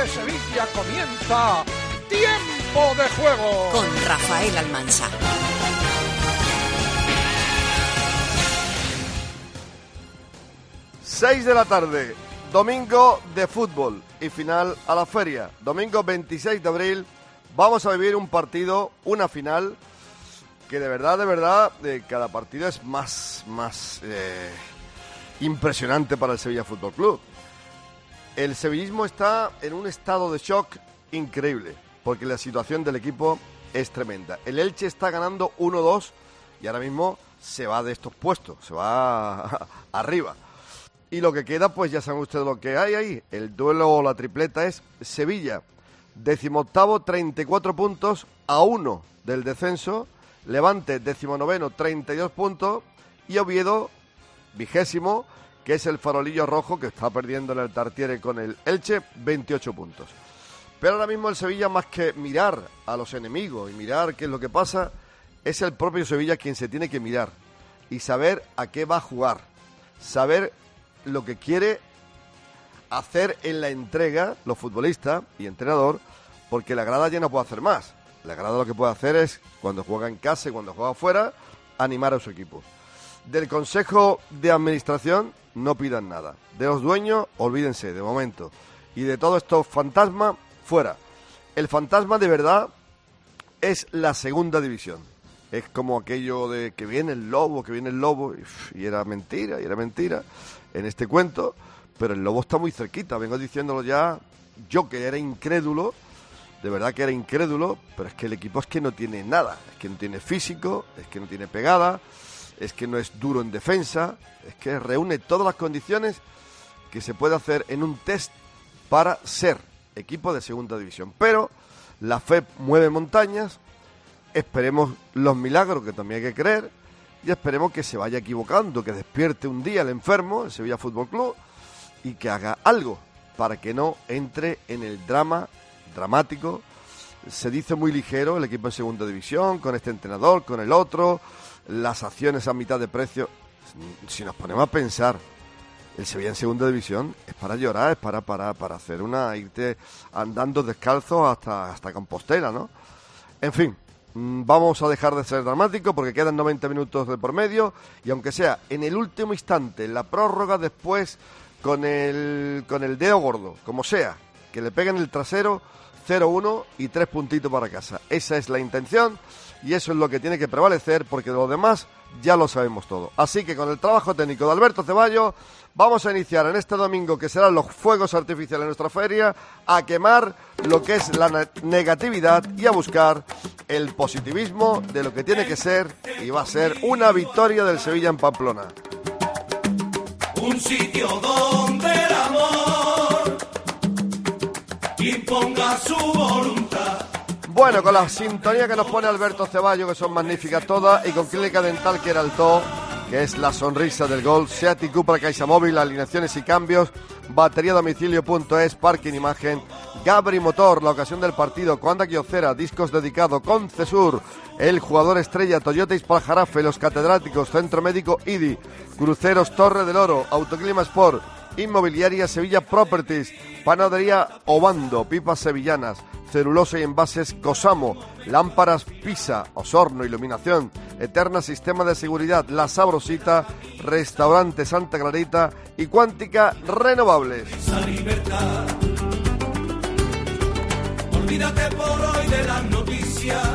de Sevilla comienza Tiempo de Juego con Rafael Almansa. Seis de la tarde, domingo de fútbol y final a la feria. Domingo 26 de abril vamos a vivir un partido, una final, que de verdad, cada partido es más impresionante para el Sevilla Fútbol Club. El sevillismo está en un estado de shock increíble, porque la situación del equipo es tremenda. El Elche está ganando 1-2 y ahora mismo se va de estos puestos, se va arriba. Y lo que queda, pues ya saben ustedes lo que hay ahí. El duelo o la tripleta es Sevilla, 18º, 34 puntos, a 1 del descenso. Levante, 19º, 32 puntos. Y Oviedo, 20º, que es el farolillo rojo que está perdiendo en el Tartiere con el Elche, 28 puntos. Pero ahora mismo el Sevilla, más que mirar a los enemigos y mirar qué es lo que pasa, es el propio Sevilla quien se tiene que mirar y saber a qué va a jugar, saber lo que quiere hacer en la entrega los futbolistas y entrenador, porque la grada ya no puede hacer más. La grada lo que puede hacer es, cuando juega en casa y cuando juega afuera, animar a su equipo. Del Consejo de Administración no pidan nada. De los dueños, olvídense de momento. Y de todos estos fantasmas, fuera. El fantasma de verdad es la segunda división. Es como aquello de que viene el lobo, y era mentira, en este cuento, pero el lobo está muy cerquita. Vengo diciéndolo ya, yo que era incrédulo, de verdad que era incrédulo, pero es que el equipo es que no tiene nada, es que no tiene físico, es que no tiene pegada, es que no es duro en defensa, es que reúne todas las condiciones que se puede hacer en un test para ser equipo de segunda división. Pero la fe mueve montañas, esperemos los milagros que también hay que creer y esperemos que se vaya equivocando, que despierte un día el enfermo, el Sevilla Fútbol Club, y que haga algo para que no entre en el drama dramático. Se dice muy ligero el equipo en segunda división, con este entrenador, con el otro, las acciones a mitad de precio. Si nos ponemos a pensar, el Sevilla en segunda división es para llorar, es para hacer irte andando descalzo hasta Compostela, ¿no? En fin, vamos a dejar de ser dramáticos porque quedan 90 minutos de por medio y aunque sea en el último instante, en la prórroga, después con el dedo gordo, como sea, que le peguen el trasero, 0-1 y 3 puntitos para casa. Esa es la intención y eso es lo que tiene que prevalecer, porque de lo demás ya lo sabemos todo. Así que con el trabajo técnico de Alberto Ceballos vamos a iniciar en este domingo, que serán los fuegos artificiales de nuestra feria, a quemar lo que es la negatividad y a buscar el positivismo de lo que tiene que ser y va a ser una victoria del Sevilla en Pamplona. Un sitio donde el amor imponga su voluntad. Bueno, con la sintonía que nos pone Alberto Ceballos, que son magníficas todas, y con Clínica Dental Queraltó, que es la sonrisa del gol, Seat y Cupra Caixamóvil, alineaciones y cambios, batería domicilio.es, parking imagen, Gabri Motor, la ocasión del partido, Coanda Quiocera, discos dedicado, Concesur, el jugador estrella, Toyota Ispal-Jarafe, los catedráticos, Centro Médico IDI, Cruceros Torre del Oro, Autoclima Sport, Inmobiliaria Sevilla Properties, Panadería Obando, pipas sevillanas, celulosa y envases Cosamo, lámparas Pisa, Osorno, iluminación, Eterna Sistema de Seguridad, La Sabrosita, Restaurante Santa Clarita y Cuántica Renovables. Esa libertad. Olvídate por hoy de las noticias,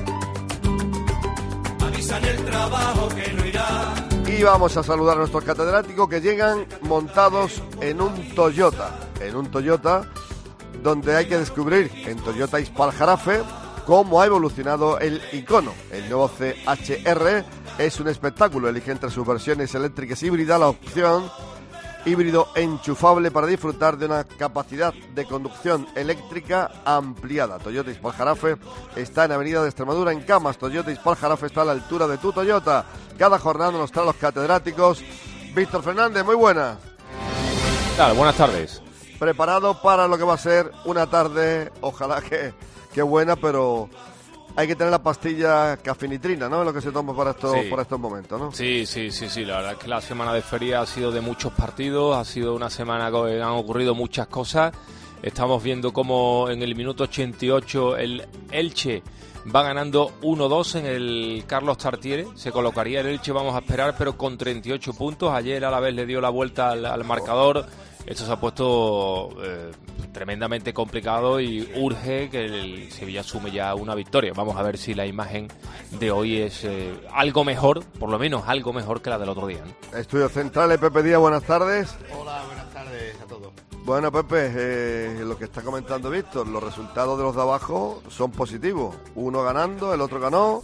avisan el trabajo que no irá. Y vamos a saludar a nuestros catedráticos que llegan montados en un Toyota, donde hay que descubrir en Toyota Ispal-Jarafe cómo ha evolucionado el icono. El nuevo CHR es un espectáculo, elige entre sus versiones eléctricas híbridas la opción híbrido enchufable para disfrutar de una capacidad de conducción eléctrica ampliada. Toyota Ispal-Jarafe está en Avenida de Extremadura, en Camas. Toyota Ispal-Jarafe está a la altura de tu Toyota. Cada jornada nos trae los catedráticos. Víctor Fernández, muy buenas. ¿Qué tal? Buenas tardes. Preparado para lo que va a ser una tarde, ojalá que buena, pero hay que tener la pastilla cafinitrina, ¿no? Es lo que se toma para estos momentos, ¿no? Sí. La verdad es que la semana de feria ha sido de muchos partidos, ha sido una semana que han ocurrido muchas cosas Estamos viendo cómo en el minuto 88 el Elche va ganando 1-2 en el Carlos Tartiere. Se colocaría el Elche, vamos a esperar, pero con 38 puntos. Ayer Alavés le dio la vuelta al marcador. Esto se ha puesto tremendamente complicado y urge que el Sevilla sume ya una victoria. Vamos a ver si la imagen de hoy es algo mejor, por lo menos algo mejor que la del otro día, ¿no? Estudios Centrales, Pepe Díaz, buenas tardes. Hola, buenas tardes a todos. Bueno, Pepe, lo que está comentando Víctor, los resultados de los de abajo son positivos. Uno ganando, el otro ganó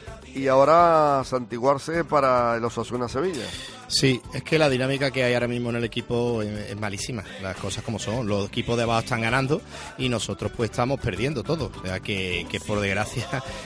y ahora santiguarse para el Osasuna Sevilla. Sí, es que la dinámica que hay ahora mismo en el equipo es malísima, las cosas como son. Los equipos de abajo están ganando y nosotros pues estamos perdiendo todo. O sea que por desgracia,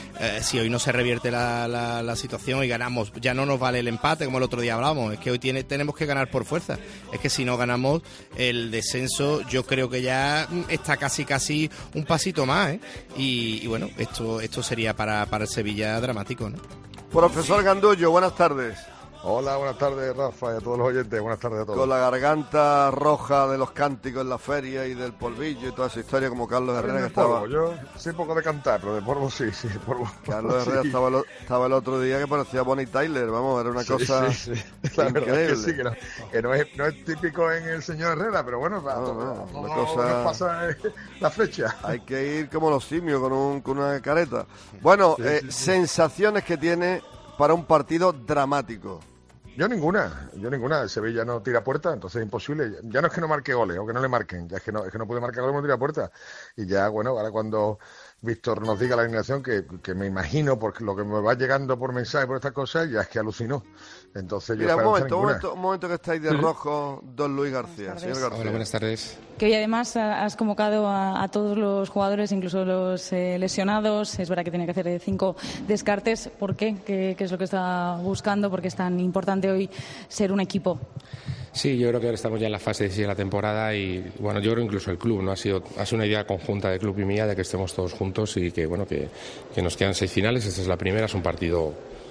si hoy no se revierte la situación y ganamos, ya no nos vale el empate como el otro día hablábamos, es que hoy tenemos que ganar por fuerza. Es que si no ganamos el descenso, yo creo que ya está casi un pasito más, ¿eh? Y bueno, esto sería para el Sevilla dramático, ¿no? Profesor Gandullo, buenas tardes. Hola, buenas tardes, Rafa, y a todos los oyentes. Buenas tardes a todos. Con la garganta roja de los cánticos en la feria y del polvillo y toda esa historia, como Carlos Herrera, que estaba... Yo soy poco de cantar, pero de polvo sí, polvo. Carlos Herrera sí. estaba el otro día que parecía Bonnie Tyler, vamos, era una cosa sí. La increíble. Verdad es que sí, que no es típico en el señor Herrera, pero bueno, una cosa... nos pasa la flecha. Hay que ir como los simios, con una careta. Bueno, sensaciones que tiene para un partido dramático. Yo ninguna. El Sevilla no tira puerta, entonces es imposible. Ya no es que no marque goles o que no le marquen, ya es que no puede marcar goles, no tira puerta. Y ya, bueno, ahora cuando Víctor nos diga la alineación, que me imagino, porque lo que me va llegando por mensaje, por estas cosas, ya es que alucinó. Entonces mira, yo un momento que estáis de rojo, don Luis García. Señor García. Hola, buenas tardes. Que hoy además has convocado a todos los jugadores, incluso los lesionados. Es verdad que tiene que hacer 5 descartes. ¿Por qué? ¿Qué es lo que está buscando? ¿Por qué es tan importante hoy ser un equipo? Sí, yo creo que ahora estamos ya en la fase decisiva de la temporada y, bueno, yo creo incluso el club, ¿no? Ha sido una idea conjunta del club y mía de que estemos todos juntos y que, bueno, que nos quedan 6 finales. Esta es la primera, es un partido...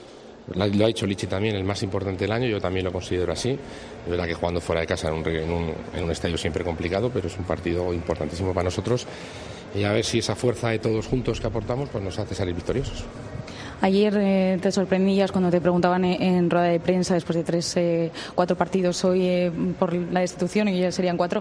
Lo ha dicho Lichi también, el más importante del año, yo también lo considero así. Es verdad que jugando fuera de casa en un estadio siempre complicado, pero es un partido importantísimo para nosotros y a ver si esa fuerza de todos juntos que aportamos pues nos hace salir victoriosos. Ayer te sorprendías cuando te preguntaban en rueda de prensa después de 4 partidos hoy por la destitución, y ya serían 4.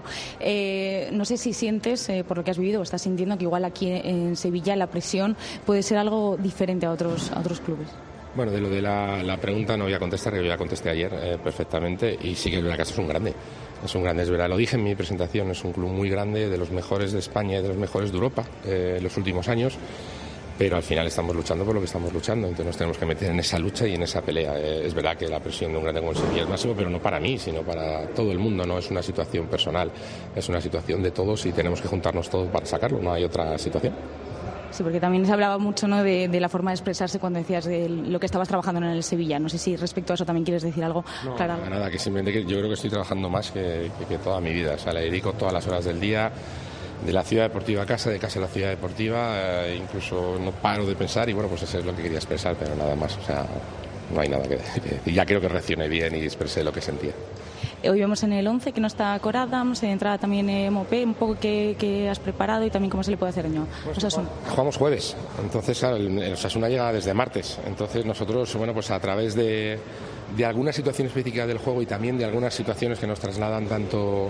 No sé si sientes, por lo que has vivido, o estás sintiendo que igual aquí en Sevilla la presión puede ser algo diferente a otros clubes. Bueno, de lo de la pregunta no voy a contestar, que yo ya contesté ayer perfectamente, y sí que es verdad que es un grande. Es un grande, es verdad, lo dije en mi presentación, es un club muy grande, de los mejores de España y de los mejores de Europa en los últimos años, pero al final estamos luchando por lo que estamos luchando, entonces nos tenemos que meter en esa lucha y en esa pelea. Es verdad que la presión de un grande como el Sevilla es máximo, pero no para mí, sino para todo el mundo, no es una situación personal, es una situación de todos y tenemos que juntarnos todos para sacarlo, no hay otra situación. Sí, porque también se hablaba mucho, ¿no?, de la forma de expresarse cuando decías de lo que estabas trabajando en el Sevilla. No sé si respecto a eso también quieres decir algo. No, claro. Nada, que simplemente yo creo que estoy trabajando más que toda mi vida. O sea, le dedico todas las horas del día, de la ciudad deportiva a casa, de casa a la ciudad deportiva, incluso no paro de pensar y bueno, pues eso es lo que quería expresar, pero nada más. O sea, no hay nada que decir. Y ya creo que reaccioné bien y expresé lo que sentía. Hoy vemos en el 11 que no está Coradams, de entrada también Mopé, un poco que has preparado y también cómo se le puede hacer daño. Jugamos jueves, entonces el Osasuna llega desde martes, entonces nosotros, bueno, pues a través de alguna situación específica del juego y también de algunas situaciones que nos trasladan tanto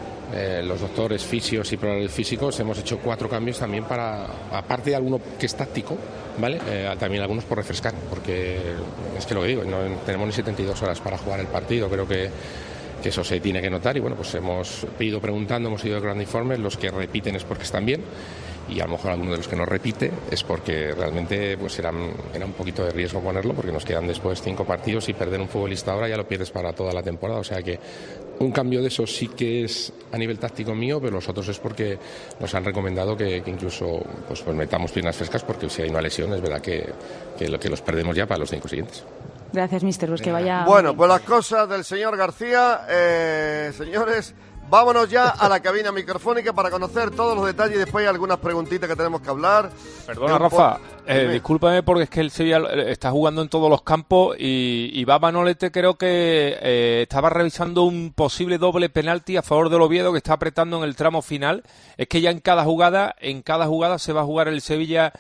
los doctores, fisios y probadores físicos, hemos hecho 4 cambios también para, aparte de alguno que es táctico, ¿vale? También algunos por refrescar, porque es que lo que digo, no tenemos ni 72 horas para jugar el partido, creo que eso se tiene que notar y bueno, pues hemos ido preguntando, hemos ido de grandes informes, los que repiten es porque están bien y a lo mejor alguno de los que no repite es porque realmente pues era un poquito de riesgo ponerlo porque nos quedan después 5 partidos y perder un futbolista ahora ya lo pierdes para toda la temporada, o sea que un cambio de eso sí que es a nivel táctico mío, pero los otros es porque nos han recomendado que incluso pues metamos piernas frescas porque si hay una lesión es verdad que los perdemos ya para los 5 siguientes. Gracias, míster. Pues que vaya... Bueno, pues las cosas del señor García, señores, vámonos ya a la cabina microfónica para conocer todos los detalles y después hay algunas preguntitas que tenemos que hablar. Perdona, Rafa, discúlpame porque es que el Sevilla está jugando en todos los campos y va Manolete, creo que estaba revisando un posible doble penalti a favor del Oviedo que está apretando en el tramo final. Es que ya en cada jugada se va a jugar el Sevilla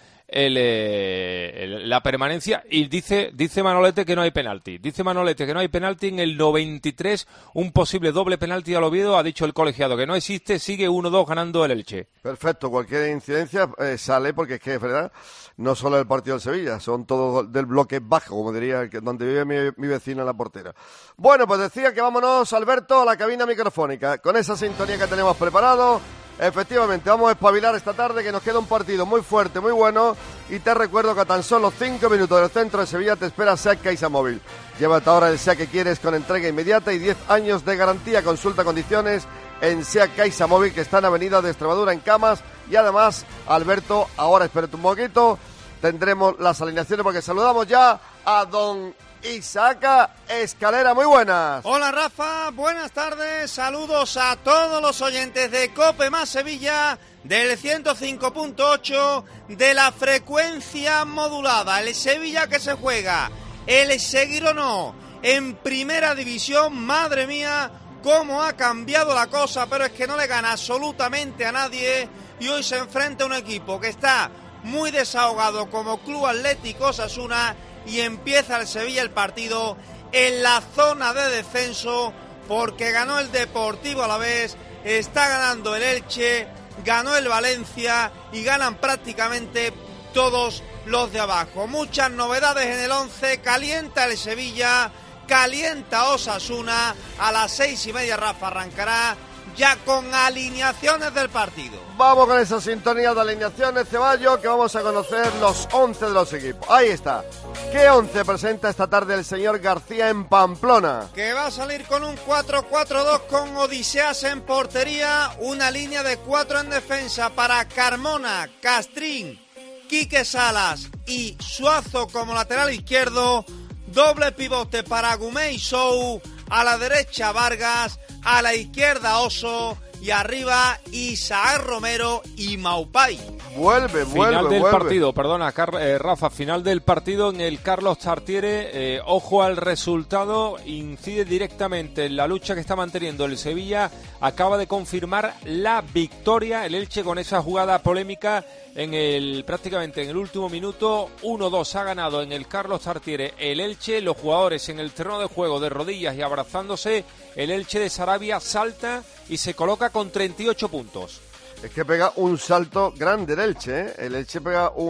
la permanencia y dice Manolete que no hay penalti. Dice Manolete que no hay penalti en el 93, un posible doble penalti al Oviedo, ha dicho el colegiado que no existe, sigue 1-2 ganando el Elche. Perfecto, cualquier incidencia sale porque es que es verdad, no solo el partido del Sevilla, son todos del bloque bajo, como diría, donde vive mi vecino en la portera. Bueno, pues decía que vámonos, Alberto, a la cabina microfónica, con esa sintonía que tenemos preparado. Efectivamente, vamos a espabilar esta tarde que nos queda un partido muy fuerte, muy bueno y te recuerdo que a tan solo 5 minutos del centro de Sevilla te espera SEAT Caixa Móvil. Llévate ahora el SEAT que quieres con entrega inmediata y 10 años de garantía. Consulta condiciones en SEAT Caixa Móvil que está en Avenida de Extremadura en Camas y además, Alberto, ahora espérate un poquito, tendremos las alineaciones porque saludamos ya a don Isaac Escalera, muy buenas. Hola Rafa, buenas tardes, saludos a todos los oyentes de COPE más Sevilla, del 105.8 de la frecuencia modulada. El Sevilla que se juega, el seguir o no, en primera división, madre mía, cómo ha cambiado la cosa, pero es que no le gana absolutamente a nadie y hoy se enfrenta a un equipo que está muy desahogado como Club Atlético Osasuna. Y empieza el Sevilla el partido en la zona de descenso porque ganó el Deportivo Alavés, está ganando el Elche, ganó el Valencia y ganan prácticamente todos los de abajo. Muchas novedades en el 11, calienta el Sevilla, calienta Osasuna, a las 6:30 Rafa arrancará ya con alineaciones del partido. Vamos con esa sintonía de alineaciones, Ceballo, que vamos a conocer los 11 de los equipos. Ahí está. ¿Qué 11 presenta esta tarde el señor García en Pamplona? Que va a salir con un 4-4-2 con Odiseas en portería, una línea de 4 en defensa para Carmona, Castrín, Quique Salas y Suazo como lateral izquierdo, doble pivote para Gumé y Sou, a la derecha Vargas, a la izquierda Oso y arriba Isaac Romero y Maupay. Final del partido, perdona, Rafa, final del partido en el Carlos Tartiere. Ojo al resultado, incide directamente en la lucha que está manteniendo el Sevilla. Acaba de confirmar la victoria el Elche con esa jugada polémica prácticamente en el último minuto. 1-2 ha ganado en el Carlos Tartiere el Elche. Los jugadores en el terreno de juego de rodillas y abrazándose. El Elche de Sarabia salta y se coloca con 38 puntos. Es que pega un salto grande el Elche, ¿eh? El Elche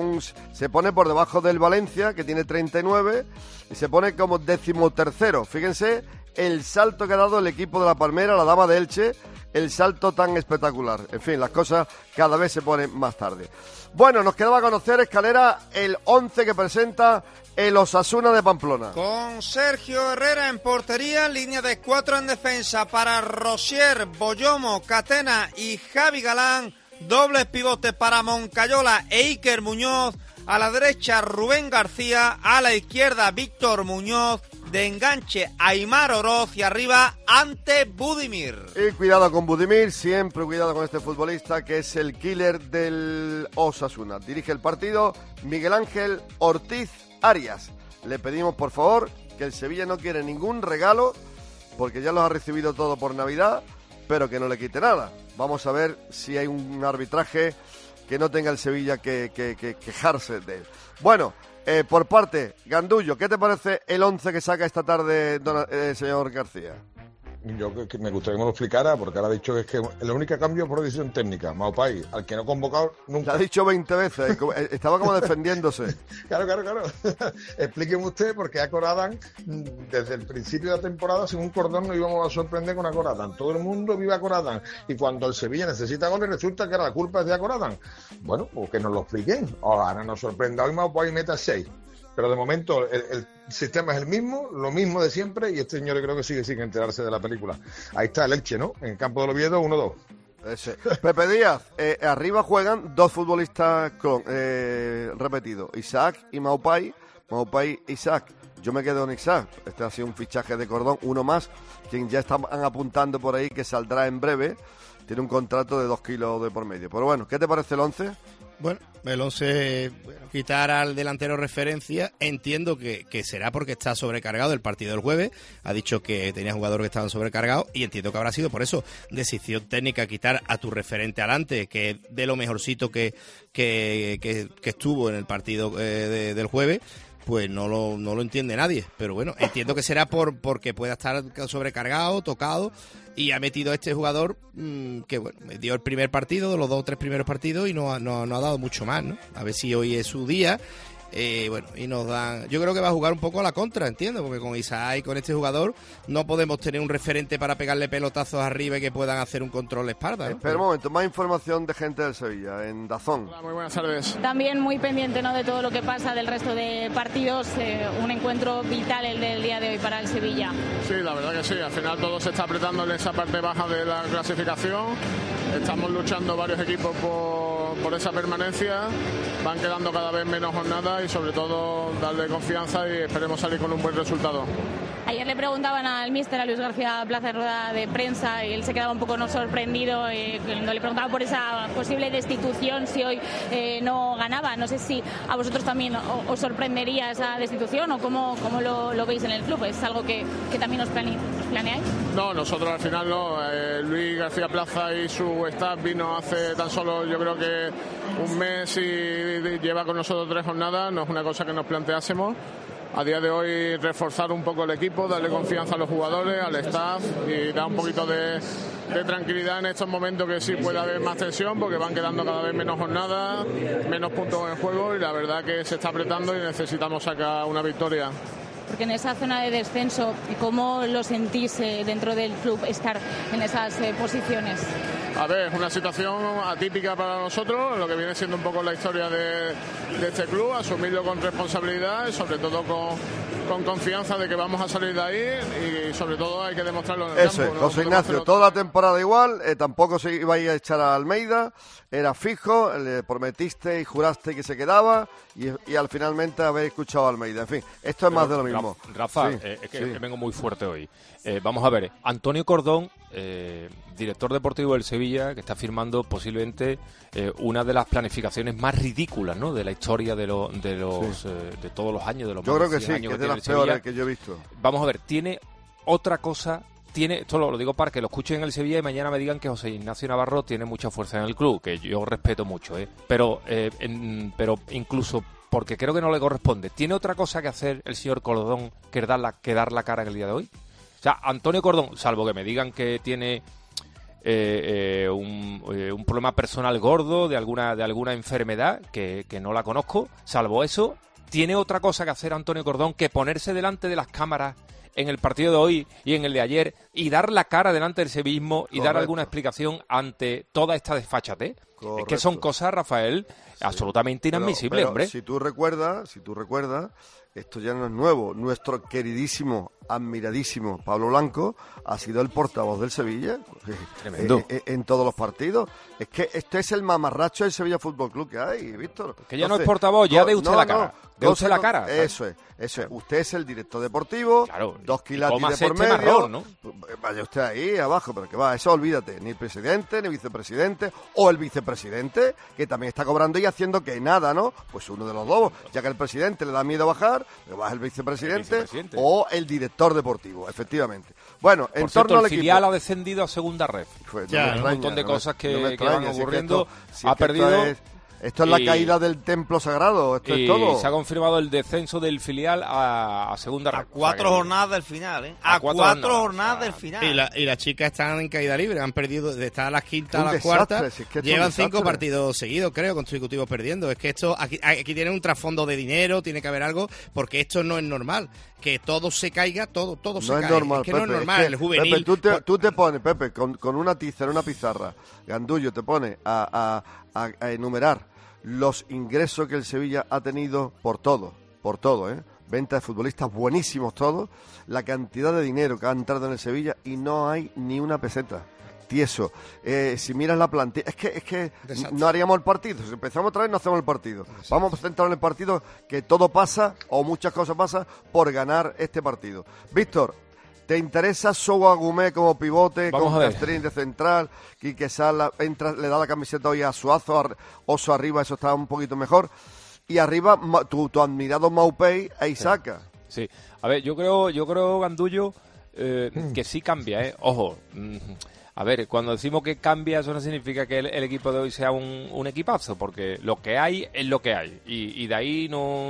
se pone por debajo del Valencia, que tiene 39, y se pone como 13º. Fíjense el salto que ha dado el equipo de la Palmera, la Dama de Elche, el salto tan espectacular. En fin, las cosas cada vez se ponen más tarde. Bueno, nos quedaba conocer, Escalera, el 11 que presenta el Osasuna de Pamplona. Con Sergio Herrera en portería, línea de 4 en defensa para Rosier, Boyomo, Catena y Javi Galán, dobles pivotes para Moncayola e Iker Muñoz, a la derecha Rubén García, a la izquierda Víctor Muñoz, de enganche Aimar Oroz y arriba Ante Budimir. Y cuidado con Budimir, siempre cuidado con este futbolista que es el killer del Osasuna. Dirige el partido Miguel Ángel Ortiz Arias. Le pedimos por favor que el Sevilla no quiere ningún regalo porque ya los ha recibido todo por Navidad, pero que no le quite nada. Vamos a ver si hay un arbitraje que no tenga el Sevilla que quejarse de él. Bueno, por parte, Gandullo, ¿qué te parece el 11 que saca esta tarde señor García? Yo que me gustaría que me lo explicara, porque ahora ha dicho que es que el único cambio por decisión técnica. Maupay, al que no ha convocado nunca. Lo ha dicho 20 veces, estaba como defendiéndose. Claro. Explíqueme usted, porque a Coradán, desde el principio de la temporada, sin un cordón nos íbamos a sorprender con Coradán. Todo el mundo vive a Coradán. Y cuando el Sevilla necesita goles, resulta que la culpa es de Coradán. Bueno, pues que nos lo expliquen. Ahora nos sorprenda. Hoy Maupay meta 6. Pero de momento el sistema es el mismo, lo mismo de siempre, y este señor creo que sigue sin enterarse de la película. Ahí está el Elche, ¿no? En el campo del Oviedo, 1-2. Pepe Díaz, arriba juegan dos futbolistas repetidos, Isaac y Maupay. Maupay, Isaac. Yo me quedo en Ixá. Este ha sido un fichaje de cordón, uno más, quien ya están apuntando por ahí que saldrá en breve. Tiene un contrato de 2 kilos de por medio. Pero bueno, ¿qué te parece el 11? Bueno, el 11, quitar al delantero referencia, entiendo que será porque está sobrecargado el partido del jueves. Ha dicho que tenía jugadores que estaban sobrecargados y entiendo que habrá sido por eso. Decisión técnica, quitar a tu referente adelante, que es de lo mejorcito que estuvo en el partido del jueves. Pues no lo entiende nadie, pero bueno, entiendo que será porque pueda estar sobrecargado, tocado, y ha metido a este jugador que bueno, dio el primer partido, los 2 o 3 primeros partidos, y no ha dado mucho más, ¿no? A ver si hoy es su día. Bueno, y nos dan... Yo creo que va a jugar un poco a la contra, entiendo, porque con Isaac y con este jugador no podemos tener un referente para pegarle pelotazos arriba y que puedan hacer un control de espalda, ¿no? Espera un momento, más información de gente del Sevilla, en Dazón. Hola, muy buenas tardes. También muy pendiente, ¿no?, de todo lo que pasa del resto de partidos, un encuentro vital el del día de hoy para el Sevilla. Sí, la verdad que sí, al final todo se está apretando en esa parte baja de la clasificación. Estamos luchando varios equipos por esa permanencia, van quedando cada vez menos jornadas y sobre todo darle confianza y esperemos salir con un buen resultado. Ayer le preguntaban al míster, a Luis García Plaza, en rueda de prensa, y él se quedaba un poco sorprendido cuando le preguntaba por esa posible destitución si hoy no ganaba. No sé si a vosotros también os sorprendería esa destitución o cómo lo veis en el club. ¿Es algo que también os planeáis? No, nosotros al final no. Luis García Plaza y su staff vino hace tan solo, yo creo que un mes, y lleva con nosotros 3 jornadas. No es una cosa que nos planteásemos. A día de hoy reforzar un poco el equipo, darle confianza a los jugadores, al staff y dar un poquito de tranquilidad en estos momentos que sí puede haber más tensión porque van quedando cada vez menos jornadas, menos puntos en juego y la verdad que se está apretando y necesitamos sacar una victoria. Porque en esa zona de descenso, ¿cómo lo sentís dentro del club estar en esas posiciones? A ver, es una situación atípica para nosotros, lo que viene siendo un poco la historia de este club, asumirlo con responsabilidad y sobre todo con confianza de que vamos a salir de ahí y sobre todo hay que demostrarlo en el campo. Eso es, José Ignacio, toda la temporada igual, tampoco se iba a echar a Almeida, era fijo, le prometiste y juraste que se quedaba y al finalmente habéis escuchado a Almeida. En fin, esto es más de lo mismo. Rafa, es que vengo muy fuerte hoy. Vamos a ver, Antonio Cordón, director deportivo del Sevilla, que está firmando posiblemente una de las planificaciones más ridículas, ¿no?, de la historia de todos los años, de los yo creo que sí, que es de las peores que yo he visto. Vamos a ver, tiene otra cosa. Esto lo digo para que lo escuchen en el Sevilla y mañana me digan que José Ignacio Navarro tiene mucha fuerza en el club, que yo respeto mucho, pero incluso porque creo que no le corresponde. ¿Tiene otra cosa que hacer el señor Cordón que dar la cara en el día de hoy? O sea, Antonio Cordón, salvo que me digan que tiene un problema personal gordo de alguna enfermedad que no la conozco, salvo eso, ¿tiene otra cosa que hacer Antonio Cordón que ponerse delante de las cámaras en el partido de hoy y en el de ayer y dar la cara delante del sevillismo y dar alguna explicación ante toda esta desfachatez? Es que son cosas, Rafael, absolutamente inadmisibles, hombre. Si tú recuerdas, esto ya no es nuevo. Nuestro queridísimo, admiradísimo Pablo Blanco ha sido el portavoz del Sevilla. Tremendo. En todos los partidos. Es que este es el mamarracho del Sevilla Fútbol Club que hay, Víctor. Que ya no es portavoz, ya de usted la cara. De usted la cara. Eso es. Usted es el director deportivo, claro, 2 kilates de por medio. Marrón, ¿no? Vaya usted ahí abajo, pero que va, eso olvídate. Ni el presidente, ni vicepresidente, o el vicepresidente, que también está cobrando y haciendo que nada, ¿no? Pues uno de los dos, ya que el presidente le da miedo bajar, le baja el vicepresidente o el director deportivo, efectivamente. Bueno, en torno al equipo. El filial ha descendido a segunda red. Un montón de cosas que van ocurriendo. Ha perdido. Esto es la caída del templo sagrado, esto es todo. Se ha confirmado el descenso del filial a segunda red. A 4 jornadas del final, ¿eh? A 4 jornadas del final. Y las chicas están en caída libre, han perdido de estar a las quintas a las cuartas. Llevan 5 partidos seguidos, creo, consecutivos perdiendo. Es que esto aquí tiene un trasfondo de dinero, tiene que haber algo, porque esto no es normal. Que todo se caiga, todo se cae. Normal, es que Pepe, no es normal, el juvenil. Pepe, tú te pones, Pepe, con una tiza en una pizarra, Gandullo, te pone a enumerar los ingresos que el Sevilla ha tenido por todo, venta de futbolistas buenísimos todos, la cantidad de dinero que ha entrado en el Sevilla y no hay ni una peseta. tieso. Si miras la plantilla, es que no haríamos el partido. Si empezamos otra vez, no hacemos el partido. Vamos a centrar en el partido, que todo pasa, o muchas cosas pasan, por ganar este partido. Víctor, ¿te interesa Sowa Agumé como pivote, con Castrín de central, Quique Sala, le da la camiseta hoy a Suazo, Oso arriba, eso está un poquito mejor, y arriba tu admirado Maupay a Isaka? Sí, a ver, yo creo Gandullo, que sí cambia, Ojo, a ver, cuando decimos que cambia, eso no significa que el equipo de hoy sea un equipazo, porque lo que hay es lo que hay, y de ahí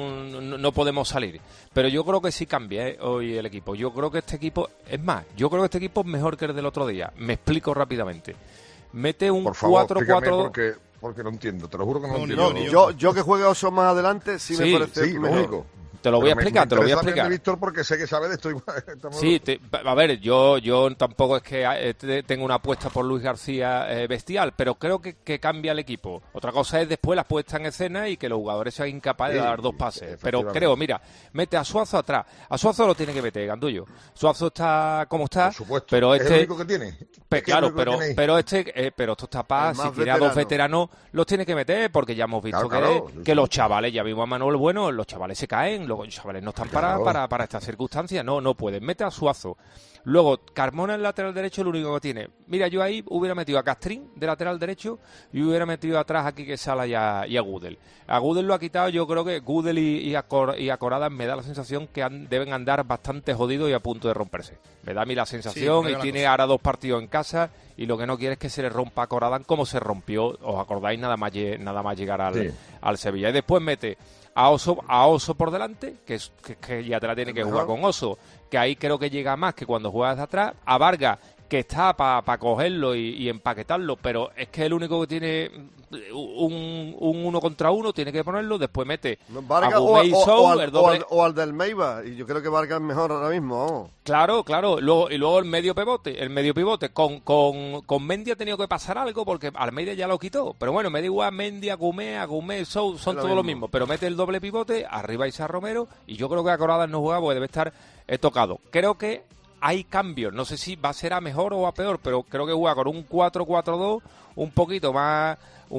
no podemos salir. Pero yo creo que sí cambia hoy el equipo. Yo creo que este equipo, es más, yo creo que este equipo es mejor que el del otro día. Me explico rápidamente. Mete un 4-4-2... Porque no entiendo, te lo juro que no entiendo. Yo que juegue Oso más adelante, sí me parece mejor. Te lo voy a explicar, te lo voy a explicar. Víctor, porque sé que sabe de esto. Sí, a ver, yo tampoco es que tengo una apuesta por Luis García bestial, pero creo que cambia el equipo. Otra cosa es después la puesta en escena y que los jugadores sean incapaces de dar dos pases. Pero creo, mira, mete a Suazo atrás. A Suazo lo tiene que meter, Gandullo. Suazo está como está, por supuesto. Pero es el único que tiene. Claro, pero estos tapas, si tiene a dos veteranos, los tiene que meter, porque ya hemos visto que los chavales, ya vimos a Manuel Bueno, los chavales se caen. Los chavales no están para estas circunstancias, no pueden. Mete a Suazo. Luego, Carmona en lateral derecho, lo único que tiene. Mira, yo ahí hubiera metido a Castrín de lateral derecho y hubiera metido atrás a Quique Sala y a Gudel. A Gudel lo ha quitado, yo creo que Gudel y Corada me da la sensación que deben andar bastante jodidos y a punto de romperse. Me da a mí la sensación, y tiene ahora 2 partidos en casa y lo que no quiere es que se le rompa a Corada como se rompió, os acordáis, nada más llegar al Sevilla. Y después mete a Oso por delante, que ya te la tiene que jugar con Oso, que ahí creo que llega más que cuando juegas de atrás. A Vargas, que está para cogerlo y empaquetarlo, pero es que el único que tiene un 1 contra 1, tiene que ponerlo. Después mete Vargas a Gumé y Sou, el doble. O al del Meiba, y yo creo que Vargas es mejor ahora mismo. Claro. Luego el medio pivote. Con Mendy ha tenido que pasar algo, porque Almeida ya lo quitó. Pero bueno, me da igual, Mendy, Agumé, Sou, son todos lo mismo. Pero mete el doble pivote, arriba Isa Romero, y yo creo que a Corada no juega porque debe estar tocado. Creo que hay cambios, no sé si va a ser a mejor o a peor, pero creo que juega con un 4-4-2, un poquito más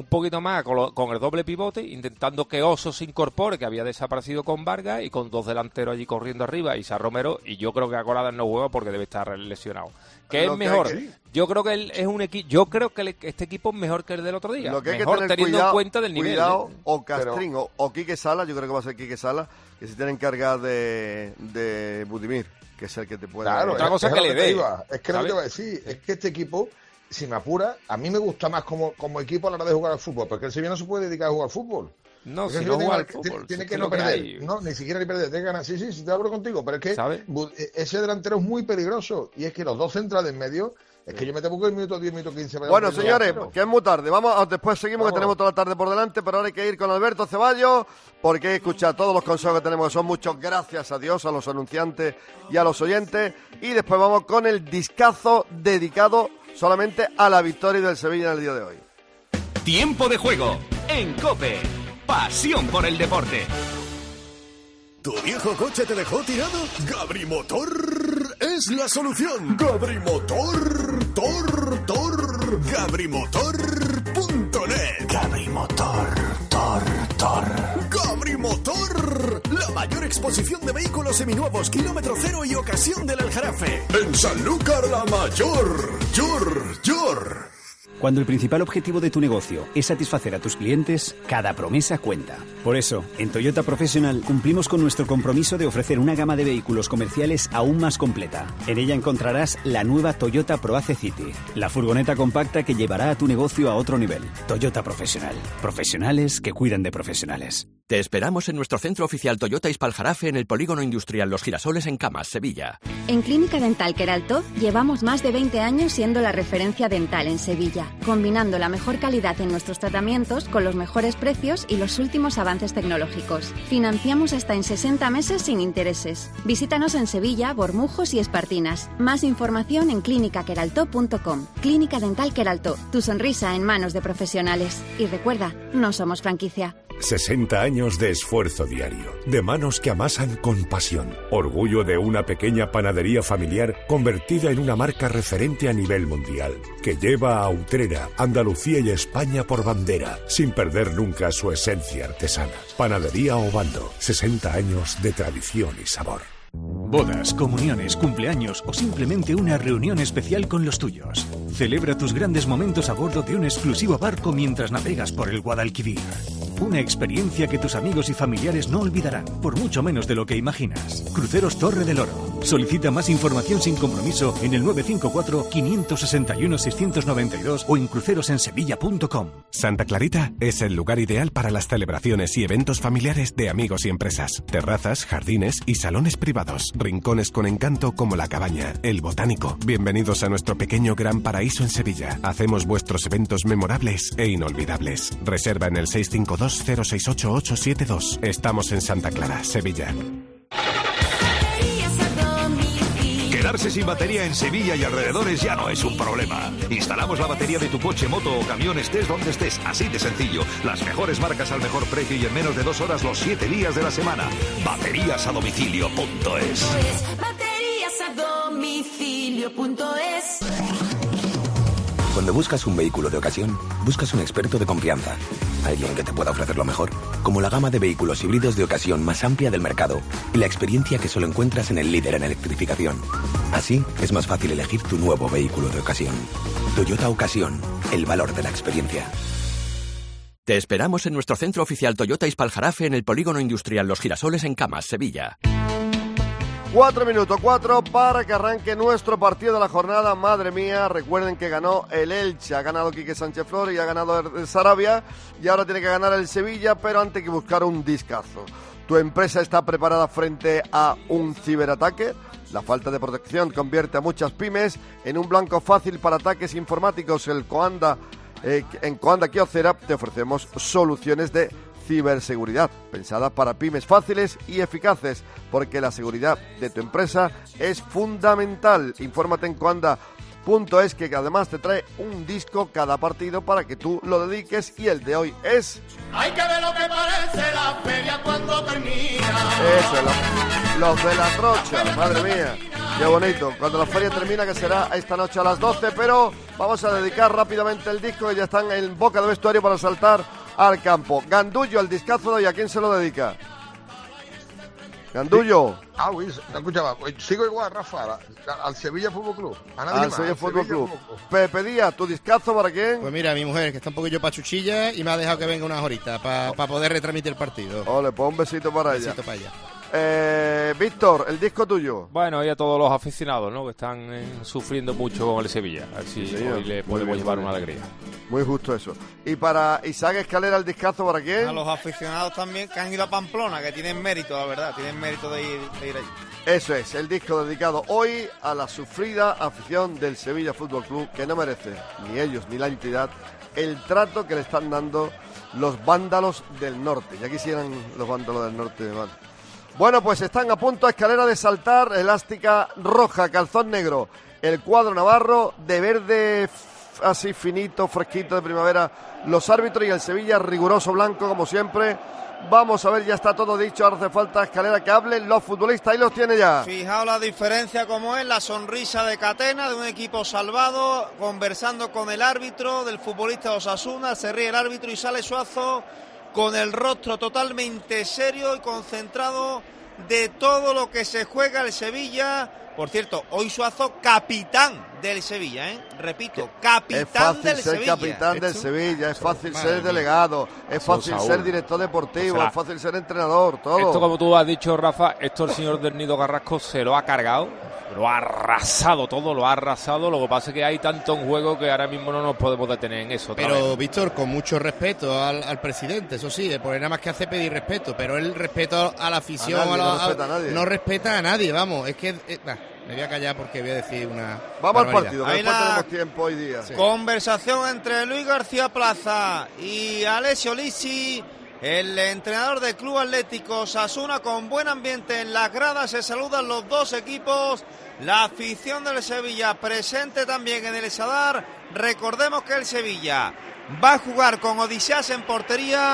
con el doble pivote, intentando que Oso se incorpore, que había desaparecido con Vargas, y con 2 delanteros allí corriendo arriba, Isa Romero, y yo creo que a Corada no juega porque debe estar lesionado. ¿Qué es mejor? Yo creo que es un equipo. Yo creo que este equipo es mejor que el del otro día. Lo que hay mejor que tener teniendo en cuenta del nivel. O Castrín o Quique Sala, yo creo que va a ser Quique Sala, que se tiene que encargar de Budimir, que es el que te puede... Claro, otra cosa que le dé. Es que lo que te iba a decir, es que este equipo, si me apura, a mí me gusta más como equipo a la hora de jugar al fútbol, porque el Sevilla no se puede dedicar a jugar al fútbol. No, si no juega al fútbol. Tiene que no perder, no, ni siquiera ni perder, tiene que ganar. Sí, te hablo contigo, pero es que ese delantero es muy peligroso, y es que los 2 centrales en medio... Es que yo me tengo que el minuto 10, minuto 15. Bueno, señores, que es muy tarde. Después seguimos, que tenemos toda la tarde por delante, pero ahora hay que ir con Alberto Ceballos, porque hay que escuchar todos los consejos que tenemos, que son muchos, gracias a Dios, a los anunciantes y a los oyentes. Y después vamos con el discazo dedicado solamente a la victoria del Sevilla en el día de hoy. Tiempo de juego en COPE. Pasión por el deporte. ¿Tu viejo coche te dejó tirado? Gabrimotor es la solución. Gabrimotor, Gabrimotor.net. Gabrimotor, la mayor exposición de vehículos seminuevos, kilómetro cero y ocasión del Aljarafe. En Sanlúcar la Mayor. Cuando el principal objetivo de tu negocio es satisfacer a tus clientes, cada promesa cuenta. Por eso, en Toyota Professional cumplimos con nuestro compromiso de ofrecer una gama de vehículos comerciales aún más completa. En ella encontrarás la nueva Toyota ProAce City, la furgoneta compacta que llevará a tu negocio a otro nivel. Toyota Professional. Profesionales que cuidan de profesionales. Te esperamos en nuestro centro oficial Toyota Ispaljarafe en el Polígono Industrial Los Girasoles en Camas, Sevilla. En Clínica Dental Queraltó llevamos más de 20 años siendo la referencia dental en Sevilla, combinando la mejor calidad en nuestros tratamientos con los mejores precios y los últimos avances tecnológicos. Financiamos hasta en 60 meses sin intereses. Visítanos en Sevilla, Bormujos y Espartinas. Más información en clinicaqueraltó.com. Clínica Dental Queraltó, tu sonrisa en manos de profesionales. Y recuerda, no somos franquicia. 60 años de esfuerzo diario, de manos que amasan con pasión. Orgullo de una pequeña panadería familiar convertida en una marca referente a nivel mundial, que lleva a Utrera, Andalucía y España por bandera, sin perder nunca su esencia artesana. Panadería Obando, 60 años de tradición y sabor. Bodas, comuniones, cumpleaños o simplemente una reunión especial con los tuyos. Celebra tus grandes momentos a bordo de un exclusivo barco mientras navegas por el Guadalquivir. Una experiencia que tus amigos y familiares no olvidarán, por mucho menos de lo que imaginas. Cruceros Torre del Oro. Solicita más información sin compromiso en el 954-561-692 o en crucerosensevilla.com. Santa Clarita es el lugar ideal para las celebraciones y eventos familiares de amigos y empresas. Terrazas, jardines y salones privados. Rincones con encanto como La Cabaña, El Botánico. Bienvenidos a nuestro pequeño gran paraíso en Sevilla. Hacemos vuestros eventos memorables e inolvidables. Reserva en el 652-068-872. Estamos en Santa Clara, Sevilla. Quedarse sin batería en Sevilla y alrededores ya no es un problema. Instalamos la batería de tu coche, moto o camión, estés donde estés, así de sencillo. Las mejores marcas al mejor precio y en menos de 2 horas los 7 días de la semana. Bateriasadomicilio.es. Bateriasadomicilio.es. Cuando buscas un vehículo de ocasión, buscas un experto de confianza. Alguien que te pueda ofrecer lo mejor, como la gama de vehículos híbridos de ocasión más amplia del mercado y la experiencia que solo encuentras en el líder en electrificación. Así, es más fácil elegir tu nuevo vehículo de ocasión. Toyota Ocasión, el valor de la experiencia. Te esperamos en nuestro centro oficial Toyota Ispaljarafe en el Polígono Industrial Los Girasoles en Camas, Sevilla. 4 minutos 4 para que arranque nuestro partido de la jornada. Madre mía, recuerden que ganó el Elche, ha ganado Quique Sánchez Flores y ha ganado el Sarabia y ahora tiene que ganar el Sevilla, pero antes hay que buscar un discazo. ¿Tu empresa está preparada frente a un ciberataque? La falta de protección convierte a muchas pymes en un blanco fácil para ataques informáticos. En Coanda Kyocera te ofrecemos soluciones de ciberseguridad, pensada para pymes fáciles y eficaces, porque la seguridad de tu empresa es fundamental. Infórmate en coanda.es, que además te trae un disco cada partido para que tú lo dediques, y el de hoy es... Hay que ver lo que parece la feria cuando termina. Eso, los de la trocha, madre mía, qué bonito. Cuando la feria termina, que será esta noche a las 12, pero vamos a dedicar rápidamente el disco, que ya están en boca de vestuario para saltar al campo. Gandullo, el discazo de hoy, ¿a quién se lo dedica? Gandullo. Uy, no escuchaba. Sigo igual, Rafa, al Sevilla Fútbol Club. Al Sevilla Fútbol Club. Pepe Díaz, ¿tu discazo para quién? Pues mira, mi mujer, que está un poquillo pachuchilla y me ha dejado que venga unas horitas para poder retransmitir el partido. Ole, pues un besito para ella. Besito para ella. Víctor, el disco tuyo. Bueno, y a todos los aficionados, ¿no?, que están sufriendo mucho con el Sevilla. A ver si hoy le podemos llevar una alegría. Muy justo eso. Y para Isaac Escalera, el discazo, ¿para quién? A los aficionados también que han ido a Pamplona, que tienen mérito, la verdad, tienen mérito de ir allí. Eso es, el disco dedicado hoy a la sufrida afición del Sevilla Fútbol Club, que no merece, ni ellos ni la entidad, el trato que le están dando los vándalos del norte. Ya quisieran los vándalos del norte, man. Bueno, pues están a punto, Escalera, de saltar, elástica roja, calzón negro, el cuadro navarro de verde así finito, fresquito de primavera, los árbitros, y el Sevilla riguroso blanco como siempre. Vamos a ver, ya está todo dicho, ahora hace falta, Escalera, que hablen los futbolistas, y los tiene ya. Fijaos la diferencia como es, la sonrisa de Catena, de un equipo salvado, conversando con el árbitro, del futbolista de Osasuna, se ríe el árbitro y sale Suazo con el rostro totalmente serio y concentrado de todo lo que se juega el Sevilla. Por cierto, hoy Suazo capitán del Sevilla, repito, capitán del Sevilla. Es fácil ser capitán del Sevilla, es fácil ser delegado, es fácil ser director deportivo, es fácil ser entrenador, todo. Esto, como tú has dicho, Rafa, esto el señor del Nido Carrasco se lo ha cargado, lo ha arrasado todo, lo ha arrasado. Lo que pasa es que hay tanto en juego que ahora mismo no nos podemos detener en eso. Pero, Víctor, con mucho respeto al presidente, eso sí, porque nada más que hace pedir respeto, pero el respeto a la afición, no respeta a nadie, vamos, es que... me voy a callar porque voy a decir una... Vamos al partido, que después tenemos tiempo hoy día. Sí. Conversación entre Luis García Plaza y Alessio Lisi, el entrenador del Club Atlético Osasuna, con buen ambiente en las gradas. Se saludan los dos equipos, la afición del Sevilla presente también en el Sadar. Recordemos que el Sevilla va a jugar con Odiseas en portería,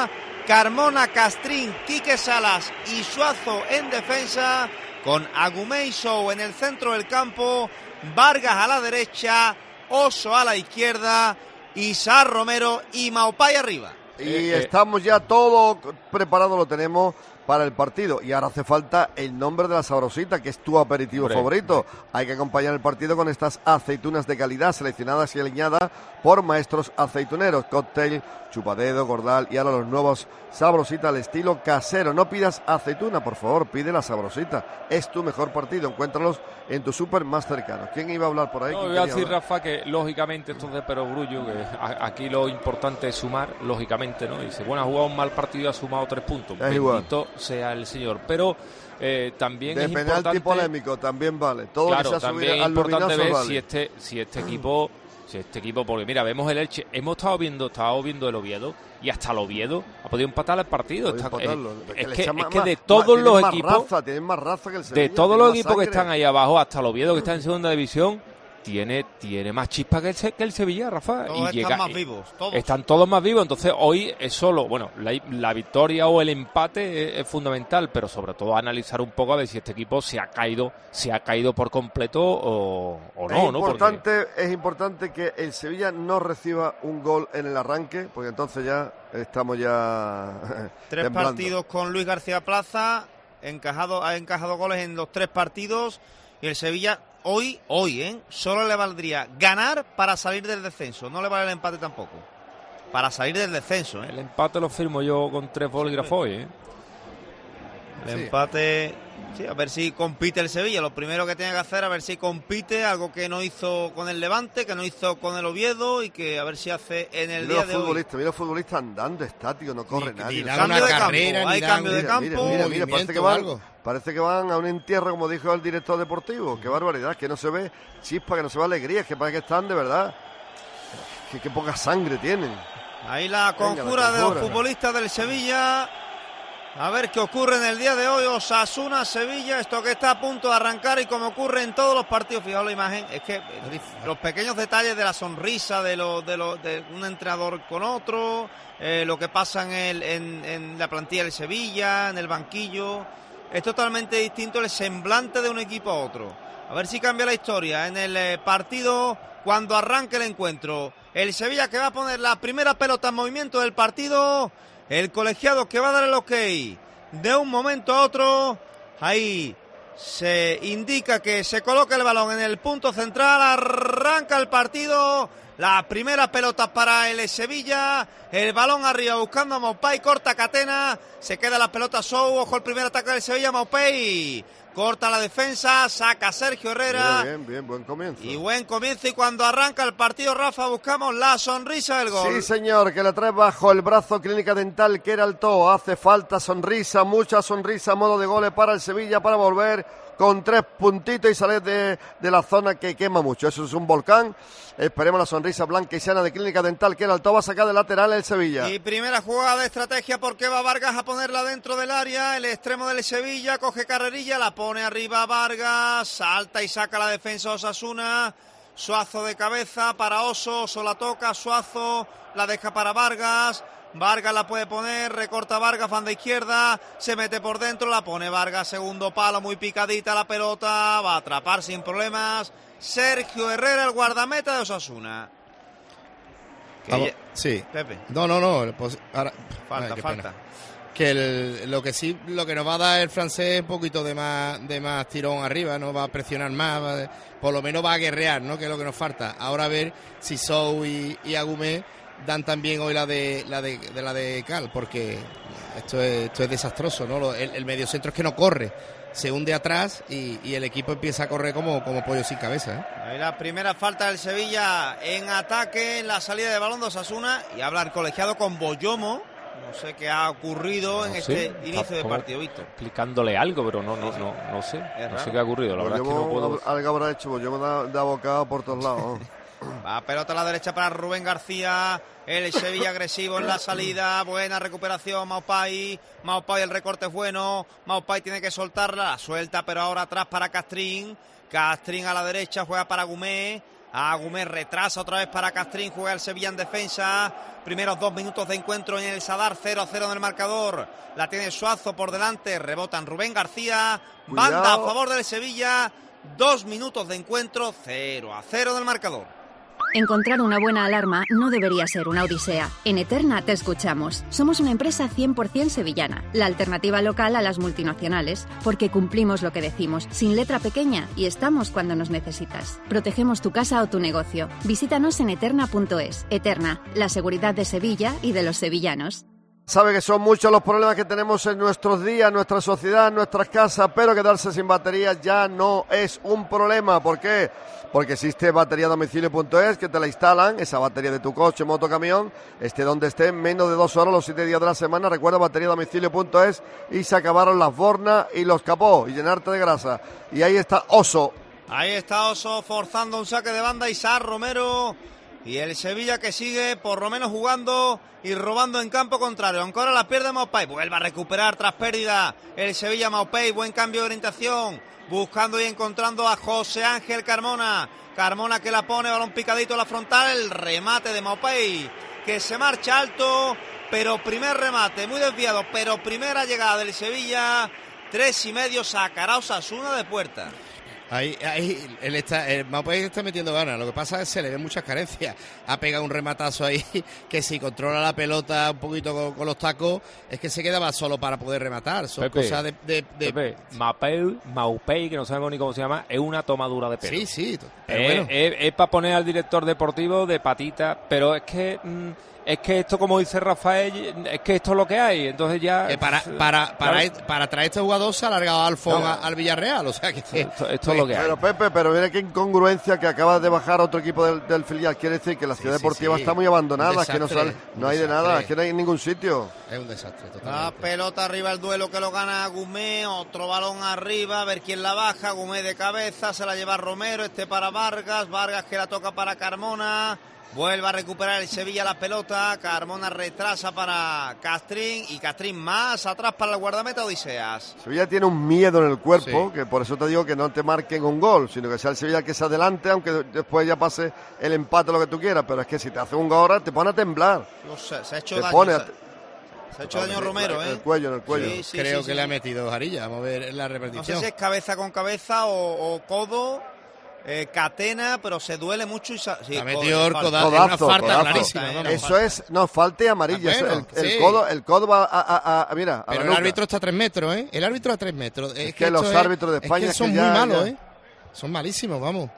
Carmona, Castrín, Quique Salas y Suazo en defensa, con Agumé y Sou en el centro del campo, Vargas a la derecha, Oso a la izquierda, Isaac Romero y Maupay arriba. Y estamos ya todo preparado, lo tenemos para el partido. Y ahora hace falta el nombre de la Sabrosita, que es tu aperitivo favorito. Hay que acompañar el partido con estas aceitunas de calidad seleccionadas y aliñadas por maestros aceituneros. Cóctel, chupadedo, gordal y ahora los nuevos Sabrosita al estilo casero. No pidas aceituna, por favor, pide la Sabrosita. Es tu mejor partido. Encuéntralos en tu súper más cercano. ¿Quién iba a hablar por ahí? No, voy a decir, Rafa, que lógicamente esto es de perogrullo, que aquí lo importante es sumar, lógicamente, ¿no? Dice, bueno, ha jugado un mal partido y ha sumado 3 puntos. Bendito sea el señor. Pero también de es penalti importante, polémico también vale. Todo claro, lo que sea también subir es al importante ver vale. si este equipo, porque mira, vemos el Elche, hemos estado viendo el Oviedo, y hasta el Oviedo ha podido empatar el partido. Es que de todos los equipos, tienen más raza que el Sevilla, de todos los equipos sangre. que están ahí abajo, hasta el Oviedo, que está en segunda división, tiene más chispa que el Sevilla, Rafa. Todos están más vivos, todos. Están todos más vivos, entonces hoy es solo, bueno, la victoria o el empate es fundamental, pero sobre todo analizar un poco a ver si este equipo se ha caído por completo o no, ¿no? Es importante que el Sevilla no reciba un gol en el arranque, porque entonces ya estamos 3 temblando. partidos con Luis García Plaza, ha encajado goles en los 3 partidos, y el Sevilla hoy, solo le valdría ganar para salir del descenso. No le vale el empate tampoco. Para salir del descenso, El empate lo firmo yo con 3 bolígrafos hoy, El empate, sí, a ver si compite el Sevilla. Lo primero que tiene que hacer, a ver si compite, algo que no hizo con el Levante, que no hizo con el Oviedo, y que a ver si hace en el día de hoy. Mira los futbolistas andando estático, no corre nadie. Hay cambio de campo. Mira, parece que van a un entierro, como dijo el director deportivo. Qué barbaridad, que no se ve chispa, que no se ve alegría, que parece que están de verdad. Que poca sangre tienen. Ahí la conjura de los futbolistas del Sevilla. A ver qué ocurre en el día de hoy. Osasuna, Sevilla, esto que está a punto de arrancar, y como ocurre en todos los partidos. Fijaos la imagen, es que los pequeños detalles de la sonrisa de un entrenador con otro, lo que pasa en la plantilla del Sevilla, en el banquillo, es totalmente distinto el semblante de un equipo a otro. A ver si cambia la historia en el partido cuando arranque el encuentro. El Sevilla que va a poner la primera pelota en movimiento del partido. El colegiado que va a dar el ok de un momento a otro. Ahí se indica que se coloca el balón en el punto central. Arranca el partido. La primera pelota para el Sevilla. El balón arriba buscando a Maupay. Corta Catena. Se queda la pelota Sou. Ojo el primer ataque del Sevilla. Maupay corta la defensa. Saca Sergio Herrera. Bien, buen comienzo. Y buen comienzo. Y cuando arranca el partido, Rafa, buscamos la sonrisa del gol. Sí, señor, que la trae bajo el brazo Clínica Dental Queraltó. Hace falta sonrisa, mucha sonrisa, modo de goles para el Sevilla, para volver con 3 puntitos y salir de la zona que quema mucho. Eso es un volcán. Esperemos la sonrisa blanca y sana de Clínica Dental Queraltó. Va a sacar de lateral el Sevilla. Y primera jugada de estrategia, porque va Vargas a ponerla dentro del área. El extremo del Sevilla coge carrerilla, la pone arriba Vargas, salta y saca la defensa Osasuna. Suazo de cabeza para Oso, Oso la toca, Suazo la deja para Vargas. Vargas la puede poner, recorta Vargas, banda izquierda, se mete por dentro, la pone Vargas, segundo palo, muy picadita la pelota, va a atrapar sin problemas Sergio Herrera, el guardameta de Osasuna. Sí. Pepe. No. Pues ahora, Falta. Que lo que nos va a dar el francés un poquito de más tirón arriba, no va a presionar más, por lo menos va a guerrear, ¿no? Que es lo que nos falta. Ahora a ver si Sou y Agumé dan también hoy la de Cal, porque esto es desastroso, ¿no? El mediocentro es que no corre, se hunde atrás y el equipo empieza a correr como pollo sin cabeza, ¿eh? Ahí la primera falta del Sevilla en ataque, en la salida de balón de Osasuna, y habla el colegiado con Boyomo. No sé qué ha ocurrido en este inicio de partido, Víctor. Explicándole algo, pero no sé. No sé qué ha ocurrido. La verdad es que no puedo. Algo habrá hecho, Boyomo da bocado por todos lados. Va pelota a la derecha para Rubén García. El Sevilla agresivo en la salida. Buena recuperación, Maupay. El recorte es bueno. Maupay tiene que soltarla. La suelta, pero ahora atrás para Castrín. Castrín a la derecha, juega para Agumé. Agumé retrasa otra vez para Castrín, juega el Sevilla en defensa. Primeros 2 minutos de encuentro en el Sadar, 0-0 en el marcador. La tiene Suazo por delante, rebotan Rubén García. Cuidado. Banda a favor del Sevilla. 2 minutos de encuentro, 0-0 en el marcador. Encontrar una buena alarma no debería ser una odisea. En Eterna te escuchamos. Somos una empresa 100% sevillana, la alternativa local a las multinacionales, porque cumplimos lo que decimos, sin letra pequeña, y estamos cuando nos necesitas. Protegemos tu casa o tu negocio. Visítanos en eterna.es. Eterna, la seguridad de Sevilla y de los sevillanos. Sabe que son muchos los problemas que tenemos en nuestros días, en nuestra sociedad, en nuestras casas, pero quedarse sin baterías ya no es un problema. ¿Por qué? Porque existe bateriadomicilio.es, que te la instalan, esa batería de tu coche, moto, camión, esté donde esté, en menos de 2 horas, los 7 días de la semana. Recuerda, bateriadomicilio.es, y se acabaron las bornas y los capós, y llenarte de grasa. Y ahí está Oso. Ahí está Oso forzando un saque de banda, Isaac Romero. Y el Sevilla que sigue por lo menos jugando y robando en campo contrario. Aunque ahora la pierde Maupay. Vuelve a recuperar tras pérdida el Sevilla. Maupay, buen cambio de orientación. Buscando y encontrando a José Ángel Carmona. Carmona que la pone, balón picadito a la frontal. El remate de Maupay que se marcha alto. Pero primer remate, muy desviado. Pero primera llegada del Sevilla. 3,5, sacará Osasuna de puerta. Ahí el Maupay está metiendo ganas. Lo que pasa es que se le ven muchas carencias. Ha pegado un rematazo ahí que si controla la pelota un poquito con los tacos, es que se quedaba solo para poder rematar. Son Pepe, cosas de Pepe, Maupay, que no sabemos ni cómo se llama, es una tomadura de pelo. Sí. Es para poner al director deportivo de patita, pero es que esto, como dice Rafael, es que esto es lo que hay. Entonces ya para traer este jugador se ha alargado Alfón al Villarreal, o sea que esto es lo que hay. Pero Pepe, pero mira qué incongruencia, que acaba de bajar otro equipo del filial. Quiere decir que la ciudad deportiva está muy abandonada, es que no hay de nada, es que no hay en ningún sitio. Es un desastre totalmente. La pelota arriba, el duelo que lo gana Gumé, otro balón arriba, a ver quién la baja. Gumé de cabeza, se la lleva Romero, para Vargas que la toca para Carmona. Vuelve a recuperar el Sevilla la pelota. Carmona retrasa para Castrín, y Castrín más atrás para el guardameta Odiseas. Sevilla tiene un miedo en el cuerpo, que por eso te digo que no te marquen un gol, sino que sea el Sevilla que se adelante, aunque después ya pase el empate, lo que tú quieras. Pero es que si te hace un gol ahora, te pone a temblar. No sé, se ha hecho daño. Se ha hecho daño Romero, en el cuello. Sí, Creo que le ha metido Jarilla. Vamos a ver la repetición. No sé si es cabeza con cabeza o codo. Catena, pero se duele mucho y ha metido el codazo, una falta clarísima. Eso es, falta y amarilla. Bueno, el codo va a mira. Pero el árbitro está a 3 metros, ¿eh? El árbitro a 3 metros. Es que los árbitros de España son muy malos, ¿eh? Son malísimos, vamos.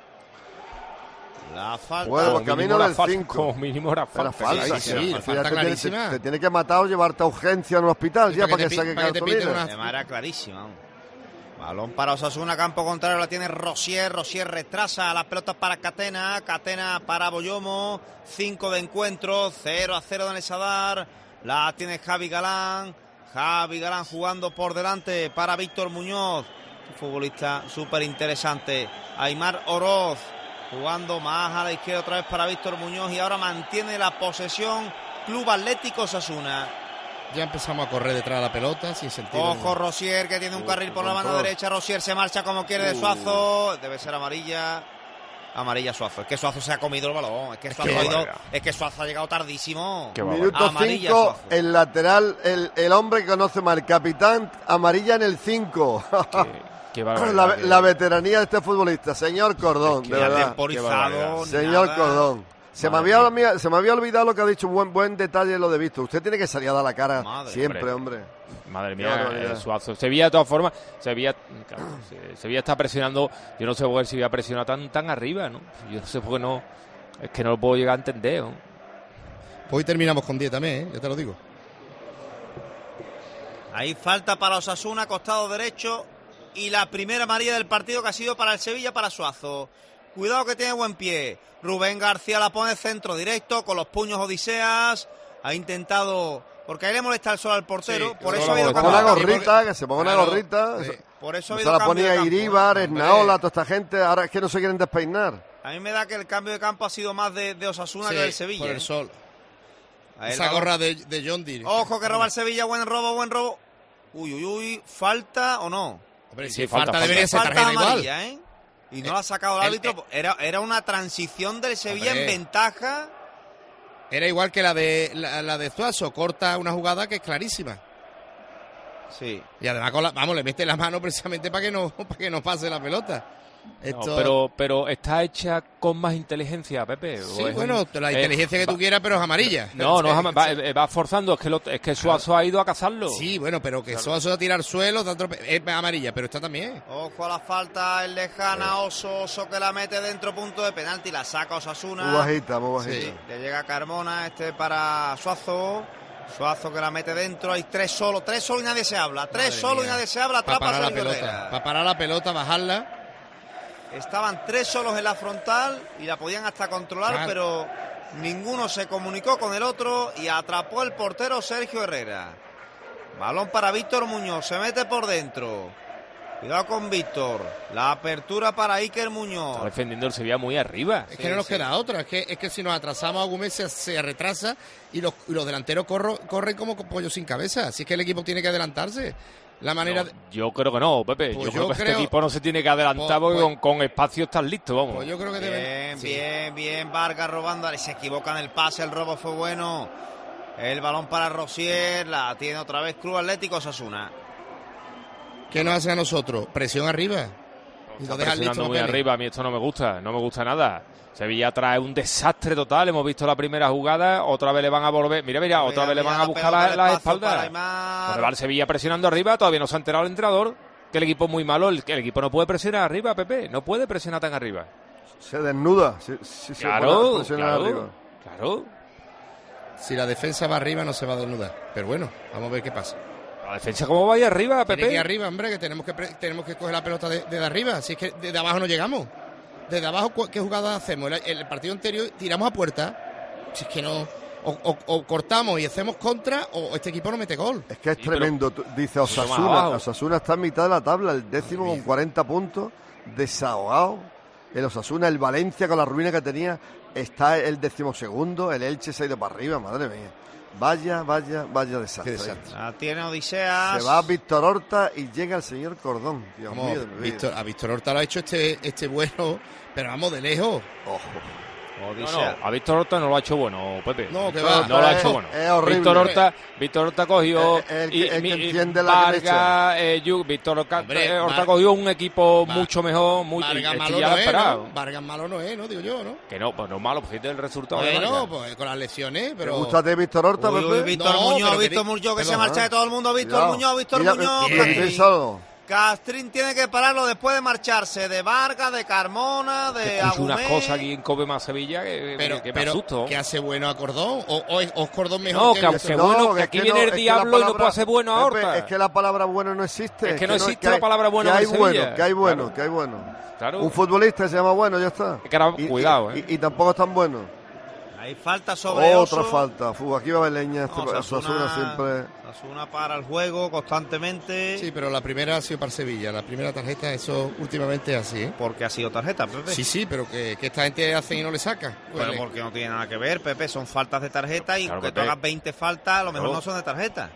La falta. Bueno, camino del 5. Como mínimo era falta. Falta clarísima. Te tiene que matar o llevarte a urgencia en un hospital ya para que saque cartulina. De manera clarísima. Balón para Osasuna, campo contrario, la tiene Rosier retrasa las pelotas para Catena para Boyomo, 5 de encuentro, 0-0 en el Sadar, la tiene Javi Galán jugando por delante para Víctor Muñoz, un futbolista súper interesante. Aimar Oroz jugando más a la izquierda otra vez para Víctor Muñoz, y ahora mantiene la posesión Club Atlético Osasuna. Ya empezamos a correr detrás de la pelota sin sentido. Ojo Rosier, que tiene un carril por la banda derecha. Rosier se marcha como quiere de Suazo. Debe ser amarilla. Amarilla Suazo. Es que Suazo se ha comido el balón. Es que Suazo ha llegado tardísimo. Minuto 5, el lateral, el hombre que conoce más, el capitán, amarilla en el 5. La veteranía de este futbolista. Señor Cordón, de verdad. Temporizado, señor Cordón. Se me había olvidado lo que ha dicho, buen detalle lo de Visto. Usted tiene que salir a dar la cara siempre, hombre. Madre mía, Suazo. Sevilla, de todas formas, Sevilla está presionando. Yo no sé por qué Sevilla presiona tan arriba, ¿no? Yo no sé por qué no. Es que no lo puedo llegar a entender, ¿no? Hoy terminamos con 10 también, ya te lo digo. Ahí falta para Osasuna, costado derecho. Y la primera amarilla del partido que ha sido para el Sevilla, para Suazo. Cuidado que tiene buen pie. Rubén García la pone centro directo con los puños Odiseas. Ha intentado, porque ahí le molesta el sol al portero. Por eso ha habido cambio. Que se ponga una gorrita. Por eso ha habido cambio. Se la ponía Iríbar, Esnaola, toda esta gente. Ahora es que no se quieren despeinar. A mí me da que el cambio de campo ha sido más de Osasuna que del Sevilla. Por el sol. Esa gorra de John Deere. Ojo que roba el Sevilla. Buen robo. Uy. ¿Falta o no? Hombre, si falta debería ser tarjeta igual. y no la ha sacado el árbitro. Era una transición del Sevilla en ventaja. Era igual que la de Zuazo, corta una jugada que es clarísima. Sí. Y además le mete la mano precisamente para que no pase la pelota. Pero está hecha con más inteligencia, Pepe. Sí, bueno, la inteligencia que tú quieras, pero es amarilla. No, va forzando, es que Suazo ha ido a cazarlo. Sí, bueno, pero que Suazo a tirar suelo es amarilla, pero está también. Ojo a la falta, el lejana, Oso que la mete dentro, punto de penalti, la saca Osasuna. Muy bajita. Sí, le llega Carmona, para Suazo que la mete dentro, hay tres solo y nadie se habla. Y nadie se habla, atrapa a Sergio Herrera. Para parar la pelota, bajarla. Estaban 3 solos en la frontal y la podían hasta controlar, pero ninguno se comunicó con el otro y atrapó el portero Sergio Herrera. Balón para Víctor Muñoz, se mete por dentro. Cuidado con Víctor. La apertura para Iker Muñoz. Está defendiendo el Sevilla muy arriba. Es que no nos queda otra. Es que si nos atrasamos, Agumé se retrasa y los delanteros corren como pollo sin cabeza. Así que el equipo tiene que adelantarse. Yo creo que no, Pepe. Pues yo creo que este equipo no se tiene que adelantar porque con espacio están listos, vamos. Pues yo creo que bien, Vargas robando. Se equivoca en el pase, el robo fue bueno. El balón para Rosier, la tiene otra vez Club Atlético Osasuna. ¿Qué nos hace a nosotros? Presión arriba. Y lo dejan listo muy arriba, a mí esto no me gusta nada. Sevilla trae un desastre total, hemos visto la primera jugada, otra vez le van a volver, mira, otra vez le van a buscar las espaldas. Va el Sevilla presionando arriba, todavía no se ha enterado el entrenador, que el equipo es muy malo, el equipo no puede presionar arriba, Pepe, no puede presionar tan arriba. Se desnuda, claro. Si la defensa va arriba no se va a desnudar, pero bueno, vamos a ver qué pasa. La defensa cómo va ahí arriba, Pepe. Tiene que ir arriba, hombre, que tenemos que coger la pelota de arriba, así es que desde abajo no llegamos. Desde abajo, ¿qué jugada hacemos? El partido anterior tiramos a puerta. Si es que no... O cortamos y hacemos contra, o este equipo no mete gol. Es que es tremendo. Dice Osasuna. Osasuna está en mitad de la tabla, el 10º con 40 puntos, desahogado. El Osasuna, el Valencia con la ruina que tenía, está el 12º. El Elche se ha ido para arriba, madre mía. Vaya desastre. Tiene Odiseas. Se va Víctor Horta y llega el señor Cordón. Dios mío. A Víctor Horta lo ha hecho este bueno, pero vamos de lejos. Ojo. A Víctor Horta no lo ha hecho bueno, Pepe. No, que va. No lo ha hecho bueno. Es horrible. Víctor Horta cogió Víctor Horta cogió un equipo mucho mejor, Vargas malo no es, ¿no? Digo yo, ¿no? Que no, pues no es malo, fíjate el resultado. Bueno, pues con las lesiones, pero... ¿Te gusta de Víctor Horta, Pepe? Víctor Muñoz, que se marcha de todo el mundo. Víctor Muñoz. Castrín tiene que pararlo después de marcharse de Vargas, de Carmona, de Agumé. Unas cosas aquí en Cope más Sevilla que me asusto. ¿Qué hace bueno a Cordón? ¿O es Cordón mejor? Que aquí viene el diablo y no puede hacer bueno a Horta. Es que la palabra bueno no existe. Es que no existe la palabra bueno en Sevilla. Que hay bueno. Claro. Un futbolista se llama bueno, ya está. Cuidado, y tampoco es tan bueno. Hay falta sobre Otra falta. Aquí va a haber leña. Osasuna siempre. Osasuna para el juego constantemente. Sí, pero la primera ha sido para Sevilla. La primera tarjeta, eso últimamente es así, ¿eh? Porque ha sido tarjeta, Pepe. Sí, pero que esta gente hace y no le saca. Pero porque no tiene nada que ver, Pepe. Son faltas de tarjeta y claro, que tú hagas 20 faltas, a lo mejor no son de tarjeta.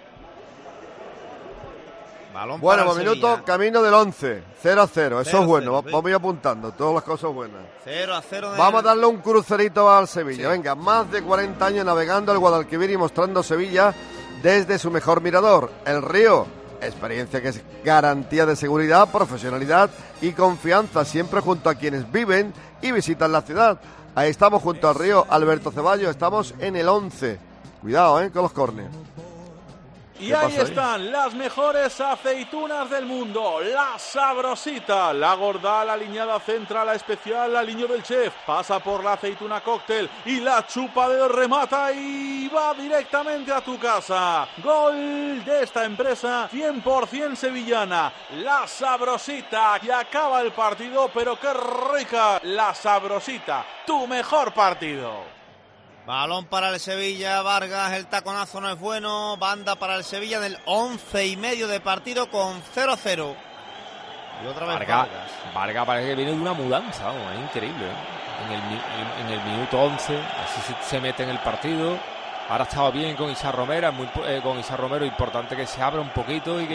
Balón bueno, por minuto, camino del 11, 0-0, eso es bueno, vamos a ir apuntando, todas las cosas buenas. 0-0. Vamos a darle un crucerito al Sevilla, venga, más de 40 años navegando el Guadalquivir y mostrando Sevilla desde su mejor mirador, el río. Experiencia que es garantía de seguridad, profesionalidad y confianza, siempre junto a quienes viven y visitan la ciudad. Ahí estamos junto al río Alberto Ceballos, estamos en el 11. Cuidado, con los córneres. Y ahí están las mejores aceitunas del mundo, la Sabrosita, la gorda, la aliñada central, la especial, la aliño del chef, pasa por la aceituna cóctel y la chupa de remata y va directamente a tu casa. Gol de esta empresa 100% sevillana, la Sabrosita, que acaba el partido, pero qué rica, la Sabrosita, tu mejor partido. Balón para el Sevilla, Vargas, el taconazo no es bueno, banda para el Sevilla del 11,5 de partido con 0-0. Y otra vez Vargas parece que viene de una mudanza, es increíble. En el minuto 11, así se mete en el partido. Ahora ha estado bien con Isa Romero, importante que se abra un poquito y que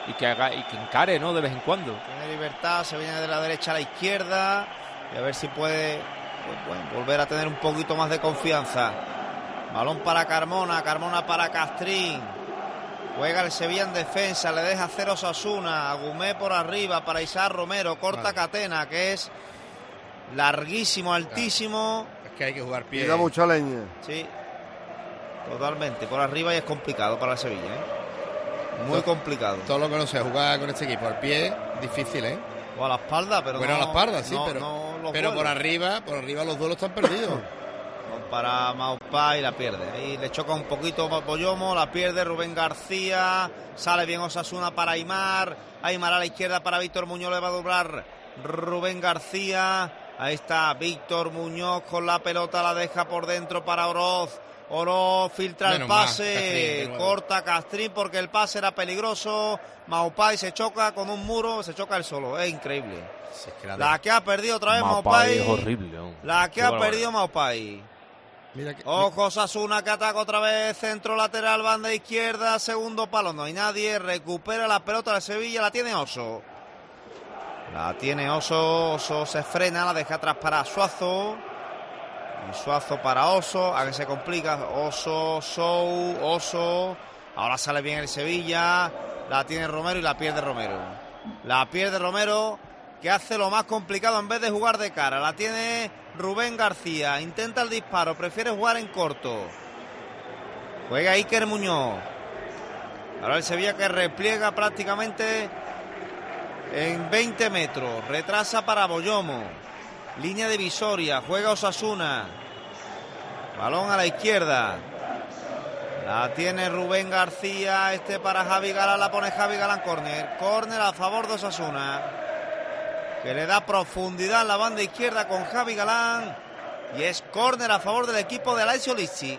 y que encare, ¿no? De vez en cuando. Tiene libertad, se viene de la derecha a la izquierda y a ver si puede volver a tener un poquito más de confianza. Balón para Carmona, Carmona para Castrín. Juega el Sevilla en defensa, le deja 0 Osasuna. Agumé por arriba para Isaac Romero, corta Catena, que es larguísimo, altísimo. Es que hay que jugar pie. Y da mucha leña. Sí, totalmente. Por arriba y es complicado para el Sevilla, ¿eh? Muy complicado. Todo lo que no sea jugar con este equipo al pie, difícil, ¿eh? O a la espalda, pero bueno, no, a la espalda, sí, no pero por arriba los duelos están perdidos. Para Maupay y la pierde. Ahí le choca un poquito Boyomo, la pierde Rubén García. Sale bien Osasuna para Aimar. Aimar a la izquierda para Víctor Muñoz, le va a doblar Rubén García. Ahí está Víctor Muñoz con la pelota, la deja por dentro para Oroz. Oroz filtra el pase, corta Castrín porque el pase era peligroso. Maupay se choca con un muro, se choca él solo, es increíble. La que ha perdido otra vez Maupay. Es horrible. La que ha perdido Maupay. Ojo Osasuna que ataca otra vez, centro lateral, banda izquierda, segundo palo, no hay nadie, recupera la pelota de Sevilla, la tiene Oso. La tiene Oso, Oso se frena, la deja atrás para Suazo. Y Suazo para Oso, a que se complica, Oso, Oso. Ahora sale bien el Sevilla, la tiene Romero y la pierde Romero. La pierde Romero, que hace lo más complicado en vez de jugar de cara. La tiene Rubén García, intenta el disparo, prefiere jugar en corto. Juega Iker Muñoz. Ahora el Sevilla que repliega prácticamente en 20 metros. Retrasa para Boyomo. Línea divisoria, juega Osasuna. Balón a la izquierda. La tiene Rubén García, para Javi Galán, la pone Javi Galán, córner. Córner a favor de Osasuna, que le da profundidad en la banda izquierda con Javi Galán. Y es córner a favor del equipo de Alaisio Lizzi.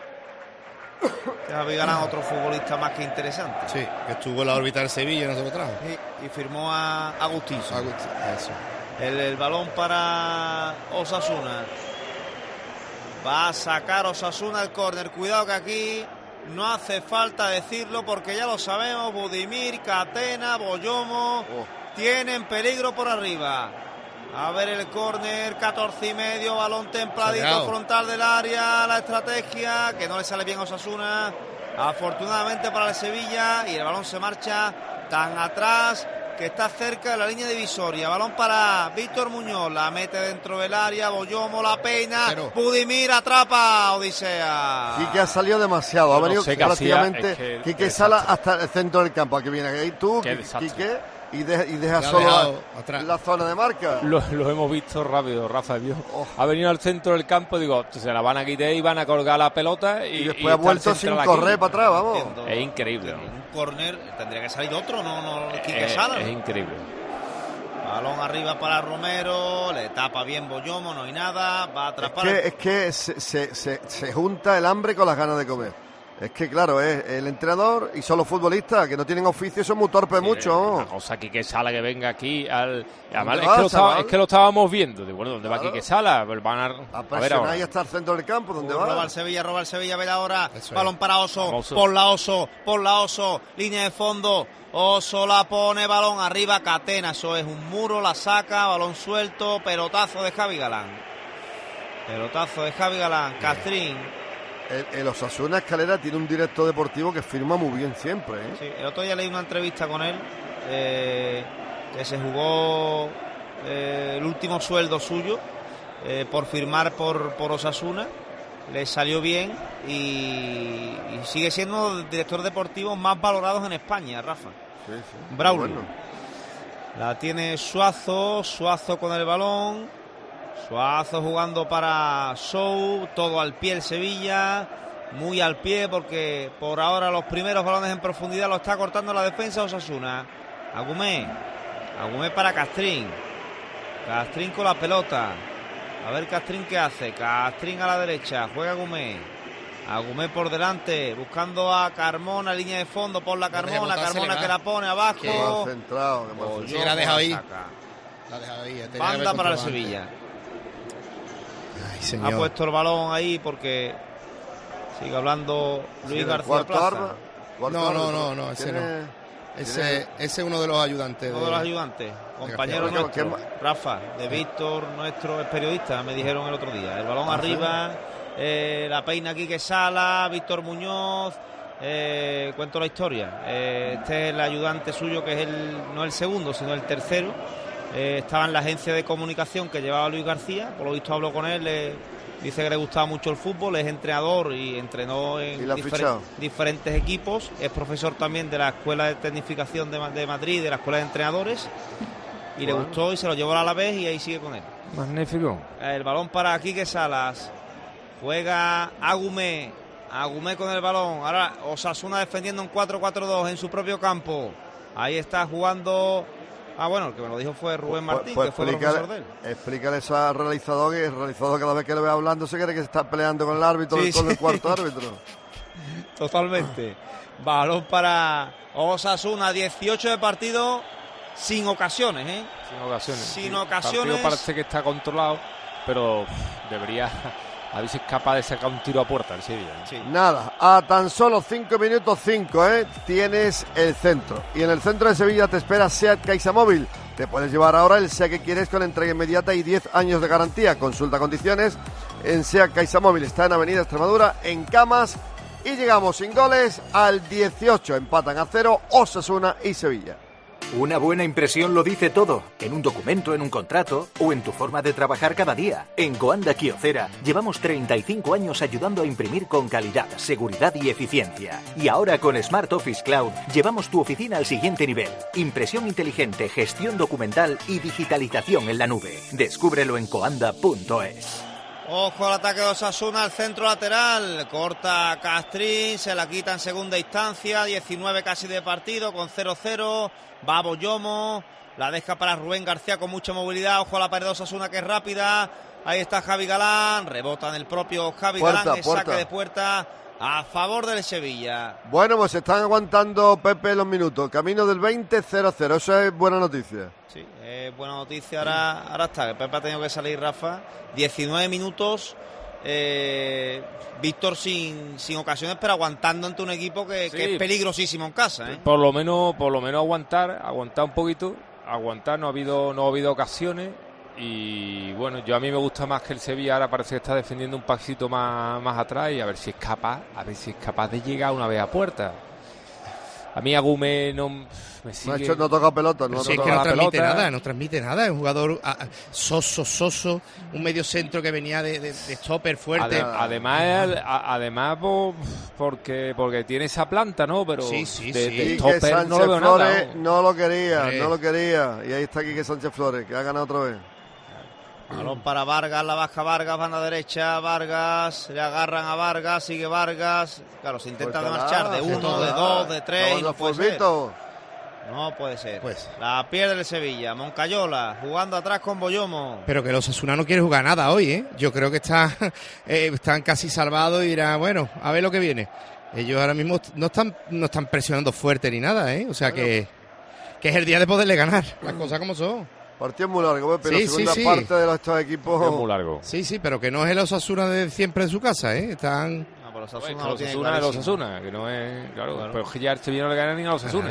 Javi Galán, otro futbolista más que interesante. Sí, que estuvo en la órbita del Sevilla, no se lo trajo. Y firmó a Agustín. Eso. El balón para Osasuna. Va a sacar Osasuna el córner. Cuidado que aquí no hace falta decirlo porque ya lo sabemos. Budimir, Catena, Boyomo tienen peligro por arriba. A ver el córner, 14,5, balón templadito, frontal del área, la estrategia que no le sale bien a Osasuna. Afortunadamente para el Sevilla, y el balón se marcha tan atrás que está cerca de la línea divisoria. Balón para Víctor Muñoz, la mete dentro del área, Boyomo la peina, Budimir atrapa, Odisea. Quique ha salido demasiado, ha venido prácticamente Quique Sala hasta el centro del campo. Aquí viene ahí tú, Quique, y deja solo la zona de marca. Lo hemos visto rápido, Rafa. Ha venido al centro del campo, digo, se la van a quitar y van a colgar la pelota. Y después ha vuelto sin correr para atrás, vamos. Es increíble. Un córner, tendría que salir otro, no Quique Sala. Es increíble. Balón arriba para Romero, le tapa bien Boyomo, no hay nada, va a atrapar. Es que se junta el hambre con las ganas de comer. Es que claro, es el entrenador y son los futbolistas que no tienen oficio, son muy torpes mucho. Una cosa, Quique Sala que venga aquí además es que lo estábamos viendo. De bueno, ¿dónde va Quique Sala? Pues van a ver ahora. Ahí está el centro del campo, ¿dónde va? Roba el Sevilla, a ver ahora. Balón para Oso, por la Oso, línea de fondo. Oso la pone, balón arriba, Catena, eso es un muro, la saca, balón suelto, pelotazo de Javi Galán. Castrín. El Osasuna Escalera tiene un director deportivo que firma muy bien siempre, ¿eh? Sí, el otro día leí una entrevista con él, que se jugó el último sueldo suyo por firmar por Osasuna. Le salió bien y sigue siendo el director deportivo más valorado en España, Rafa. Sí. Braulio. Bueno. La tiene Suazo con el balón. Suazo jugando para Sou, todo al pie el Sevilla, muy al pie porque por ahora los primeros balones en profundidad lo está cortando la defensa Osasuna. Agumé para Castrín con la pelota. A ver Castrín qué hace. Castrín a la derecha, juega Agumé por delante, buscando a Carmona, línea de fondo por la Carmona que la pone abajo. Qué mal centrado. Sí, la ha dejado ahí. Banda para el Sevilla. Ay, ha puesto el balón ahí porque sigue hablando Luis García Plaza. No, ese no. Ese es uno de los ayudantes. Uno de los ayudantes, compañero nuestro, Rafa, de Víctor, nuestro es periodista, me dijeron el otro día. El balón arriba, la peina Quique Sala, Víctor Muñoz. Cuento la historia. Este es el ayudante suyo, que es no el segundo, sino el tercero. Estaba en la agencia de comunicación que llevaba Luis García. Por lo visto habló con él, dice que le gustaba mucho el fútbol, es entrenador y entrenó en diferentes equipos. Es profesor también de la Escuela de Tecnificación de Madrid, de la Escuela de Entrenadores. Y le gustó y se lo llevó a la vez y ahí sigue con él. Magnífico. El balón para Quique Salas. Juega Agumé con el balón. Ahora Osasuna defendiendo un 4-4-2 en su propio campo. Ahí está jugando. Bueno, el que me lo dijo fue Rubén Martín, que fue el profesor de él. Explícale eso al realizador, que el realizador cada vez que le ve hablando se cree que se está peleando con el árbitro, con el cuarto árbitro. Totalmente. Balón para Osasuna, 18 de partido, sin ocasiones, ¿eh? Sin ocasiones. El partido parece que está controlado, pero debería... A ver si es capaz de sacar un tiro a puerta el Sevilla. Sí. Nada, a tan solo 5 minutos 5, tienes el centro. Y en el centro de Sevilla te espera SEAT CaixaMóvil. Te puedes llevar ahora el SEAT que quieres con entrega inmediata y 10 años de garantía. Consulta condiciones en SEAT CaixaMóvil. Está en Avenida Extremadura, en Camas. Y llegamos sin goles al 18. Empatan a 0 Osasuna y Sevilla. Una buena impresión lo dice todo, en un documento, en un contrato o en tu forma de trabajar cada día. En Coanda Kyocera llevamos 35 años ayudando a imprimir con calidad, seguridad y eficiencia. Y ahora con Smart Office Cloud llevamos tu oficina al siguiente nivel. Impresión inteligente, gestión documental y digitalización en la nube. Descúbrelo en coanda.es. Ojo al ataque de Osasuna, al centro lateral, corta Castrín, se la quita en segunda instancia, 19 casi de partido, con 0-0, va Boyomo, la deja para Rubén García con mucha movilidad, ojo a la pared de Osasuna que es rápida, ahí está Javi Galán, rebota en el propio Javi Galán, es saque de puerta a favor del Sevilla. Bueno, pues están aguantando Pepe los minutos, camino del 20, 0-0, eso es buena noticia. Sí, es buena noticia, ahora está, que Pepe ha tenido que salir, Rafa, 19 minutos, Víctor sin ocasiones, pero aguantando ante un equipo que es peligrosísimo en casa, ¿eh? Por lo menos aguantar un poquito, no ha habido ocasiones. Y bueno, a mí me gusta más que el Sevilla ahora parece que está defendiendo un pasito más atrás y a ver si es capaz de llegar una vez a puerta. A mí Agumé no me sigue... No toca pelota, no transmite nada, es un jugador soso, un medio centro que venía de stopper fuerte. Además porque tiene esa planta, ¿no? Pero de stopper no lo veo nada. No lo quería. Y ahí está Quique Sánchez Flores, que ha ganado otra vez. Balón para Vargas, la baja Vargas, banda derecha, Vargas, le agarran a Vargas, sigue Vargas, claro, se intenta marchar de 1, de 2, de 3 y no puede ser. No puede ser. La pierde el Sevilla, Moncayola, jugando atrás con Boyomo. Pero que el Osasuna no quiere jugar nada hoy, ¿eh? Yo creo que están casi salvados y dirán, bueno, a ver lo que viene. Ellos ahora mismo no están presionando fuerte ni nada, ¿eh? O sea que es el día de poderle ganar, las cosas como son. Partido muy largo, pero segunda parte de estos equipos es muy largo. Sí, pero que no es el Osasuna de siempre en su casa, ¿eh? Están... No, pero Osasuna que no es... Claro. Pero que ya el Sevilla no le gana ni a Osasuna.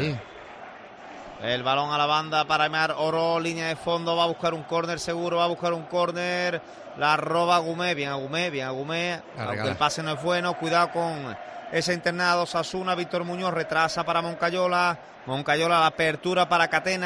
El balón a la banda para Aimar Oro, línea de fondo, va a buscar un córner seguro, la roba Agumé, bien Agumé, aunque el pase no es bueno, cuidado con ese internado Osasuna, Víctor Muñoz retrasa para Moncayola, la apertura para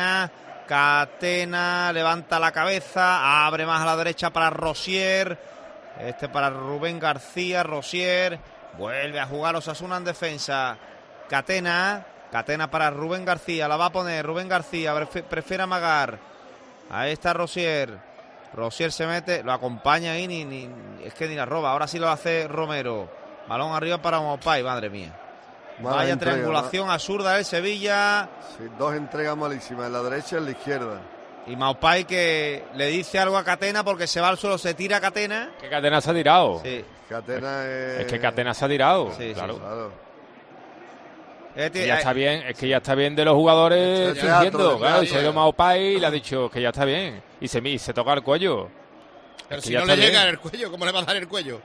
Catena levanta la cabeza, abre más a la derecha para Rosier, para Rubén García, Rosier, vuelve a jugar Osasuna en defensa, Catena para Rubén García, la va a poner Rubén García, prefiere amagar, ahí está Rosier se mete, lo acompaña ahí, es que ni la roba, ahora sí lo hace Romero, balón arriba para Maupay, madre mía. Vaya triangulación absurda del Sevilla. Sí, dos entregas malísimas, en la derecha y en la izquierda. Y Maupay que le dice algo a Catena porque se va al suelo, se tira Catena. Que Catena se ha tirado. Sí. Es que Catena se ha tirado. Sí, claro. Ya está bien, es que ya está bien de los jugadores fingiendo. Claro, y se ha ido Maupay y le ha dicho que ya está bien. Y se toca el cuello. Pero si no le llega en el cuello, ¿cómo le va a dar el cuello?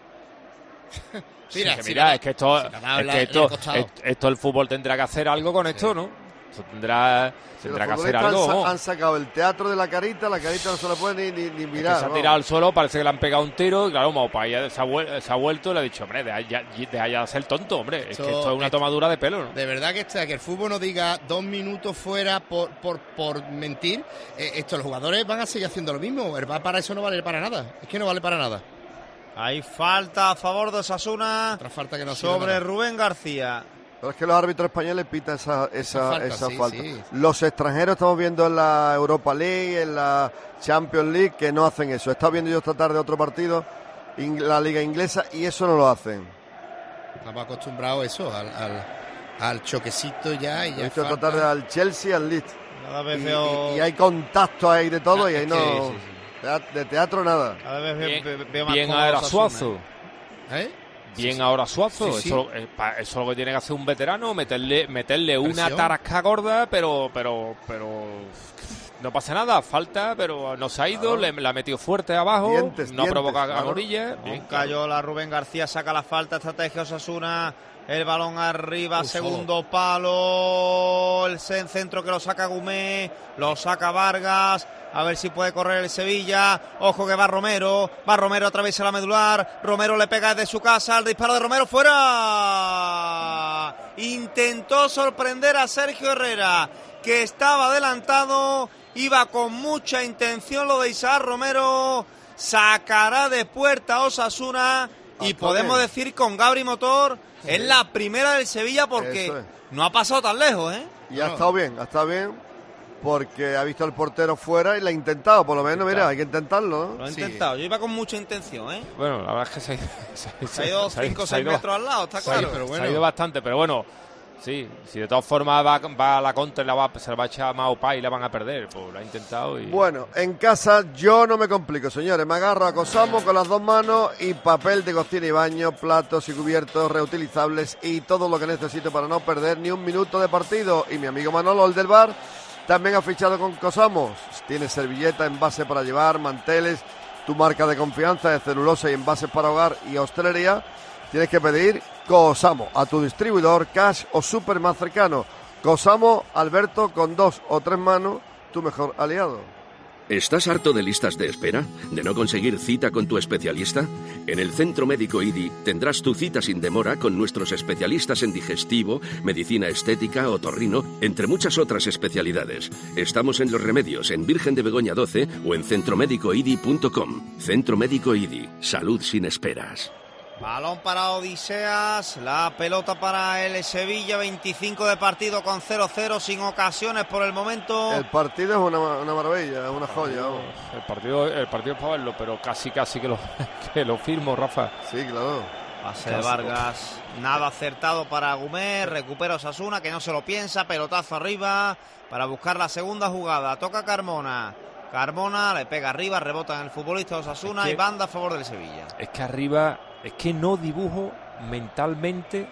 Mira, es que esto el fútbol tendrá que hacer algo con esto, ¿no? Esto tendrá que hacer algo. Han sacado el teatro de la carita no se la puede ni mirar. Se ha tirado al suelo, parece que le han pegado un tiro y claro, Maupai se ha vuelto y le ha dicho, hombre, deja ya de ser tonto, hombre. Es que esto es una tomadura de pelo, ¿no? De verdad que que el fútbol no diga 2 minutos fuera por mentir. Los jugadores van a seguir haciendo lo mismo. El VAR para eso no vale para nada. Es que no vale para nada. Hay falta a favor de Osasuna. Otra falta que no sobre Rubén García. Pero es que los árbitros españoles pitan esa falta. Sí. Los extranjeros estamos viendo en la Europa League, en la Champions League, que no hacen eso. He estado viendo yo esta tarde otro partido, la Liga Inglesa, y eso no lo hacen. Estamos acostumbrados a eso, al choquecito ya. Y he visto esta tarde al Chelsea, al Leeds. Cada vez y hay contacto ahí de todo y ahí no... Sí. De teatro nada. Cada vez veo más bien ahora Suazo. Bien ahora Suazo. Sí. Eso es lo que tiene que hacer un veterano, meterle una tarasca gorda, pero no pasa nada, falta, pero no se ha ido, la ha metido fuerte abajo, no provoca agonilla. Bien, cayó la Rubén García, saca la falta, estrategia Osasuna, el balón arriba, segundo palo, el centro que lo saca Gumé, lo saca Vargas. A ver si puede correr el Sevilla. Ojo que va Romero, atraviesa la medular. Romero le pega desde su casa. El disparo de Romero fuera. Intentó sorprender a Sergio Herrera, que estaba adelantado. Iba con mucha intención lo de Isaac Romero. Sacará de puerta a Osasuna. Y podemos decir con Gabri Motor, es la primera del Sevilla porque no ha pasado tan lejos, ¿eh? Y ha estado bien, porque ha visto al portero fuera y lo ha intentado, por lo menos, mira, hay que intentarlo, ¿no? Lo ha intentado, yo iba con mucha intención, ¿eh? Bueno, la verdad es que se ha ido 5 o 6 metros al lado, está claro. Pero bueno. Se ha ido bastante, pero bueno, sí, si de todas formas va a la contra, se la va a echar a Maupai y la van a perder, pues lo ha intentado y... Bueno, en casa yo no me complico, señores, me agarro a Cosamo con las 2 manos y papel de cocina y baño, platos y cubiertos reutilizables y todo lo que necesito para no perder ni un minuto de partido. Y mi amigo Manolo, el del bar, también ha fichado con Cosamos. Tiene servilleta, envase para llevar, manteles, tu marca de confianza de celulosa y envases para hogar y hostelería. Tienes que pedir Cosamo a tu distribuidor, cash o super más cercano. Cosamo, Alberto, con 2 o 3 manos, tu mejor aliado. ¿Estás harto de listas de espera? ¿De no conseguir cita con tu especialista? En el Centro Médico IDI tendrás tu cita sin demora con nuestros especialistas en digestivo, medicina estética, otorrino, entre muchas otras especialidades. Estamos en Los Remedios, en Virgen de Begoña 12 o en centromédicoidi.com. Centro Médico IDI. Salud sin esperas. Balón para Odiseas, la pelota para el Sevilla, 25 de partido con 0-0, sin ocasiones por el momento. El partido es una maravilla, es una joya. El partido es para verlo, pero casi que lo firmo, Rafa. Sí, claro. Pase de Vargas, nada acertado para Gumé, recupera Osasuna, que no se lo piensa, pelotazo arriba para buscar la segunda jugada. Toca Carmona le pega arriba, rebota en el futbolista Osasuna y banda a favor del Sevilla. Es que arriba... Es que no dibujo mentalmente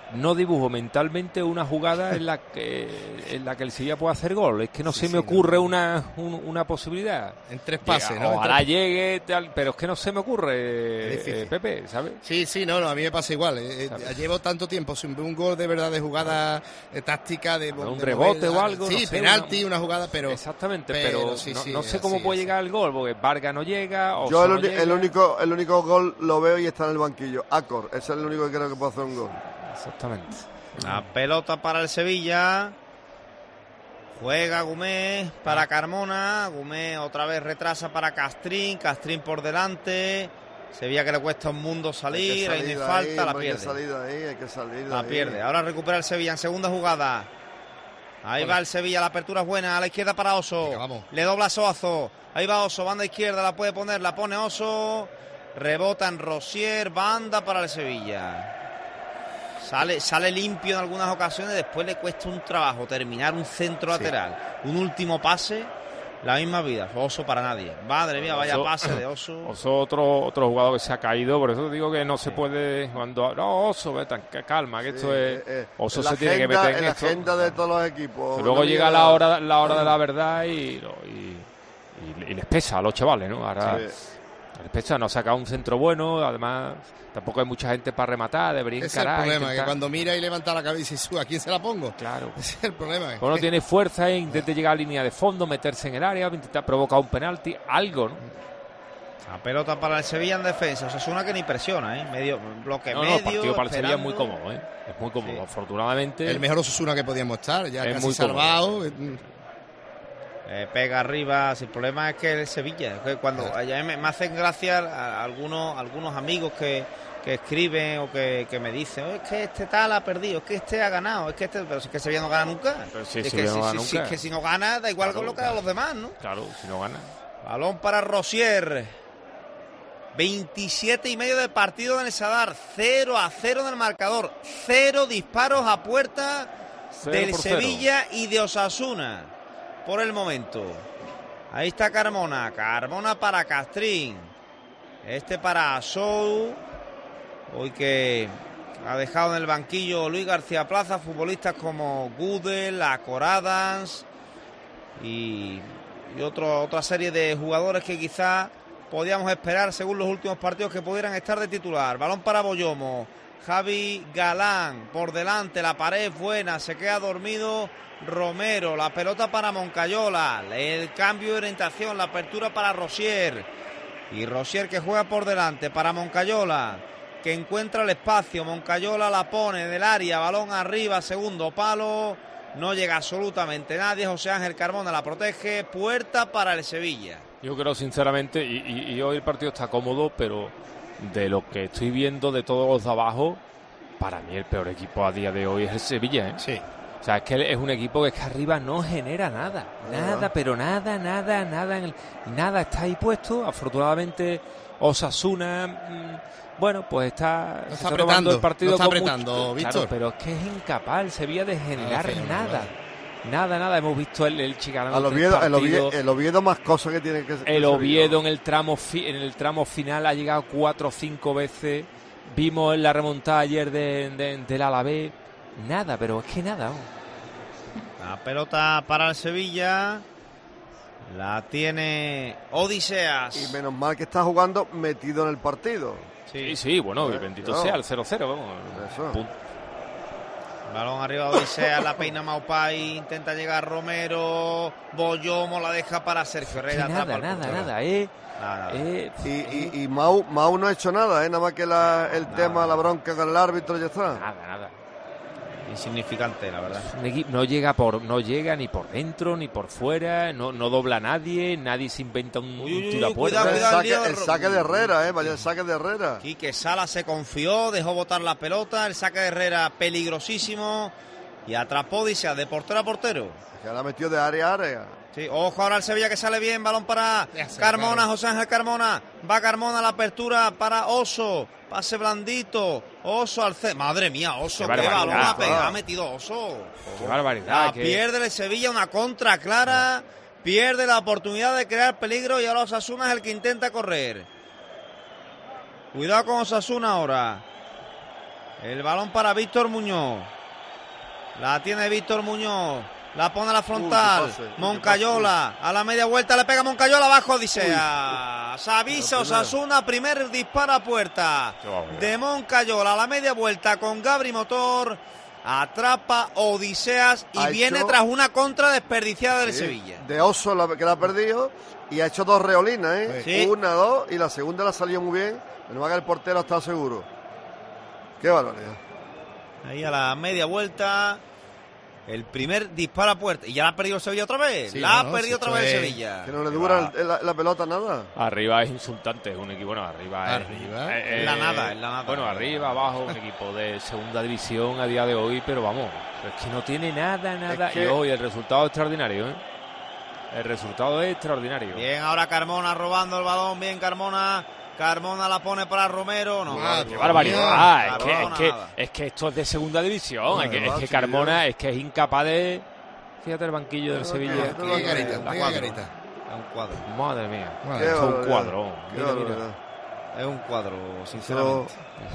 una jugada en la que el Sevilla pueda hacer gol. Es que no se me ocurre una posibilidad. En 3 pases, ¿no? Ojalá llegue, pero es que no se me ocurre, Pepe, ¿sabes? Sí, no, a mí me pasa igual. Llevo tanto tiempo sin ver un gol de verdad de jugada táctica, de un rebote o algo. Sí, no sé, penalti, una jugada, pero... Exactamente, pero no sé cómo puede llegar el gol, porque Vargas no llega. Yo el único gol lo veo y está en el banquillo. Acor, ese es el único que creo que puede hacer un gol. Exactamente. La pelota para el Sevilla. Juega Gumé para Carmona. Gumé otra vez retrasa para Castrín. Castrín por delante. Sevilla que le cuesta un mundo salir. Ahí no hay falta, la pierde. Hay que salir la pierde. Ahora recupera el Sevilla en segunda jugada. Ahí va el Sevilla, la apertura es buena. A la izquierda para Oso. Venga, le dobla Soazo. Ahí va Oso, banda izquierda, la puede poner, la pone Oso. Rebota en Rosier, banda para el Sevilla. Sale limpio en algunas ocasiones, después le cuesta un trabajo terminar un centro lateral. Un último pase, la misma vida. Oso para nadie. Madre mía, vaya pase de Oso. Oso otro jugador que se ha caído, por eso digo que no se puede cuando... No, Oso, calma, que esto es... Oso se tiene que meter en la esto. agenda de todos los equipos. Luego llega la hora de la verdad y les pesa a los chavales, ¿no? Ahora... El Pecha no ha sacado un centro bueno, además tampoco hay mucha gente para rematar, debería encarar. Es el problema, intentar... que cuando mira y levanta la cabeza y sube, ¿a quién se la pongo? Claro. Ese es el problema. Pues no tiene fuerza, intenta llegar a línea de fondo, meterse en el área, intentar provocar un penalti, algo, ¿no? La pelota para el Sevilla en defensa. Osasuna que ni presiona, medio bloque no, medio. El partido para el Sevilla es muy esperando. cómodo, Es muy cómodo, sí. Afortunadamente. El mejor Osasuna que podíamos estar, ya es casi muy salvado. Pega arriba. El problema es que el Sevilla, que cuando allá me hacen gracia a algunos amigos que escriben o que me dicen, es que este tal ha perdido, es que este ha ganado, es que este, pero si es que Sevilla no gana nunca. Pero si es Sevilla no gana nunca. Es que si no gana, da igual claro, con lo que hagan los demás, ¿no? Claro, si no gana. Balón para Rosier. 27,5 de partido en el Sadar. 0-0 en el marcador. 0 disparos a puerta del Sevilla y de Osasuna. Por el momento. Ahí está Carmona. Carmona para Castrín. Este para Asou. Hoy que ha dejado en el banquillo Luis García Plaza. Futbolistas como Gudel, Acoradans y otra serie de jugadores que quizá podíamos esperar según los últimos partidos que pudieran estar de titular. Balón para Boyomo. Javi Galán por delante. La pared es buena. Se queda dormido Romero. La pelota para Moncayola. El cambio de orientación. La apertura para Rosier. Y Rosier que juega por delante para Moncayola, que encuentra el espacio. Moncayola la pone del área. Balón arriba. Segundo palo. No llega absolutamente nadie. José Ángel Carmona la protege. Puerta para el Sevilla. Yo creo sinceramente, y hoy el partido está cómodo, pero de lo que estoy viendo de todos los de abajo, para mí el peor equipo a día de hoy es el Sevilla, Sí. O sea, es que es un equipo que es que arriba no genera nada. Nada, pero nada. Nada está ahí puesto. Afortunadamente Osasuna, bueno, pues está apretando el partido. No está apretando, Víctor. Claro, pero es que es incapaz el Sevilla de generar nada. Nada, hemos visto el Chicarano. El Oviedo más cosas que tiene que ser. El Oviedo en el tramo final ha llegado 4 o 5 veces. Vimos en la remontada ayer del Alavés. Nada, pero es que nada. La pelota para el Sevilla. La tiene Odiseas. Y menos mal que está jugando metido en el partido. Sí, bueno, bendito sea el 0-0, vamos. Eso. Balón arriba de Odisea, la peina Maupay, intenta llegar Romero, Boyomo la deja para Sergio Herrera. Nada. Y Mau no ha hecho nada, nada más que el tema, la bronca con el árbitro, ya está. Nada. Insignificante, la verdad. No llega ni por dentro ni por fuera, no dobla a nadie se inventa un tiro a puerta. Cuidado, el saque de Herrera, vaya el saque de Herrera. Quique Sala se confió, dejó botar la pelota, el saque de Herrera peligrosísimo y atrapó Odisea de portero a portero. Que la metió de área a área. Sí, ojo ahora el Sevilla que sale bien, balón para Carmona, José Ángel Carmona, va Carmona a la apertura para Oso, pase blandito, Oso al centro, madre mía, Oso, qué balón ha metido Oso. Qué barbaridad. Pierde el Sevilla una contra clara, pierde la oportunidad de crear peligro y ahora Osasuna es el que intenta correr. Cuidado con Osasuna ahora. El balón para Víctor Muñoz, la tiene Víctor Muñoz. La pone a la frontal, Moncayola, a la media vuelta le pega Moncayola, abajo Odisea. Se avisa Osasuna, primer disparo a puerta de Moncayola, a la media vuelta con Gabri Motor, atrapa Odiseas y viene tras una contra desperdiciada del Sevilla. De Oso que la ha perdido y ha hecho 2 reolinas, Sí. 1, 2 y la segunda la salió muy bien, menos mal que el portero está seguro. Qué barbaridad. Ahí a la media vuelta. El primer disparo a puerta. Y ya la ha perdido el Sevilla otra vez. Sí, ha perdido otra vez el Sevilla. Que no le dura la pelota nada. Arriba es insultante. Es un equipo, arriba. Es la nada. Bueno, arriba, abajo, un equipo de segunda división a día de hoy. Pero vamos, es que no tiene nada. Y hoy el resultado es extraordinario, El resultado es extraordinario. Bien, ahora Carmona robando el balón. Bien, Carmona la pone para Romero. No, qué barbaridad. Es que esto es de segunda división. Es que Carmona es incapaz de. Fíjate el banquillo del Sevilla. Es un cuadro. Madre mía. Es un cuadro. Es un cuadro, sinceramente.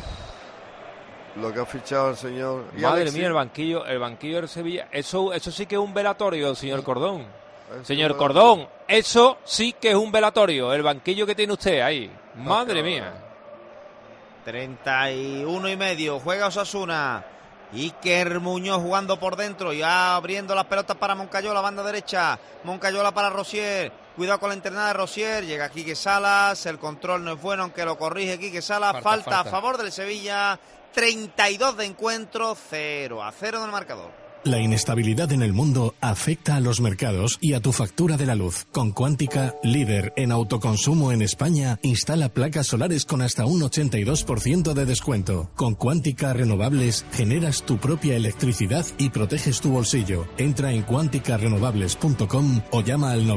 Lo que ha fichado el señor. Madre mía, el banquillo del Sevilla. Eso sí que es un velatorio, señor Cordón. Señor Cordón, eso sí que es un velatorio. El banquillo que tiene usted ahí. Madre mía. 31,5. Juega Osasuna. Iker Muñoz jugando por dentro, ya abriendo las pelotas para Moncayola, banda derecha. Moncayola para Rosier. Cuidado con la internada de Rosier. Llega Quique Salas. El control no es bueno, aunque lo corrige Quique Salas. Falta a favor del Sevilla. 32 de encuentro, 0-0 en el marcador. La inestabilidad en el mundo afecta a los mercados y a tu factura de la luz. Con Quántica, líder en autoconsumo en España, instala placas solares con hasta un 82% de descuento. Con Quántica Renovables generas tu propia electricidad y proteges tu bolsillo. Entra en quanticarenovables.com o llama al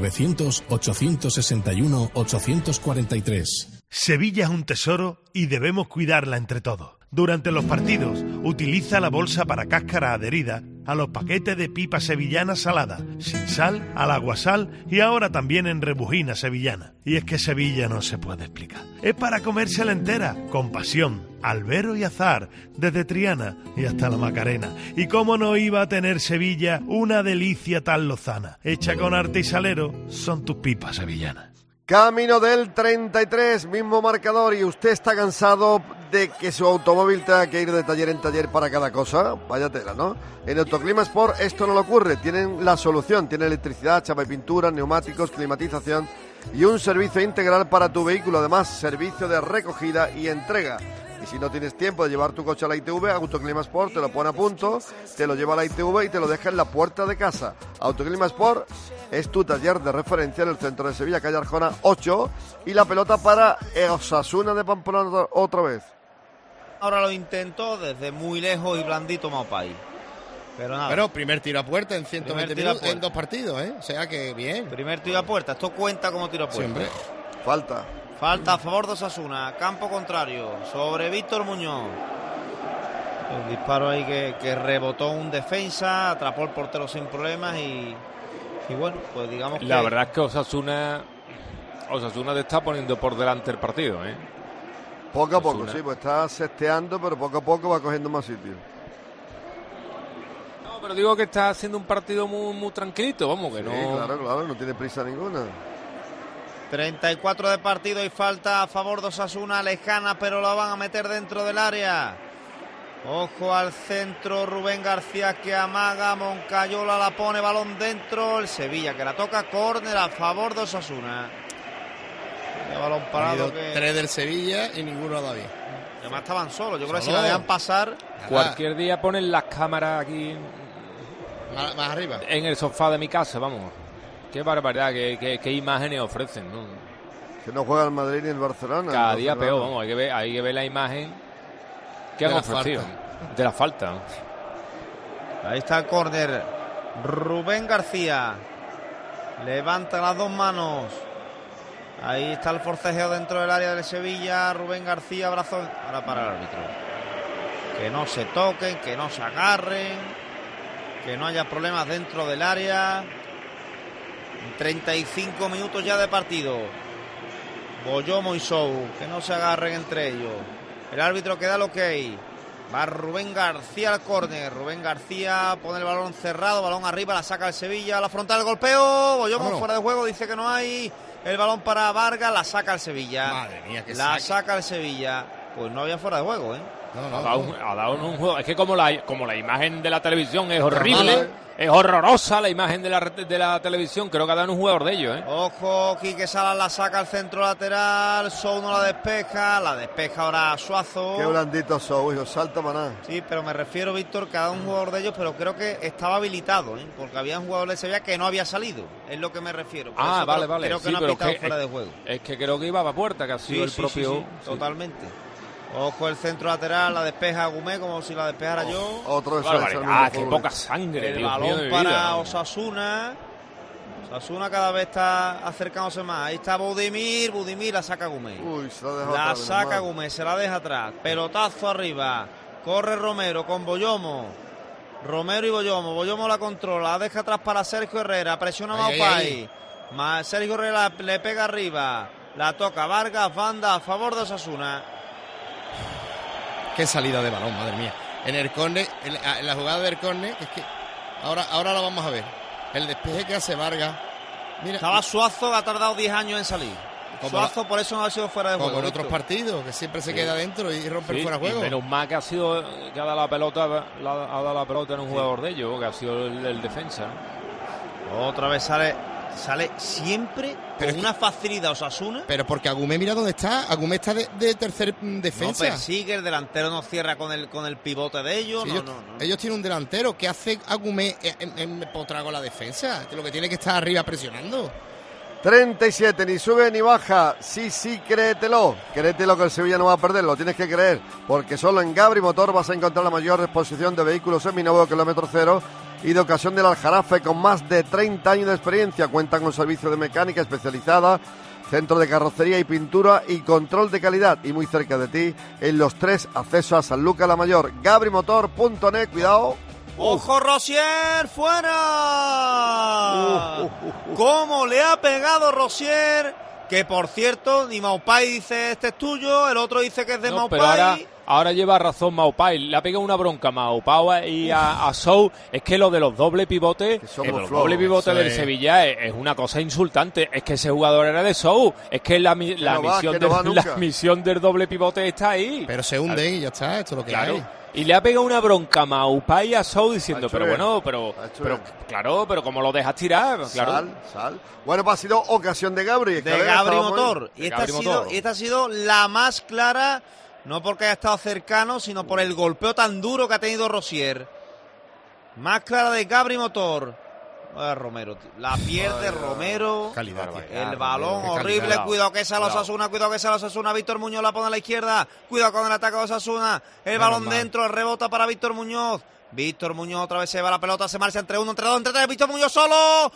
900-861-843. Sevilla es un tesoro y debemos cuidarla entre todos. Durante los partidos, utiliza la bolsa para cáscara adherida a los paquetes de pipa sevillana salada, sin sal, al aguasal y ahora también en rebujina sevillana. Y es que Sevilla no se puede explicar. Es para comérsela entera, con pasión, albero y azar, desde Triana y hasta la Macarena. Y cómo no iba a tener Sevilla una delicia tan lozana. Hecha con arte y salero, son tus pipas sevillanas. Camino del 33, mismo marcador, y usted está cansado de que su automóvil tenga que ir de taller en taller para cada cosa. Vaya tela, ¿no? En Autoclima Sport esto no le ocurre, tienen la solución, tienen electricidad, chapa y pintura, neumáticos, climatización y un servicio integral para tu vehículo, además servicio de recogida y entrega. Y si no tienes tiempo de llevar tu coche a la ITV, Autoclima Sport te lo pone a punto, te lo lleva a la ITV y te lo deja en la puerta de casa. Autoclima Sport es tu taller de referencia en el centro de Sevilla, calle Arjona 8, y la pelota para Osasuna de Pamplona otra vez. Ahora lo intentó desde muy lejos y blandito Maupay. Pero nada. Pero primer tiro a puerta en 120 minutos en 2 partidos, ¿eh? O sea que bien. Primer tiro a puerta, esto cuenta como tiro a puerta. Siempre. Falta a favor de Osasuna, campo contrario, sobre Víctor Muñoz. El disparo ahí que rebotó un defensa, atrapó el portero sin problemas y bueno, pues digamos que... La verdad es que Osasuna te está poniendo por delante el partido, ¿eh? Poco a poco, sí, pues está sesteando, pero poco a poco va cogiendo más sitio. No, pero digo que está haciendo un partido muy tranquilito, vamos, que sí, no... Claro, no tiene prisa ninguna. 34 de partido y falta a favor de Osasuna, lejana, pero la van a meter dentro del área. Ojo al centro, Rubén García que amaga, Moncayola la pone, balón dentro, el Sevilla que la toca, córner a favor de Osasuna. El balón parado que... 3 del Sevilla y ninguno todavía. Además estaban solos, yo creo que si la dejan pasar... Cualquier día ponen las cámaras aquí... Más arriba. En el sofá de mi casa, vamos. Qué barbaridad, qué imágenes ofrecen, ¿no? Que no juega el Madrid ni el Barcelona. Cada día peor, vamos, hay que ver la imagen que han ofrecido. De la falta. Ahí está el córner. Rubén García levanta las dos manos. Ahí está el forcejeo dentro del área del Sevilla. Rubén García, brazo ahora para el árbitro. Que no se toquen, que no se agarren, que no haya problemas dentro del área. 35 minutos ya de partido. Boyomo y Sou, que no se agarren entre ellos. El árbitro que da el ok. Va Rubén García al córner. Rubén García pone el balón cerrado, balón arriba, la saca el Sevilla, la frontal, el golpeo. Boyomo fuera de juego, dice que no hay. El balón para Vargas, la saca el Sevilla. Madre mía, que saca el Sevilla. Pues no había fuera de juego, ¿eh? Ha dado un juego. Es que como la imagen de la televisión es horrible, es horrorosa la imagen de la televisión, creo que ha dado un jugador de ellos, ¿eh? Ojo, Quique Salas la saca al centro lateral, Sou no la despeja ahora Suazo. Qué blandito Sou, hijo, salta maná. Sí, pero me refiero, Víctor, que ha dado un jugador de ellos, pero creo que estaba habilitado, ¿eh? Porque había un jugador de Sevilla que no había salido, es lo que me refiero. Vale. Creo que no ha pitado fuera de juego. Es que creo que iba a puerta, que ha sido el propio... Sí, totalmente. Ojo el centro lateral, la despeja Gumé como si la despejara yo. Otro de qué poca sangre. El balón para Osasuna. Osasuna cada vez está acercándose más. Ahí está Budimir la saca Gumé. La saca Gumé, se la deja atrás. Pelotazo arriba. Corre Romero con Boyomo. Romero y Boyomo la controla, la deja atrás para Sergio Herrera. Presiona a Maupay. Sergio Herrera le pega arriba. La toca Vargas, banda a favor de Osasuna. Qué salida de balón, madre mía. En el córner, en la jugada del córner, es que ahora lo vamos a ver. El despeje que hace Vargas. Mira, estaba Suazo, ha tardado 10 años en salir. Suazo por eso no ha sido fuera de juego. Como en otros partidos, que siempre se queda dentro y rompe el fuera de juego. Menos mal que ha dado la pelota en un jugador de ellos, que ha sido el defensa. Otra vez sale siempre con una facilidad Osasuna. Pero porque Agumé, mira dónde está. Agumé está de tercer defensa. No persigue, el delantero no cierra con el pivote de ellos. Sí, ellos tienen un delantero. ¿Qué hace Agumé empotrado con la defensa? Lo que tiene que estar arriba presionando. 37, ni sube ni baja. Sí, créetelo. Créetelo que el Sevilla no va a perder, lo tienes que creer. Porque solo en Gabri Motor vas a encontrar la mayor exposición de vehículos seminuevos kilómetro cero y de ocasión del Aljarafe, con más de 30 años de experiencia. Cuentan con servicio de mecánica especializada, centro de carrocería y pintura y control de calidad. Y muy cerca de ti, en los 3 accesos a Sanlúcar la Mayor. Gabrimotor.net, cuidado. ¡Ojo, Rosier! ¡Fuera! ¿Cómo le ha pegado Rosier? Que, por cierto, ni Maupay dice este es tuyo, el otro dice que es de Maupay. Pero ahora lleva razón Maupay. Le ha pegado una bronca a Maupay y a Sou. Es que lo de los doble pivotes, del Sevilla es una cosa insultante. Es que ese jugador era de Sou. Es que la misión del doble pivote está ahí. Pero se hunde y ya está, esto es lo que hay. Y le ha pegado una bronca a Maupay y a Sou diciendo, pero ¿cómo lo dejas tirar? Claro. Sal. Bueno, pues ha sido ocasión de Gabri. De Gabri Motor. Y esta ha sido la más clara, no porque haya estado cercano, sino por el golpeo tan duro que ha tenido Rosier. Más clara de Gabri Motor. Romero, la pierde Romero. Calidad, el balón horrible. Cuidado que sea los Osasuna. Víctor Muñoz la pone a la izquierda. Cuidado con el ataque de Osasuna. El balón dentro, el rebota para Víctor Muñoz. Víctor Muñoz otra vez se va la pelota, se marcha entre 1, entre 2, entre 3. Víctor Muñoz solo.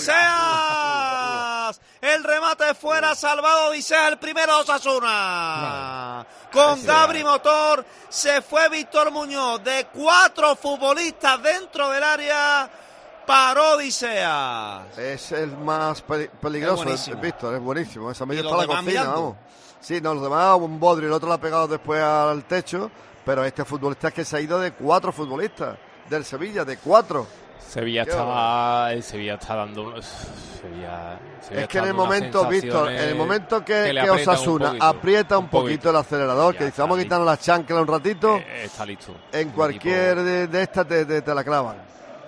¡Odiseas! El remate fuera, salvado Odiseas, el primero de Osasuna. Con Gabri Motor se fue Víctor Muñoz. De 4 futbolistas dentro del área, paró Odiseas. Es el más peligroso, Víctor, es buenísimo. Esa media está la cocina, vamos. Sí, los demás, un bodrio, el otro le ha pegado después al techo, pero este futbolista es que se ha ido de 4 futbolistas del Sevilla, de 4. Sevilla está dando... Sevilla es que en el momento, Víctor, en el momento que Osasuna aprieta un poquito el acelerador, que dice, vamos a quitarnos la chancla un ratito, está listo. En cualquier de estas te la clavan.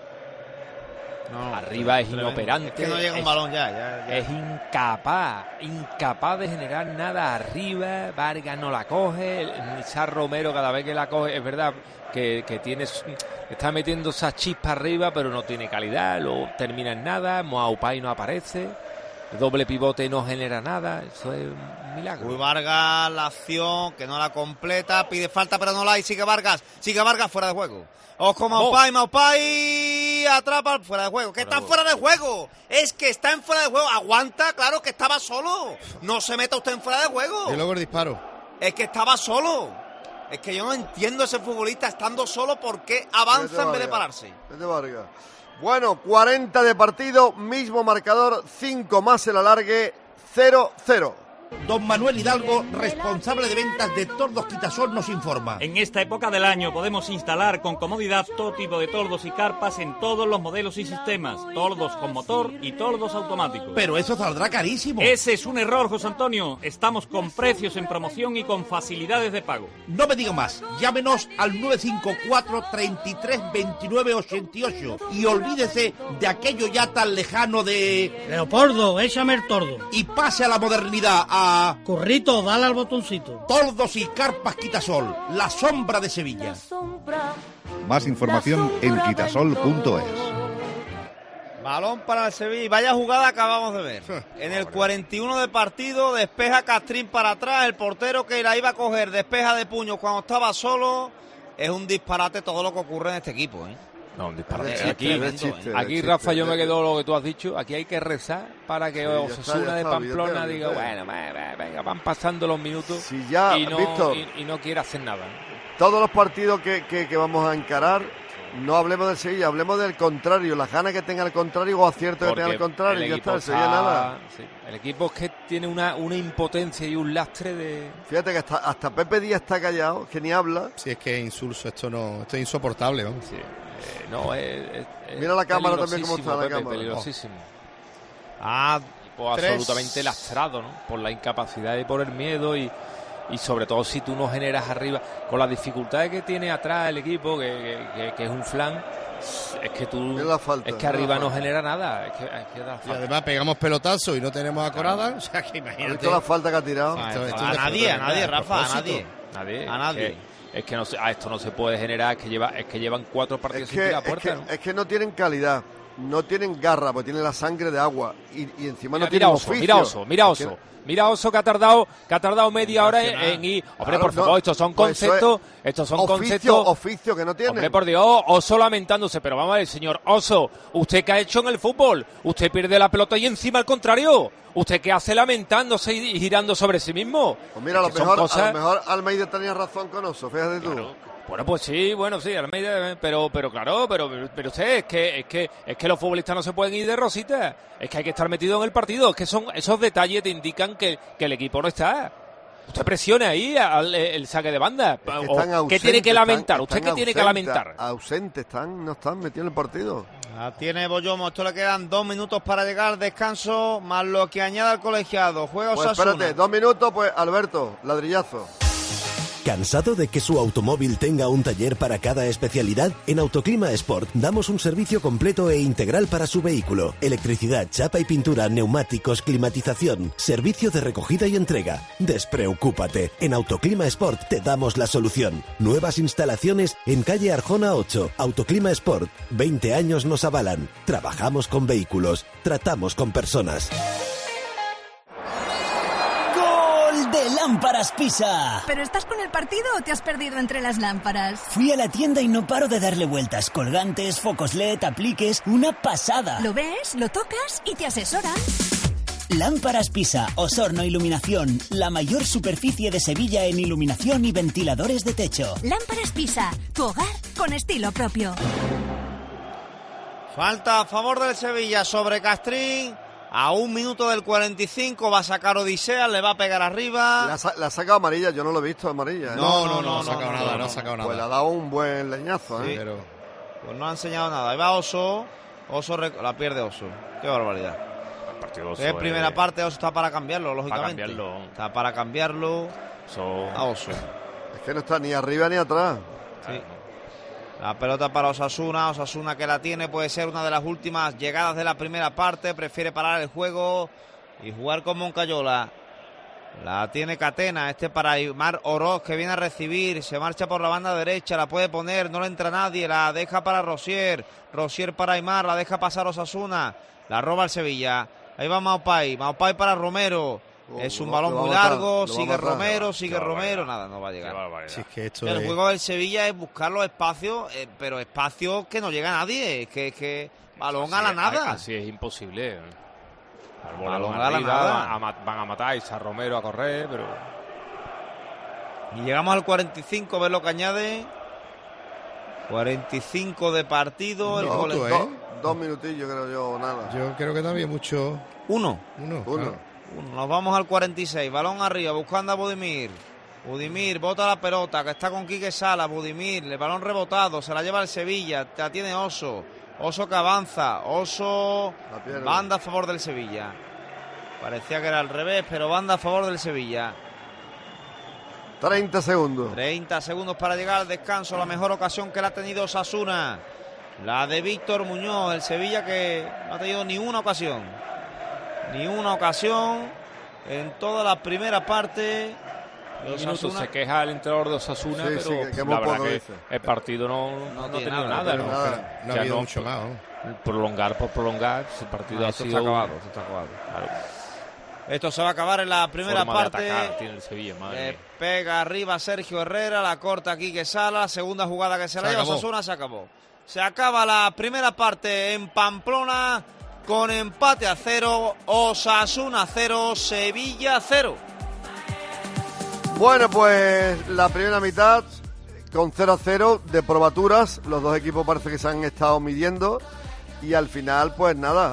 No, arriba es inoperante. Es que no llega un balón ya. Es incapaz de generar nada arriba. Vargas no la coge. Char Romero cada vez que la coge, es verdad que está metiendo esa chispa arriba, pero no tiene calidad. Luego termina en nada. Maupay no aparece. El doble pivote no genera nada. Eso es un milagro. Uy, Vargas, la acción que no la completa. Pide falta, pero no la hay. Sigue Vargas fuera de juego. Ojo, Maupay atrapa fuera de juego. ¿Qué está fuera de juego? Es que está en fuera de juego. Aguanta, claro que estaba solo. No se meta usted en fuera de juego. Y luego el disparo. Es que estaba solo. Es que yo no entiendo ese futbolista estando solo, ¿por qué avanza en vez de pararse? Bueno, 40 de partido, mismo marcador, 5 más el alargue, 0-0. Don Manuel Hidalgo, responsable de ventas de Tordos Quitasol, nos informa. En esta época del año podemos instalar con comodidad todo tipo de tordos y carpas en todos los modelos y sistemas. Tordos con motor y tordos automáticos. Pero eso saldrá carísimo. Ese es un error, José Antonio. Estamos con precios en promoción y con facilidades de pago. No me diga más. Llámenos al 954 33 29 88 y olvídese de aquello ya tan lejano de... Leopoldo, échame el tordo. Y pase a la modernidad, a... Corrito, dale al botoncito. Tordos y carpas Quitasol, la sombra de Sevilla. Más información en quitasol.es. Balón para el Sevilla. Vaya jugada acabamos de ver. En el 41 de partido, despeja Castrín para atrás. El portero que la iba a coger, despeja de puño cuando estaba solo. Es un disparate todo lo que ocurre en este equipo, ¿eh? No, un disparate. Aquí, Rafa, yo me quedo lo que tú has dicho. Aquí hay que rezar para que Osasuna de Pamplona diga, bueno, venga, van pasando los minutos y no quiere hacer nada. Todos los partidos que vamos a encarar, no hablemos del Sevilla, hablemos del contrario, las ganas que tenga el contrario o acierto que tenga el contrario, y ya está, el Sevilla nada. Sí. El equipo es que tiene una impotencia y un lastre de... Fíjate que hasta Pepe Díaz está callado, que ni habla. Sí, es que es insulso, esto es insoportable, vamos. Sí. Mira la cámara también, cómo está la cámara. Peligrosísimo. equipo absolutamente lastrado, ¿no? Por la incapacidad y por el miedo y sobre todo si tú no generas arriba, con las dificultades que tiene atrás el equipo, que es un flan, es que tú falta, es que arriba no genera nada, es que da falta. Y además pegamos pelotazos y no tenemos a Corada, o sea que imagínate. Toda la falta que ha tirado. A nadie, Rafa, a nadie. Es que a esto no se puede generar, es que llevan 4 partidos sin tirar puerta, ¿no? Es que no tienen calidad, no tienen garra, porque tienen la sangre de agua y encima no tienen oficio. Mira Oso que ha tardado media hora en ir. Hombre, claro, por favor, estos son conceptos. Oficio que no tienen. Hombre, por Dios, Oso lamentándose. Pero vamos a ver, señor Oso, ¿usted qué ha hecho en el fútbol? Usted pierde la pelota y encima al contrario. ¿Usted qué hace lamentándose y girando sobre sí mismo? Pues mira, a lo mejor Almeida tenía razón con Oso, fíjate tú. Claro. Bueno, pues sí, Almeida, pero claro, pero usted, es que los futbolistas no se pueden ir de rosita, es que hay que estar metido en el partido, es que son esos detalles te indican que el equipo no está. Usted presione ahí el saque de banda. ¿Qué tiene que lamentar? ¿Usted qué tiene que lamentar? Ausentes, no están metidos en el partido. La tiene Boyomo, esto le quedan 2 minutos para llegar, descanso, más lo que añada el colegiado. Juega Osasuna. Pues espérate, 2 minutos, pues Alberto, ladrillazo. ¿Cansado de que su automóvil tenga un taller para cada especialidad? En Autoclima Sport damos un servicio completo e integral para su vehículo. Electricidad, chapa y pintura, neumáticos, climatización, servicio de recogida y entrega. Despreocúpate, en Autoclima Sport te damos la solución. Nuevas instalaciones en calle Arjona 8. Autoclima Sport, 20 años nos avalan. Trabajamos con vehículos, tratamos con personas. De Lámparas Pisa. ¿Pero estás con el partido o te has perdido entre las lámparas? Fui a la tienda y no paro de darle vueltas. Colgantes, focos LED, apliques, una pasada. Lo ves, lo tocas y te asesoran. Lámparas Pisa, Osorno Iluminación, la mayor superficie de Sevilla en iluminación y ventiladores de techo. Lámparas Pisa, tu hogar con estilo propio. Falta a favor del Sevilla sobre Castrín. A 1 minuto del 45 va a sacar Odisea, le va a pegar arriba. La ha sacado amarilla, yo no lo he visto amarilla. No ha sacado nada. Pues le ha dado un buen leñazo, sí, pero pues no ha enseñado nada. Ahí va Oso la pierde Oso. Qué barbaridad. El partido Oso, primera parte Oso está para cambiarlo, lógicamente. Está para cambiarlo a Oso. Es que no está ni arriba ni atrás. Sí. La pelota para Osasuna que la tiene, puede ser una de las últimas llegadas de la primera parte, prefiere parar el juego y jugar con Moncayola. La tiene Catena, para Aymar Oroz que viene a recibir, se marcha por la banda derecha, la puede poner, no le entra nadie, la deja para Rosier para Aymar, la deja pasar Osasuna, la roba el Sevilla, ahí va Maupay para Romero. Es un balón muy largo, sigue Romero, nada, no va a llegar. Si es que el juego del Sevilla es buscar los espacios, pero espacios que no llega a nadie, que balón a la nada. Así es imposible. Balón a la nada. Van a matar a Romero a correr, pero... Y llegamos al 45, ver lo que añade. 45 de partido. Dos minutillos creo yo, nada. Yo creo que también mucho... Uno. Claro. Nos vamos al 46, balón arriba, buscando a Budimir. Budimir bota la pelota, que está con Quique Sala. Budimir, el balón rebotado, se la lleva el Sevilla, la tiene Oso que avanza, banda a favor del Sevilla. Parecía que era al revés, pero banda a favor del Sevilla. 30 segundos. 30 segundos para llegar al descanso, la mejor ocasión que la ha tenido Osasuna, la de Víctor Muñoz. El Sevilla que no ha tenido ni una ocasión en toda la primera parte. Se queja el entrenador de Osasuna, pero la verdad que el partido no ha tenido nada. No ha habido mucho más. Prolongar, el partido ha sido... Está acabado. Claro. Esto se va a acabar en la primera parte. Tiene el Sevilla, pega arriba Sergio Herrera, la corta Quique Sala, segunda jugada que se la lleva Osasuna, se acabó. Se acaba la primera parte en Pamplona con empate a 0, Osasuna 0, Sevilla 0. Bueno, pues la primera mitad con 0-0 de probaturas. Los dos equipos parece que se han estado midiendo y al final, pues nada,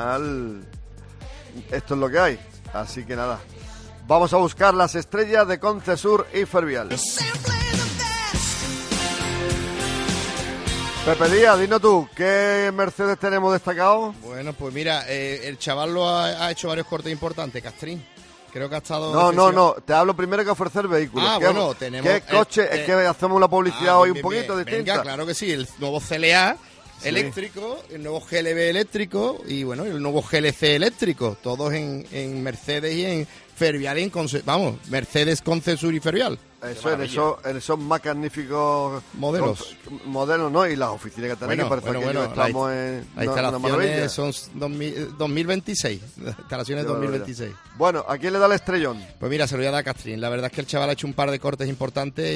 esto es lo que hay. Así que nada, vamos a buscar las estrellas de Concesur y Fervial. Pepe Díaz, dinos tú, ¿qué Mercedes tenemos destacado? Bueno, pues mira, el chaval ha hecho varios cortes importantes, Castrín. Creo que ha estado... No, te hablo primero que ofrecer vehículos. Bueno, tenemos... ¿Qué coche? Es que hacemos una publicidad hoy un poquito distinta. Venga, claro que sí, el nuevo CLA eléctrico, el nuevo GLB eléctrico y bueno, el nuevo GLC eléctrico, todos en Mercedes y en Fervial, Mercedes Concesur y Fervial. Eso, en esos magníficos modelos, ¿no? Y las oficinas que tenemos, parece que estamos en las instalaciones son 2026, instalaciones 2026. Bueno, ¿a quién le da el estrellón? Pues mira, se lo voy a dar a Castrín. La verdad es que el chaval ha hecho un par de cortes importantes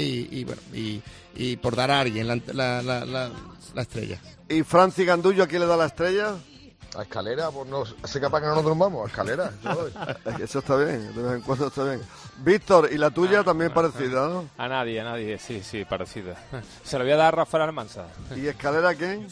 y por dar a alguien la estrella. ¿Y Francis Gandullo a quién le da la estrella? A Escalera, pues no, así capaz que no nos durmamos, a Escalera. Eso está bien, de vez en cuando está bien. Víctor, ¿y la tuya también parecida, no? A nadie, sí, parecida. Se lo voy a dar a Rafael Almanza. ¿Y Escalera a quién?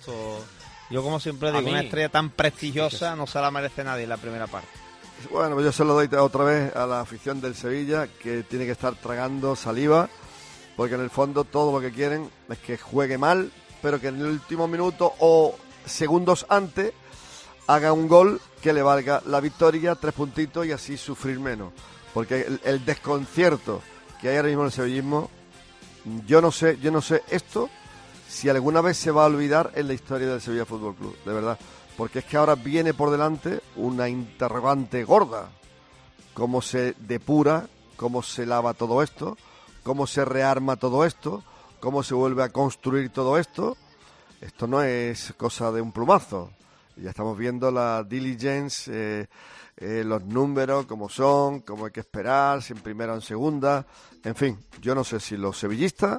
Yo como siempre digo, una estrella tan prestigiosa no se la merece nadie en la primera parte. Bueno, yo se lo doy otra vez a la afición del Sevilla, que tiene que estar tragando saliva, porque en el fondo todo lo que quieren es que juegue mal, pero que en el último minuto o segundos antes haga un gol que le valga la victoria, 3 puntitos y así sufrir menos. Porque el desconcierto que hay ahora mismo en el sevillismo, yo no sé esto si alguna vez se va a olvidar en la historia del Sevilla Fútbol Club, de verdad. Porque es que ahora viene por delante una interrogante gorda. Cómo se depura, cómo se lava todo esto, cómo se rearma todo esto, cómo se vuelve a construir todo esto. Esto no es cosa de un plumazo. Ya estamos viendo la diligence, los números, cómo son, cómo hay que esperar, si en primera o en segunda. En fin, yo no sé si los sevillistas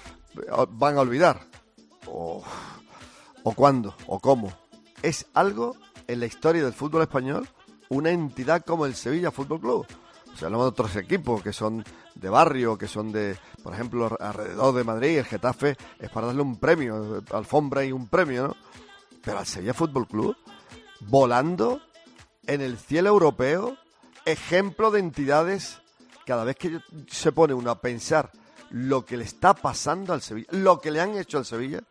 van a olvidar, o cuándo, o cómo. Es algo en la historia del fútbol español, una entidad como el Sevilla Fútbol Club. O sea, hablamos de otros equipos que son de barrio, que son de, por ejemplo, alrededor de Madrid. El Getafe es para darle un premio, alfombra y un premio, ¿no? Pero al Sevilla Fútbol Club, volando en el cielo europeo, ejemplo de entidades, cada vez que se pone uno a pensar lo que le está pasando al Sevilla, lo que le han hecho al Sevilla,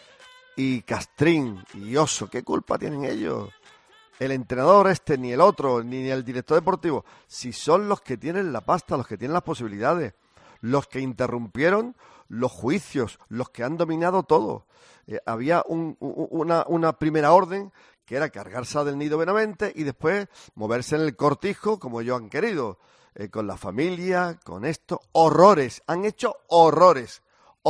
y Castrín y Oso, ¿qué culpa tienen ellos? El entrenador ni el otro, ni el director deportivo, si son los que tienen la pasta, los que tienen las posibilidades, los que interrumpieron los juicios, los que han dominado todo. Había una primera orden que era cargarse a Del Nido Benavente y después moverse en el cortijo como ellos han querido, con la familia, con esto, horrores, han hecho horrores.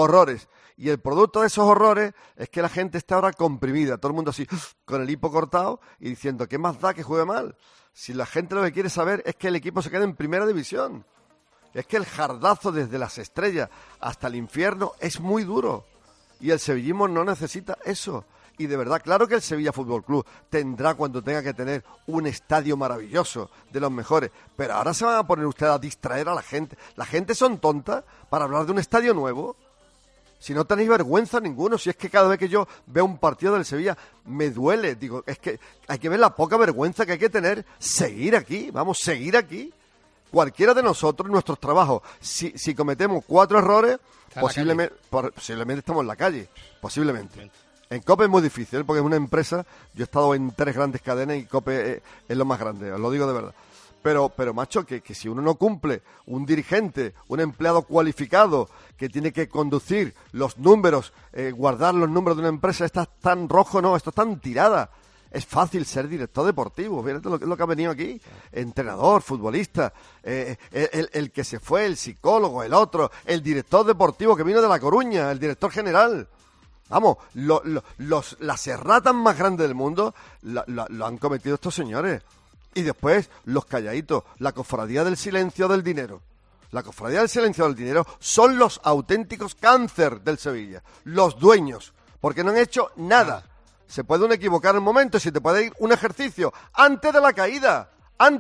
Y el producto de esos horrores es que la gente está ahora comprimida, todo el mundo así, con el hipo cortado y diciendo, ¿qué más da que juegue mal? Si la gente lo que quiere saber es que el equipo se quede en primera división. Es que el jardazo desde las estrellas hasta el infierno es muy duro. Y el sevillismo no necesita eso. Y de verdad, claro que el Sevilla Fútbol Club tendrá cuando tenga que tener un estadio maravilloso, de los mejores. Pero ahora se van a poner ustedes a distraer a la gente. La gente son tontas para hablar de un estadio nuevo. Si no tenéis vergüenza ninguno, si es que cada vez que yo veo un partido del Sevilla me duele. Digo, es que hay que ver la poca vergüenza que hay que tener. Seguir aquí. Cualquiera de nosotros, nuestros trabajos, si cometemos 4 errores, posiblemente estamos en la calle. Posiblemente. En COPE es muy difícil, porque es una empresa. Yo he estado en 3 grandes cadenas y COPE es lo más grande, os lo digo de verdad. Pero macho, que si uno no cumple, un dirigente, un empleado cualificado que tiene que conducir los números, guardar los números de una empresa, está tan rojo, no, esto está tan tirada. Es fíjate ser director deportivo, fíjate lo que ha venido aquí, entrenador, futbolista, el que se fue, el psicólogo, el otro, el director deportivo que vino de La Coruña, el director general. Vamos, las erratas más grandes del mundo lo han cometido estos señores. Y después, los calladitos, la cofradía del silencio del dinero. La cofradía del silencio del dinero son los auténticos cáncer del Sevilla, los dueños, porque no han hecho nada. Se puede uno equivocar en un momento, si te puede ir un ejercicio antes de la caída,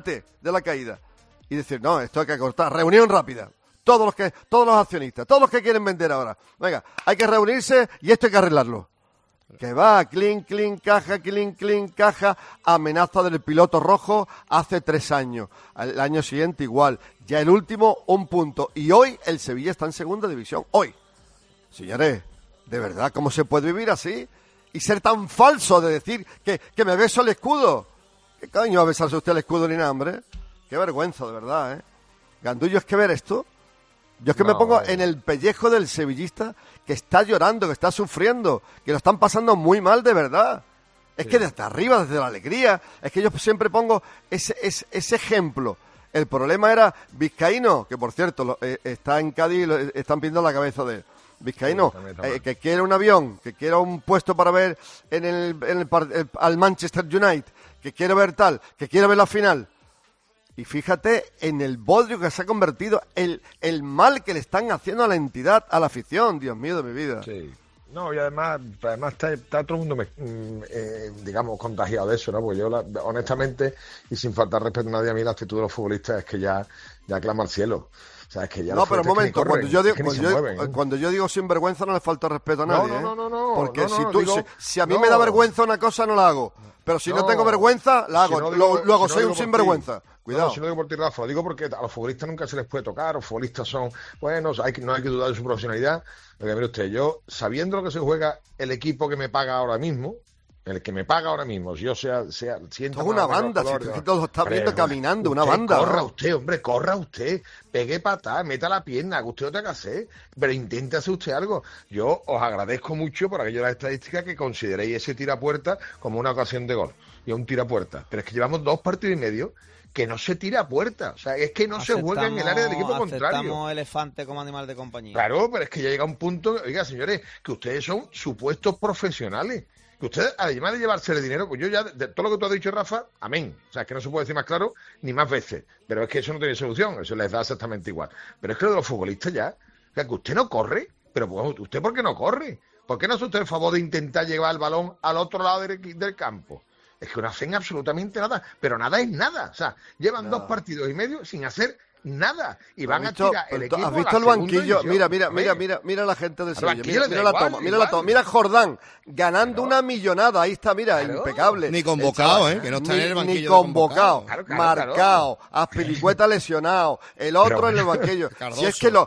y decir, no, esto hay que cortar, reunión rápida. Todos los accionistas, todos los que quieren vender ahora, venga, hay que reunirse y esto hay que arreglarlo. Que va, clink, caja, amenaza del piloto rojo hace 3 años. El año siguiente igual. Ya el último, 1 punto. Y hoy el Sevilla está en segunda división. Hoy. Señores, De verdad, ¿cómo se puede vivir así? Y ser tan falso de decir que me beso el escudo. ¿Qué coño va a besarse usted el escudo ni nada, hombre? Qué vergüenza, de verdad, ¿eh? Gandullo, ¿es que ver esto? Yo es que me pongo en el pellejo del sevillista que está llorando, que está sufriendo, que lo están pasando muy mal, de verdad. Es que desde arriba, desde la alegría, es que yo siempre pongo ese ejemplo. El problema era Vizcaíno, que por cierto está en Cádiz y lo están pidiendo la cabeza de él. Vizcaíno, que quiere un avión, que quiere un puesto para ver al Manchester United, que quiere ver tal, que quiere ver la final. Y fíjate en el bodrio que se ha convertido, el mal que le están haciendo a la entidad, a la afición, Dios mío de mi vida. Sí. No, y además está todo el mundo, digamos, contagiado de eso, ¿no? Porque yo, honestamente, y sin faltar respeto a nadie, a mí la actitud de los futbolistas es que ya clama al cielo. O sea, es que ya no, pero un momento, cuando yo digo sinvergüenza no le falta respeto a nadie. No. Porque si a mí me da vergüenza una cosa, no la hago. Pero si no tengo vergüenza, la hago. Luego soy un sinvergüenza. Cuidado. No, si no digo por ti, Rafa, lo digo porque a los futbolistas nunca se les puede tocar. Los futbolistas son buenos, no hay que dudar de su profesionalidad. Porque mire usted, yo, sabiendo lo que se juega el equipo que me paga ahora mismo, el que me paga ahora mismo, si yo siento... Es una banda, si todos lo están viendo caminando, una banda. Corra usted, pegue patada, meta la pierna, que usted no tenga que hacer, pero intente hacer usted algo. Yo os agradezco mucho por aquello de las estadísticas que consideréis ese tirapuerta como una ocasión de gol, y un tirapuerta. Pero es que llevamos 2 partidos y medio que no se tira a puerta, o sea, es que no se juega en el área del equipo contrario. Aceptamos elefante como animal de compañía. Claro, pero es que ya llega un punto, oiga, señores, que ustedes son supuestos profesionales. Que ustedes, además de llevarse el dinero, pues yo ya, de todo lo que tú has dicho, Rafa, amén. O sea, es que no se puede decir más claro ni más veces. Pero es que eso no tiene solución, eso les da exactamente igual. Pero es que lo de los futbolistas ya, o sea, que usted no corre, pero pues, ¿usted por qué no corre? ¿Por qué no hace usted el favor de intentar llevar el balón al otro lado del campo? Es que no hacen absolutamente nada, pero nada es nada. O sea, llevan 2 partidos y medio sin hacer nada y van a tirar el equipo. ¿Has visto el banquillo? Mira la gente del Sevilla. Mira la toma. Mira Jordán ganando una millonada. Ahí está, mira, impecable. Ni convocado, que no está en el banquillo. Ni convocado. Marcado. Azpilicueta lesionado. El otro en el banquillo. Si es que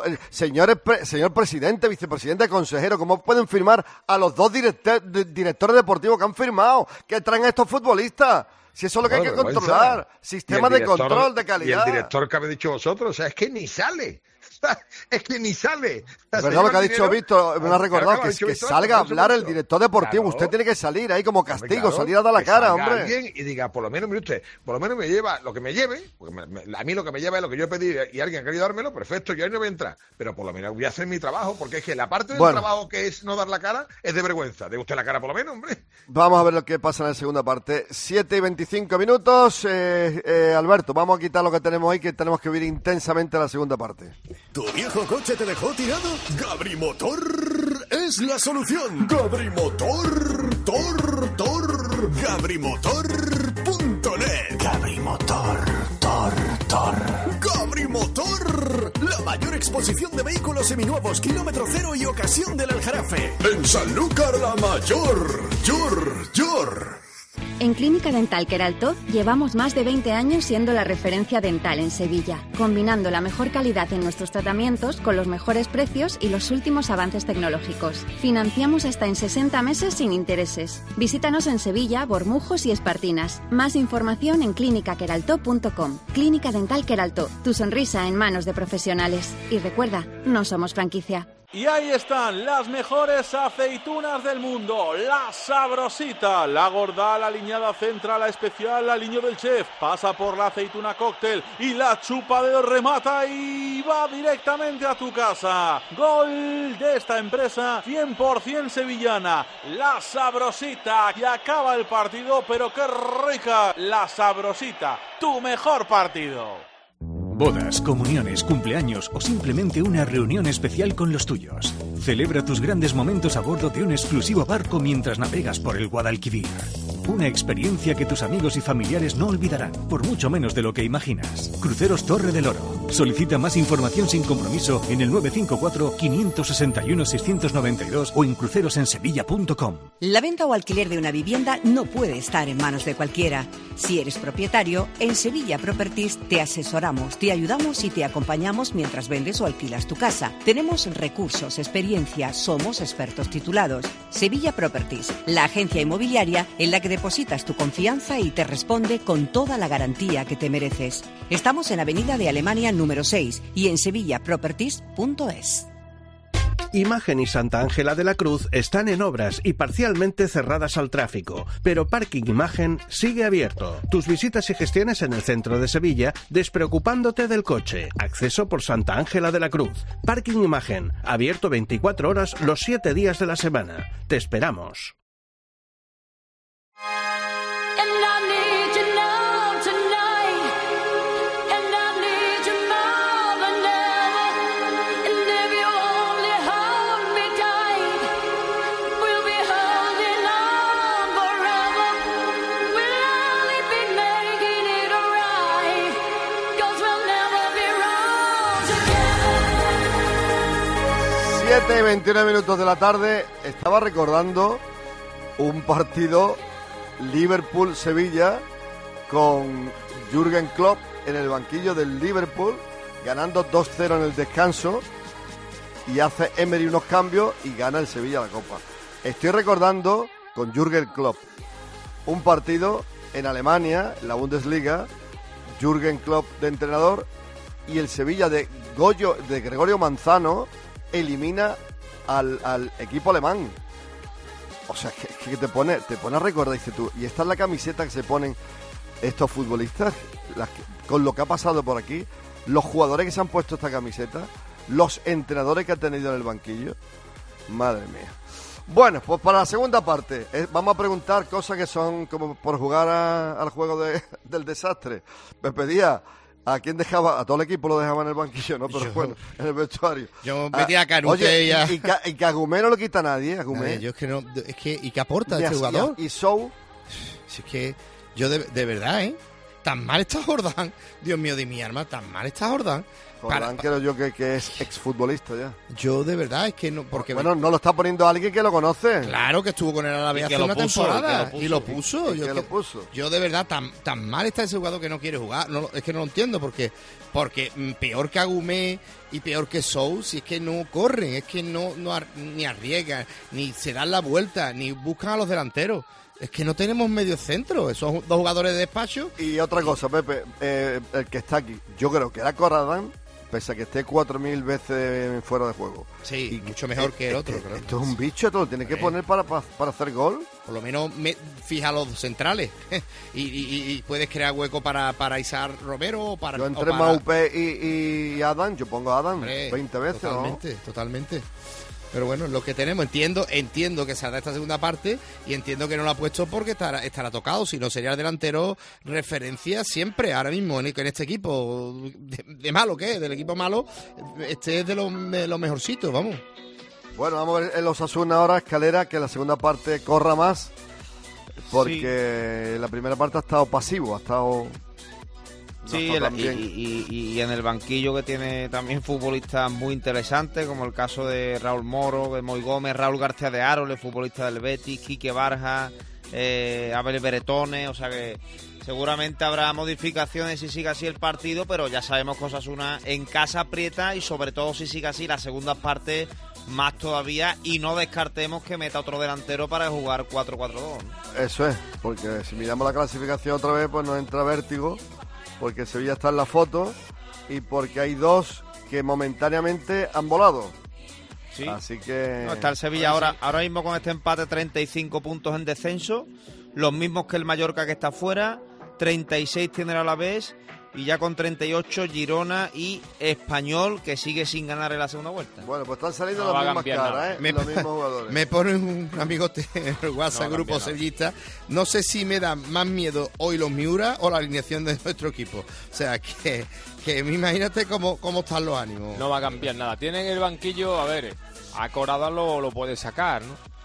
señor presidente, vicepresidente, consejero, ¿cómo pueden firmar a los 2 directores deportivos que han firmado? Que traen a estos futbolistas. Si eso es lo que hay que controlar, sistema de control de calidad. Y el director que habéis dicho vosotros, o sea, es que ni sale. Es que ni sale. Es verdad lo que ha dicho Víctor, me lo ha recordado, que salga a hablar el director deportivo. Usted tiene que salir ahí como castigo, salir a dar la cara, hombre. Alguien y diga, por lo menos, mire usted, por lo menos me lleva lo que me lleve, porque a mí lo que me lleva es lo que yo pedí y alguien ha querido dármelo, perfecto, yo ahí no voy a entrar. Pero por lo menos voy a hacer mi trabajo, porque es que la parte del trabajo que es no dar la cara es de vergüenza. ¿De usted la cara por lo menos, hombre? Vamos a ver lo que pasa en la segunda parte. 7 y 25 minutos. Alberto, vamos a quitar lo que tenemos ahí, que tenemos que vivir intensamente la segunda parte. ¿Tu viejo coche te dejó tirado? Gabrimotor es la solución. Gabrimotor, Gabrimotor.net. Gabrimotor, Gabrimotor, la mayor exposición de vehículos seminuevos, kilómetro cero y ocasión del Aljarafe. En Sanlúcar la Mayor. En Clínica Dental Queraltó llevamos más de 20 años siendo la referencia dental en Sevilla, combinando la mejor calidad en nuestros tratamientos con los mejores precios y los últimos avances tecnológicos. Financiamos hasta en 60 meses sin intereses. Visítanos en Sevilla, Bormujos y Espartinas. Más información en clinicaqueraltó.com. Clínica Dental Queraltó, tu sonrisa en manos de profesionales. Y recuerda, no somos franquicia. Y ahí están las mejores aceitunas del mundo, la Sabrosita, la gorda, la aliñada central, la especial, la aliño del chef, pasa por la aceituna cóctel y la chupa de remata y va directamente a tu casa. Gol de esta empresa 100% sevillana, la Sabrosita, y acaba el partido, pero qué rica, la Sabrosita, tu mejor partido. Bodas, comuniones, cumpleaños o simplemente una reunión especial con los tuyos. Celebra tus grandes momentos a bordo de un exclusivo barco mientras navegas por el Guadalquivir. Una experiencia que tus amigos y familiares no olvidarán, por mucho menos de lo que imaginas. Cruceros Torre del Oro. Solicita más información sin compromiso en el 954-561-692 o en crucerosensevilla.com. La venta o alquiler de una vivienda no puede estar en manos de cualquiera. Si eres propietario, en Sevilla Properties te asesoramos, te ayudamos y te acompañamos mientras vendes o alquilas tu casa. Tenemos recursos, experiencia, somos expertos titulados. Sevilla Properties, la agencia inmobiliaria en la que depositas tu confianza y te responde con toda la garantía que te mereces. Estamos en Avenida de Alemania número 6 y en sevillaproperties.es. Imagen y Santa Ángela de la Cruz están en obras y parcialmente cerradas al tráfico, pero Parking Imagen sigue abierto. Tus visitas y gestiones en el centro de Sevilla, despreocupándote del coche. Acceso por Santa Ángela de la Cruz. Parking Imagen, abierto 24 horas los 7 días de la semana. Te esperamos. Y 29 minutos de la tarde. Estaba recordando un partido Liverpool-Sevilla con Jürgen Klopp en el banquillo del Liverpool, ganando 2-0 en el descanso, y hace Emery unos cambios y gana el Sevilla la Copa. Estoy recordando con Jürgen Klopp un partido en Alemania, en la Bundesliga, Jürgen Klopp de entrenador, y el Sevilla de Gregorio Manzano elimina al equipo alemán. O sea, que te pone a recordar, dices tú, y esta es la camiseta que se ponen estos futbolistas, con lo que ha pasado por aquí, los jugadores que se han puesto esta camiseta, los entrenadores que han tenido en el banquillo. Madre mía. Bueno, pues para la segunda parte vamos a preguntar cosas que son como por jugar al juego del desastre. Me pedía a quién dejaba, a todo el equipo lo dejaba en el banquillo, ¿no? Pero bueno, en el vestuario. Yo metía a Canute. Oye, y que a Gumé no lo quita nadie, a Gumé. Yo es que no, es que, ¿y qué aporta este jugador? Y Sou. Si es que yo de verdad, tan mal está Jordán, Dios mío de mi alma, tan mal está Jordán. Jordán creo yo que es exfutbolista ya. Yo de verdad es que no, porque bueno, no lo está poniendo alguien que lo conoce. Claro que estuvo con él a la vez hace una temporada y lo puso. Yo de verdad tan mal está ese jugador que no quiere jugar. No, es que no lo entiendo porque peor que Agumé y peor que Sou, si es que no corren, es que no ni arriesgan, ni se dan la vuelta, ni buscan a los delanteros. Es que no tenemos medio centro, esos dos jugadores de despacho. Y otra cosa, Pepe, el que está aquí, yo creo que era Corradán, pese a que esté 4.000 veces fuera de juego. Sí, y mucho mejor que el otro. Creo. Esto es un bicho, esto lo tiene que poner para hacer gol. Por lo menos fija los centrales y puedes crear hueco para Isaac Romero o para... Yo entre Maupé y Adán, yo pongo a Adán 20 veces, Totalmente. Pero bueno, lo que tenemos, entiendo que saldrá esta segunda parte y entiendo que no lo ha puesto porque estará tocado, si no sería el delantero referencia siempre, ahora mismo en este equipo de malo que es, del equipo malo, este es de los mejorcitos, vamos. Bueno, vamos a ver el Osasuna ahora, Escalera, que la segunda parte corra más, porque la primera parte ha estado pasivo, ha estado... Sí, y en el banquillo que tiene también futbolistas muy interesantes, como el caso de Raúl Moro, de Moy Gómez, Raúl García de Aro, el futbolista del Betis, Quique Barja, Abel Beretones, o sea que seguramente habrá modificaciones si sigue así el partido, pero ya sabemos que Osasuna en casa aprieta y sobre todo si sigue así la segunda parte más todavía, y no descartemos que meta otro delantero para jugar 4-4-2. Eso es, porque si miramos la clasificación otra vez, pues nos entra vértigo, porque Sevilla está en la foto y porque hay dos que momentáneamente han volado. Sí. Así que... No, está el Sevilla ahora mismo con este empate 35 puntos en descenso, los mismos que el Mallorca que está fuera, 36 tiene el Alavés y ya con 38 Girona y Español, que sigue sin ganar en la segunda vuelta. Bueno, pues están saliendo las mismas caras, los mismos jugadores. Me pone un amigote en el WhatsApp, grupo sevillista. No sé si me da más miedo hoy los Miura o la alineación de nuestro equipo. O sea, que imagínate cómo están los ánimos. No va a cambiar nada. Tienen el banquillo, a ver, a Corada lo puede sacar, ¿no?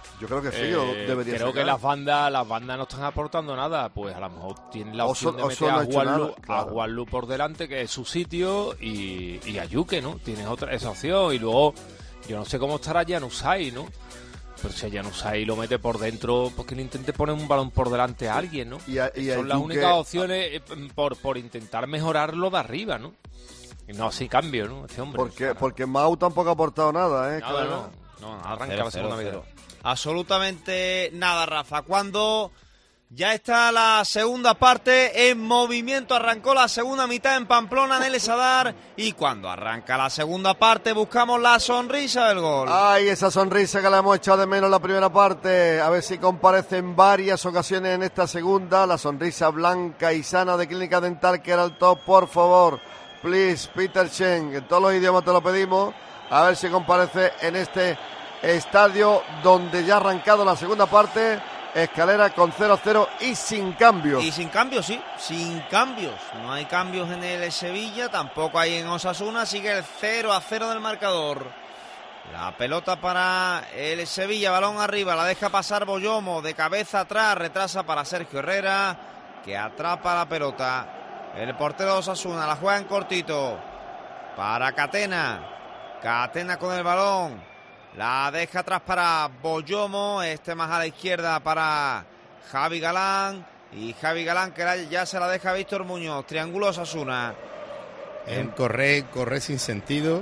Yo creo que sí, debería creo sacar. que las bandas no están aportando nada. Pues a lo mejor tienen la opción de Oso meter no a ha hecho nada, Juanlu, claro. a Juanlu por delante, que es su sitio, y a Yuke, ¿no? Tienes esa opción. Y luego, yo no sé cómo estará Januzaj, ¿no? Pero si a Januzaj lo mete por dentro, pues que le intente poner un balón por delante a alguien, ¿no? Son las únicas opciones por intentar mejorarlo de arriba, ¿no? Y no así cambio, ¿no? Este hombre. Porque Mau tampoco ha aportado nada, ¿eh? Nada, Claro. no, arranca la segunda mitad. Absolutamente nada, Rafa. Cuando ya está la segunda parte en movimiento, arrancó la segunda mitad en Pamplona, en el Sadar, y cuando arranca la segunda parte buscamos la sonrisa del gol. Ay, esa sonrisa que le hemos echado de menos en la primera parte. A ver si comparece en varias ocasiones en esta segunda. La sonrisa blanca y sana de Clínica Dental, que era el top, por favor. Please, Peter Chen, en todos los idiomas te lo pedimos. A ver si comparece en este estadio donde ya ha arrancado la segunda parte. Escalera con 0-0 y sin cambios. Y sin cambios, sí, sin cambios. No hay cambios en el Sevilla, tampoco hay en Osasuna. Sigue el 0-0 del marcador. La pelota para el Sevilla, balón arriba, la deja pasar Boyomo, de cabeza atrás, retrasa para Sergio Herrera, que atrapa la pelota. El portero de Osasuna la juega en cortito para Catena. Catena con el balón, la deja atrás para Boyomo, más a la izquierda para Javi Galán, y Javi Galán que ya se la deja a Víctor Muñoz. Triángulo Osasuna. Corre sin sentido.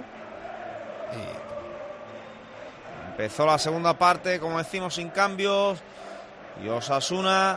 Empezó la segunda parte, como decimos, sin cambios, y Osasuna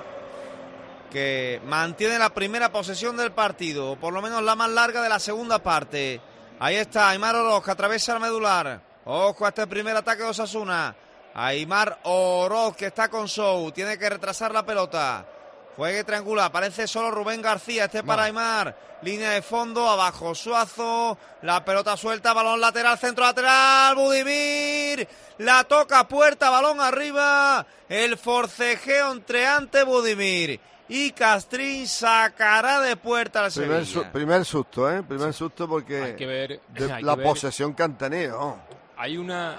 que mantiene la primera posesión del partido, por lo menos la más larga de la segunda parte. Ahí está Aimar Oroz, que atraviesa el medular. Ojo a este primer ataque de Osasuna. Aimar Oroz, que está con Sou, tiene que retrasar la pelota. Juegue triangular, aparece solo Rubén García, para Aimar. Línea de fondo, abajo Suazo, la pelota suelta, balón lateral, centro lateral, Budimir, la toca Puerta, balón arriba, el forcejeo entre ante Budimir y Castrín sacará de Puerta al Sevilla. Primer susto, Primer susto porque hay que ver, la posesión que han tenido. Hay una...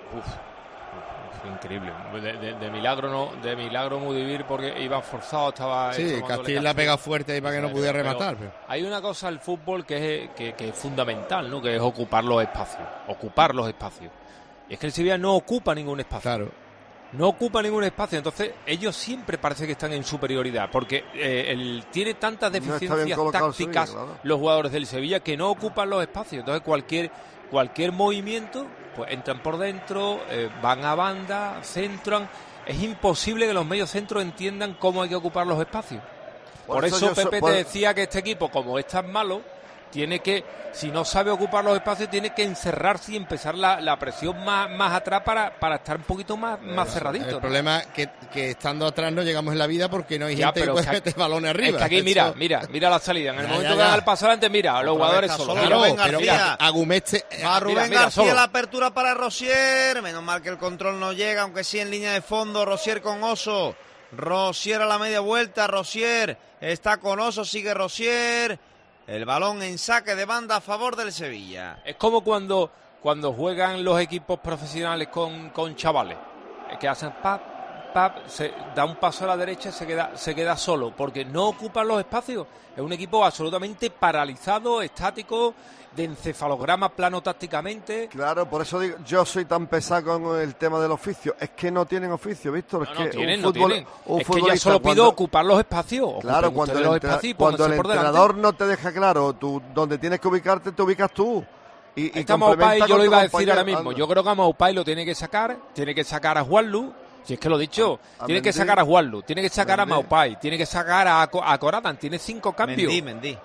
increíble. De milagro Budimir, porque iba forzado, estaba... Sí, Castrín la pega fuerte ahí para que no pudiera rematar. Pero hay una cosa al fútbol que es fundamental, ¿no? Que es ocupar los espacios. Y es que el Sevilla no ocupa ningún espacio. Claro. No ocupa ningún espacio, entonces ellos siempre parece que están en superioridad, porque tiene tantas deficiencias tácticas claro. Los jugadores del Sevilla que no ocupan los espacios, entonces cualquier movimiento, pues entran por dentro, van a banda, centran. Es imposible que los medios centros entiendan cómo hay que ocupar los espacios. Por eso Pepe te decía que este equipo, como es tan malo, tiene que, si no sabe ocupar los espacios, tiene que encerrarse y empezar la presión más atrás para estar un poquito más cerradito. El problema es que estando atrás no llegamos en la vida porque no hay gente que puede meter balones arriba. Es que aquí mira la salida. En el momento que da el paso adelante, mira, los jugadores solos. Rubén García. A Rubén García, la apertura para Rosier. Menos mal que el control no llega, aunque sí en línea de fondo. Rosier con Oso. Rosier a la media vuelta. Rosier está con Oso, sigue Rosier. El balón en saque de banda a favor del Sevilla. Es como cuando juegan los equipos profesionales con chavales, que hacen se da un paso a la derecha y se queda solo, porque no ocupan los espacios. Es un equipo absolutamente paralizado, estático, de encefalograma plano tácticamente. Claro, por eso digo, yo soy tan pesado con el tema del oficio. Es que no tienen oficio, Víctor. No tienen. Es que ya solo pido ocupar los espacios. Claro, cuando el entrenador no te deja claro donde tienes que ubicarte, te ubicas tú. Y Maupay, yo lo iba a decir ahora mismo. Yo creo que a Maupay lo tiene que sacar a Juanlu. Si es que lo he dicho, tiene que sacar a Juanlu, tiene que sacar a Maupay, tiene que sacar a Coratan, tiene 5 cambios. Mendy.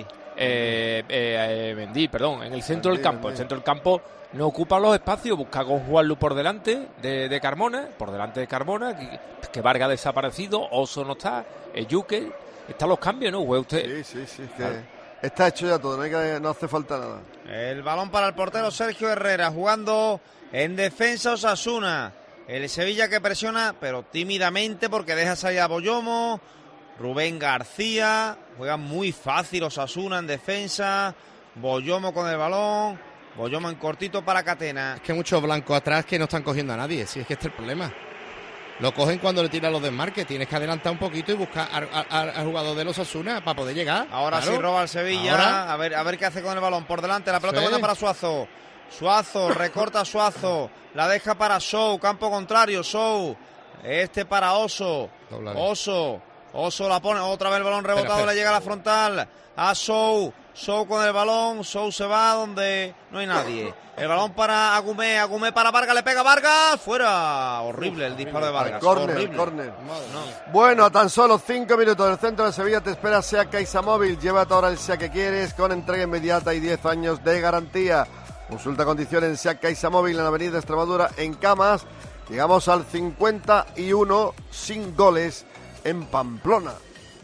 Mendy, perdón, en el centro del campo. El centro del campo no ocupa los espacios, busca con Juanlu por delante de Carmona, que Vargas ha desaparecido, Oso no está, Yuke, están los cambios, ¿no? Juega usted. Sí, que está hecho ya todo, no hace falta nada. El balón para el portero Sergio Herrera, jugando en defensa Osasuna. El Sevilla que presiona, pero tímidamente, porque deja salir a Boyomo. Rubén García, juega muy fácil Osasuna en defensa. Boyomo con el balón. Boyomo en cortito para Catena. Es que hay muchos blancos atrás que no están cogiendo a nadie, si es que este es el problema. lo cogen cuando le tiran los desmarques. Tienes que adelantar un poquito y buscar al jugador de los Osasuna para poder llegar. Ahora claro. sí roba el Sevilla. A ver qué hace con el balón. Por delante, la pelota buena para Suazo. Suazo, recorta Suazo. La deja para Sou, campo contrario. Sou. Para Oso. Oso la pone. Otra vez el balón rebotado. Espera. Le llega a la frontal. A Sou. Sou con el balón. Sou se va donde no hay nadie. El balón para Agumé. Agumé para Vargas. Le pega Vargas. Fuera. Horrible el disparo de Vargas. Córner. Bueno, a tan solo 5 minutos del centro de Sevilla te espera SEAT CaixaMóvil. Llévate ahora el SEAT que quieres con entrega inmediata y 10 años de garantía. Consulta condiciones en SEAT CaixaMóvil en la avenida Extremadura en Camas. Llegamos al 51 sin goles en Pamplona.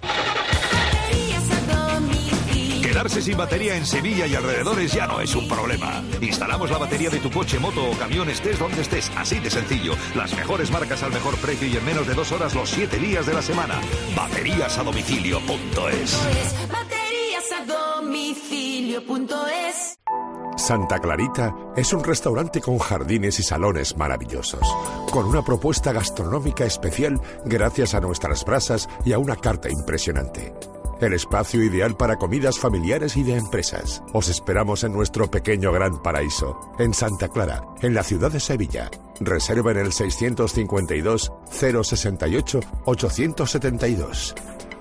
Quedarse sin batería en Sevilla y alrededores ya no es un problema. Instalamos la batería de tu coche, moto o camión estés donde estés, así de sencillo. Las mejores marcas al mejor precio y en menos de 2 horas los 7 días de la semana. Bateríasadomicilio.es. Bateríasadomicilio.es. Santa Clarita es un restaurante con jardines y salones maravillosos, con una propuesta gastronómica especial gracias a nuestras brasas y a una carta impresionante. El espacio ideal para comidas familiares y de empresas. Os esperamos en nuestro pequeño gran paraíso, en Santa Clara, en la ciudad de Sevilla. Reserva en el 652 068 872.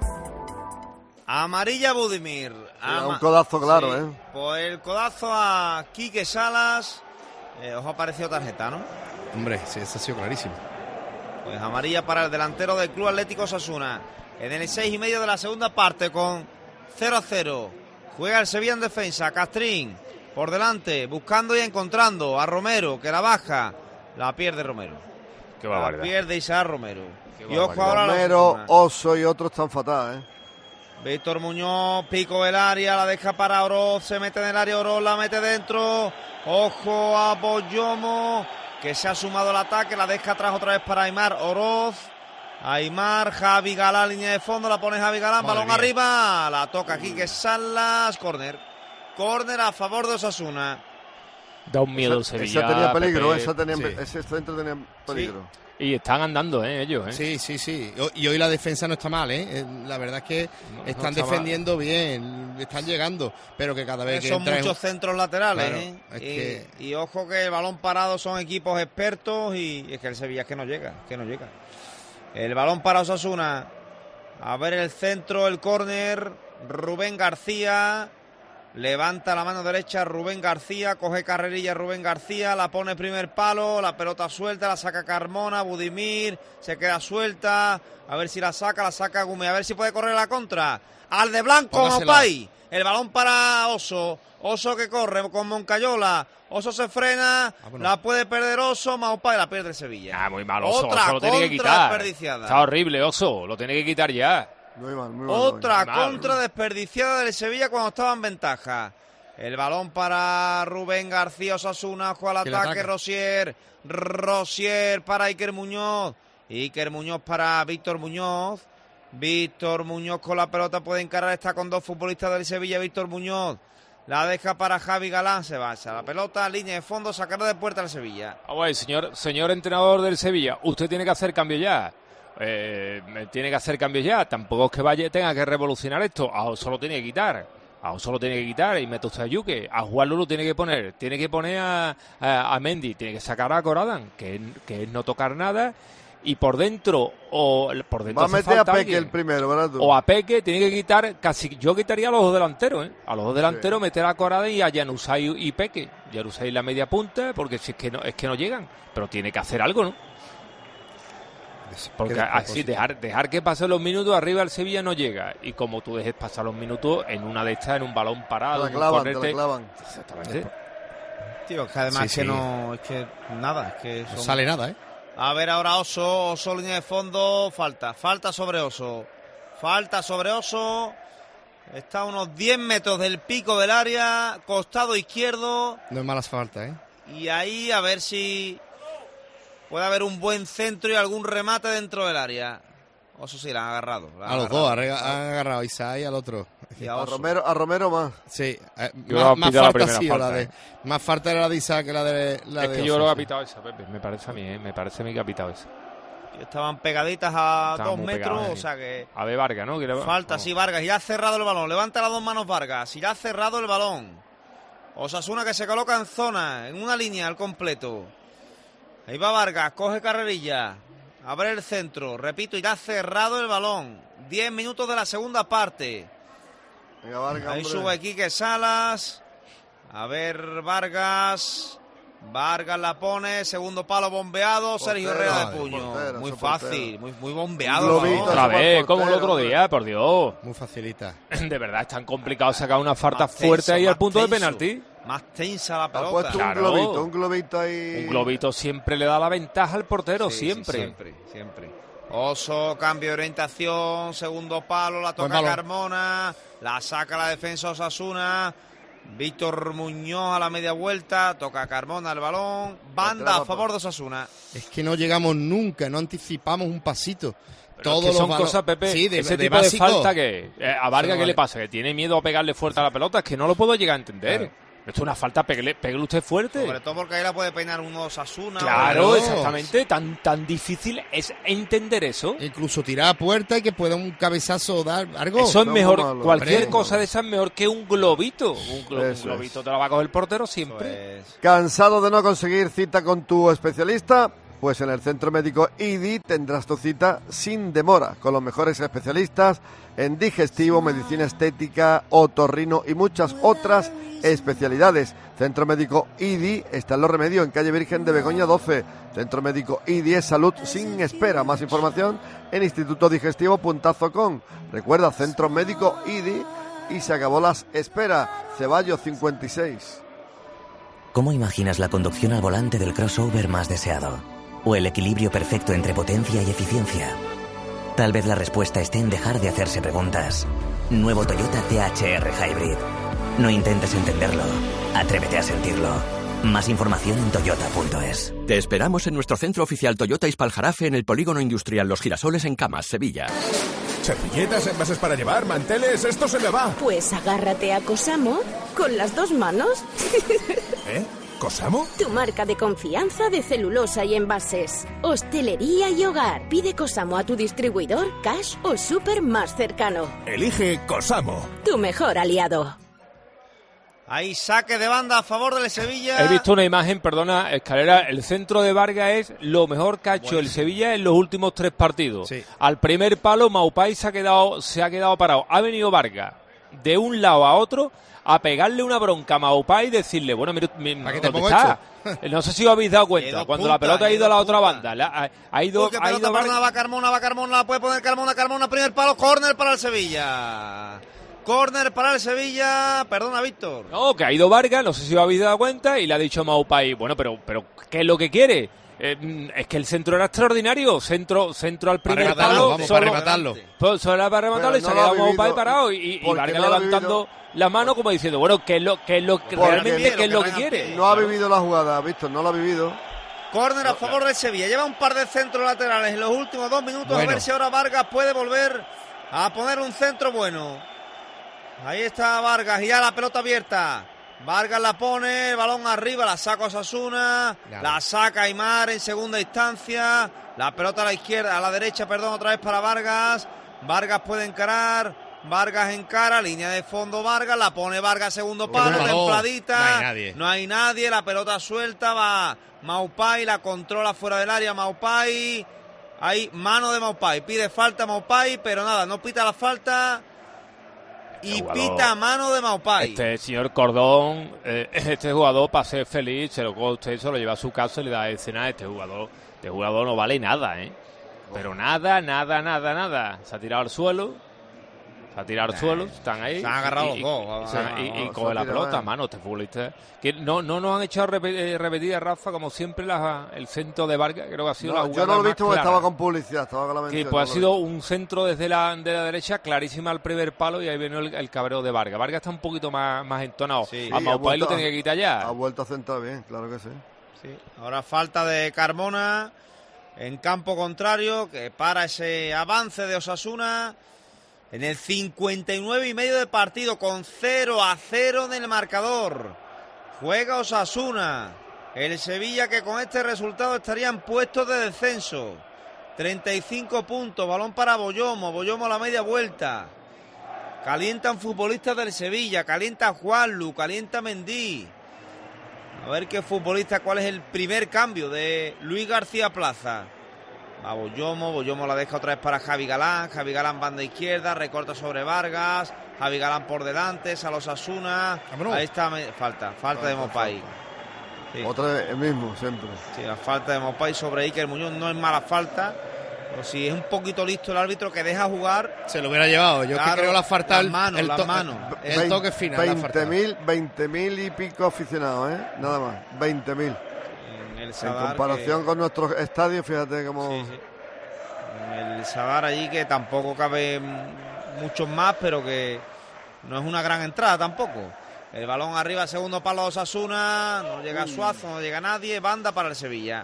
Amarilla Budimir. Un codazo claro, sí. Pues el codazo a Quique Salas. Os ha parecido tarjeta, ¿no? Hombre, sí, eso ha sido clarísimo. Pues amarilla para el delantero del Club Atlético Osasuna. En el 6:30 de la segunda parte con 0-0. Juega el Sevilla en defensa. Castrín por delante, buscando y encontrando a Romero, que la baja. La pierde Romero. Qué barbaridad. La pierde Isaac Romero. Y ojo ahora Romero, Oso y otros están fatal, Víctor Muñoz, pico del área, la deja para Oroz, se mete en el área, Oroz la mete dentro. Ojo a Boyomo, que se ha sumado al ataque, la deja atrás otra vez para Aimar Oroz. Aimar, Javi Galán, línea de fondo, la pone Javi Galán, balón arriba, la toca Quique Salas, córner a favor de Osasuna. Da un miedo el Sevilla. Esa tenía peligro, Pepe. ese centro tenía peligro. Sí. Y están andando, ellos. Sí. Y hoy la defensa no está mal, La verdad es que están defendiendo mal. Bien, están llegando, pero que cada vez que son muchos centros laterales, claro, y ojo que el balón parado son equipos expertos y es que el Sevilla es que no llega. El balón para Osasuna. A ver el centro, el córner. Rubén García. Levanta la mano derecha Rubén García, coge carrerilla Rubén García, la pone primer palo, la pelota suelta, la saca Carmona, Budimir, se queda suelta, a ver si la saca Gumi, a ver si puede correr la contra. Al de blanco, Maupay. El balón para Oso que corre con Moncayola. Oso se frena, la puede perder Oso, Maupay la pierde el Sevilla. Muy mal Oso, otra Oso lo tiene que quitar. Desperdiciada. Está horrible Oso, lo tiene que quitar ya. Muy mal, otra contra desperdiciada del Sevilla cuando estaba en ventaja. El balón para Rubén García, Osasuna, juega al ataque, Rosier para Iker Muñoz para Víctor Muñoz con la pelota puede encarar, está con 2 futbolistas del Sevilla, Víctor Muñoz la deja para Javi Galán, se va a la pelota, línea de fondo, sacarla de puerta al Sevilla. Señor entrenador del Sevilla, usted tiene que hacer cambio ya. Tampoco es que tenga que revolucionar esto. A Oso lo tiene que quitar. Y mete usted a Yuque. A Juan lo tiene que poner a Mendy, tiene que sacar a Coradan, que es no tocar nada. Y por dentro va a meter a Peque el primero, ¿verdad? O a Peque tiene que quitar, yo quitaría a los 2 delanteros, A los 2 delanteros meter a Coradan y a Januzaj y Peque. Januzaj la media punta, porque si es que no llegan. Pero tiene que hacer algo, ¿no? Porque así dejar que pasen los minutos, arriba el Sevilla no llega. Y como tú dejes pasar los minutos en una de estas, en un balón parado, te la clavan. Exactamente. Tío, es que además no sale nada, A ver ahora Oso, línea de fondo, falta sobre Oso. Está a unos 10 metros del pico del área, costado izquierdo. No es mala falta, Y ahí a ver si puede haber un buen centro y algún remate dentro del área. Oso sí, la han agarrado. Los dos, han agarrado a Isaac y al otro. Y a Romero más. Sí, más falta ha sido la de... Más falta era la de Isaac que la de yo creo que ha pitado esa, Pepe. Me parece a mí que ha pitado esa. Estaban pegaditas a 2 metros, o sea que... A ver Vargas, ¿no? Falta, sí, Vargas, ya ha cerrado el balón. Levanta las 2 manos Vargas, y ya ha cerrado el balón. Osasuna que se coloca en zona, en una línea al completo. Ahí va Vargas, coge carrerilla, abre el centro, repito, y ya ha cerrado el balón. 10 minutos de la segunda parte. Venga, Vargas, ahí hombre. sube Quique Salas. A ver, Vargas la pone, segundo palo bombeado, Sergio Herrera de puño. Muy fácil, muy bombeado. Otra vez, como el otro día, por Dios. Muy facilita. De verdad, es tan complicado sacar una falta fuerte ahí al punto de penalti. Más tensa la pelota. Ha puesto un globito ahí. Un globito siempre le da la ventaja al portero, siempre. Sí, siempre. Oso, cambio de orientación, segundo palo, la toca Carmona, la saca la defensa Osasuna. Víctor Muñoz a la media vuelta, toca Carmona el balón, banda a favor de Osasuna. Es que no llegamos nunca, no anticipamos un pasito. Todos que son cosas, Pepe, sí, ese tipo de falta que a Vargas, ¿qué le pasa? Que tiene miedo a pegarle fuerte a la pelota, es que no lo puedo llegar a entender. Claro. Esto es una falta, pegue usted fuerte. Sobre todo porque ahí la puede peinar un Osasuna. Claro, exactamente. Tan difícil es entender eso. Incluso tirar a puerta y que pueda un cabezazo dar algo. Eso es mejor. Cualquier cosa de esa es mejor que un globito. Un globito te lo va a coger el portero siempre. ¿Cansado de no conseguir cita con tu especialista? Pues en el Centro Médico IDI tendrás tu cita sin demora, con los mejores especialistas en digestivo, medicina estética, otorrino y muchas otras especialidades. Centro Médico IDI está en Los Remedios, en calle Virgen de Begoña 12. Centro Médico IDI es salud sin espera. Más información en institutodigestivo.com. Recuerda, Centro Médico IDI, y se acabó las esperas. Ceballos 56. ¿Cómo imaginas la conducción al volante del crossover más deseado? ¿O el equilibrio perfecto entre potencia y eficiencia? Tal vez la respuesta esté en dejar de hacerse preguntas. Nuevo Toyota THR Hybrid. No intentes entenderlo, atrévete a sentirlo. Más información en toyota.es. Te esperamos en nuestro centro oficial Toyota Ispaljarafe en el Polígono Industrial Los Girasoles en Camas, Sevilla. Servilletas, envases para llevar, manteles, esto se me va. Pues agárrate a Cosamo con las 2 manos. ¿Eh? ¿Cosamo? Tu marca de confianza de celulosa y envases. Hostelería y hogar. Pide Cosamo a tu distribuidor, cash o súper más cercano. Elige Cosamo. Tu mejor aliado. Ahí saque de banda a favor del Sevilla. He visto una imagen, perdona, Escalera, el centro de Vargas es lo mejor que ha hecho el Sevilla en los últimos 3 partidos. Sí. Al primer palo, Maupay se ha quedado parado. Ha venido Vargas de un lado a otro a pegarle una bronca a Maupay y decirle, bueno, mira, ¿dónde está? No sé si os habéis dado cuenta, cuando la pelota ha ido a la otra banda. Ha ido va Carmona, la puede poner Carmona, primer palo, córner para el Sevilla. Córner para el Sevilla, perdona Víctor. No, que ha ido Vargas, no sé si os habéis dado cuenta, y le ha dicho a Maupay, bueno, pero ¿qué es lo que quiere? Es que el centro era extraordinario, centro al primer palo. Vamos, para rematarlo. Solo era para rematarlo y se ha quedado Maupay parado y Vargas levantando la mano como diciendo, bueno, ¿qué es lo que quiere? No ha vivido la jugada, Víctor, no la ha vivido. Córner a favor del Sevilla, lleva un par de centros laterales en los últimos 2 minutos, bueno. A ver si ahora Vargas puede volver a poner un centro bueno. Ahí está Vargas y ya la pelota abierta. Vargas la pone, el balón arriba, la saca Osasuna, la saca Aimar en segunda instancia. La pelota a la izquierda, a la derecha, perdón, otra vez para Vargas. Vargas puede encarar, Vargas encara, línea de fondo Vargas, la pone Vargas segundo palo, templadita. No hay nadie, la pelota suelta, va Maupay, la controla fuera del área Maupay. Ahí mano de Maupay, pide falta Maupay, pero nada, no pita la falta. Y pita a mano de Maupay. Este señor Cordón, este jugador, para ser feliz, se lo coge usted, se lo lleva a su casa y le da de cena. Este jugador no vale nada, pero nada. Se ha tirado al suelo. Están ahí. Se han agarrado los dos. Y coge la pelota, mano, este futbolista. Que no nos han hecho repetir, Rafa, como siempre, el centro de Vargas. Creo que ha sido la jugada. Yo no lo he visto porque estaba con publicidad, estaba con la mención. Sí, pues ha sido un centro desde la derecha, clarísima al primer palo, y ahí viene el cabreo de Vargas. Vargas está un poquito más entonado. Sí, a Maupay lo tenía que quitar ya. Ha vuelto a centrar bien, claro que sí. Ahora falta de Carmona en campo contrario, que para ese avance de Osasuna. En el 59 y medio de partido, con 0-0 en el marcador. Juega Osasuna. El Sevilla, que con este resultado estaría en puestos de descenso. 35 puntos, balón para Boyomo, Boyomo a la media vuelta. Calientan futbolistas del Sevilla, calienta Juanlu, calienta Mendy. A ver qué futbolista, cuál es el primer cambio de Luis García Plaza. A Boyomo, Boyomo la deja otra vez para Javi Galán, banda izquierda, recorta sobre Vargas, Javi Galán por delante, Salos Osasuna. Ahí está, falta de Mopay. Sí. Otra vez el mismo, siempre. Sí, la falta de Mopay sobre Iker Muñoz no es mala falta. Pero si es un poquito listo el árbitro que deja jugar, se lo hubiera llevado. Yo claro, que creo la falta las manos. El toque final. 20.000 y pico aficionados, nada más. 20.000. En comparación con nuestros estadios, fíjate cómo. Sí. El Sadar allí, que tampoco cabe muchos más, pero que no es una gran entrada tampoco. El balón arriba, segundo palo de Osasuna, no llega Suazo, no llega nadie. Banda para el Sevilla.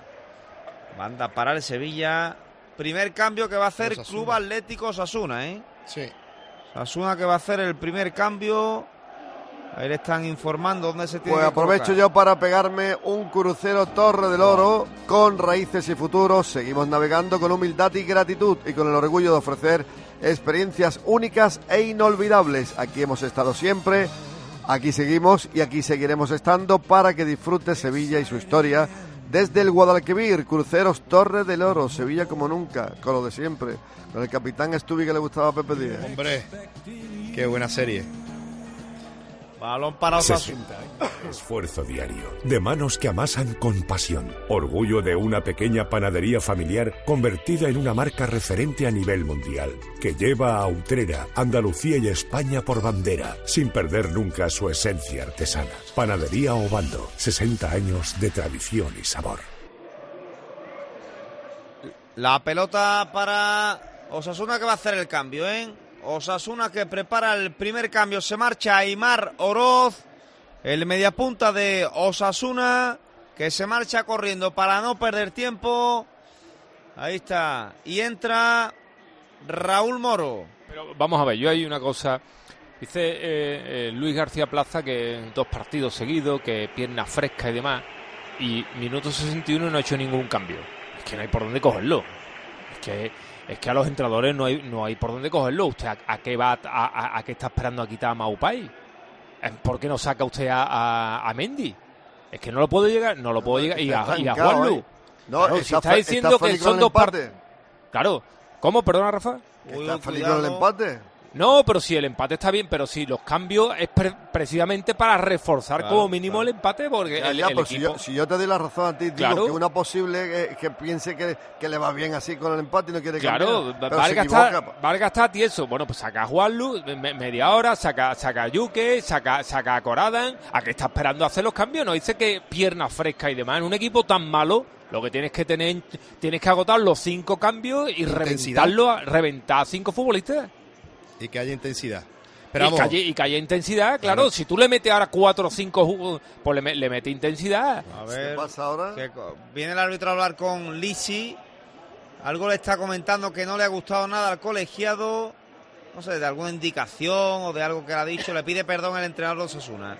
Primer cambio que va a hacer Osasuna. Club Atlético Osasuna, Sí. Osasuna que va a hacer el primer cambio. Ahí le están informando dónde se tiene que aprovecho colocar. yo para pegarme un crucero Torre del Oro con raíces y futuros. Seguimos navegando con humildad y gratitud y con el orgullo de ofrecer experiencias únicas e inolvidables. Aquí hemos estado siempre, aquí seguimos y aquí seguiremos estando para que disfrute Sevilla y su historia. Desde el Guadalquivir, cruceros Torre del Oro, Sevilla como nunca, con lo de siempre, con el capitán Stubi que le gustaba a Pepe Díaz. Hombre, qué buena serie. Balón para Osasuna. Esfuerzo diario, de manos que amasan con pasión. Orgullo de una pequeña panadería familiar convertida en una marca referente a nivel mundial, que lleva a Utrera, Andalucía y España por bandera, sin perder nunca su esencia artesana. Panadería Obando, 60 años de tradición y sabor. La pelota para Osasuna que va a hacer el cambio, Osasuna que prepara el primer cambio. Se marcha Aimar Oroz, el mediapunta de Osasuna, que se marcha corriendo para no perder tiempo. Ahí está. Y entra Raúl Moro. Pero vamos a ver, yo hay una cosa. Dice Luis García Plaza que en 2 partidos seguidos, que pierna fresca y demás. Y minuto 61 no ha hecho ningún cambio. Es que no hay por dónde cogerlo. Es que a los entrenadores no hay por dónde cogerlo. ¿Usted a qué va a qué está esperando a quitar a Maupay? ¿Por qué no saca usted a Mendy? Es que no lo puedo llegar y a Juanlu. No, claro, si está diciendo que son 2 partidos. Claro. ¿Cómo? Perdona, Rafa. ¿Está feliz con el empate? No, pero si el empate está bien, pero si los cambios es precisamente para reforzar como mínimo el empate, porque el equipo... si yo te doy la razón a ti, claro, digo que una posible que piense que le va bien así con el empate y no quiere cambiar. Claro, Vargas está tieso. Bueno, pues saca a Juanlu, media hora, saca a Yuque, saca a Coradan. ¿A qué está esperando hacer los cambios? No dice que pierna fresca y demás. En un equipo tan malo, lo que tienes que agotar los 5 cambios y reventar a 5 futbolistas. Y que haya intensidad. Pero y que haya intensidad, claro. Si tú le metes ahora 4 o 5, pues le metes intensidad. A ver, ¿qué pasa ahora? Viene el árbitro a hablar con Lisi. Algo le está comentando que no le ha gustado nada al colegiado. No sé, de alguna indicación o de algo que le ha dicho. Le pide perdón el entrenador de Osasuna.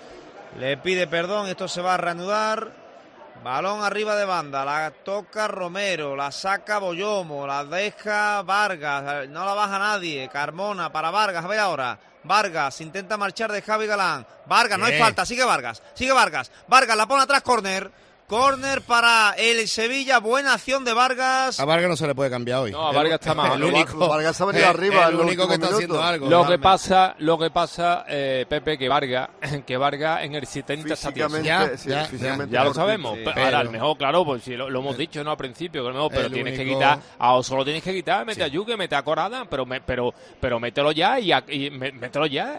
Le pide perdón, esto se va a reanudar. Balón arriba de banda, la toca Romero, la saca Boyomo, la deja Vargas, no la baja nadie. Carmona para Vargas, a ver ahora. Vargas intenta marchar de Javi Galán. Vargas, no hay falta, sigue Vargas. Vargas la pone atrás, córner para el Sevilla, buena acción de Vargas. A Vargas no se le puede cambiar hoy. No, a Vargas está mal. Vargas ha venido arriba. El único que está haciendo algo. Lo que pasa, Pepe, que Vargas en el 70 está tieso. Ya lo sabemos. Sí, ahora, al mejor, claro, pues si lo hemos dicho al principio, que mejor, pero tienes que quitar, a Oso lo tienes que quitar, mete a Yuque, mete a Corada, pero mételo ya y mételo ya.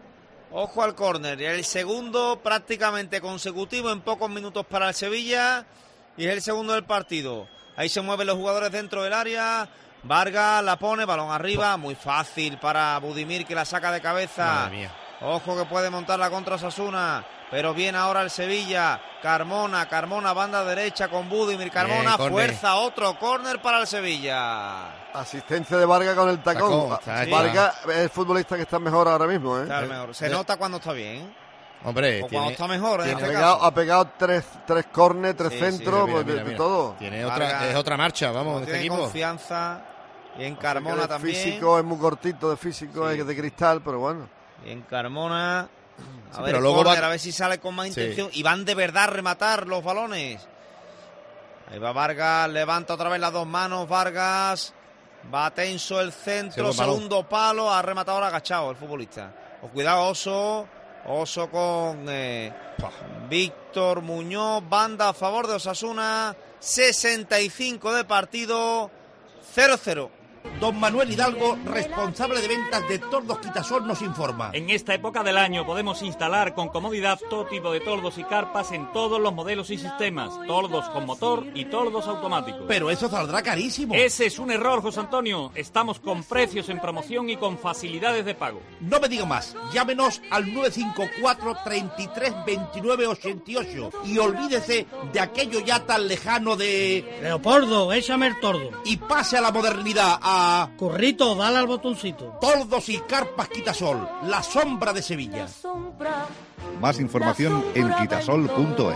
Ojo al córner, el segundo prácticamente consecutivo en pocos minutos para el Sevilla y es el segundo del partido. Ahí se mueven los jugadores dentro del área. Vargas la pone, balón arriba, muy fácil para Budimir que la saca de cabeza. Madre mía. Ojo que puede montar la contra Osasuna, pero bien ahora el Sevilla. Carmona, banda derecha con Budimir. Carmona, fuerza, otro córner para el Sevilla. Asistencia de Vargas con el tacón. Vargas es el futbolista que está mejor ahora mismo, Está mejor. Se nota cuando está bien. Hombre, o cuando está mejor. Ha pegado tres córner, tres centros, mira. todo. Tiene otra marcha, vamos, de este equipo. Confianza. Y en Carmona también. El físico es muy cortito, de físico es de cristal, pero bueno. Y en Carmona, a ver si sale con más intención. Y van de verdad a rematar los balones. Ahí va Vargas, levanta otra vez las dos manos, Vargas. Va tenso el centro, segundo palo, ha rematado ahora agachado el futbolista. Cuidado, Oso con Víctor Muñoz, banda a favor de Osasuna, 65 de partido, 0-0. Don Manuel Hidalgo, responsable de ventas de Toldos Quitasol, nos informa. En esta época del año podemos instalar con comodidad todo tipo de toldos y carpas en todos los modelos y sistemas. Toldos con motor y toldos automáticos. Pero eso saldrá carísimo. Ese es un error, José Antonio. Estamos con precios en promoción y con facilidades de pago. No me diga más. Llámenos al 954 33 29 88 y olvídese de aquello ya tan lejano de... Leopoldo, échame el tordo. Y pase a la modernidad, Currito, dale al botoncito. Toldos y carpas Quitasol, la sombra de Sevilla. Más información en quitasol.es.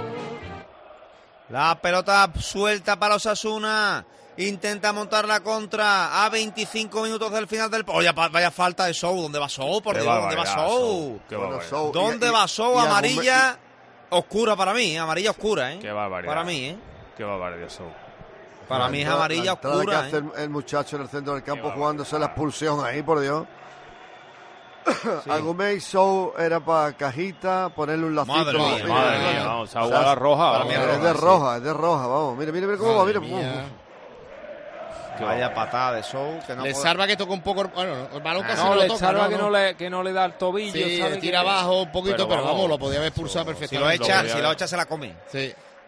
La pelota suelta para Osasuna. Intenta montar la contra a 25 minutos del final del... Oye, vaya falta de Sou. ¿Dónde va Sou? Por Dios, ¿dónde va Sou? ¿Dónde va Sou? Amarilla oscura para mí. Amarilla oscura, ¿eh? Qué barbaridad. Para mí, ¿eh? Qué barbaridad Sou. Para mí es amarilla oscura. Que hace el muchacho en el centro del campo jugándose la expulsión ahí, por Dios. Sí. Agumé y Sou era para cajita, ponerle un lacito. Madre mía, vamos, se ha jugado la roja. Es de roja, vamos. Mira cómo va, mira. Que vaya patada de Sou. Que no salva que toca un poco, bueno, el balón casi no lo le toca. Salva que no le da el tobillo. Sí, ¿sabe? tira abajo un poquito, pero vamos, lo podía haber expulsado perfectamente. Si lo echa, se la come. Sí.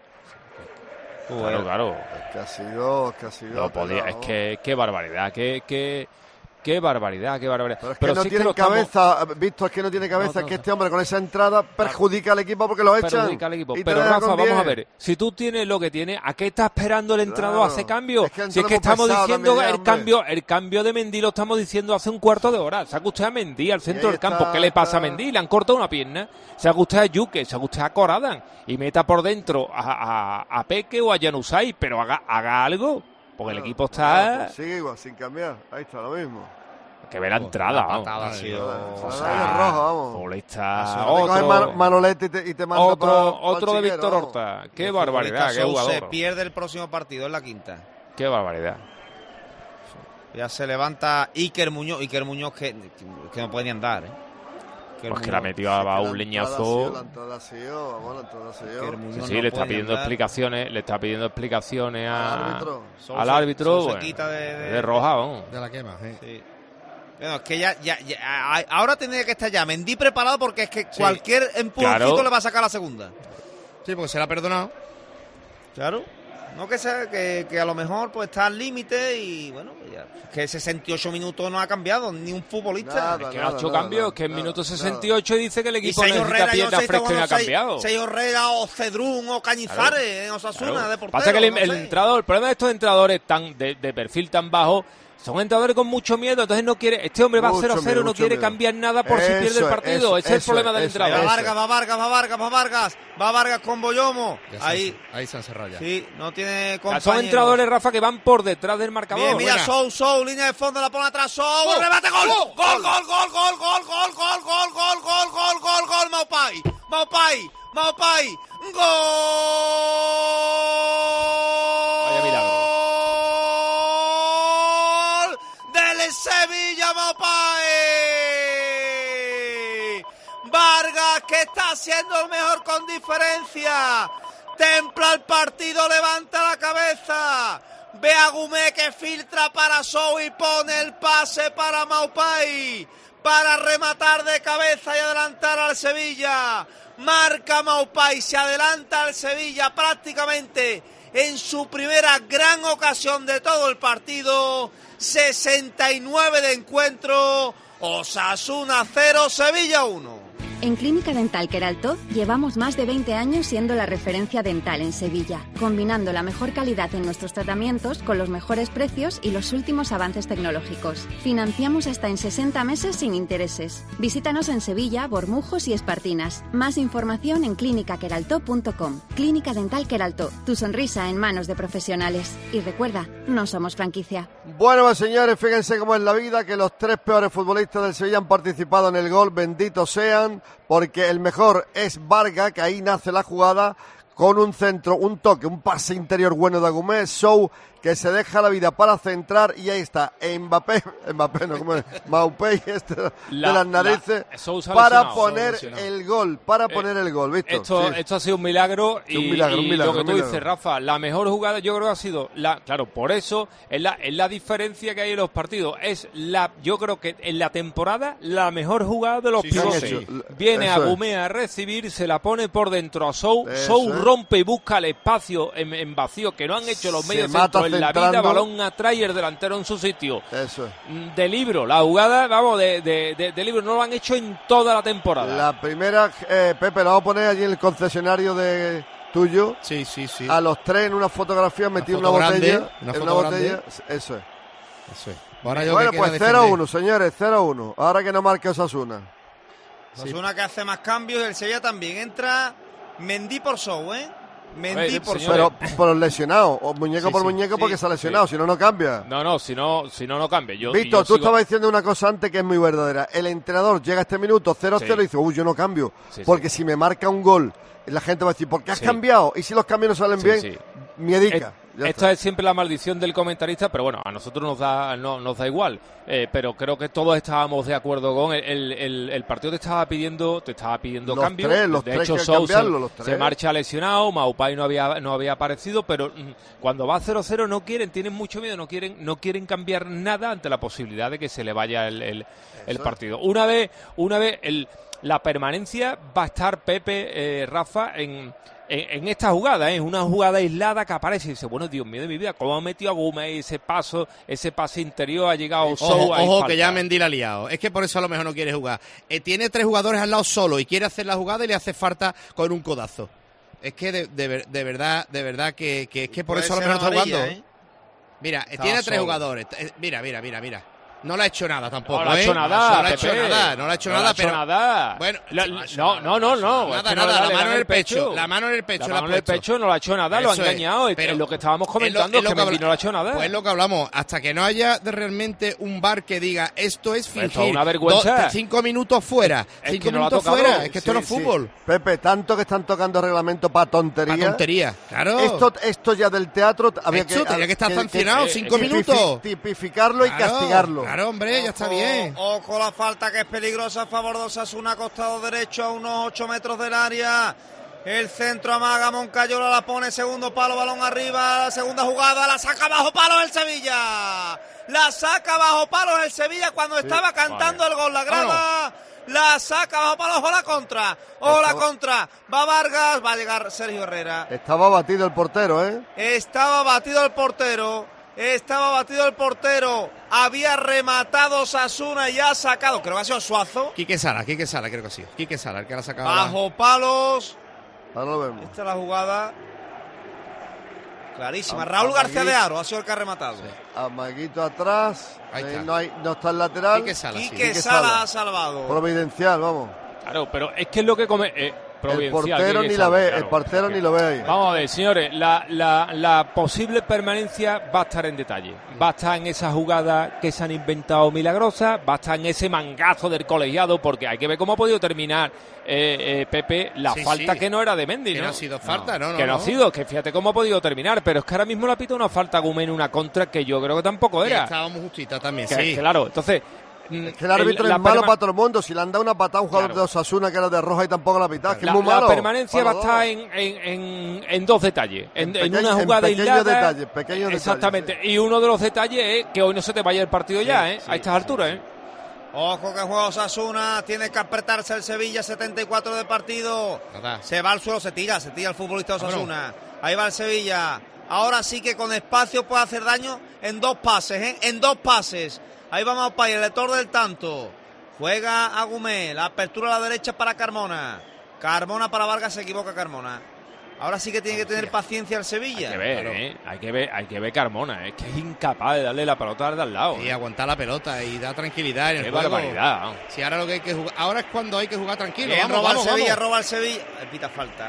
Claro. Es que ha sido. No podía, es que qué barbaridad, qué barbaridad. Pero es que no tiene cabeza, Víctor, es que no tiene cabeza, es que este hombre con esa entrada perjudica al equipo porque lo echan. Perjudica al equipo. Pero Rafa, vamos a ver, si tú tienes lo que tienes, ¿a qué está esperando el entrado a hacer cambio? Si es que estamos diciendo el cambio de Mendy lo estamos diciendo hace un cuarto de hora. Saca usted a Mendy al centro del campo. ¿Qué le pasa a Mendy? Le han cortado una pierna. Saca usted a Yuke, saca usted a Coradan y meta por dentro a Peque o a Januzaj, pero haga algo. Porque el equipo está... sigue igual, sin cambiar. Ahí está, lo mismo. Que ve la entrada, vamos. La patada ha sido... roja, vamos. Futbolista... Manolete y te manda otro de Víctor Horta. Qué barbaridad, qué jugador. Se pierde el próximo partido en la quinta. Qué barbaridad. Ya se levanta Iker Muñoz que no puede ni andar, ¿eh? Pues que la metió a un leñazo. La entrada ha sido. Sí, le está pidiendo explicaciones al árbitro. Se quita de roja, vamos. De la quema, sí. Bueno, es que ya ahora tendría que estar ya Mendy preparado porque es que cualquier empujoncito le va a sacar la segunda. Sí, porque se la ha perdonado. Claro. No que sea que a lo mejor pues está al límite y bueno, ya, que 68 minutos no ha cambiado ni un futbolista. Es que no ha hecho cambios, que en minuto 68 dice que el equipo necesita pierna fresca y no ha cambiado. Seis Herrera o Cedrún o Cañizares en Osasuna de portero. Pasa que el problema de estos entrenadores tan de perfil tan bajo, son entrenadores con mucho miedo, entonces no quiere, este hombre va 0-0, no quiere cambiar nada por si pierde el partido. Ese es el problema del entrenador. Va Vargas con Boyomo. Ahí se han cerrado ya. Sí, no tiene compañero. Son entrenadores, Rafa, que van por detrás del marcador. Mira, Sou, línea de fondo, la pone atrás, Sou, remate, gol. Gol, Maupay. Gol. Vaya milagro. Sevilla, Maupay. Vargas, que está haciendo el mejor con diferencia. Templa el partido, levanta la cabeza. Ve a Gumé que filtra para Sou y pone el pase para Maupay para rematar de cabeza y adelantar al Sevilla. Marca Maupay, se adelanta al Sevilla prácticamente en su primera gran ocasión de todo el partido. 69 de encuentro, Osasuna 0, Sevilla 1. En Clínica Dental Queraltó llevamos más de 20 años siendo la referencia dental en Sevilla, combinando la mejor calidad en nuestros tratamientos con los mejores precios y los últimos avances tecnológicos. Financiamos hasta en 60 meses sin intereses. Visítanos en Sevilla, Bormujos y Espartinas. Más información en clinicaqueraltó.com. Clínica Dental Queraltó, tu sonrisa en manos de profesionales. Y recuerda, no somos franquicia. Bueno, pues, señores, fíjense cómo es la vida, que los 3 peores futbolistas del Sevilla han participado en el gol, benditos sean, porque el mejor es Vargas, que ahí nace la jugada, con un centro, un toque, un pase interior bueno de Agumé, Sou, que se deja la vida para centrar, y ahí está Mbappé no, ¿cómo es? Maupay, de las narices, para poner el gol, ¿visto? Esto ha sido un milagro, sí, un milagro. Lo que tú dices, Rafa, la mejor jugada yo creo que ha sido, claro, por eso es la diferencia que hay en los partidos, yo creo que en la temporada la mejor jugada de los pivotes. Viene Agumé a recibir, se la pone por dentro a Sou, rompe y busca el espacio en vacío que no han hecho los medios centros en la vida, balón atrás y el delantero en su sitio. Eso. De libro, la jugada, vamos, de libro, no lo han hecho en toda la temporada. La primera, Pepe, la vamos a poner allí en el concesionario tuyo. Sí. A los 3 en una fotografía metido en una botella. Eso es. Bueno, pues 0-1, señores, 0-1. Ahora que no marca Osasuna. Osasuna que hace más cambios, el Sevilla también. Entra Mendy por Sou, Mendy por Sou. Pero por lesionado, o muñeco por muñeco, porque se ha lesionado, si no, no cambia. No, si no cambia. Víctor, tú estabas diciendo una cosa antes que es muy verdadera. El entrenador llega a este minuto 0-0 y dice, yo no cambio, porque si me marca un gol, la gente va a decir, ¿por qué has cambiado? Y si los cambios no salen bien, miedica. Esta es siempre la maldición del comentarista, pero bueno, a nosotros nos da igual. Pero creo que todos estábamos de acuerdo con el partido te estaba pidiendo cambio. De hecho, Sou se marcha lesionado, Maupay no había aparecido, pero cuando va 0-0 no quieren, tienen mucho miedo, no quieren cambiar nada ante la posibilidad de que se le vaya el partido. Una vez la permanencia va a estar Pepe, Rafa, en esta jugada, es una jugada aislada que aparece y dice, bueno, Dios mío de mi vida, cómo ha metido a Agumé ese pase interior, ha llegado Sou. Ojo que ya Mendy la ha liado, es que por eso a lo mejor no quiere jugar. Tiene 3 jugadores al lado solo y quiere hacer la jugada y le hace falta con un codazo. Es que de verdad que es que por eso a lo mejor está jugando. Mira, tiene 3 jugadores, mira. No le ha hecho nada tampoco. No le ha hecho nada. No le ha hecho nada. Bueno, no. Nada. La mano en el pecho. La mano en el pecho no le ha hecho nada. Lo ha engañado. Pero es lo que estábamos comentando, que Mendy no le ha hecho nada. Pues es lo que hablamos. Hasta que no haya realmente un VAR que diga esto es fingir. Esto es una vergüenza. 5 minutos fuera. 5 minutos fuera. Es que esto no es fútbol. Pepe, tanto que están tocando reglamento para tontería. Claro. Esto ya del teatro tenía que estar sancionado. 5 minutos. Tipificarlo y castigarlo. Claro, hombre, ya está bien. Ojo la falta que es peligrosa a favor de Osasuna, costado derecho a unos 8 metros del área. El centro amaga, Moncayola la pone, segundo palo, balón arriba, la segunda jugada, la saca bajo palos el Sevilla. La saca bajo palos el Sevilla cuando estaba cantando el gol, la graba. La saca bajo palos, ojo la contra. Va Vargas, va a llegar Sergio Herrera. Estaba batido el portero, Estaba batido el portero, había rematado Osasuna y ha sacado, creo que ha sido Suazo. Quique Sala, creo que ha sido. Quique Sala, el que la ha sacado. Bajo palos. Ahora lo vemos. Esta es la jugada clarísima. Raúl García de Aro ha sido el que ha rematado. Amaguito atrás. Ahí está. No está el lateral. Quique Sala ha salvado. Providencial, vamos. Claro, pero es que es lo que come... El portero ni la ve, el portero ni lo ve ahí. Vamos a ver, señores, la posible permanencia va a estar en detalle. Va a estar en esa jugada que se han inventado milagrosas, va a estar en ese mangazo del colegiado, porque hay que ver cómo ha podido terminar Pepe la falta que no era de Mendy, ¿no? Que no ha sido falta, ¿no? Que no ha sido, que fíjate cómo ha podido terminar, pero es que ahora mismo le ha pitado una falta a Gumé en una contra que yo creo que tampoco era. Estábamos justita también, Claro, entonces... Es que el árbitro es malo para todo el mundo. Si le han dado una patada a un jugador de Osasuna que era de roja y tampoco la pitada, que es muy malo. La permanencia va a estar en 2 detalles. En una jugada aislada. Pequeños exactamente. detalles, Y uno de los detalles es que hoy no se te vaya el partido a estas alturas, Ojo que juega Osasuna, tiene que apretarse el Sevilla, 74 de partido. Se va al suelo, se tira el futbolista de Osasuna. Ahí va el Sevilla. Ahora sí que con espacio puede hacer daño en 2 pases, En 2 pases. Ahí vamos para el lector del tanto. Juega Agumé, la apertura a la derecha para Carmona. Carmona para Vargas, se equivoca Carmona. Ahora sí que tiene que tener paciencia el Sevilla. Hay que ver, claro. hay que ver Carmona, es que es incapaz de darle la pelota al de al lado. Y aguantar la pelota y dar tranquilidad en el juego. Qué barbaridad. Si ahora lo que hay que jugar, ahora es cuando hay que jugar tranquilo. Roba el Sevilla. Pita falta.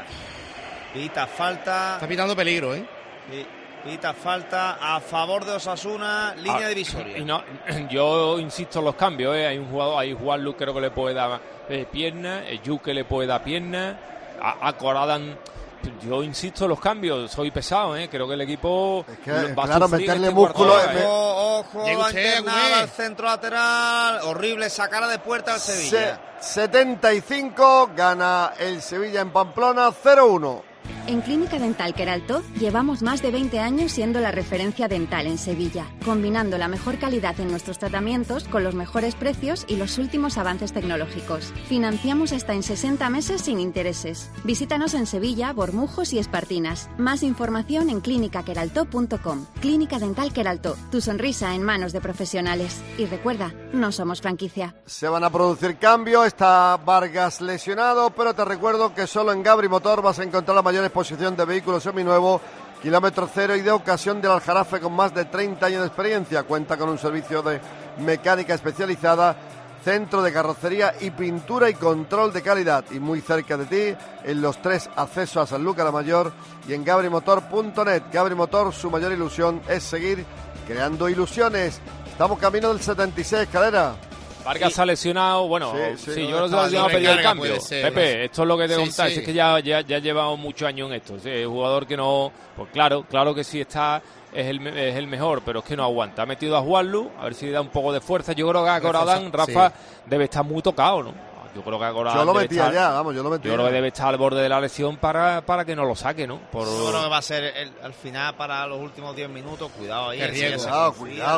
Está pitando peligro, Pita falta a favor de Osasuna, línea divisoria. Y no, yo insisto en los cambios, hay un jugador, ahí Juanlu creo que le puede dar pierna, Yuke le puede dar pierna, a Coradan. Yo insisto en los cambios, soy pesado, creo que el equipo es que, va a meterle músculo. Ojo, la internada al centro lateral, horrible sacada de puerta al Sevilla. 75, gana el Sevilla en Pamplona, 0-1. En Clínica Dental Queraltó llevamos más de 20 años siendo la referencia dental en Sevilla, combinando la mejor calidad en nuestros tratamientos con los mejores precios y los últimos avances tecnológicos. Financiamos hasta en 60 meses sin intereses. Visítanos en Sevilla, Bormujos y Espartinas. Más información en clinicaqueraltó.com. Clínica Dental Queraltó, tu sonrisa en manos de profesionales. Y recuerda, no somos franquicia. Se van a producir cambios, está Vargas lesionado, pero te recuerdo que solo en Gabri Motor vas a encontrar la mayor exposición de vehículos seminuevos, kilómetro cero y de ocasión del Aljarafe con más de 30 años de experiencia. Cuenta con un servicio de mecánica especializada, centro de carrocería y pintura y control de calidad. Y muy cerca de ti, en los 3 accesos a Sanlúcar la Mayor y en gabrimotor.net. Gabri Motor, su mayor ilusión es seguir creando ilusiones. Estamos camino del 76, Calera. Vargas se ha lesionado, bueno, sí, yo no sé si va a pedir el cambio. Pepe, esto es lo que te contáis, es que ya llevamos muchos años en esto. Es un jugador que no, pues claro que sí está, es el mejor, pero es que no aguanta. Ha metido a Juanlu, a ver si le da un poco de fuerza. Yo creo que a Coradán, Rafa, debe estar muy tocado, ¿no? Yo creo que a Coradán yo lo metía ya. Yo creo que debe estar al borde de la lesión para que no lo saque, ¿no? Yo creo que va a ser al final para los últimos 10 minutos. Cuidado ahí. Qué riesgo,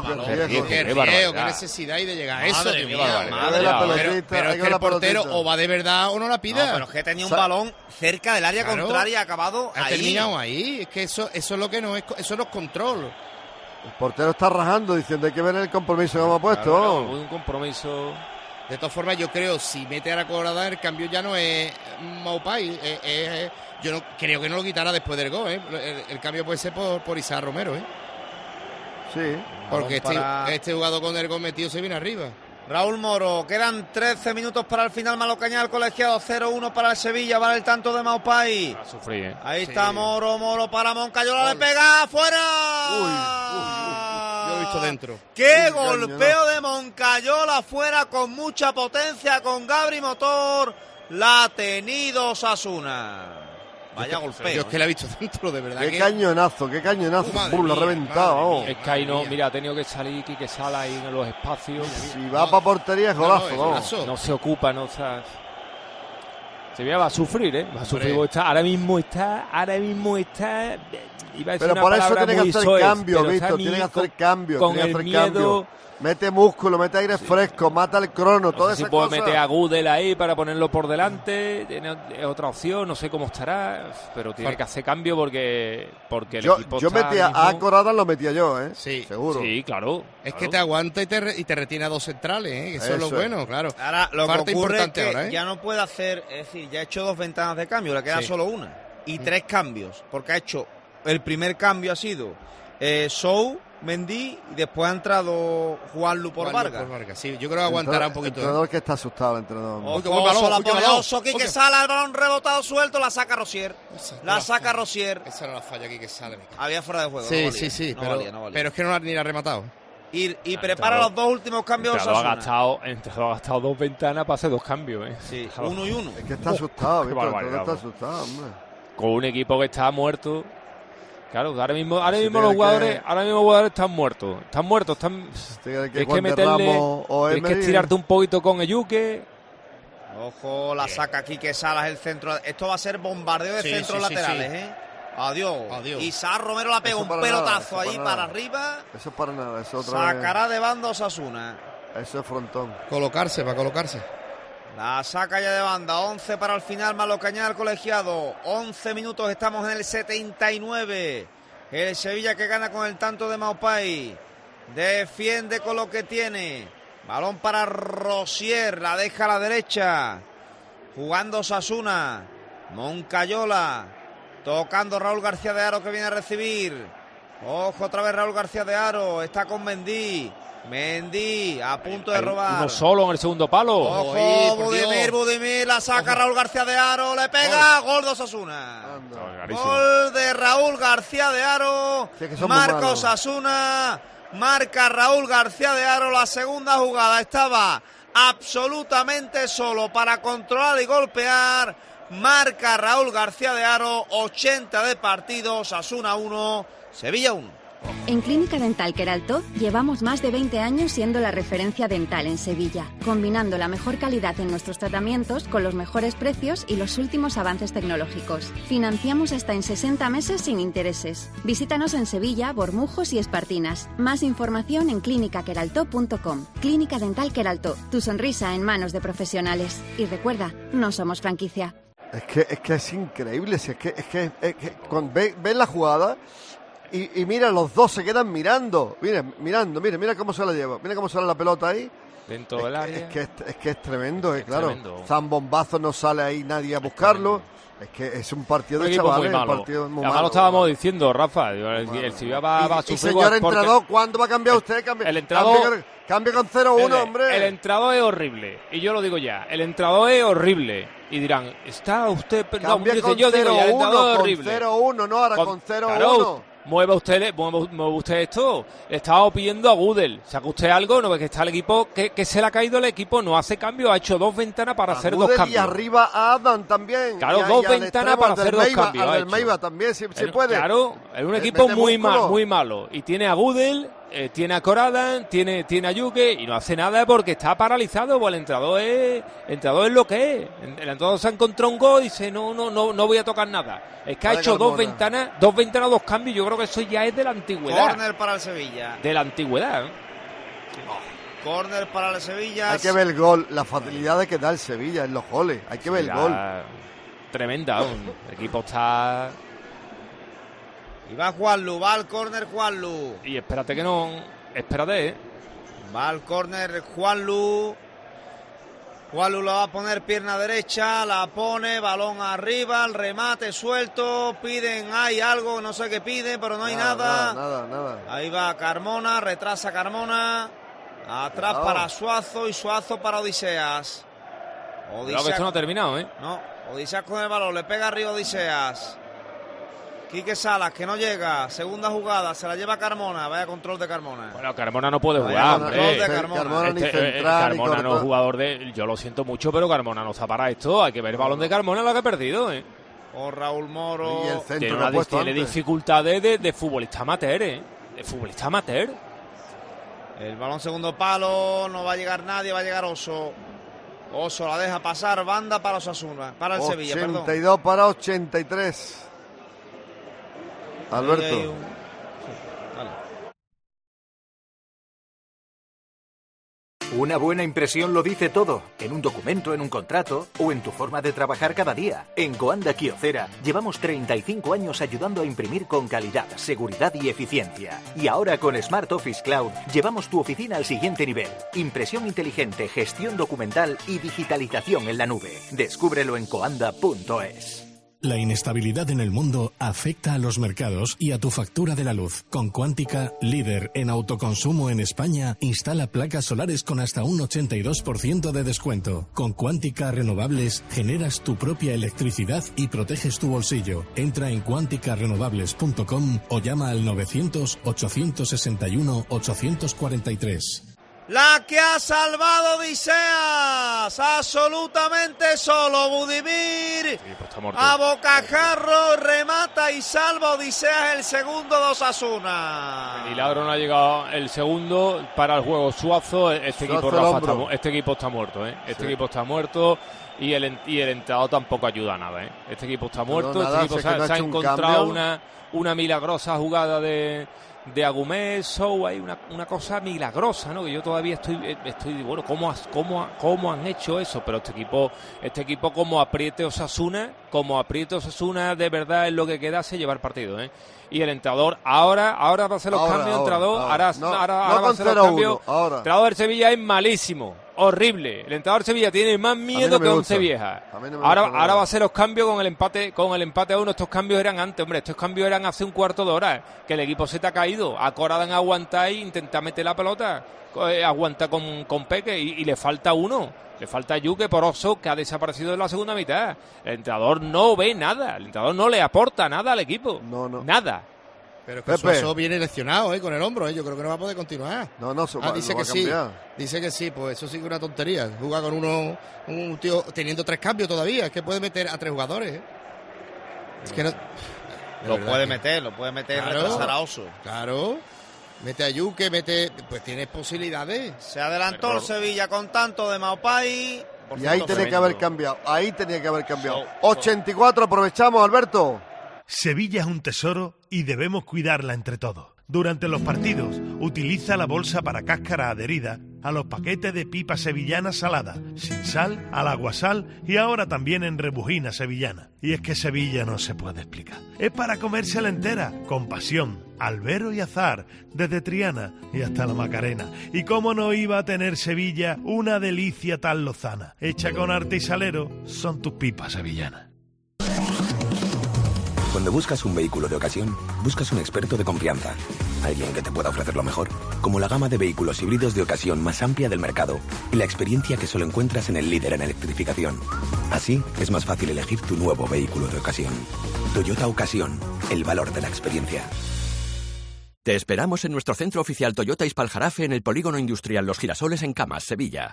qué necesidad hay de llegar a eso. Pero es que el portero o va de verdad o no la pida. No, pero es que tenía un balón cerca del área contraria, acabado ahí. Ha terminado ahí. Es que eso es lo que no es, eso no es control. El portero está rajando diciendo hay que ver el compromiso que hemos puesto. Un compromiso. De todas formas, yo creo, si mete a la Coradán, el cambio ya no es Maupay. Yo no, creo que no lo quitará después del gol. El cambio puede ser por Isaac Romero. Sí. Porque este jugador con el gol metido se viene arriba. Raúl Moro, quedan 13 minutos para el final. Malo Cañal, colegiado, 0-1 para el Sevilla. Vale el tanto de Maupay. Va a sufrir, Ahí está Moro para Moncayola, le pega afuera. Yo lo he visto dentro. ¡Qué golpeo de Moncayola afuera con mucha potencia con Gabri Motor! La ha tenido Osasuna. Vaya golpeo. Yo es que la he visto dentro, de verdad. Qué cañonazo. Lo ha reventado. Es que ahí no, mira, ha tenido que salir Quique Sala ahí en los espacios. Si va para portería es golazo. No se ocupa, no está. Sevilla va a sufrir, Va a sufrir. Ahora mismo está. Iba a decir pero por eso tiene que hacer cambio, Víctor. Tiene que hacer cambio. Mete músculo, mete aire fresco, mata el crono, todas esas cosas. Si puede meter a Gudel ahí para ponerlo por delante, tiene otra opción, no sé cómo estará, pero tiene que hacer cambio porque el equipo yo metía a Coradán, lo metía yo, Sí, seguro. Sí, claro. Es que te aguanta y te retiene a dos centrales, que eso es lo bueno, claro. Ahora, lo que ocurre es que ya no puede hacer, es decir, ya ha hecho 2 ventanas de cambio, le queda solo una. Y 3 cambios, porque ha hecho, el primer cambio ha sido Sou, Mendy, y después ha entrado Juanlu por Vargas. Sí, yo creo que aguantará un poquito. El entrenador que está asustado, el entrenador. Oso, Quique Sala, el balón rebotado suelto, la saca Rosier. Esa no la falla Quique Sala. Había fuera de juego. Sí, pero es que no ni la ha rematado. Y prepara los 2 últimos cambios. Ha gastado 2 ventanas para hacer 2 cambios. Sí, 1 y 1. Es que está asustado, Víctor. Está asustado, hombre. Con un equipo que está muerto. Claro, ahora mismo los jugadores están muertos. Hay que meterle, tienes que estirarte un poquito con Eyuque. Ojo, la saca Quique Salas, el centro. Esto va a ser bombardeo de centros laterales, Adiós. Isaac Romero la pega un pelotazo ahí para arriba. Eso es para nada. Eso otra sacará de banda Osasuna. Eso es frontón. Colocarse. La saca ya de banda, 11 para el final, Malo Cañal colegiado, 11 minutos, estamos en el 79, el Sevilla que gana con el tanto de Maupay, defiende con lo que tiene, Balón para Rosier, la deja a la derecha. Jugando Osasuna. Moncayola. Tocando Raúl García de Haro que viene a recibir. Ojo otra vez Raúl García de Haro. Está con Mendy. Mendy a punto de robar. Uno solo en el segundo palo. Ojo, Budimir, la saca Raúl García de Haro, le pega, gol de Osasuna. Gol de Raúl García de Haro. Marca Osasuna. Marca Raúl García de Haro. La segunda jugada estaba absolutamente solo para controlar y golpear. Marca Raúl García de Haro. 80 de partido. Osasuna 1, Sevilla 1. En Clínica Dental Queraltó llevamos más de 20 años siendo la referencia dental en Sevilla, combinando la mejor calidad en nuestros tratamientos con los mejores precios y los últimos avances tecnológicos. Financiamos hasta en 60 meses sin intereses. Visítanos en Sevilla, Bormujos y Espartinas. Más información en clinicaqueraltó.com. Clínica Dental Queraltó, tu sonrisa en manos de profesionales. Y recuerda, no somos franquicia. Es que es increíble, es que cuando ves la jugada... Y mira, los dos se quedan mirando. Mira cómo se la lleva. Mira cómo sale la pelota ahí. Dentro del área. Es que es tremendo, claro. Tremendo. Zambombazo, no sale ahí nadie a buscarlo. Es que es un partido de chavales. Un partido muy malo. Lo estábamos diciendo, Rafa. El Sevilla va a sufrir. Y señor entrenador, ¿cuándo va a cambiar usted? El entrenador... Cambia con 0-1, hombre. El entrenador es horrible. Y yo lo digo ya. El entrenador es horrible. Y dirán, ¿está usted...? Cambia con 0-1, con 0-1, no ahora con 0-1. Claro, mueva usted esto. Le estaba pidiendo a Gudel. Saca usted algo, no ve que está el equipo, que se le ha caído el equipo, no hace cambio, ha hecho 2 ventanas para hacer Gudel 2 cambios. Y arriba a Adam también. Claro, 2 ventanas para hacer 2 cambios. Al del Meiba también, si puede. Claro, es un equipo muy malo. Y tiene a Gudel, tiene a Coradan, tiene a Yuke y no hace nada porque está paralizado. Pues el entrenador es lo que es. El entrenador se ha encontrado un gol y dice no voy a tocar nada. Es que ha hecho 2 ventanas, 2 cambios. Yo creo que eso ya es de la antigüedad. Córner para el Sevilla. De la antigüedad. Córner para el Sevilla. Hay que ver el gol, la facilidad que da el Sevilla en los goles. Hay que ver el gol. Tremenda. El equipo está... Y va Juanlu, va al córner Juanlu. Y espérate que no... Espérate, Va al córner Juanlu. Juanlu lo va a poner pierna derecha, la pone, balón arriba, el remate suelto, piden, hay algo, no sé qué piden, pero no hay nada. Nada. Ahí va Carmona, retrasa Carmona, atrás para Suazo y Suazo para Odiseas. Creo que esto no ha terminado, No, Odiseas con el balón, le pega arriba Odiseas. Quique Salas, que no llega, segunda jugada, se la lleva Carmona, vaya control de Carmona. Bueno, Carmona no puede jugar, hombre. Carmona no es jugador de... Yo lo siento mucho, pero Carmona no está para esto. Hay que ver el balón de Carmona, lo que ha perdido, O Raúl Moro. Y el centro tiene dificultades de futbolista amateur, De futbolista amateur. El balón segundo palo, no va a llegar nadie, va a llegar Oso. Oso la deja pasar, banda para Osasuna, para el Sevilla, 82 para 83. Alberto. Una buena impresión lo dice todo, en un documento, en un contrato o en tu forma de trabajar cada día. En Coanda Kyocera llevamos 35 años ayudando a imprimir con calidad, seguridad y eficiencia. Y ahora con Smart Office Cloud llevamos tu oficina al siguiente nivel. Impresión inteligente, gestión documental y digitalización en la nube. Descúbrelo en coanda.es. La inestabilidad en el mundo afecta a los mercados y a tu factura de la luz. Con Quántica, líder en autoconsumo en España, instala placas solares con hasta un 82% de descuento. Con Quántica Renovables generas tu propia electricidad y proteges tu bolsillo. Entra en quanticarenovables.com o llama al 900-861-843. La que ha salvado Odiseas, absolutamente solo. Budimir, a bocajarro, remata y salva Odiseas el segundo de Osasuna. Milagro no ha llegado el segundo para el juego. Suazo, este equipo está muerto, Este equipo está muerto y el entrado tampoco ayuda a nada, Este equipo está muerto, este equipo se ha encontrado una milagrosa jugada de de Agumé Sow hay una cosa milagrosa, ¿no? Que yo todavía estoy bueno, ¿cómo han hecho eso? Pero este equipo como apriete Osasuna de verdad es lo que queda, hace llevar partido, ¿eh? Y el entrenador ahora va a hacer los cambios, entrenador, ahora va a hacer los cambios. El entrenador del Sevilla es malísimo, horrible. El entrenador del Sevilla tiene más miedo que Once Vieja. Ahora va a hacer los cambios con el empate a 1. Estos cambios eran antes, hombre, estos cambios eran hace un cuarto de hora, que el equipo se te ha caído. Acoradan a aguantar y intentar meter la pelota, aguanta con Peque y le falta uno. Le falta Yuke Poroso, que ha desaparecido en la segunda mitad. El entrenador no ve nada. El entrenador no le aporta nada al equipo. No. Nada. Pero que Soso viene lesionado, con el hombro, Yo creo que no va a poder continuar. Dice que sí. Dice que sí, pues eso sí que es una tontería. Juega con un tío teniendo 3 cambios todavía. Es que puede meter a 3 jugadores, Es que no... Lo puede meter, claro, retrasar a Oso. Claro. Mete a Yuke, pues tienes posibilidades. Se adelantó el Sevilla con tanto de Maupay. Y ahí tenía que haber cambiado. 84, aprovechamos, Alberto. Sevilla es un tesoro y debemos cuidarla entre todos. Durante los partidos, utiliza la bolsa para cáscara adherida a los paquetes de pipa sevillana salada, sin sal, al aguasal y ahora también en rebujina sevillana. Y es que Sevilla no se puede explicar. Es para comérsela entera, con pasión, albero y azar, desde Triana y hasta la Macarena. Y cómo no iba a tener Sevilla una delicia tan lozana. Hecha con arte y salero, son tus pipas sevillanas. Cuando buscas un vehículo de ocasión, buscas un experto de confianza. Alguien que te pueda ofrecer lo mejor, como la gama de vehículos híbridos de ocasión más amplia del mercado y la experiencia que solo encuentras en el líder en electrificación. Así, es más fácil elegir tu nuevo vehículo de ocasión. Toyota Ocasión, el valor de la experiencia. Te esperamos en nuestro centro oficial Toyota Ispaljarafe en el Polígono Industrial Los Girasoles en Camas, Sevilla.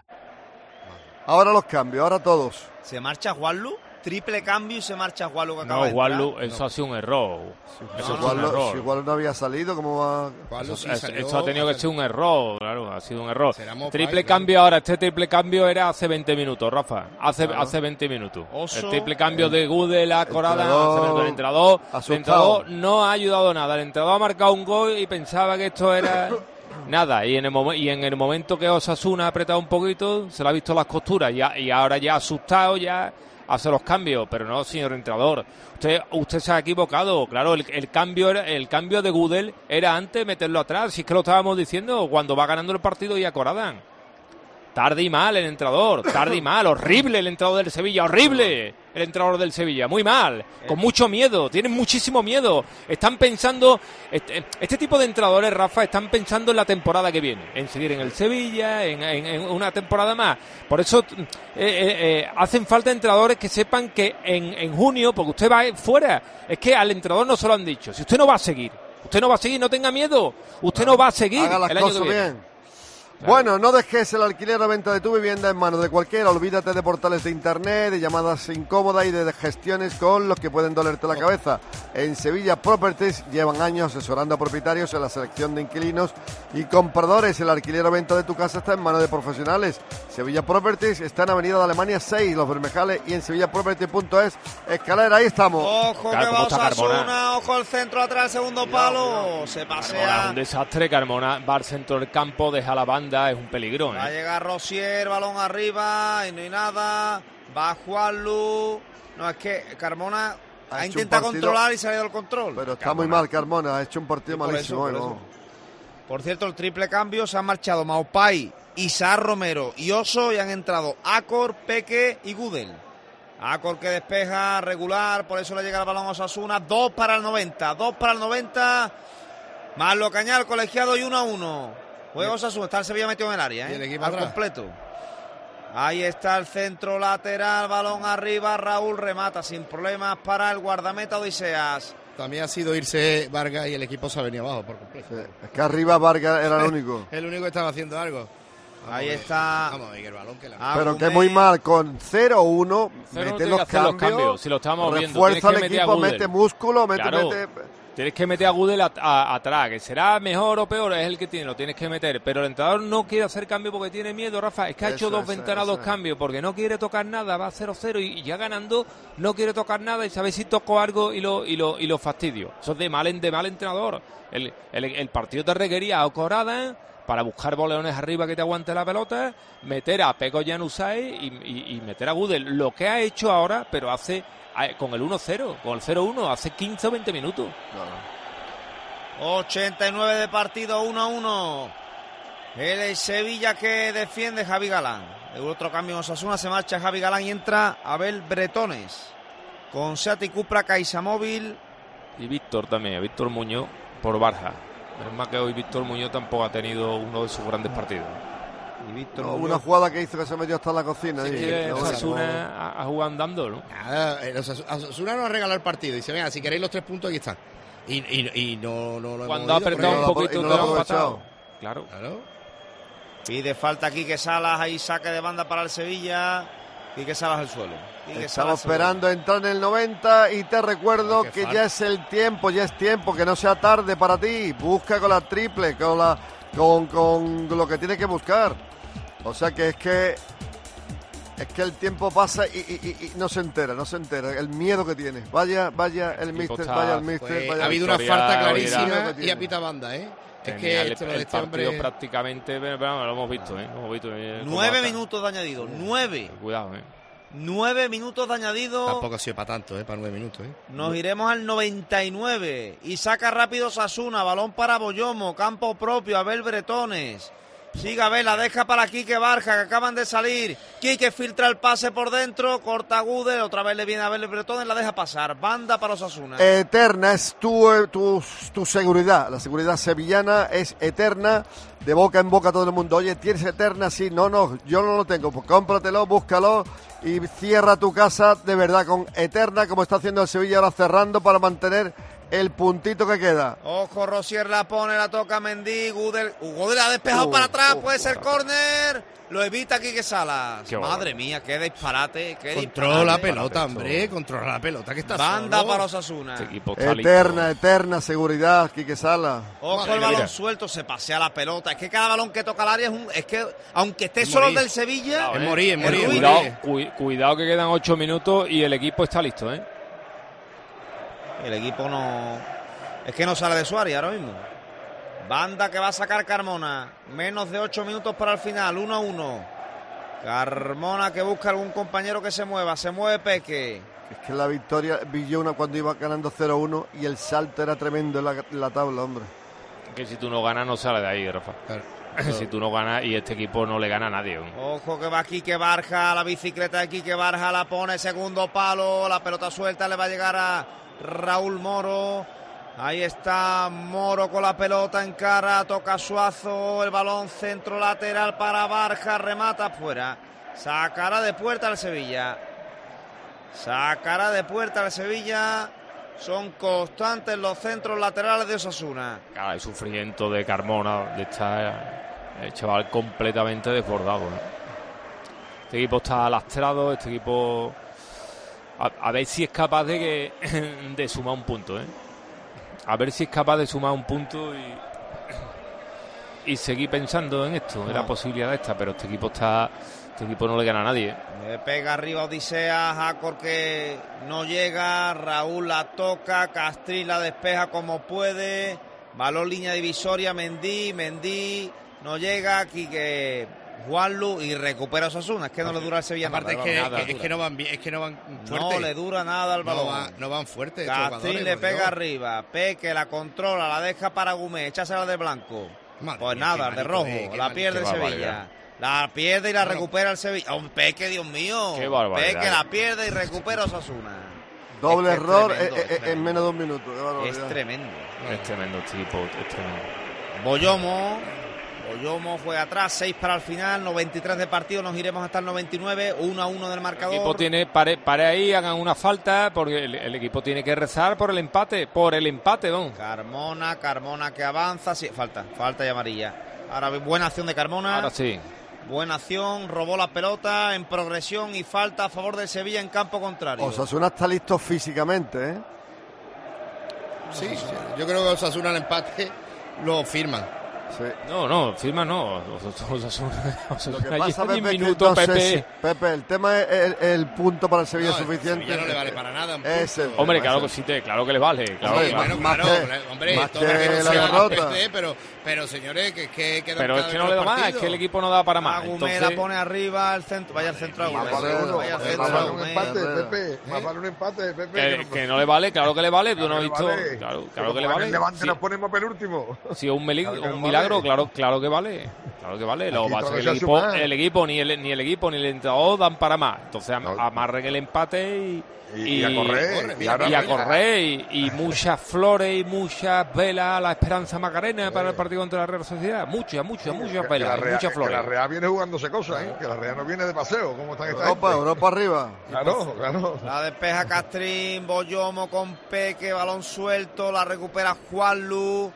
Ahora los cambios, ahora todos. ¿Se marcha Juanlu? Triple cambio y se marcha Juanlu que acaba No, de Juanlu, eso ha sido un error. Si Juanlu no había salido, ¿cómo va? Eso ha tenido que ser un error, claro, ha sido un error. Triple cambio ahora, este triple cambio era hace 20 minutos, Rafa. Hace 20 minutos. El triple cambio de Gudel a Corada, el entrenador no ha ayudado nada. El entrenador ha marcado un gol y pensaba que esto era... Nada, y en el momento que Osasuna ha apretado un poquito, se le ha visto las costuras y ahora ya asustado, ya hace los cambios, pero no, señor entrenador. Usted se ha equivocado, claro, el cambio de Gudel era antes meterlo atrás, si es que lo estábamos diciendo, cuando va ganando el partido y acoradan. Tarde y mal el entrenador, horrible el entrenador del Sevilla, horrible el entrenador del Sevilla, muy mal, con mucho miedo, tienen muchísimo miedo. Están pensando, este tipo de entrenadores, Rafa, están pensando en la temporada que viene, en seguir en el Sevilla, en una temporada más. Por eso hacen falta entrenadores que sepan que en junio, porque usted va fuera, es que al entrenador no se lo han dicho, si usted no va a seguir, no tenga miedo, usted no va a seguir haga las el año cosas que viene. Bien. Claro. Bueno, no dejes el alquiler o venta de tu vivienda en manos de cualquiera. Olvídate de portales de internet, de llamadas incómodas y de gestiones con los que pueden dolerte la cabeza. En Sevilla Properties llevan años asesorando a propietarios en la selección de inquilinos y compradores. El alquiler o venta de tu casa está en manos de profesionales. Sevilla Properties está en Avenida de Alemania 6, Los Bermejales, y en sevillaproperties.es. Escalera, ahí estamos. Ojo que va Osasuna, ojo al centro atrás, segundo palo. Se pasea. Carmona, un desastre, Carmona va al centro del campo, deja la banda. Es un peligro. Va a llegar Rosier, balón arriba y no hay nada. Va Juanlu. No, es que Carmona ha intentado controlar y se ha ido al control. Pero está muy mal Carmona, ha hecho un partido malísimo. Por cierto, el triple cambio, se han marchado Maupay, Isaac Romero y Oso, y han entrado Acor, Peque y Gudel. Acor que despeja regular, por eso le llega el balón a Osasuna. 2 para el 90. Marlo Cañal, colegiado, y 1-1. Juega Osasuna, está el Sevilla metido en el área, el equipo al atrás. completo. Ahí está el centro lateral, balón arriba, Raúl remata sin problemas para el guardameta Odiseas. También ha sido irse Vargas y el equipo se ha venido abajo por completo. Sí, es que arriba Vargas era el único. El único que estaba haciendo algo. Ahí está. Vamos a ver, el balón que pero que muy mal, con 0-1, mete los cambios. Si lo estamos viendo, refuerza el equipo, mete músculo, mete Tienes que meter a Gudel atrás, que será mejor o peor, es el que lo tienes que meter. Pero el entrenador no quiere hacer cambio porque tiene miedo, Rafa. Es que ha hecho dos ventanas, dos cambios, porque no quiere tocar nada, va 0-0 y ya ganando, no quiere tocar nada y sabe si tocó algo y lo fastidio. Eso es de mal entrenador. El partido te requería a Corada para buscar boleones arriba que te aguante la pelota, meter a Peko Januzaj y meter a Gudel. Lo que ha hecho ahora, pero hace... con el 1-0, con el 0-1, hace 15 o 20 minutos. 89 de partido, 1-1. El Sevilla que defiende Javi Galán. El otro cambio en Osasuna, se marcha Javi Galán y entra Abel Bretones. Con Seat y Cupra, Caixamóvil. Y Víctor también, Víctor Muñoz por Barja. Es más que hoy Víctor Muñoz tampoco ha tenido uno de sus grandes partidos. Y Víctor una jugada que hizo que se metió hasta la cocina. Sí, que Osasuna ha jugado andando, ¿no? Nada, Osasuna nos ha regalado el partido. Dice, venga, si queréis los 3 puntos, aquí están. Y no lo hemos cuando ha apretado un poquito, te lo han empatado. Claro. Pide falta Quique Salas, ahí saque de banda para el Sevilla. Quique Salas al suelo. Estamos esperando entrar en el 90 y te recuerdo que ya es tiempo, que no sea tarde para ti. Busca con la triple, con lo que tiene que buscar. O sea que es que el tiempo pasa y no se entera. El miedo que tiene. Vaya el míster. Ha habido una falta clarísima y a pita banda, ¿eh? Es que el partido prácticamente, pero lo hemos visto, 9 minutos de añadido, 9. Cuidado, 9 minutos de añadido. Tampoco ha sido para tanto, para 9 minutos. Nos iremos al 99 y saca rápido Osasuna, balón para Boyomo, campo propio, Abel Bretones. Sigue Abel, la deja para Quique Barja, que acaban de salir. Quique filtra el pase por dentro, corta Gudel, otra vez le viene a Abel Bretones, la deja pasar. Banda para Osasuna. Eterna es tu seguridad. La seguridad sevillana es eterna. De boca en boca todo el mundo. Oye, ¿tienes Eterna? Sí, no, yo no lo tengo. Pues cómpratelo, búscalo y cierra tu casa de verdad con Eterna, como está haciendo el Sevilla ahora, cerrando para mantener el puntito que queda. Ojo, Rosier la pone, la toca Mendy, Gudel ha despejado para atrás, puede ser córner, lo evita Quique Salas. Madre mía, qué disparate, controla la pelota, hombre, controla la pelota que está banda solo. Para Osasuna. Eterna seguridad, Quique Salas. Ojo, el balón suelto, se pasea la pelota, es que cada balón que toca al área es que aunque esté solo el del Sevilla, es morir. Cuidado que quedan 8 minutos y el equipo está listo, El equipo es que no sale de su área ahora mismo. Banda que va a sacar Carmona. Menos de 8 minutos para el final. 1-1. Carmona que busca algún compañero que se mueva. Se mueve Peque. Es que la victoria Villona cuando iba ganando 0-1 y el salto era tremendo en la tabla, hombre. Que si tú no ganas no sale de ahí, Rafa. Claro. Si tú no ganas y este equipo no le gana a nadie. Ojo que va Quique Barja. La bicicleta de Quique Barja la pone. Segundo palo. La pelota suelta. Le va a llegar a Raúl Moro. Ahí está Moro con la pelota en cara, toca Suazo, el balón centro lateral para Barja, remata afuera. Sacará de puerta al Sevilla. Son constantes los centros laterales de Osasuna. Claro, el sufrimiento de Carmona, de el chaval completamente desbordado. Este equipo está lastrado, este equipo... A ver si es capaz de sumar un punto, A ver si es capaz de sumar un punto y seguir pensando en esto, en la posibilidad de esta, pero este equipo no le gana a nadie. Le pega arriba Odisea, Jacor que no llega, Raúl la toca, Castril la despeja como puede, balón línea divisoria, Mendy, no llega, Quique Juanlu y recupera Osasuna. Es que no le dura al Sevilla. Aparte es que no van bien, es que no van fuerte. No le dura nada al balón. No van fuerte. Castrín le pega arriba. Peque la controla, la deja para Gumé, échasela de blanco. Pues nada, de rojo. La pierde el Sevilla. La pierde y la recupera el Sevilla. Oh, Peque, Dios mío. Peque la pierde y recupera Osasuna. Doble error en menos de 1 minuto. Es tremendo. Es tremendo, tipo. Es tremendo. Boyomo fue atrás, 6 para el final, 93 de partido, nos iremos hasta el 99, 1-1 del marcador. El equipo tiene, pare ahí, hagan una falta, porque el equipo tiene que rezar por el empate, don. Carmona que avanza, sí, falta y amarilla. Ahora buena acción de Carmona. Ahora sí. Buena acción, robó la pelota en progresión y falta a favor del Sevilla en campo contrario. Osasuna está listo físicamente, Sí, yo creo que Osasuna el empate lo firman. Sí. No, firma no. Lo que pasa, Pepe, minuto, Pepe, el tema es el punto para el Sevilla suficiente. Ya no le vale para nada. Hombre, claro que sí, claro que le vale. Claro, más que la derrota. Pero señores, que pero es que no le da más, es que el equipo no da para más. Agumé la pone arriba al centro, vaya al centro Agumé. Más vale un empate, Pepe. Más vale un empate, Pepe. Que no le vale, claro que le vale. Tú no has visto. Claro que le vale. El Levante nos ponemos penúltimo. Si es un milagro, claro que vale. Claro que vale. Lo que pasa es que el equipo, ni el equipo ni el entrenador dan para más. Entonces amarren el empate y a correr y muchas flores y muchas velas a la Esperanza Macarena para el partido contra la Real Sociedad. Muchas velas, muchas flores. Que la Real viene jugándose cosas, que la Real no viene de paseo. ¿Cómo están esta Europa arriba. Claro. La despeja Castrín, Boyomo con Peque, balón suelto, la recupera Juanlu.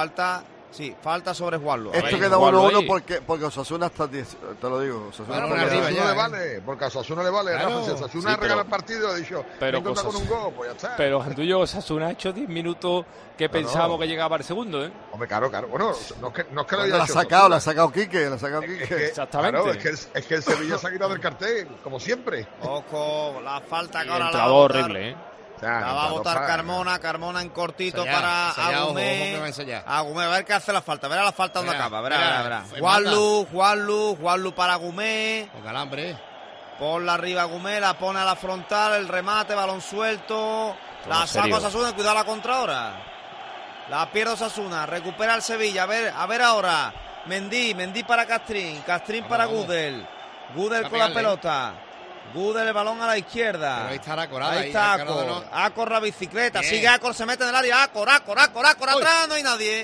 Falta sobre Juanlu. Esto queda 1-1 porque Osasuna está 10, te lo digo. Osasuna le vale, porque a Osasuna le vale. Claro. Si Osasuna regala el partido, ha dicho, cuenta con un gol, pues ya está. Pero Andullo, Osasuna ha hecho 10 minutos que pensábamos que llegaba el segundo, ¿eh? Hombre, claro. Bueno, no es que lo haya hecho. La ha sacado Quique. Exactamente. Claro, es que el Sevilla se ha quitado del cartel, como siempre. Ojo, la falta que ahora la va a botar. Horrible, ¿eh? La va a botar Carmona en cortito para Agumé. Agumé, a ver qué hace la falta. Verá la falta donde acaba. Verá. Juanlu para Agumé. Con calambre. Ponla arriba Agumé, la pone a la frontal, el remate, balón suelto. La saca Osasuna, cuidado la contra ahora. La pierde Osasuna, recupera el Sevilla. A ver ahora. Mendy para Castrín para Gudel. Gudel con la pelota. Gudel, el balón a la izquierda. Pero ahí está Acor. Ahí está Acor. Acor la bicicleta. Bien. Sigue Acor, se mete en el área. Acor atrás. No hay nadie.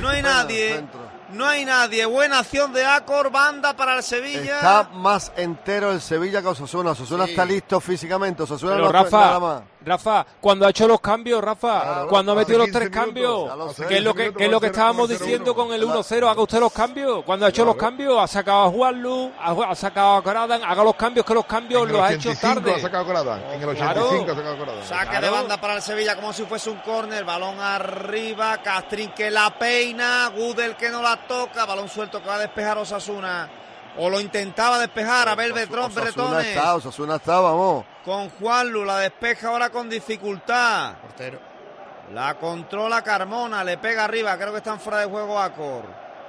No hay nadie. Buena acción de Acor. Banda para el Sevilla. Está más entero el Sevilla que Osasuna. Osasuna está listo físicamente. Osasuna pero no hace nada más. Rafa, cuando ha hecho los cambios, cuando ha metido los 3 cambios, ¿qué es lo que estábamos diciendo con el 1-0? Haga usted los cambios. Cuando ha hecho los cambios, ha sacado a Juanlu, ha sacado a Coradan, haga los cambios, que los cambios los ha hecho tarde. Ha sacado a Coradan. En el 85 ha sacado a Coradan. Saque de banda para el Sevilla como si fuese un córner, balón arriba, Castrín que la peina, Gudel que no la toca, balón suelto que va a despejar Osasuna. O lo intentaba despejar a Abel Bretones. Osasuna está, vamos. Con Juanlu, la despeja ahora con dificultad. Portero. La controla Carmona, le pega arriba, creo que están fuera de juego Acor.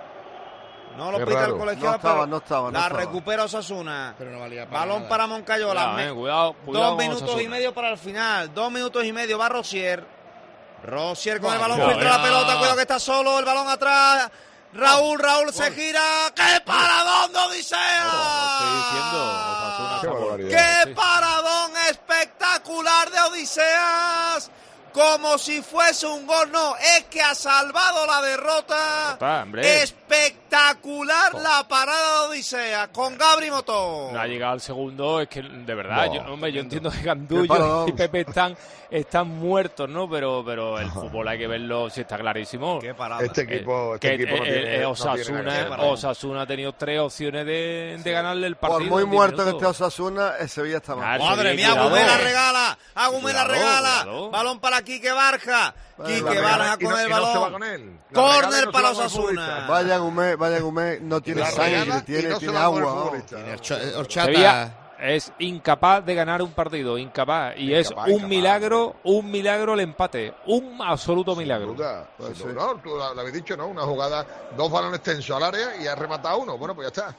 No lo pita el colegiado, no estaba. La recupera Osasuna. Pero no valía para balón nada. Para Moncayola. Cuidado, 2 minutos y medio para el final. 2 minutos y medio, va Rosier con el balón frente a la pelota, cuidado que está solo, el balón atrás. Raúl se gira. ¡Qué paradón de Odisea! ¡Qué paradón espectacular de Odiseas! Como si fuese un gol, no, es que ha salvado la derrota. Espectacular la parada de Odisea con Gabri Motón. No ha llegado al segundo, es que de verdad, yo entiendo que Gandullo y Pepe están muertos, ¿no? Pero el fútbol hay que verlo, si está clarísimo. Qué parada. Este equipo no tiene Osasuna ha tenido 3 opciones de ganarle el partido. Por muy muerto que esté Osasuna, el Sevilla está mal. Madre mía, Agumé la regala. Balón para Quique Barja. Quique Barja con el balón. Córner para Osasuna. Vaya Agumé, no tiene sangre, tiene agua. Horchata es incapaz de ganar un partido, incapaz. Y es un milagro el empate. Un absoluto milagro. No, tú lo habéis dicho, ¿no? Una jugada, 2 balones tensos al área y ha rematado uno. Bueno, pues ya está.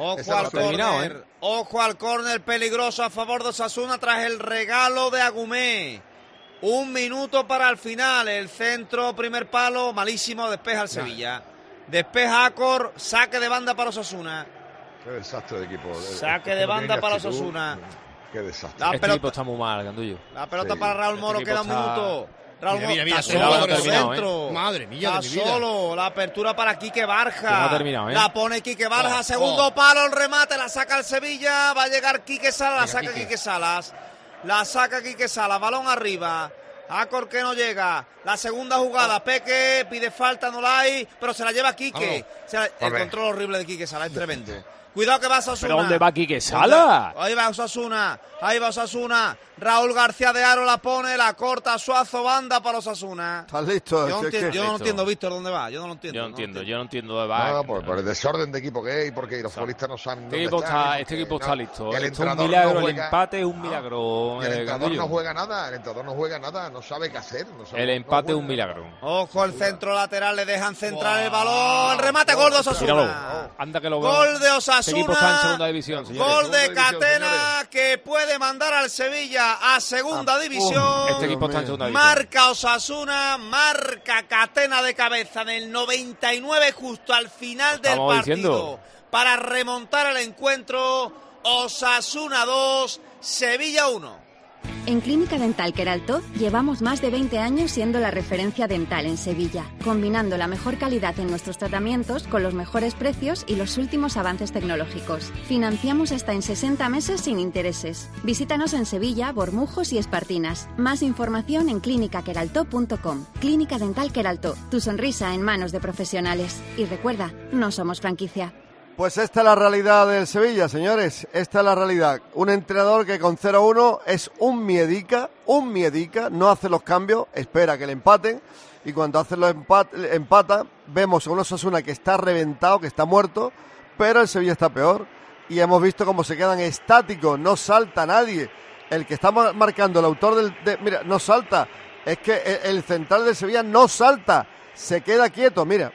Ojo al córner peligroso a favor de Osasuna tras el regalo de Agumé. 1 minuto para el final. El centro, primer palo, malísimo. Despeja el Sevilla. Despeja Acor. Saque de banda para Osasuna. Qué desastre de equipo. Saque de banda para Osasuna. Qué desastre. Este equipo está muy mal, Gandullo. La pelota para Raúl Moro, queda un minuto. Raúl Moro mira, está solo el centro. Madre mía, está solo. La apertura para Quique Barja. No ha terminado, La pone Quique Barja. Segundo palo, el remate. La saca el Sevilla. Va a llegar Quique Salas. La saca Quique Salas. Balón arriba. Acor que no llega. La segunda jugada. Peque pide falta, no la hay, pero se la lleva Quique. El control horrible de Quique Sala es tremendo. Cuidado que va Osasuna. ¿Pero dónde va Quique Sala? Ahí va Osasuna. Raúl García de Aro la pone, la corta, Suazo, banda para Osasuna. ¿Estás listo? Yo no entiendo, Víctor, dónde va. Yo no entiendo dónde va. No, por el desorden de equipo que hay, porque los futbolistas no saben dónde este equipo está listo. Es un milagro, el empate es un milagro. El entrenador no juega nada, no sabe qué hacer. El empate es un milagro. Ojo, el centro lateral, le dejan centrar el balón. El remate, gol de Osasuna. Anda que lo gol de Osasuna. Este equipo está en segunda división, señores. Gol de Catena que puede mandar al Sevilla a segunda división. Este equipo está en segunda división. Marca Osasuna, marca Catena de cabeza en el 99, justo al final del partido, para remontar el encuentro. Osasuna 2, Sevilla 1. En Clínica Dental Queraltó llevamos más de 20 años siendo la referencia dental en Sevilla, combinando la mejor calidad en nuestros tratamientos con los mejores precios y los últimos avances tecnológicos. Financiamos hasta en 60 meses sin intereses. Visítanos en Sevilla, Bormujos y Espartinas. Más información en clinicaqueraltó.com. Clínica Dental Queraltó, tu sonrisa en manos de profesionales. Y recuerda, no somos franquicia. Pues esta es la realidad del Sevilla, señores. Esta es la realidad. Un entrenador que con 0-1 es un miedica, no hace los cambios, espera que le empaten. Y cuando hace los empata, vemos a un Osasuna que está reventado, que está muerto, pero el Sevilla está peor. Y hemos visto cómo se quedan estáticos, no salta nadie. El que está marcando, el autor mira, no salta. Es que el central del Sevilla no salta, se queda quieto. Mira.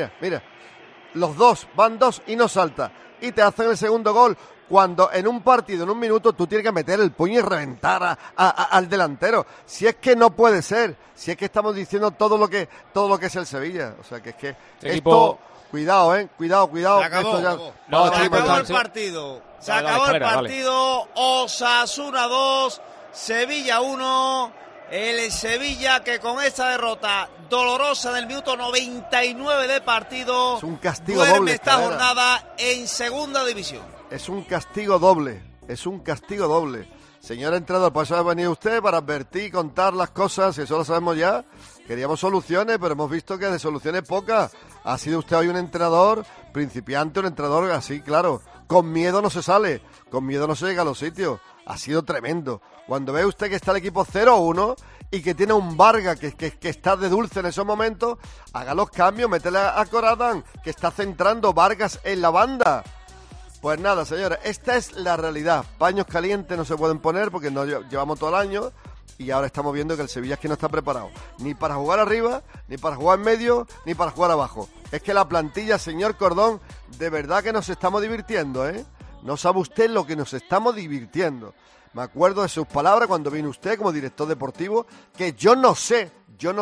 Los dos, van dos y no salta. Y te hacen el segundo gol cuando en un partido, en un minuto, tú tienes que meter el puño y reventar al delantero. Si es que no puede ser, si es que estamos diciendo todo lo que es el Sevilla. O sea, que es que esto... Cuidado, cuidado. Se acabó, se acabó el partido. Se acabó el partido. Osasuna 2, Sevilla 1. El Sevilla que con esta derrota dolorosa del minuto 99 de partido es un castigo duerme doble esta jornada en segunda división. Es un castigo doble. Señor entrenador, por eso ha venido usted, para advertir y contar las cosas, eso lo sabemos ya. Queríamos soluciones, pero hemos visto que de soluciones pocas. Ha sido usted hoy un entrenador principiante, un entrenador así, claro. Con miedo no se sale, con miedo no se llega a los sitios. Ha sido tremendo. Cuando ve usted que está el equipo 0-1 y que tiene un Vargas que está de dulce en esos momentos, haga los cambios, métele a Coradán, que está centrando Vargas en la banda. Pues nada, señores, esta es la realidad. Paños calientes no se pueden poner porque no llevamos todo el año y ahora estamos viendo que el Sevilla es que no está preparado. Ni para jugar arriba, ni para jugar en medio, ni para jugar abajo. Es que la plantilla, señor Cordón, de verdad que nos estamos divirtiendo, ¿eh? No sabe usted lo que nos estamos divirtiendo. Me acuerdo de sus palabras cuando vino usted como director deportivo, que yo no sé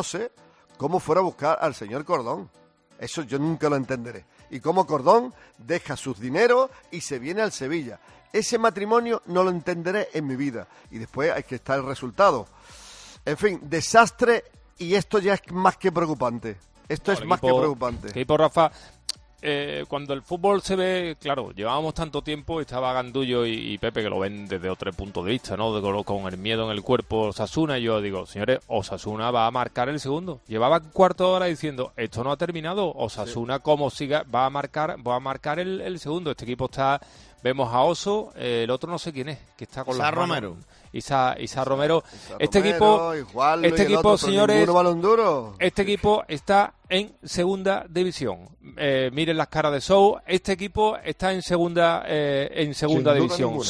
cómo fuera a buscar al señor Cordón. Eso yo nunca lo entenderé. Y cómo Cordón deja sus dineros y se viene al Sevilla. Ese matrimonio no lo entenderé en mi vida. Y después hay que estar el resultado. En fin, desastre, y esto ya es más que preocupante. Esto es más que preocupante. Que por Rafa... cuando el fútbol se ve, claro, llevábamos tanto tiempo, estaba Gandullo y Pepe que lo ven desde otro punto de vista, ¿no? Con el miedo en el cuerpo Osasuna, y yo digo, señores, Osasuna va a marcar el segundo. Llevaba cuarto de hora diciendo, esto no ha terminado, Osasuna como siga va a marcar el segundo. Este equipo está, vemos a Oso, el otro no sé quién es, que está con Isa Romero. Isa Romero. Este equipo, señores, este equipo está en segunda división. Miren las caras de Sou. Este equipo está en segunda división.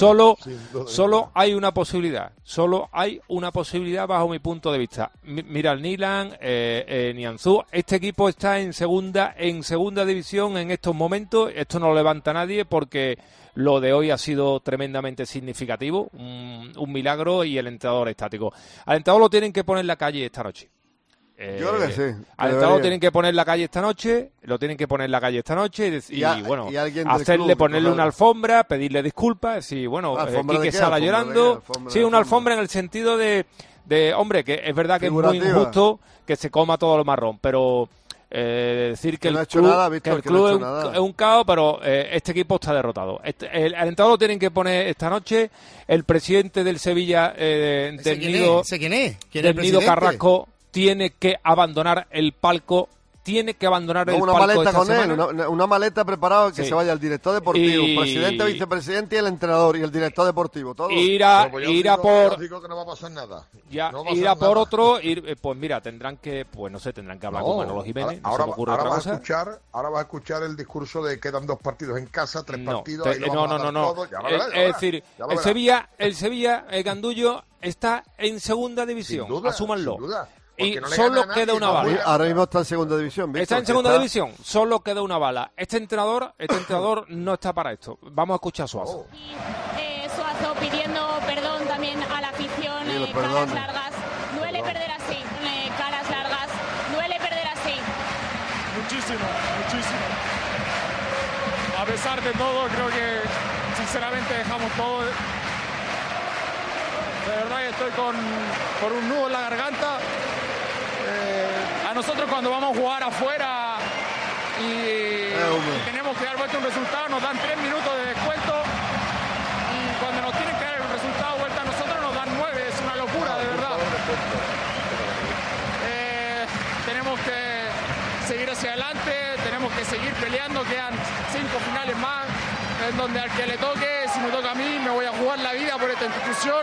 Solo hay una posibilidad. Solo hay una posibilidad bajo mi punto de vista. Mira el Nilan, Nianzú. Este equipo está en segunda división en estos momentos. Esto no lo levanta nadie porque lo de hoy ha sido tremendamente significativo, un milagro, y el entrenador estático. Al entrenador lo tienen que poner en la calle esta noche. Yo creo que sí. Al entrenador lo tienen que poner en la calle esta noche, y hacerle, ponerle una alfombra, pedirle disculpas, decir, bueno, Quique Sala llorando. Sí, una alfombra en el sentido de hombre, que es verdad que es muy injusto que se coma todo lo marrón, pero Decir que el club es un caos, pero este equipo está derrotado. El entrenador lo tienen que poner esta noche. El presidente del Sevilla, del Nido Carrasco, tiene que abandonar el palco. Tiene que abandonar el palco. Una maleta esta con semana. él, una maleta preparada que se vaya el director deportivo, presidente, vicepresidente y el entrenador y el director deportivo. Todo. Ir a por. Digo que no va a pasar nada. Ir a por otro. Pues mira, tendrán que hablar con Manolo Jiménez. Ahora vas a escuchar el discurso de quedan 2 partidos en casa, 3 partidos. No. Es decir, el Sevilla, el Gandullo está en segunda división. Asúmanlo. Sin duda. Y solo queda una bala. Ahora mismo está en segunda división. Está en segunda división, solo queda una bala. Este entrenador no está para esto. Vamos a escuchar a Suazo. Suazo pidiendo perdón también a la afición. Caras largas. Duele perder así. Caras largas. Duele perder así. Muchísimo. A pesar de todo, creo que sinceramente dejamos todo. De verdad que estoy con un nudo en la garganta. A nosotros cuando vamos a jugar afuera y tenemos que dar vuelta un resultado, nos dan 3 minutos de descuento y cuando nos tienen que dar el resultado vuelta a nosotros nos dan 9, es una locura de verdad. Tenemos que seguir hacia adelante, tenemos que seguir peleando, quedan 5 finales más, en donde al que le toque, si me toca a mí, me voy a jugar la vida por esta institución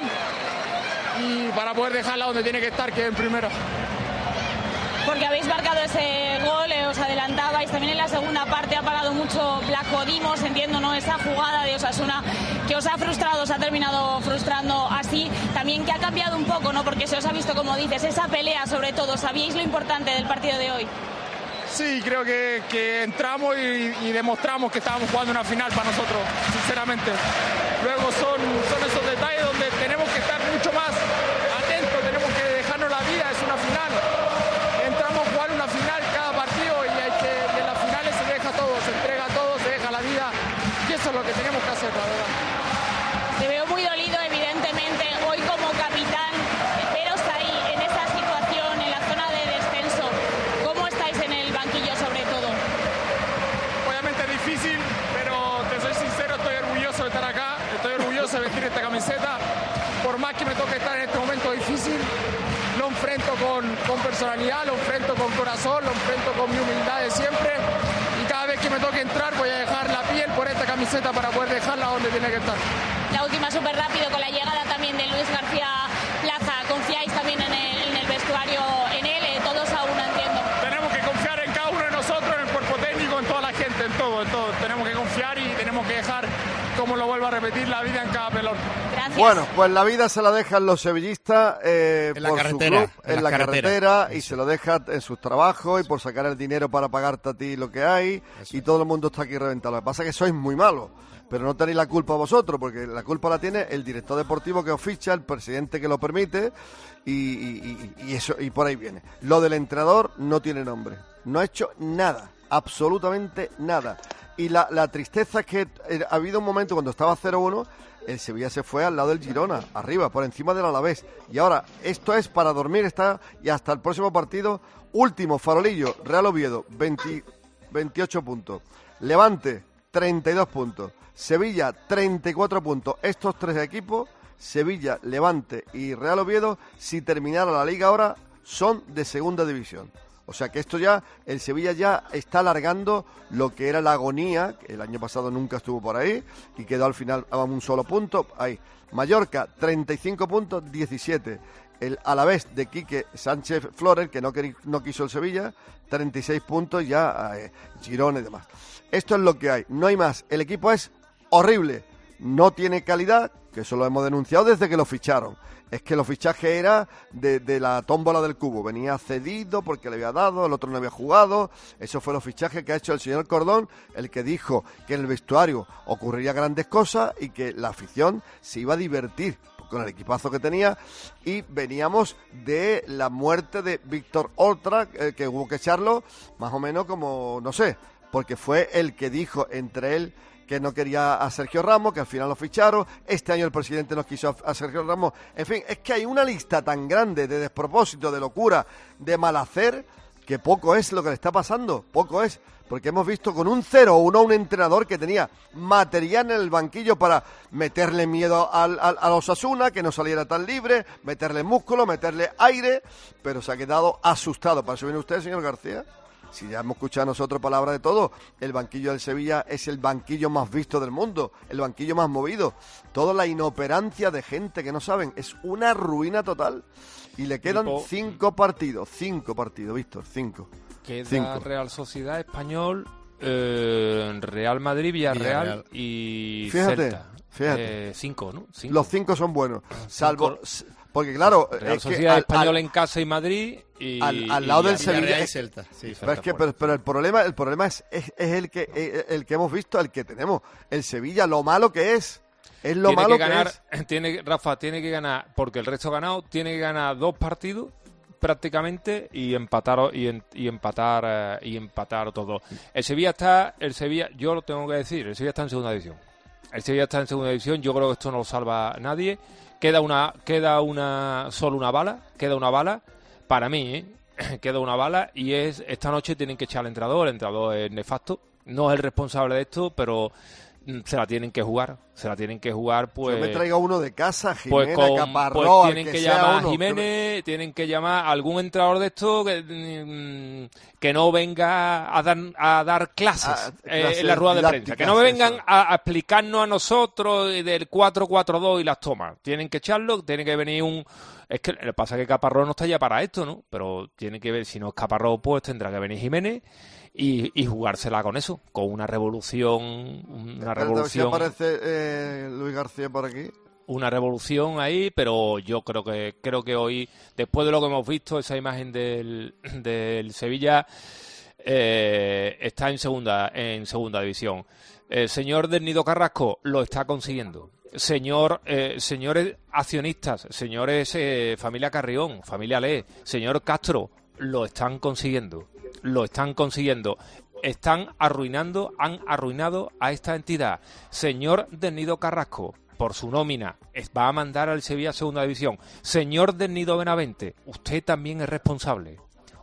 y para poder dejarla donde tiene que estar, que es en primera. Porque habéis marcado ese gol, os adelantabais, también en la segunda parte ha pagado mucho Blanco Dimos, entiendo, ¿no? Esa jugada de Osasuna que os ha frustrado, os ha terminado frustrando así, también que ha cambiado un poco, ¿no? Porque se os ha visto, como dices, esa pelea sobre todo, ¿sabíais lo importante del partido de hoy? Sí, creo que entramos y demostramos que estábamos jugando una final para nosotros, sinceramente. Luego son esos detalles donde tenemos que estar mucho más atentos, tenemos que dejarnos la vida, es una final. Entramos a jugar una final cada partido y en las finales se deja todo, se entrega todo, se deja la vida y eso es lo que tenemos que hacer, la verdad. Te veo muy dolido, evidentemente, hoy como capitán, veros ahí en esa situación, en la zona de descenso. ¿Cómo estáis en el banquillo sobre todo? Obviamente es difícil, pero te soy sincero, estoy orgulloso de estar acá, estoy orgulloso de vestir esta camiseta, por más que me toque estar en este momento difícil. Lo enfrento con personalidad, lo enfrento con corazón, lo enfrento con mi humildad de siempre y cada vez que me toque entrar voy a dejar la piel por esta camiseta para poder dejarla donde tiene que estar. La última súper rápido con la llegada también de Luis García Plaza, ¿confiáis también en el vestuario, en él? Todos a uno, entiendo. Tenemos que confiar en cada uno de nosotros, en el cuerpo técnico, en toda la gente, en todo. Tenemos que confiar y tenemos que dejar, como lo vuelvo a repetir, la vida en cada pelón. Gracias. Bueno, pues la vida se la dejan los sevillistas en la carretera y se lo deja en sus trabajos y por sacar el dinero para pagarte a ti lo que hay. Eso. Y todo el mundo está aquí reventado. Lo que pasa es que sois muy malos, pero no tenéis la culpa vosotros, porque la culpa la tiene el director deportivo que os ficha, el presidente que lo permite y eso, y por ahí viene. Lo del entrenador no tiene nombre, no ha hecho nada, absolutamente nada. Y la tristeza es que ha habido un momento cuando estaba 0-1, el Sevilla se fue al lado del Girona, arriba, por encima del Alavés. Y ahora, esto es para dormir, y hasta el próximo partido, último, Farolillo, Real Oviedo, 28 puntos. Levante, 32 puntos. Sevilla, 34 puntos. Estos 3 equipos, Sevilla, Levante y Real Oviedo, si terminara la liga ahora, son de segunda división. O sea que esto ya, el Sevilla ya está alargando lo que era la agonía, que el año pasado nunca estuvo por ahí, y quedó al final a un solo punto, ahí. Mallorca, 35 puntos, 17. El Alavés de Quique Sánchez Flores, que no quiso el Sevilla, 36 puntos, ya Girona y demás. Esto es lo que hay, no hay más. El equipo es horrible, no tiene calidad, que eso lo hemos denunciado desde que lo ficharon. Es que los fichajes era de la tómbola del cubo. Venía cedido porque le había dado, el otro no había jugado. Eso fue los fichajes que ha hecho el señor Cordón, el que dijo que en el vestuario ocurriría grandes cosas y que la afición se iba a divertir con el equipazo que tenía. Y veníamos de la muerte de Víctor Oltra, que hubo que echarlo más o menos como, no sé, porque fue el que dijo entre él que no quería a Sergio Ramos, que al final lo ficharon. Este año el presidente no quiso a Sergio Ramos. En fin, es que hay una lista tan grande de despropósito, de locura, de mal hacer, que poco es lo que le está pasando, poco es, porque hemos visto con un 0-1 un entrenador que tenía material en el banquillo para meterle miedo a Osasuna, que no saliera tan libre, meterle músculo, meterle aire, pero se ha quedado asustado. ¿Para eso viene usted, señor García? Si ya hemos escuchado nosotros palabras de todo, el banquillo del Sevilla es el banquillo más visto del mundo, el banquillo más movido. Toda la inoperancia de gente que no saben, es una ruina total. Y le quedan 5 partidos, Víctor, 5. Queda Real Sociedad, Español, Real Madrid, Villarreal y Celta. Fíjate. 5, ¿no? 5. Los 5 son buenos, salvo... Porque claro, Real Sociedad, Español en casa y Madrid y al lado del Sevilla y Celta. Sí, pero el problema es el que hemos visto, el que tenemos. El Sevilla, lo malo que es. Es lo malo que es. Rafa tiene que ganar, porque el resto ha ganado, tiene que ganar 2 partidos prácticamente y empatar todo. El Sevilla, yo lo tengo que decir, el Sevilla está en segunda división. Yo creo que esto no lo salva a nadie. Queda solo una bala para mí, queda una bala, y esta noche tienen que echar al entrenador. El entrenador es nefasto, no es el responsable de esto, pero se la tienen que jugar, pues... Yo me traiga uno de casa, Jiménez, Caparrós, pues tienen que llamar a Jiménez, tienen que llamar a algún entrenador de esto que no venga a dar clases en la rueda de prensa, que no vengan a explicarnos a nosotros del 4-4-2 y las tomas. Tienen que echarlo, tiene que venir Es que lo que pasa es que Caparrós no está ya para esto, ¿no? Pero tiene que ver, si no es Caparrós, pues tendrá que venir Jiménez y jugársela con eso, con una revolución. Si aparece Luis García por aquí. Una revolución ahí, pero yo creo que hoy, después de lo que hemos visto, esa imagen del Sevilla está en segunda división. Señor del Nido Carrasco lo está consiguiendo. Señores accionistas, señores familia Carrión, familia Le, señor Castro, lo están consiguiendo. Han arruinado a esta entidad. Señor del Nido Carrasco, por su nómina, va a mandar al Sevilla a segunda división. Señor del Nido Benavente, usted también es responsable.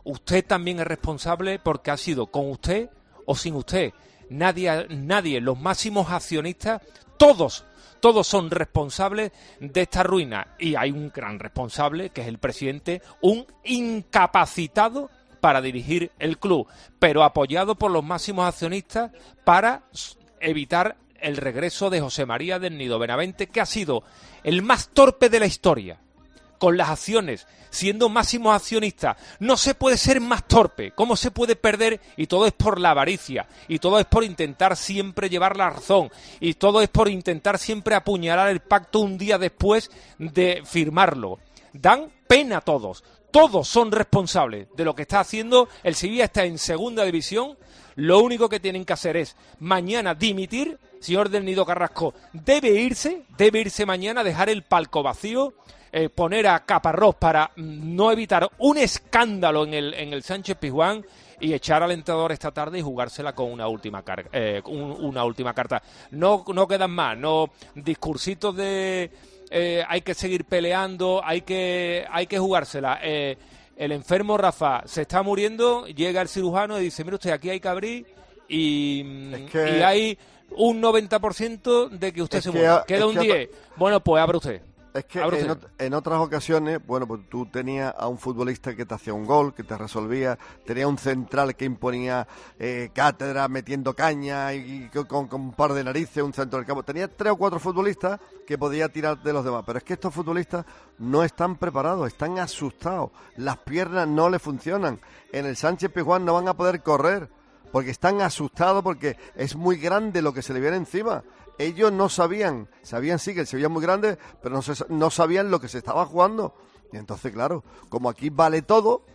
Porque ha sido con usted o sin usted. Nadie, los máximos accionistas, todos son responsables de esta ruina. Y hay un gran responsable, que es el presidente, un incapacitado para dirigir el club, pero apoyado por los máximos accionistas para evitar el regreso de José María del Nido Benavente, que ha sido el más torpe de la historia. Con las acciones, siendo máximos accionistas, no se puede ser más torpe. ¿Cómo se puede perder? Y todo es por la avaricia, y todo es por intentar siempre llevar la razón, y todo es por intentar siempre apuñalar el pacto un día después de firmarlo. Dan pena a todos. Todos son responsables de lo que está haciendo. El Sevilla está en segunda división. Lo único que tienen que hacer es mañana dimitir. Señor del Nido Carrasco debe irse mañana, dejar el palco vacío, poner a Caparrós para no evitar un escándalo en el Sánchez Pizjuán, y echar al entrenador esta tarde y jugársela con una última carta. No quedan más, no discursitos de hay que seguir peleando, hay que jugársela. El enfermo Rafa se está muriendo, llega el cirujano y dice: mire usted, aquí hay que abrir y hay un 90% de que usted se muera. Queda un 10. Bueno, pues abra usted. Es que en otras ocasiones, bueno, pues tú tenías a un futbolista que te hacía un gol, que te resolvía, tenías un central que imponía cátedra, metiendo caña y con un par de narices, un centro del campo. Tenías 3 o 4 futbolistas que podía tirar de los demás, pero es que estos futbolistas no están preparados, están asustados, las piernas no les funcionan. En el Sánchez Pizjuán no van a poder correr porque están asustados, porque es muy grande lo que se le viene encima. Ellos no sabían sí que el Sevilla es muy grande, pero no sabían lo que se estaba jugando. Y entonces, claro, como aquí vale todo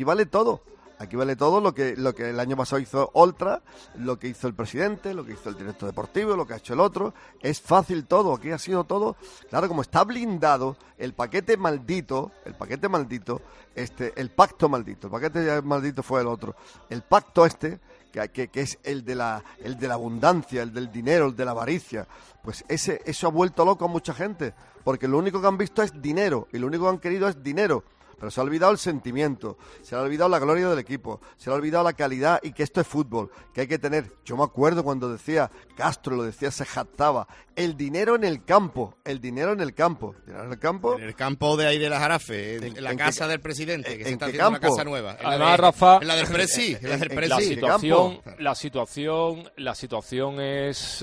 lo que el año pasado hizo Oltra, lo que hizo el presidente, lo que hizo el director deportivo, lo que ha hecho el otro. Es fácil todo, aquí ha sido todo. Claro, como está blindado el paquete maldito, el pacto maldito fue el otro. El pacto que es el de la abundancia, el del dinero, el de la avaricia, pues eso ha vuelto loco a mucha gente, porque lo único que han visto es dinero, y lo único que han querido es dinero. pero se ha olvidado el sentimiento, se le ha olvidado la gloria del equipo, se le ha olvidado la calidad y que esto es fútbol, que hay que tener. Yo me acuerdo cuando decía Castro, lo decía, se jactaba, el dinero en el campo, el dinero en el campo. ¿En el campo? En el campo de ahí de la Jarafe, en la casa del presidente, que se está haciendo una casa nueva. Además, Rafa, en la del Presi, la situación es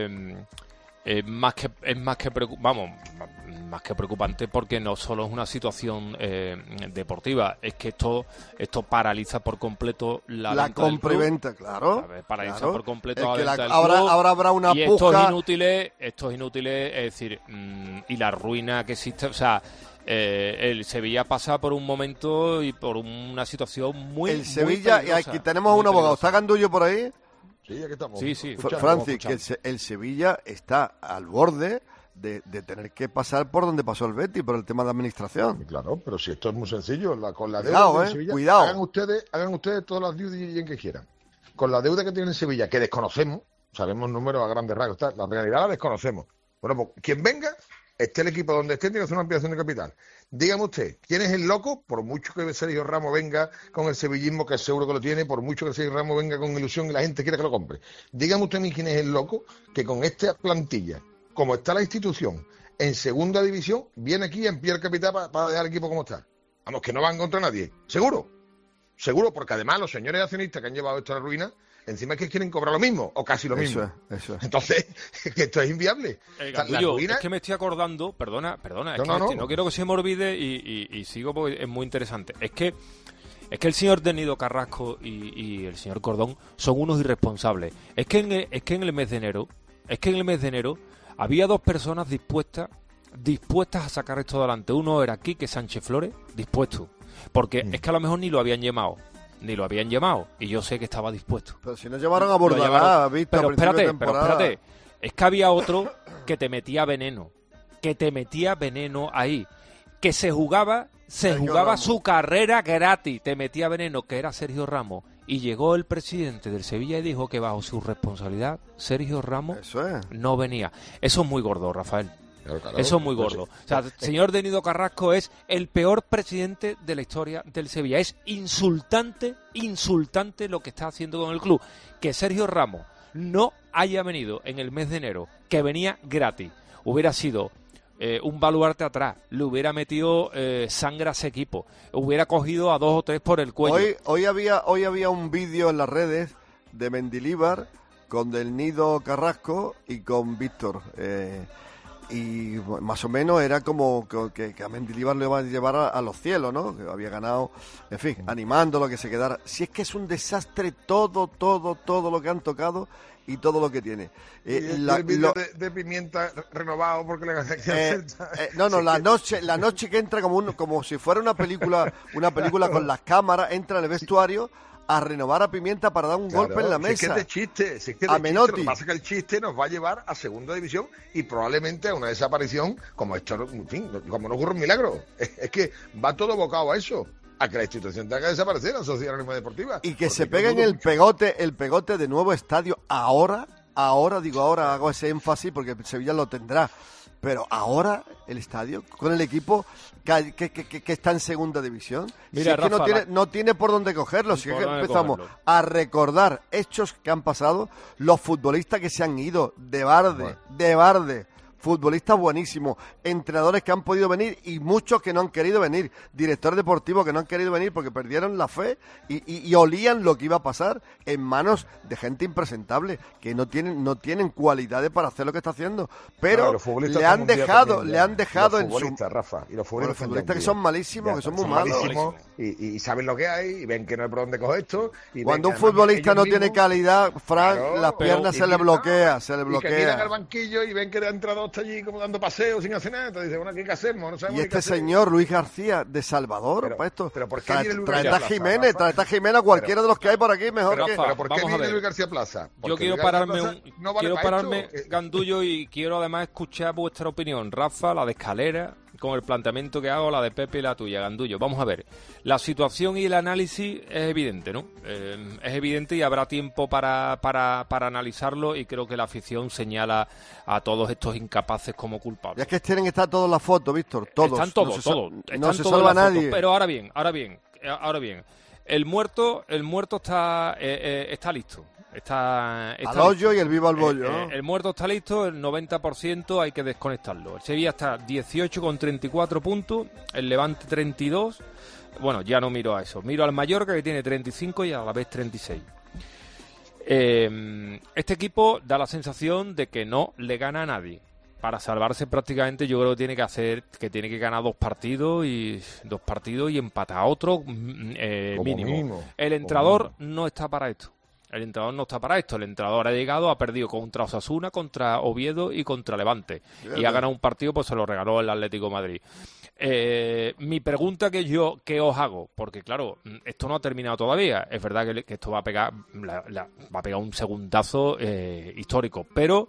más que preocupante, porque no solo es una situación deportiva, es que esto paraliza por completo la compra-venta, claro. Paraliza claro. por completo la venta del ahora, club, ahora habrá una y puja. Estos inútiles, es decir, y la ruina que existe, o sea, el Sevilla pasa por un momento y por una situación muy el Sevilla, muy peligrosa, y aquí tenemos un abogado. ¿Está Gandullo por ahí? Sí, aquí estamos. Sí. Francis, que el Sevilla está al borde de tener que pasar por donde pasó el Betis, por el tema de administración. Claro, pero si esto es muy sencillo, con la deuda de Sevilla, cuidado. Hagan ustedes todas las due diligence que quieran. Con la deuda que tiene en Sevilla, que desconocemos, sabemos números a grandes rasgos, la realidad la desconocemos. Bueno, pues quien venga, esté el equipo donde esté, tiene que hacer una ampliación de capital. Dígame usted, ¿quién es el loco? Por mucho que Sergio Ramos venga con el sevillismo, que seguro que lo tiene, por mucho que Sergio Ramos venga con ilusión y la gente quiera que lo compre. Dígame usted a mí quién es el loco que con esta plantilla, como está la institución, en segunda división, viene aquí a ampliar capital para dejar el equipo como está. Vamos, que no va a encontrar nadie. ¿Seguro? Seguro, porque además los señores accionistas que han llevado esto a la ruina, encima es que quieren cobrar lo mismo, o casi lo mismo. Eso es. Entonces, que esto es inviable. Es que me estoy acordando, perdona, no quiero que se me olvide y sigo porque es muy interesante. Es que el señor Denido Carrasco y el señor Cordón son unos irresponsables. Es que en el mes de enero había dos personas dispuestas a sacar esto adelante. Uno era Quique Sánchez Flores, dispuesto, porque es que a lo mejor ni lo habían llamado, y yo sé que estaba dispuesto. Pero si nos llevaron a Bordalás, pero espérate, es que había otro que te metía veneno ahí, que se jugaba su carrera gratis, te metía veneno, que era Sergio Ramos. Y llegó el presidente del Sevilla y dijo que bajo su responsabilidad Sergio Ramos no venía. Eso es muy gordo, Rafael. Claro, eso es muy gordo. O sea, el señor Denido Carrasco es el peor presidente de la historia del Sevilla. Es insultante lo que está haciendo con el club. Que Sergio Ramos no haya venido en el mes de enero, que venía gratis, hubiera sido un baluarte atrás, le hubiera metido sangre a ese equipo, hubiera cogido a 2 o 3 por el cuello. Hoy había un vídeo en las redes de Mendilibar con Denido Carrasco y con Víctor. Y más o menos era como que a Mendilibar le iba a llevar a los cielos, ¿no? Que había ganado, en fin, animándolo a que se quedara. Si es que es un desastre todo lo que han tocado y todo lo que tiene. El vídeo de Pimienta renovado porque le la noche que entra como si fuera una película con las cámaras, entra en el vestuario a renovar a Pimienta para dar un golpe en la mesa. Si es que es de chiste, Menotti. Lo que pasa es que el chiste nos va a llevar a segunda división y probablemente a una desaparición como esto, en fin, como no ocurre un milagro. Es que va todo abocado a eso, a que la institución tenga que desaparecer, la Sociedad Anónima Deportiva. Y que se peguen el pegote de nuevo estadio ahora hago ese énfasis porque Sevilla lo tendrá. Pero ahora el estadio, con el equipo que está en segunda división, mira, si es Rafa, que no tiene por dónde cogerlo. Si es que empezamos a recordar hechos que han pasado, los futbolistas que se han ido de Barde, futbolistas buenísimos, entrenadores que han podido venir y muchos que no han querido venir, directores deportivos que no han querido venir porque perdieron la fe y olían lo que iba a pasar en manos de gente impresentable que no tienen cualidades para hacer lo que está haciendo, pero le han dejado en su Rafa, y los futbolistas que son malísimos, que son muy malos y saben lo que hay y ven que no hay por dónde coger esto y cuando un futbolista no tiene calidad, Frank, las piernas se le bloquea, y que miran al banquillo y ven que ha entrado está allí como dando paseos sin hacer nada, entonces dice, bueno, ¿qué hacemos? No sabemos. Y este señor Luis García de Salvador, para esto, pero ¿por qué trae a Jiménez, cualquiera de los que hay por aquí mejor. Pero ¿por qué viene Luis García Plaza? Yo quiero pararme, Gandullo, y quiero además escuchar vuestra opinión. Rafa, la de Escalera, con el planteamiento que hago, la de Pepe y la tuya, Gandullo. Vamos a ver, la situación y el análisis es evidente, ¿no? Es evidente y habrá tiempo para analizarlo, y creo que la afición señala a todos estos incapaces como culpables. Y es que tienen que estar todos las fotos, Víctor, todos. Están todos, no se salva nadie. Pero ahora bien, el muerto está listo. Está al hoyo listo. Y el vivo al bollo, ¿no? El muerto está listo, el 90% hay que desconectarlo. El Sevilla está 18 con 34 puntos, el Levante 32. Bueno, ya no miro a eso. Miro al Mallorca, que tiene 35 y a la vez 36. Este equipo da la sensación de que no le gana a nadie. Para salvarse prácticamente yo creo que tiene que ganar dos partidos y empatar otro mínimo. El entrenador no está para esto. El entrenador ha llegado, ha perdido contra Osasuna, contra Oviedo y contra Levante. Y ha ganado un partido, pues se lo regaló el Atlético de Madrid. Mi pregunta que os hago, porque claro, esto no ha terminado todavía. Es verdad que esto va a pegar un segundazo histórico, pero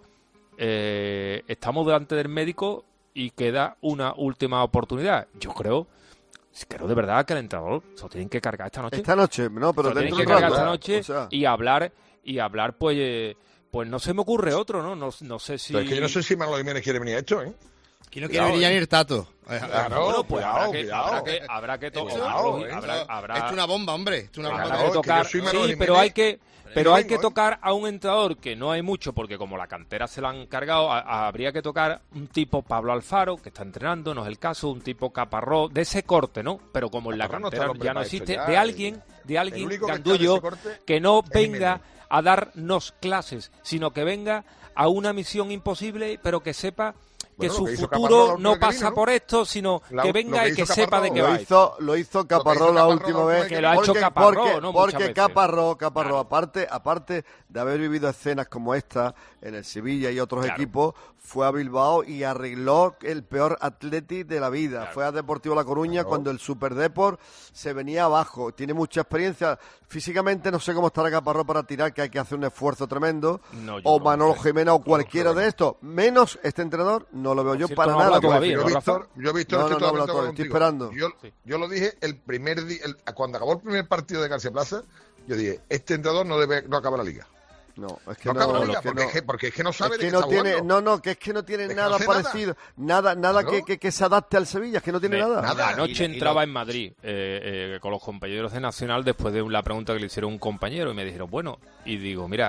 estamos delante del médico y queda una última oportunidad. Yo creo de verdad que el entrenador se lo tienen que cargar esta noche. Esta noche, no, pero dentro de un rato. Esta noche, o sea, y hablar, pues no se me ocurre otro, ¿no? No sé si... Pero es que yo no sé si Manolo Jiménez quiere venir a esto, ¿eh? Aquí no quiere venir ya ni el Tato. Claro, bueno, pues cuidado. habrá que tocar. Esto es una bomba, hombre. Esto es una bomba. Habrá que tocar. Sí, pero hay que tocar a un entrenador que no hay mucho, porque como la cantera se la han cargado, habría que tocar un tipo Pablo Alfaro, que está entrenando, no es el caso, un tipo Caparrós, de ese corte, ¿no? Pero como en la cantera ya no existe, de alguien, Gandullo, que no venga a darnos clases, sino que venga a una misión imposible, pero que sepa que su futuro no pasa por esto, sino que venga y que sepa de qué va. Lo hizo Caparrós la última vez. Que lo ha hecho Caparrós, ¿no? Porque Caparrós, aparte de haber vivido escenas como esta en el Sevilla y otros equipos, fue a Bilbao y arregló el peor Atleti de la vida. Fue a Deportivo La Coruña cuando el Superdeport se venía abajo. Tiene mucha experiencia. Físicamente no sé cómo estará Caparrós para tirar, que hay que hacer un esfuerzo tremendo. O Manolo Jiménez o cualquiera de estos. Menos este entrenador, no lo veo yo para nada. Yo he visto estoy esperando. Yo lo dije el primer día, cuando acabó el primer partido de García Plaza, yo dije, este entrenador no acaba la liga. No, es que porque es que no sabe de qué no está tiene, jugando. que es que no tiene nada parecido, nada que se adapte al Sevilla, es que no tiene nada. Anoche entraba en Madrid con los compañeros de Nacional después de la pregunta que le hicieron un compañero y me dijeron, bueno, y digo, mira,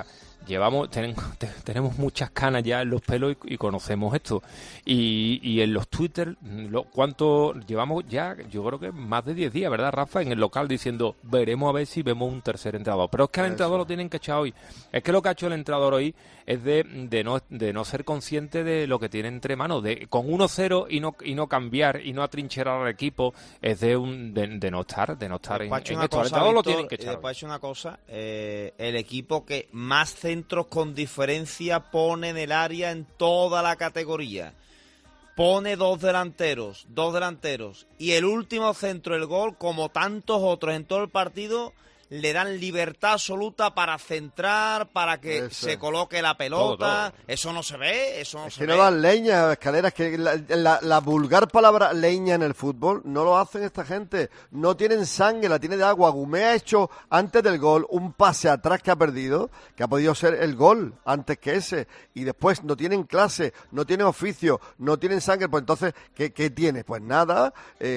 tenemos muchas canas ya en los pelos y conocemos esto. Y en los Twitter, ¿cuánto llevamos ya? Yo creo que más de 10 días, ¿verdad, Rafa? En el local diciendo, veremos a ver si vemos un tercer entrenador. Pero es que al entrenador lo tienen que echar hoy. Es que lo que ha hecho el entrenador hoy es de no ser consciente de lo que tiene entre manos. Con 1-0 y no cambiar y no atrincherar al equipo, es de no estar en esto. El entrenador lo tienen que echar. Después ha hecho una cosa, el equipo que más centros con diferencia pone en el área en toda la categoría. Pone dos delanteros. Y el último centro, el gol, como tantos otros en todo el partido, le dan libertad absoluta para centrar, para que se coloque la pelota. Todo. Eso no se ve, que no dan leña, Escaleras, que la vulgar palabra leña en el fútbol no lo hacen esta gente. No tienen sangre, la tiene de agua. Gumé ha hecho antes del gol un pase atrás que ha perdido, que ha podido ser el gol antes que ese. Y después no tienen clase, no tienen oficio, no tienen sangre. Pues entonces, ¿qué tiene? Pues nada,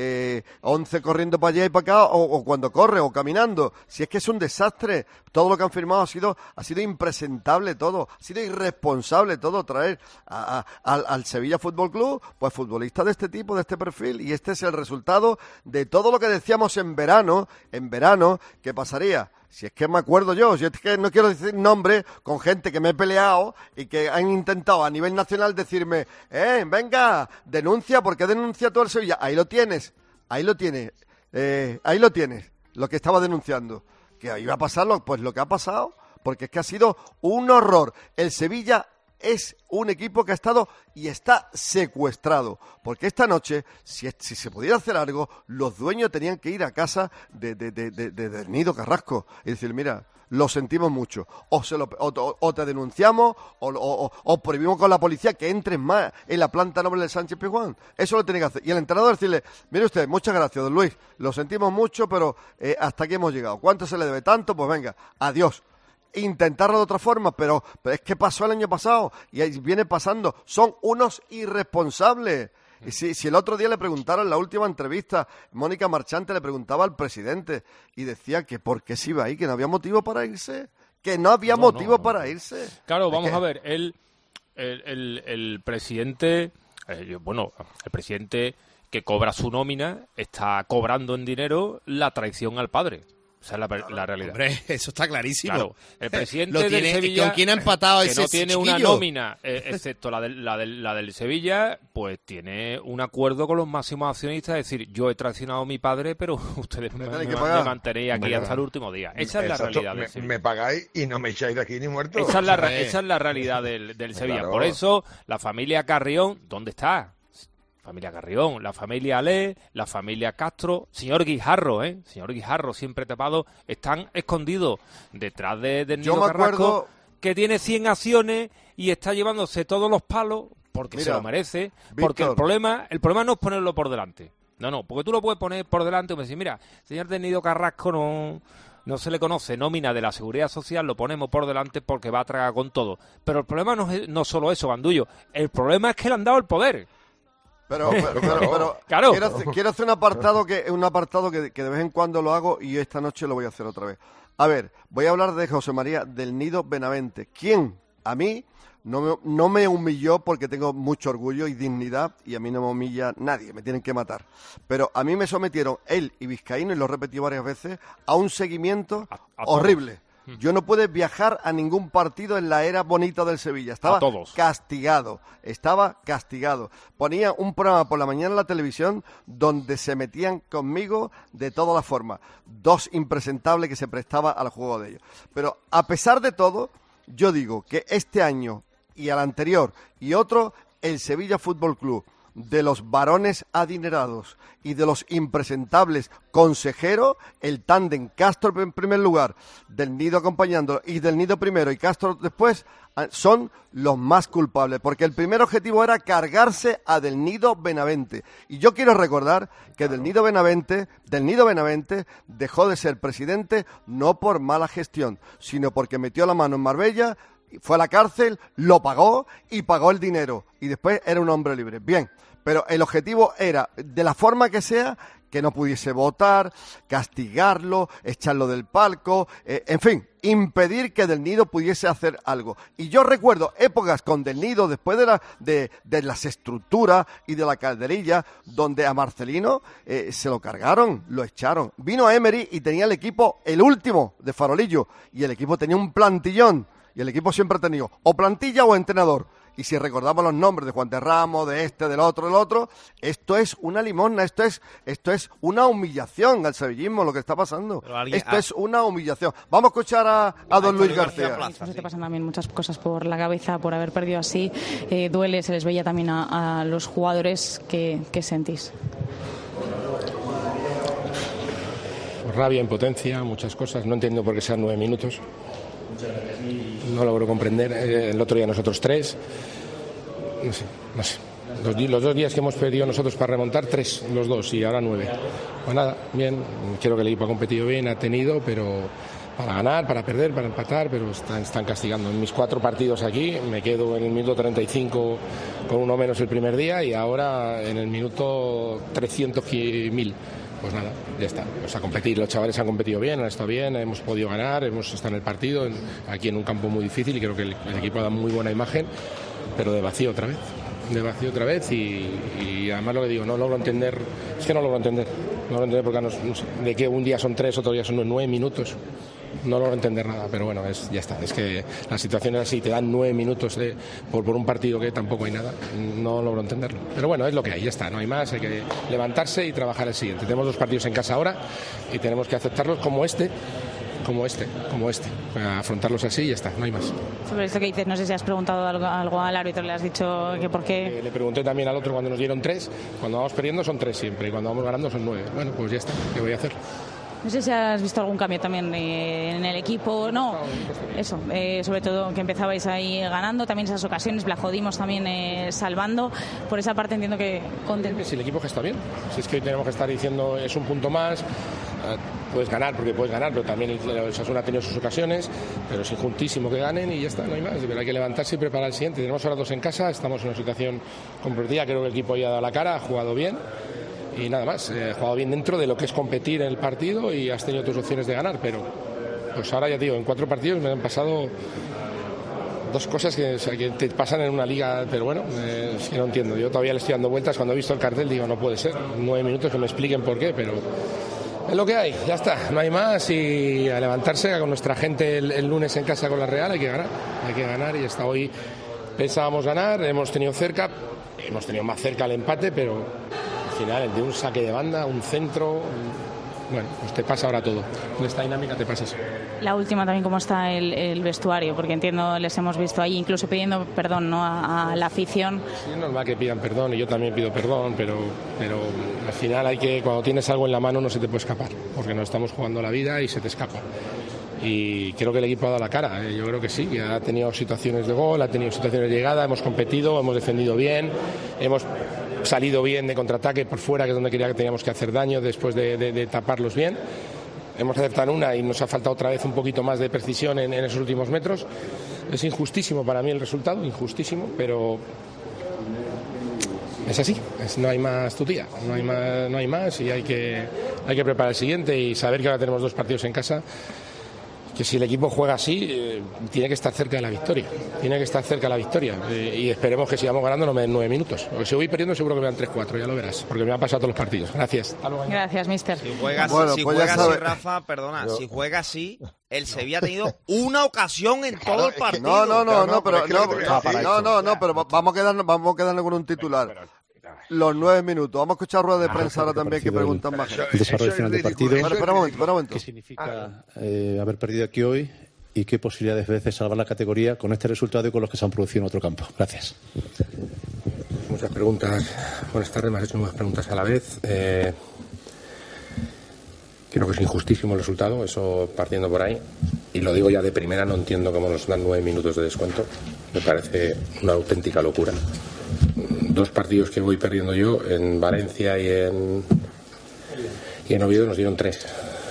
11 corriendo para allá y para acá, o cuando corre, o caminando. Si es que es un desastre, todo lo que han firmado ha sido impresentable todo, ha sido irresponsable todo, traer al Sevilla Fútbol Club, pues futbolistas de este tipo, de este perfil, y este es el resultado de todo lo que decíamos en verano, ¿qué pasaría? Si es que me acuerdo yo, si es que no quiero decir nombres, con gente que me he peleado y que han intentado a nivel nacional decirme, venga, denuncia, ¿por qué denuncia tú al Sevilla? Ahí lo tienes, lo que estaba denunciando. Que iba a pasar lo que ha pasado, porque es que ha sido un horror. El Sevilla es un equipo que ha estado y está secuestrado, porque esta noche, si se pudiera hacer algo, los dueños tenían que ir a casa de Nido Carrasco y decir, mira, lo sentimos mucho. O te denunciamos o prohibimos con la policía que entres más en la planta noble del Sánchez Pizjuán. Eso lo tiene que hacer. Y el entrenador decirle, mire usted, muchas gracias, don Luis, lo sentimos mucho, pero hasta aquí hemos llegado. ¿Cuánto se le debe? Tanto, pues venga, adiós. Intentarlo de otra forma, pero es que pasó el año pasado y ahí viene pasando. Son unos irresponsables. Y si el otro día le preguntaron en la última entrevista, Mónica Marchante le preguntaba al presidente y decía que por qué se iba ahí, que no había motivo para irse, que no había motivo para irse. Claro, vamos a ver, el presidente, el presidente que cobra su nómina está cobrando en dinero la traición al padre. Esa es la realidad. Hombre, eso está clarísimo. Claro, el presidente del Sevilla, ¿con quién ha empatado que ese no tiene chiquillo? una nómina, excepto la del Sevilla, pues tiene un acuerdo con los máximos accionistas, es decir, yo he traicionado a mi padre, pero ustedes me mantenéis aquí hasta el último día. Esa es la realidad del Sevilla. Me pagáis y no me echáis de aquí ni muerto. Esa es la realidad del Sevilla. Claro. Por eso, la familia Carrión, ¿dónde está? Familia Carrión, la familia Alé, la familia Castro, señor Guijarro, señor Guijarro, siempre tapado, están escondidos detrás del Nido Carrasco, que tiene 100 acciones y está llevándose todos los palos porque se lo merece, porque el problema no es ponerlo por delante. No, porque tú lo puedes poner por delante y me decís, mira, señor del Nido Carrasco no se le conoce nómina de la Seguridad Social, lo ponemos por delante porque va a tragar con todo. Pero el problema no es solo eso, Gandullo, el problema es que le han dado el poder. Pero claro. quiero hacer un apartado que de vez en cuando lo hago y esta noche lo voy a hacer otra vez. A ver, voy a hablar de José María del Nido Benavente. ¿Quién? A mí no me humilló porque tengo mucho orgullo y dignidad y a mí no me humilla nadie, me tienen que matar. Pero a mí me sometieron él y Vizcaíno, y lo repetí varias veces, a un seguimiento horrible. Yo no pude viajar a ningún partido en la era bonita del Sevilla. Estaba castigado. Ponía un programa por la mañana en la televisión donde se metían conmigo de todas las formas. 2 impresentables que se prestaba al juego de ellos. Pero a pesar de todo, yo digo que este año y al anterior y otro, el Sevilla Fútbol Club, de los varones adinerados y de los impresentables consejeros, el tándem Castro en primer lugar, del Nido acompañándolo y del Nido primero y Castro después, son los más culpables, porque el primer objetivo era cargarse a del Nido Benavente. Y yo quiero recordar que del Nido Benavente dejó de ser presidente no por mala gestión, sino porque metió la mano en Marbella, fue a la cárcel, lo pagó y pagó el dinero. Y después era un hombre libre. Bien, pero el objetivo era, de la forma que sea, que no pudiese votar, castigarlo, echarlo del palco, en fin, impedir que Del Nido pudiese hacer algo. Y yo recuerdo épocas con Del Nido, después de las estructuras y de la calderilla, donde a Marcelino se lo cargaron, lo echaron. Vino a Emery y tenía el equipo, el último de Farolillo, y el equipo tenía un plantillón. Y el equipo siempre ha tenido o plantilla o entrenador. Y si recordamos los nombres de Juan de Ramos, de del otro, esto es una limosna, esto es una humillación al sevillismo, lo que está pasando. Esto es una humillación. Vamos a escuchar a don Luis García. Se te pasan también muchas cosas por la cabeza por haber perdido así. Duele, se les veía también a los jugadores. ¿Qué sentís? Rabia, impotencia, muchas cosas. No entiendo por qué sean 9 minutos. No logro comprender. El otro día nosotros 3. No sé. Los 2 días que hemos perdido nosotros para remontar, 3, los 2, y ahora 9. Pues nada, bien. Creo que el equipo ha competido bien, ha tenido, pero para ganar, para perder, para empatar, pero están castigando. En mis 4 partidos aquí me quedo en el minuto 35 con uno menos el primer día y ahora en el minuto 300.000. Pues nada, ya está. O sea, competir, los chavales han competido bien, han estado bien, hemos podido ganar, hemos estado en el partido, aquí en un campo muy difícil, y creo que el equipo da muy buena imagen, pero de vacío otra vez, y además lo que digo, no logro entender, porque de que un día son 3, otro día son 9 minutos. No logro entender nada, pero bueno, ya está. Es que la situación es así, te dan 9 minutos por un partido que tampoco hay nada. No logro entenderlo. Pero bueno, es lo que hay, ya está, no hay más. Hay que levantarse y trabajar el siguiente. Tenemos 2 partidos en casa ahora y tenemos que aceptarlos como este. Afrontarlos así y ya está, no hay más. Sobre esto que dices, no sé si has preguntado algo al árbitro, le has dicho que por qué. Le pregunté también al otro cuando nos dieron 3. Cuando vamos perdiendo son 3 siempre y cuando vamos ganando son 9. Bueno, pues ya está, ¿qué voy a hacer? No sé si has visto algún cambio también en el equipo, no, eso, sobre todo que empezabais ahí ganando, también esas ocasiones, Blajodimos también salvando, por esa parte entiendo que contento. Si el equipo está bien, si es que hoy tenemos que estar diciendo es un punto más, puedes ganar porque puedes ganar, pero también el Osasuna ha tenido sus ocasiones, pero es injustísimo que ganen y ya está, no hay más, hay que levantarse y preparar el siguiente. Tenemos ahora 2 en casa, estamos en una situación comprometida, creo que el equipo ya ha dado la cara, ha jugado bien. Y nada más, ha jugado bien dentro de lo que es competir en el partido y has tenido tus opciones de ganar, pero pues ahora ya digo, en 4 partidos me han pasado 2 cosas que te pasan en una liga, pero bueno, es que no entiendo, yo todavía le estoy dando vueltas, cuando he visto el cartel digo, no puede ser, 9 minutos que me expliquen por qué, pero es lo que hay, ya está, no hay más y a levantarse con nuestra gente el lunes en casa con la Real, hay que ganar y hasta hoy pensábamos ganar, hemos tenido más cerca el empate, pero al final de un saque de banda, un centro, bueno, pues te pasa ahora todo. En esta dinámica te pasa eso. La última también, ¿cómo está el vestuario? Porque entiendo, les hemos visto ahí incluso pidiendo perdón, ¿no?, a la afición. Sí, es normal que pidan perdón y yo también pido perdón, pero al final cuando tienes algo en la mano no se te puede escapar, porque nos estamos jugando la vida y se te escapa. Y creo que el equipo ha dado la cara, yo creo que sí, que ha tenido situaciones de gol, ha tenido situaciones de llegada, hemos competido, hemos defendido bien, hemos salido bien de contraataque por fuera, que es donde teníamos que hacer daño después de taparlos bien. Hemos acertado una y nos ha faltado otra vez un poquito más de precisión en esos últimos metros. Es injustísimo para mí el resultado, injustísimo, pero es así, no hay más tutía, no hay más y hay que preparar el siguiente y saber que ahora tenemos 2 partidos en casa. Que si el equipo juega así, tiene que estar cerca de la victoria, y esperemos que sigamos ganando no me den 9 minutos, porque si voy perdiendo seguro que me dan 3-4, ya lo verás, porque me ha pasado todos los partidos. Gracias. Gracias, mister. Si juega así, Rafa, perdona, si juega así, el Sevilla ha tenido una ocasión en todo el partido. Pero vamos a quedarnos con un titular. Los 9 minutos. Vamos a escuchar rueda de prensa ahora también que preguntan más. El desarrollo final del partido. Espera un momento. ¿Qué significa haber perdido aquí hoy y qué posibilidades ves de salvar la categoría con este resultado y con los que se han producido en otro campo? Gracias. Muchas preguntas. Buenas tardes, me has hecho muchas preguntas a la vez. Creo que es injustísimo el resultado, eso partiendo por ahí. Y lo digo ya de primera, no entiendo cómo nos dan 9 minutos de descuento. Me parece una auténtica locura. 2 partidos que voy perdiendo yo, en Valencia y en Oviedo nos dieron 3.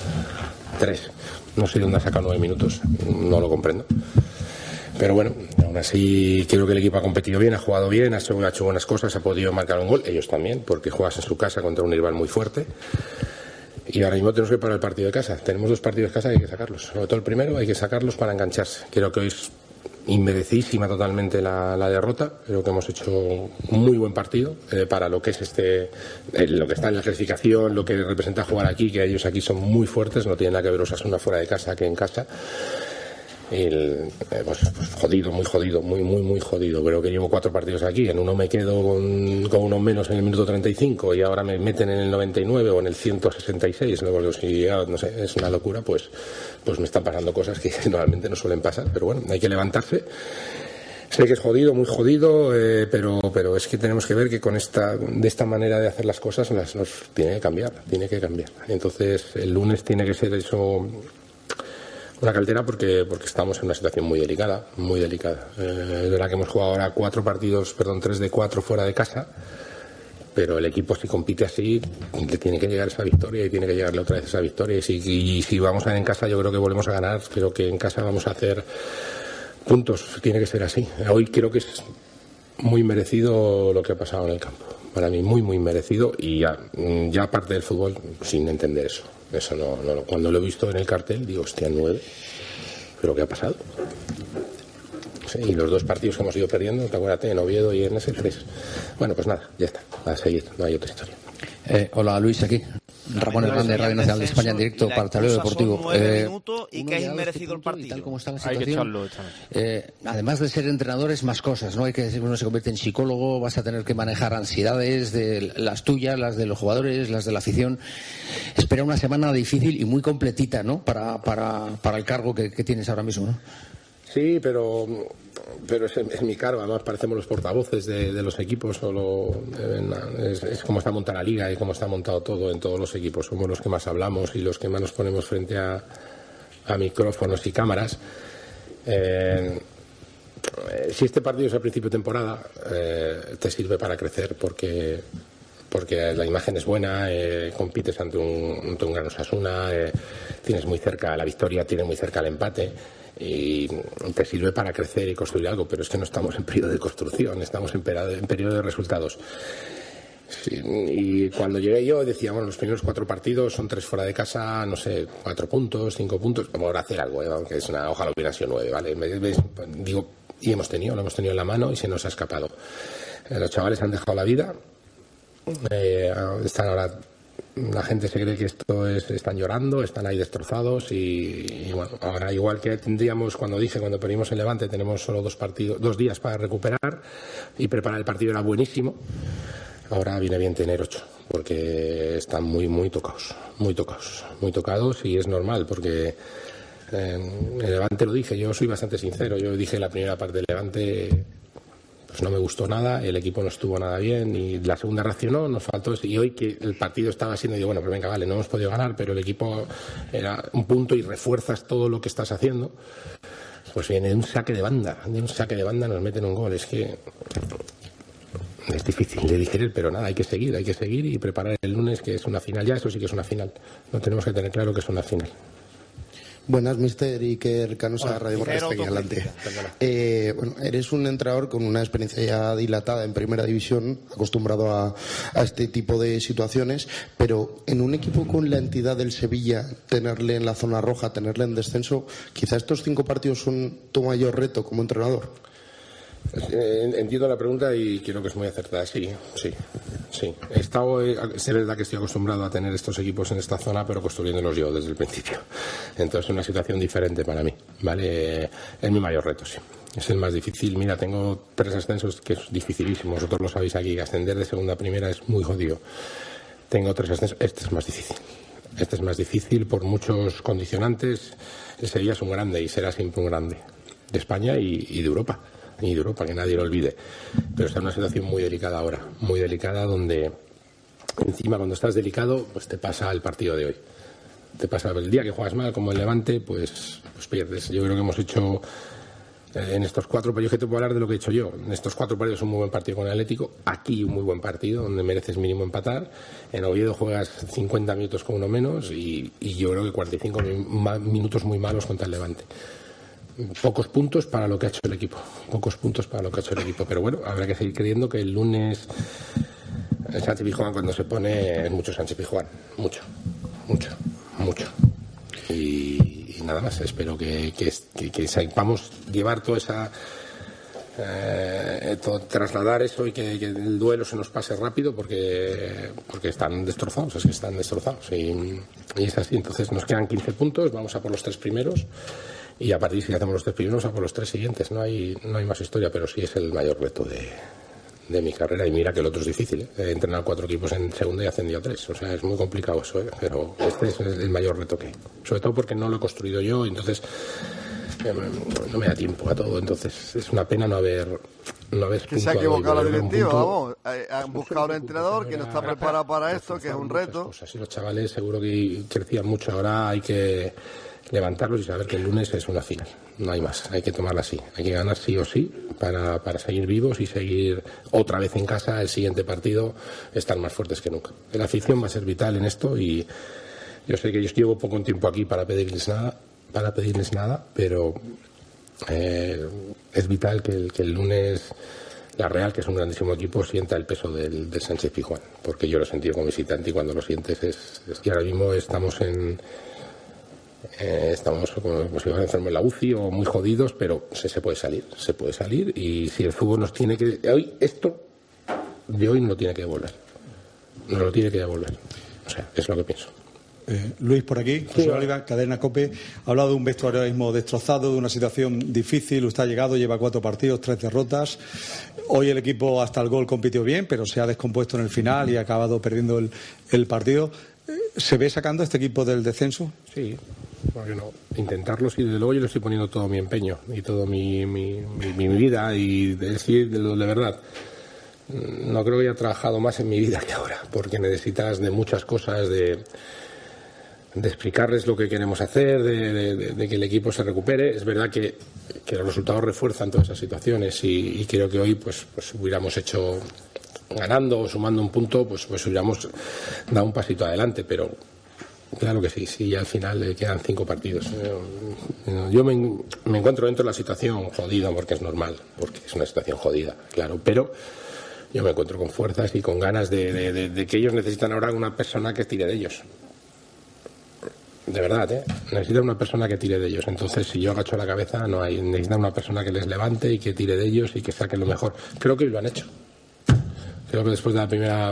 No sé dónde ha sacado 9 minutos, no lo comprendo. Pero bueno, aún así creo que el equipo ha competido bien, ha jugado bien, ha hecho buenas cosas, ha podido marcar un gol, ellos también, porque juegas en su casa contra un rival muy fuerte. Y ahora mismo tenemos que parar el partido de casa. Tenemos 2 partidos de casa que hay que sacarlos. Sobre todo el primero hay que sacarlos para engancharse. Creo que hoy es inmerecidísima totalmente la derrota. Creo que hemos hecho un muy buen partido para lo que es lo que está en la clasificación, lo que representa jugar aquí, que ellos aquí son muy fuertes, no tienen nada que ver Osasuna fuera de casa que en casa. Pues jodido, muy jodido, muy jodido. Creo que llevo 4 partidos aquí, en uno me quedo con uno menos en el minuto 35 y ahora me meten en el 99 o en el 166, ¿no? Porque si no sé, es una locura, pues me están pasando cosas que normalmente no suelen pasar, pero bueno, hay que levantarse. Sé que es jodido, muy jodido, pero es que tenemos que ver que de esta manera de hacer las cosas nos tiene que cambiar. Entonces el lunes tiene que ser eso una caldera porque estamos en una situación muy delicada. Es verdad que hemos jugado ahora 3 de 4 fuera de casa, pero el equipo si compite así le tiene que llegar esa victoria y tiene que llegarle otra vez esa victoria y si vamos a ir en casa yo creo que volvemos a ganar, creo que en casa vamos a hacer puntos, tiene que ser así. Hoy creo que es muy merecido lo que ha pasado en el campo, para mí muy merecido y ya aparte del fútbol sin entender eso no, cuando lo he visto en el cartel digo, hostia, 9, pero ¿qué ha pasado? Sí, y los 2 partidos que hemos ido perdiendo, te acuérdate, en Oviedo y en ese 3. Bueno, pues nada, ya está, a seguir, no hay otra historia. Hola Luis, aquí Ramón Hernández, Radio Nacional de España en directo para el Tablero Deportivo. 9 minutos y que es inmerecido el partido. Tal como está la situación, además de ser entrenadores, más cosas, ¿no? Uno se convierte en psicólogo, vas a tener que manejar ansiedades, de las tuyas, las de los jugadores, las de la afición. Espera una semana difícil y muy completita, ¿no? Para el cargo que tienes ahora mismo, ¿no? Sí, pero es mi cargo. Además parecemos los portavoces de los equipos. Es como está montada la liga y cómo está montado todo en todos los equipos. Somos los que más hablamos y los que más nos ponemos frente a micrófonos y cámaras. Si este partido es al principio de temporada, te sirve para crecer porque la imagen es buena, compites ante un gran Osasuna, tienes muy cerca la victoria, tienes muy cerca el empate y te sirve para crecer y construir algo, pero es que no estamos en periodo de construcción, estamos en periodo de resultados. Sí, y cuando llegué yo decía, bueno, los primeros 4 partidos son 3 fuera de casa, no sé, 4 puntos, 5 puntos, vamos a hacer algo, aunque es ojalá hubieran sido 9, ¿vale? Digo, y lo hemos tenido en la mano y se nos ha escapado. Los chavales han dejado la vida, están ahora, la gente se cree que están llorando, están ahí destrozados y bueno, ahora igual que tendríamos, cuando perdimos el Levante, tenemos solo 2 días para recuperar y preparar el partido era buenísimo. Ahora viene bien tener 8, porque están muy tocados y es normal, porque en el Levante lo dije, yo soy bastante sincero, yo dije la primera parte del Levante, pues no me gustó nada, el equipo no estuvo nada bien y la segunda reaccionó, nos faltó eso, y hoy que el partido estaba siendo, digo, bueno, pues venga, vale, no hemos podido ganar, pero el equipo era un punto y refuerzas todo lo que estás haciendo, pues viene de un saque de banda nos meten un gol, es que es difícil de digerir, pero nada, hay que seguir y preparar el lunes, que es una final ya, eso sí que es una final. No tenemos que tener claro que es una final. Buenas, mister Iker Canosa, Radio España, adelante. Bueno, eres un entrenador con una experiencia ya dilatada en primera división, acostumbrado a este tipo de situaciones, pero en un equipo con la entidad del Sevilla, tenerle en la zona roja, tenerle en descenso, quizá estos 5 partidos son tu mayor reto como entrenador. Entiendo la pregunta y creo que es muy acertada. Sí. Es verdad que estoy acostumbrado a tener estos equipos en esta zona, pero construyéndolos yo desde el principio. Entonces es una situación diferente para mí, ¿vale? Es mi mayor reto, sí. Es el más difícil. Mira, tengo 3 ascensos que es dificilísimo. Vosotros lo sabéis aquí. Ascender de segunda a primera es muy jodido. Tengo 3 ascensos. Este es más difícil por muchos condicionantes. El Sevilla es un grande y será siempre un grande de España y de Europa. Que nadie lo olvide, pero está en una situación muy delicada ahora, muy delicada, donde encima cuando estás delicado pues te pasa el partido de hoy, te pasa el día que juegas mal como el Levante, pues pierdes. Yo creo que hemos hecho en estos 4 partidos, que te puedo hablar de lo que he hecho yo, en estos 4 partidos un muy buen partido con el Atlético, aquí un muy buen partido donde mereces mínimo empatar, en Oviedo juegas 50 minutos con uno menos y yo creo que 45 minutos muy malos contra el Levante. Pocos puntos para lo que ha hecho el equipo, pero bueno, habrá que seguir creyendo que el lunes el Sánchez Pizjuán, cuando se pone, es mucho Sánchez Pizjuán, mucho y nada más. Espero que sepamos llevar toda esa trasladar eso y que el duelo se nos pase rápido, porque están destrozados, y es así. Entonces nos quedan 15 puntos, vamos a por los 3 primeros. Y a partir, si hacemos los 3 primeros, a por los 3 siguientes. No hay más historia, pero sí es el mayor reto de mi carrera. Y mira que el otro es difícil, ¿eh? He entrenado 4 equipos en segunda y ascendido 3. O sea, es muy complicado eso, ¿eh? Pero este es el mayor reto que hay. Sobre todo porque no lo he construido yo, entonces no me da tiempo a todo. Entonces es una pena no haber que se ha equivocado la directiva, vamos. Han buscado un entrenador que no está preparado para esto, que es un reto. Y los chavales seguro que crecían mucho. Ahora hay que levantarlos y saber que el lunes es una final, no hay más, hay que tomarla así, hay que ganar sí o sí para seguir vivos y seguir otra vez en casa el siguiente partido, estar más fuertes que nunca. La afición va a ser vital en esto y yo sé que yo llevo poco tiempo aquí para pedirles nada, pero es vital que el lunes la Real, que es un grandísimo equipo, sienta el peso del Sánchez Pizjuán, porque yo lo he sentido como visitante y cuando lo sientes es que ahora mismo estamos como si fuéramos en la UCI o muy jodidos, pero se puede salir y si el fútbol nos tiene que... Esto de hoy no lo tiene que devolver. O sea, es lo que pienso. Luis, por aquí, José Oliva, Cadena COPE, ha hablado de un vestuarismo destrozado, de una situación difícil. Usted ha llegado, lleva 4 partidos, 3 derrotas. Hoy el equipo hasta el gol compitió bien, pero se ha descompuesto en el final y ha acabado perdiendo el partido. ¿Se ve sacando este equipo del descenso? Sí. ¿Por qué no? Intentarlo, sí, desde luego yo le estoy poniendo todo mi empeño y todo mi vida, y decir de verdad, no creo que haya trabajado más en mi vida que ahora, porque necesitas de muchas cosas, de explicarles lo que queremos hacer, de que el equipo se recupere. Es verdad que los resultados refuerzan todas esas situaciones, y creo que hoy pues hubiéramos hecho, ganando o sumando un punto, pues hubiéramos dado un pasito adelante, pero claro que sí, al final quedan 5 partidos. Yo me encuentro dentro de la situación jodida, porque es normal, porque es una situación jodida, claro, pero yo me encuentro con fuerzas y con ganas de que ellos necesitan ahora una persona que tire de ellos. De verdad, necesitan una persona que tire de ellos. Entonces, si yo agacho la cabeza, no hay. Necesitan una persona que les levante y que tire de ellos y que saque lo mejor. Creo que hoy lo han hecho. Creo que después de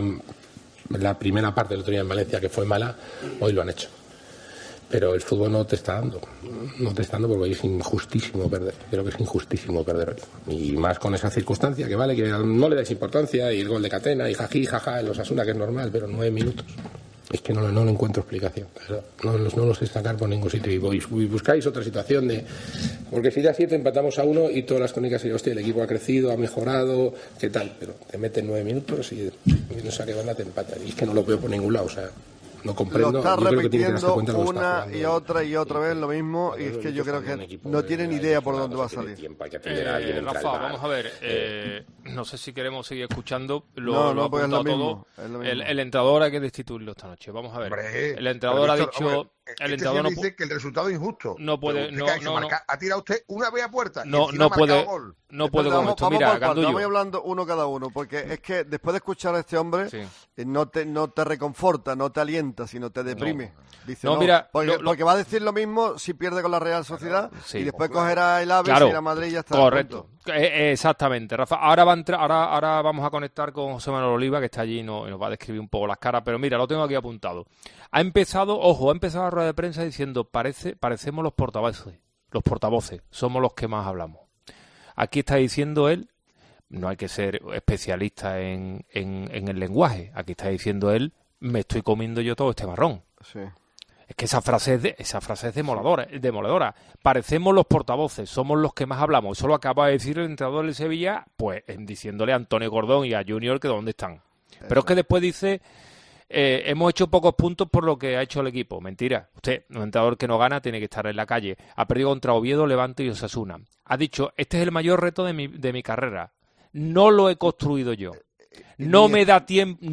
la primera parte del otro día en Valencia, que fue mala, hoy lo han hecho. Pero el fútbol no te está dando. No te está dando, porque hoy es injustísimo perder. Creo que es injustísimo perder hoy. Y más con esa circunstancia, que vale, que no le dais importancia, y el gol de Catena, y jají, jaja, el Osasuna, que es normal, pero 9 minutos. Es que no le encuentro explicación, ¿verdad? No lo sé sacar por ningún sitio, y buscáis otra situación porque si ya 7 empatamos a 1 y todas las crónicas serían, hostia, el equipo ha crecido, ha mejorado, ¿qué tal? Pero te meten 9 minutos y no sale banda, te empatan, y es que no lo veo por ningún lado, o sea, no comprendo. Lo está yo creo que tiene que darse repitiendo cuenta de lo que está una y otra vez lo mismo, y es que yo creo que no tienen idea por dónde va a salir. Rafa, vamos a ver, no sé si queremos seguir escuchando, no, pues es lo mismo, todo. El entrenador hay que destituirlo esta noche, vamos a ver. Hombre, el entrenador ha dicho... El entrenador no dice que el resultado es injusto. No puede, no. Ha tirado usted una vez a puerta. No puede con esto. Mira, Gandullo. Vamos hablando uno cada uno, porque es que después de escuchar a este hombre, no te reconforta, no te alienta, sino te deprime. Dice, mira, porque va a decir lo mismo si pierde con la Real Sociedad, y después cogerá el AVE y la Madrid y ya está. Correcto. Exactamente, Rafa. Ahora vamos a conectar con José Manuel Oliva, que está allí y nos va a describir un poco las caras, pero mira, lo tengo aquí apuntado. Ha empezado la rueda de prensa diciendo, parecemos los portavoces, somos los que más hablamos. Aquí está diciendo él, no hay que ser especialista en el lenguaje, aquí está diciendo él, me estoy comiendo yo todo este marrón. Sí. Es que esa frase es demoledora. Parecemos los portavoces, somos los que más hablamos. Eso lo acaba de decir el entrenador del Sevilla, pues diciéndole a Antonio Cordón y a Junior que dónde están. Pero es que después dice, hemos hecho pocos puntos por lo que ha hecho el equipo. Mentira. Usted, un entrenador que no gana, tiene que estar en la calle. Ha perdido contra Oviedo, Levante y Osasuna. Ha dicho, este es el mayor reto de mi carrera. No lo he construido yo. No me da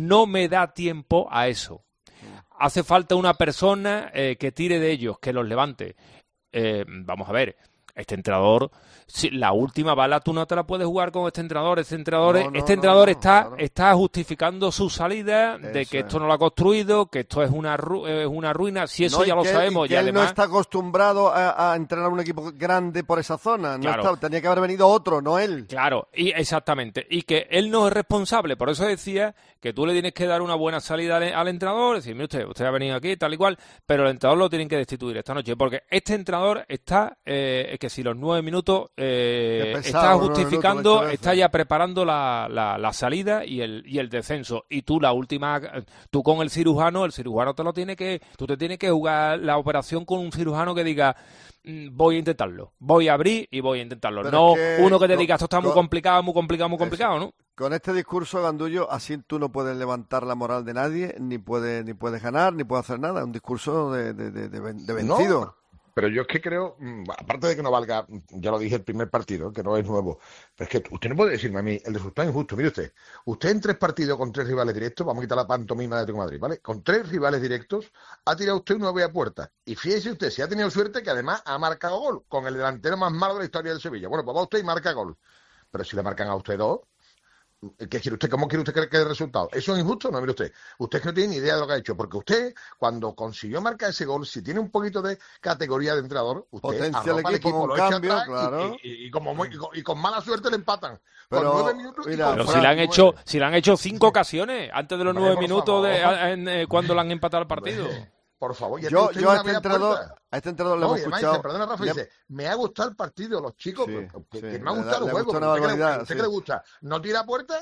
tiempo a eso. Hace falta una persona que tire de ellos, que los levante. Vamos a ver, este entrenador, si la última bala tú no te la puedes jugar con este entrenador. Este entrenador está justificando su salida, de que esto no lo ha construido, que esto es una ruina. Si eso ya lo sabemos. Y él no está acostumbrado a entrenar un equipo grande por esa zona. Claro. Tenía que haber venido otro, no él. Claro, y exactamente. Y que él no es responsable. Por eso decía que tú le tienes que dar una buena salida al entrenador, decir, mire usted ha venido aquí, tal y cual, pero el entrenador lo tienen que destituir esta noche, porque este entrenador está, que si los 9 minutos está justificando, está ya preparando la salida y el descenso, y tú tú con el cirujano te tienes que jugar la operación con un cirujano que diga, voy a intentarlo, voy a abrir y voy a intentarlo. Pero no uno que te diga, esto está muy complicado, ¿no? Con este discurso, Gandullo, así tú no puedes levantar la moral de nadie, ni puedes ganar, ni puedes hacer nada. Es un discurso de vencido. No, pero yo es que creo, aparte de que no valga, ya lo dije el primer partido, que no es nuevo, pero es que usted no puede decirme a mí, el resultado es injusto. Mire usted en 3 partidos con 3 rivales directos, vamos a quitar la pantomima de Atlético de Madrid, ¿vale? Con 3 rivales directos, ha tirado usted 9 a puerta. Y fíjese usted, si ha tenido suerte, que además ha marcado gol, con el delantero más malo de la historia del Sevilla. Bueno, pues va usted y marca gol. Pero si le marcan a usted 2... ¿qué quiere usted? ¿Cómo quiere usted que quede el resultado? ¿Eso es injusto? No, mire usted es que no tiene ni idea de lo que ha hecho, porque usted, cuando consiguió marcar ese gol, si tiene un poquito de categoría de entrenador, usted potencia el equipo, lo cambio, echa atrás, claro. y con mala suerte le empatan. Pero, con 9 minutos. Pero si le han hecho 5 ocasiones antes de los 9 minutos cuando le han empatado el partido. Por favor, yo a este entrenador le hemos escuchado. Perdona, Rafa, dice, me ha gustado el partido, los chicos, que me ha gustado el juego. ¿Usted qué le gusta? ¿No tira a puerta?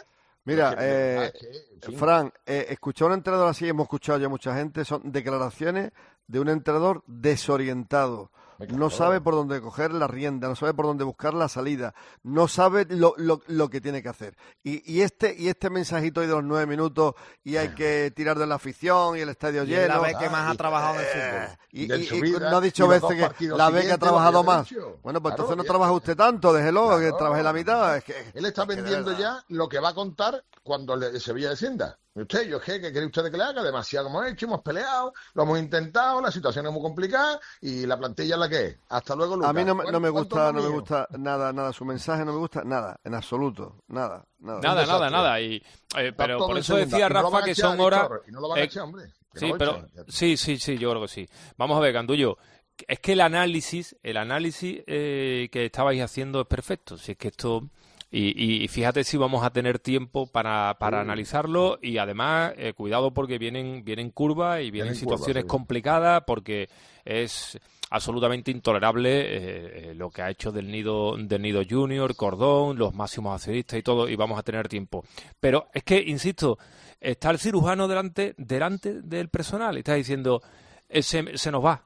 Mira, Fran, escuchar a un entrenador así, hemos escuchado ya mucha gente, son declaraciones de un entrenador desorientado. No sabe por dónde coger la rienda, no sabe por dónde buscar la salida, no sabe lo que tiene que hacer. Y este mensajito hoy de los 9 minutos, y hay que tirar de la afición y el estadio lleno. La vez que más ha trabajado en el fútbol. Y no ha dicho veces que la vez que ha trabajado más. Bueno, pues entonces no trabaja usted tanto, déjelo, que trabaje la mitad. Él está vendiendo ya lo que va a contar cuando el Sevilla descienda. Usted, ¿qué cree usted que le haga? Demasiado hemos hecho, hemos peleado, lo hemos intentado, la situación es muy complicada y la plantilla es la que es. Hasta luego, Lucas. A mí no me gusta nada su mensaje, no me gusta nada, en absoluto, nada. Nada. Pero por eso decía Rafa que son horas... No lo van a echar, hombre. Sí, yo creo que sí. Vamos a ver, Gandullo, es que el análisis que estabais haciendo es perfecto. Si es que esto... Y fíjate si vamos a tener tiempo para analizarlo, y además cuidado porque vienen curvas y vienen situaciones complicadas, porque es absolutamente intolerable lo que ha hecho del Nido Junior, Cordón, los máximos accionistas y todo, y vamos a tener tiempo. Pero es que, insisto, está el cirujano delante del personal y está diciendo se nos va,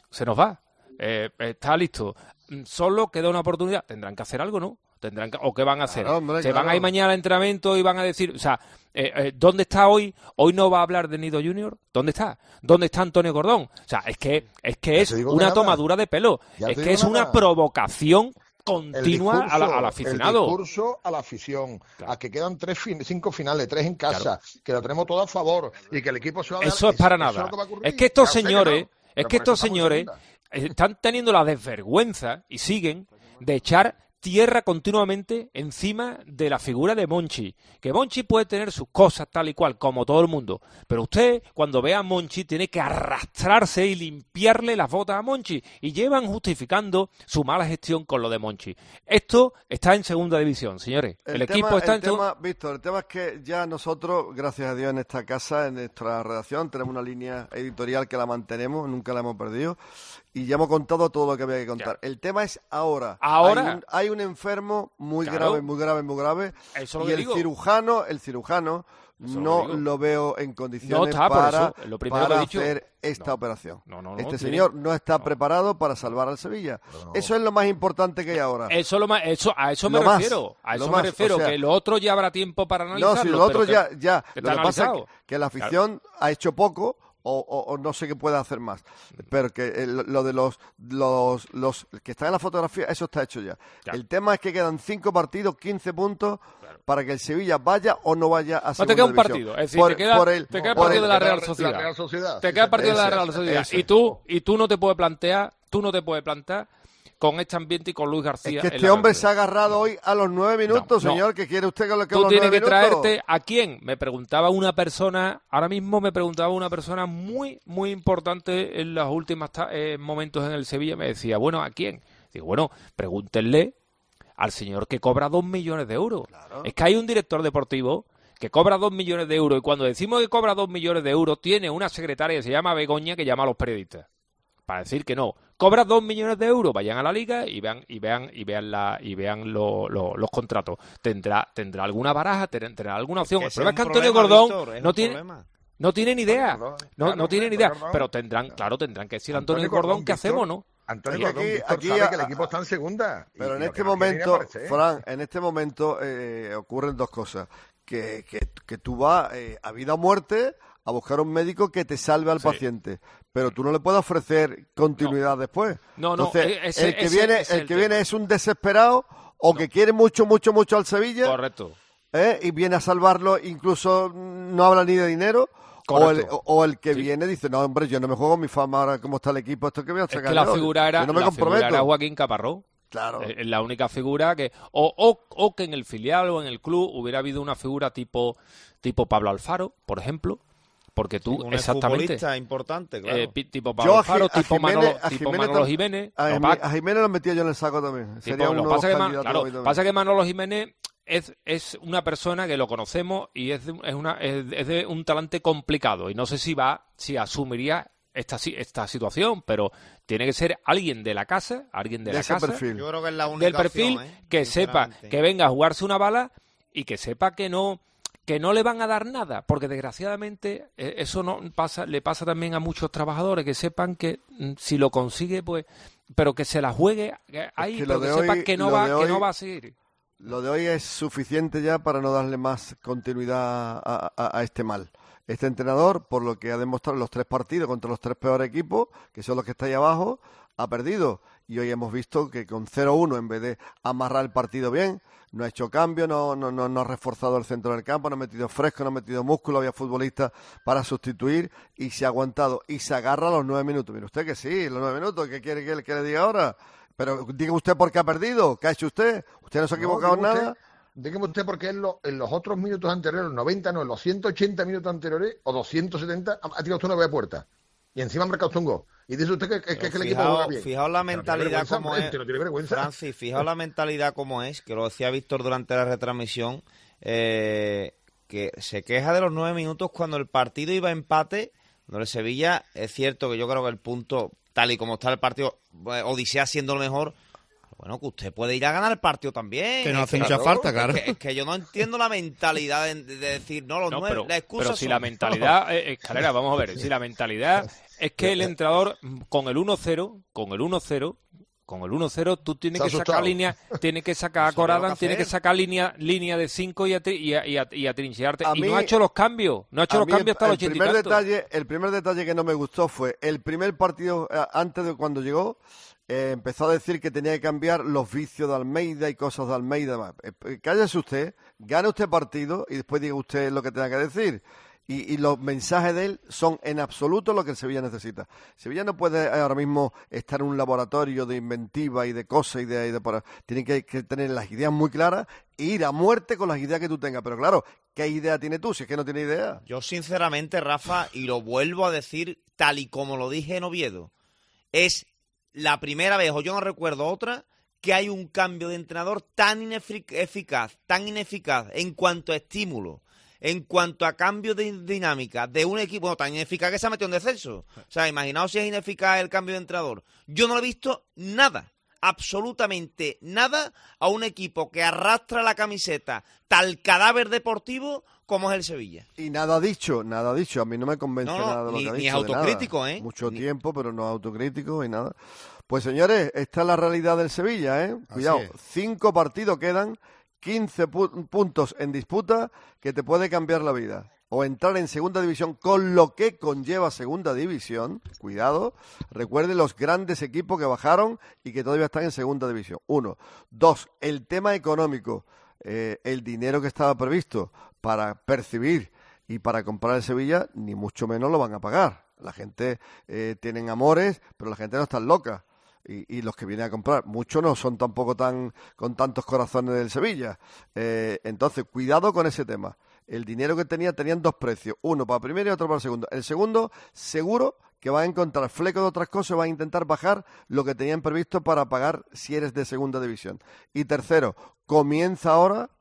está listo, solo queda una oportunidad, tendrán que hacer algo, ¿no? ¿O qué van a hacer? ¿Se van a ir mañana al entrenamiento y van a decir, o sea, ¿dónde está hoy? ¿Hoy no va a hablar de Nido Junior? ¿Dónde está? ¿Dónde está Antonio Cordón? O sea, es que es una tomadura de pelo, es que es una provocación continua al aficionado. El discurso a la afición, a que quedan 5 finales, 3 en casa, que lo tenemos todo a favor y que el equipo se va a... Eso es para nada. Es que estos señores están teniendo la desvergüenza y siguen de echar tierra continuamente encima de la figura de Monchi, que Monchi puede tener sus cosas tal y cual, como todo el mundo, pero usted cuando ve a Monchi tiene que arrastrarse y limpiarle las botas a Monchi, y llevan justificando su mala gestión con lo de Monchi. Esto está en segunda división, señores. El equipo está en segunda. Víctor, el tema es que ya nosotros, gracias a Dios, en esta casa, en nuestra redacción, tenemos una línea editorial que la mantenemos, nunca la hemos perdido, y ya hemos contado todo lo que había que contar. Ya. El tema es ahora. Hay un enfermo muy grave, Eso y el cirujano no lo veo en condiciones para hacer esta operación. Este señor no está preparado para salvar al Sevilla. Eso es lo más importante que hay ahora. A eso me refiero. O sea, que lo otro ya habrá tiempo para analizarlo. No, si lo otro ya. Lo que pasa es que la afición ha hecho poco. O no sé qué puede hacer más, pero que lo de los que están en la fotografía, eso está hecho ya. El tema es que quedan 5 partidos, 15 puntos para que el Sevilla vaya o no vaya a segunda división. Te queda un partido, es decir, te queda el partido de la Real Sociedad. Te queda el partido de la Real Sociedad. Y tú no te puedes plantear con este ambiente y con Luis García. Es que este hombre se ha agarrado hoy a los 9 minutos, señor. ¿Qué quiere usted con lo que tú tienes que traerte a quién? Me preguntaba una persona muy, muy importante en los últimos momentos en el Sevilla. Me decía, bueno, ¿a quién? Digo, bueno, pregúntenle al señor que cobra 2 millones de euros. Claro. Es que hay un director deportivo que cobra 2 millones de euros, y cuando decimos que cobra 2 millones de euros, tiene una secretaria que se llama Begoña, que llama a los periodistas para decir que no. Cobra 2 millones de euros, vayan a la liga y vean los contratos. Tendrá alguna baraja, tendrá alguna opción. El problema es que Antonio Cordón no tiene ni idea. No tiene ni idea. Pero tendrán que decir a Antonio Cordón qué hacemos, ¿no? Antonio Cordón, aquí sabe que el equipo está en segunda. Pero en este momento, Fran, ocurren 2 cosas. Que tú vas a vida o muerte a buscar un médico que te salve al paciente, pero tú no le puedes ofrecer continuidad después. Entonces, el que viene es un desesperado o que quiere mucho al Sevilla. Correcto. Y viene a salvarlo, incluso no habla ni de dinero. O el que viene dice, no, hombre, yo no me juego mi fama ahora, cómo está el equipo, esto que voy a sacar. Es que la figura era Joaquín Caparrós. Claro. Es la única figura que... O que en el filial o en el club hubiera habido una figura tipo Pablo Alfaro, por ejemplo. Porque tú, exactamente... futbolista importante, claro. Tipo Pablo Alfaro, tipo Manolo Jiménez... A Jiménez lo metía yo en el saco también. Pasa que Manolo Jiménez es una persona que lo conocemos y es de un talante complicado. Y no sé si asumiría esta situación, pero tiene que ser alguien de la casa, perfil. Yo creo que es la única del perfil opción, que sepa que venga a jugarse una bala y que sepa que no que no le van a dar nada, porque desgraciadamente eso no pasa, le pasa también a muchos trabajadores, que sepan que si lo consigue, pues, pero que se la juegue ahí, es que pero que sepan que no va a seguir. Lo de hoy es suficiente ya para no darle más continuidad a este mal. Este entrenador, por lo que ha demostrado en los 3 partidos contra los 3 peores equipos, que son los que está ahí abajo, ha perdido. Y hoy hemos visto que con 0-1, en vez de amarrar el partido bien, no ha hecho cambio, no ha reforzado el centro del campo, no ha metido fresco, no ha metido músculo, había futbolistas para sustituir y se ha aguantado. Y se agarra a los 9 minutos. Mire usted que sí, los 9 minutos, ¿qué quiere que le diga ahora? Pero diga usted por qué ha perdido, ¿qué ha hecho usted? ¿Usted no se ha equivocado en nada? Dígame usted por qué en los otros minutos anteriores, los 90 no, en los 180 minutos anteriores o 270 ha tirado usted una buena puerta. Y encima ha marcado usted un gol. Y dice usted que el equipo juega bien. Fijaos la mentalidad como es. ¿No tiene vergüenza? Francis, fijaos la mentalidad como es, que lo decía Víctor durante la retransmisión, que se queja de los 9 minutos cuando el partido iba a empate, donde el Sevilla, es cierto que yo creo que el punto, tal y como está el partido, Odisea siendo lo mejor, bueno, que usted puede ir a ganar el partido también. Que no hace mucha falta, claro. Es que yo no entiendo la mentalidad de decir, no, los 9, la excusa pero si la mentalidad, Escalera, vamos a ver, si la mentalidad es que el entrenador con el 1-0, tú tienes que sacar línea, tienes que sacar a Corada, tienes que sacar línea de 5 y atrinchearte. Y no ha hecho los cambios, hasta los 80 y tantos. El primer detalle que no me gustó fue el primer partido, antes de cuando llegó, empezó a decir que tenía que cambiar los vicios de Almeida y cosas de Almeida. Cállese usted, gane usted partido y después diga usted lo que tenga que decir. Y los mensajes de él son en absoluto lo que el Sevilla necesita. Sevilla no puede ahora mismo estar en un laboratorio de inventiva y de cosas tiene que tener las ideas muy claras e ir a muerte con las ideas que tú tengas. Pero claro, ¿qué idea tienes tú si es que no tienes idea? Yo sinceramente, Rafa, y lo vuelvo a decir tal y como lo dije en Oviedo, es la primera vez, o yo no recuerdo otra, que hay un cambio de entrenador tan ineficaz en cuanto a estímulo, en cuanto a cambio de dinámica de un equipo tan ineficaz que se ha metido en descenso. O sea, imaginaos si es ineficaz el cambio de entrenador. Yo no he visto nada, absolutamente nada, a un equipo que arrastra la camiseta tal cadáver deportivo como es el Sevilla. Y nada dicho. A mí no me convence nada de lo que ha dicho. Ni es autocrítico, ¿eh? Mucho tiempo, pero no autocrítico y nada. Pues señores, esta es la realidad del Sevilla, ¿eh? Cuidado, 5 partidos quedan, 15 puntos en disputa, que te puede cambiar la vida. O entrar en segunda división con lo que conlleva segunda división. Cuidado. Recuerden los grandes equipos que bajaron y que todavía están en segunda división. 1. 2. El tema económico. El dinero que estaba previsto para percibir y para comprar el Sevilla, ni mucho menos lo van a pagar. La gente tienen amores, pero la gente no está loca. Y los que vienen a comprar, muchos no son tampoco con tantos corazones del Sevilla. Entonces, cuidado con ese tema. El dinero que tenían 2 precios, uno para primero y otro para segundo. El segundo, seguro que va a encontrar flecos de otras cosas, va a intentar bajar lo que tenían previsto para pagar si eres de segunda división. Y tercero, comienza ahora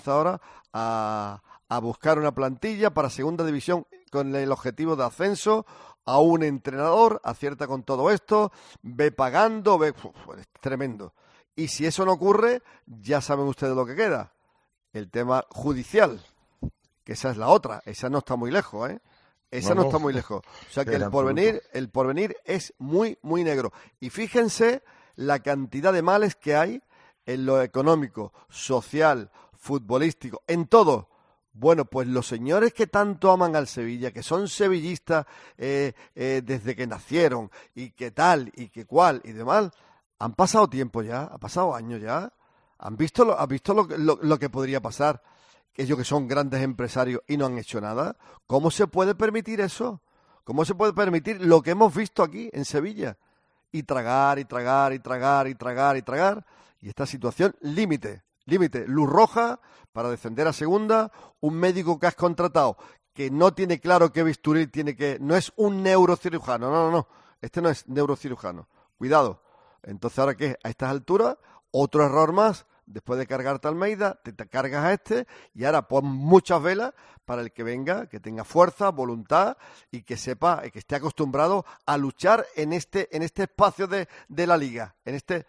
a buscar una plantilla para segunda división con el objetivo de ascenso, a un entrenador, acierta con todo esto, ve pagando, es tremendo. Y si eso no ocurre, ya saben ustedes lo que queda. El tema judicial, que esa es la otra, esa no está muy lejos, ¿eh? Esa no está muy lejos. O sea que el porvenir es muy, muy negro. Y fíjense la cantidad de males que hay en lo económico, social, futbolístico, en todo. Bueno, pues los señores que tanto aman al Sevilla, que son sevillistas desde que nacieron, y que tal, y que cual, y demás, han pasado tiempo ya, ha pasado años ya, han visto lo que podría pasar, ellos que son grandes empresarios y no han hecho nada. ¿Cómo se puede permitir eso? ¿Cómo se puede permitir lo que hemos visto aquí en Sevilla? Y tragar, y tragar, y tragar, y tragar, y tragar, y esta situación límite, luz roja para descender a segunda, un médico que has contratado que no tiene claro qué bisturí no es un neurocirujano, no, este no es neurocirujano, cuidado. Entonces, ¿ahora qué? A estas alturas, otro error más, después de cargarte a Almeida, te cargas a este, y ahora pon muchas velas para el que venga, que tenga fuerza, voluntad, y que sepa, que esté acostumbrado a luchar en este espacio de la liga, en este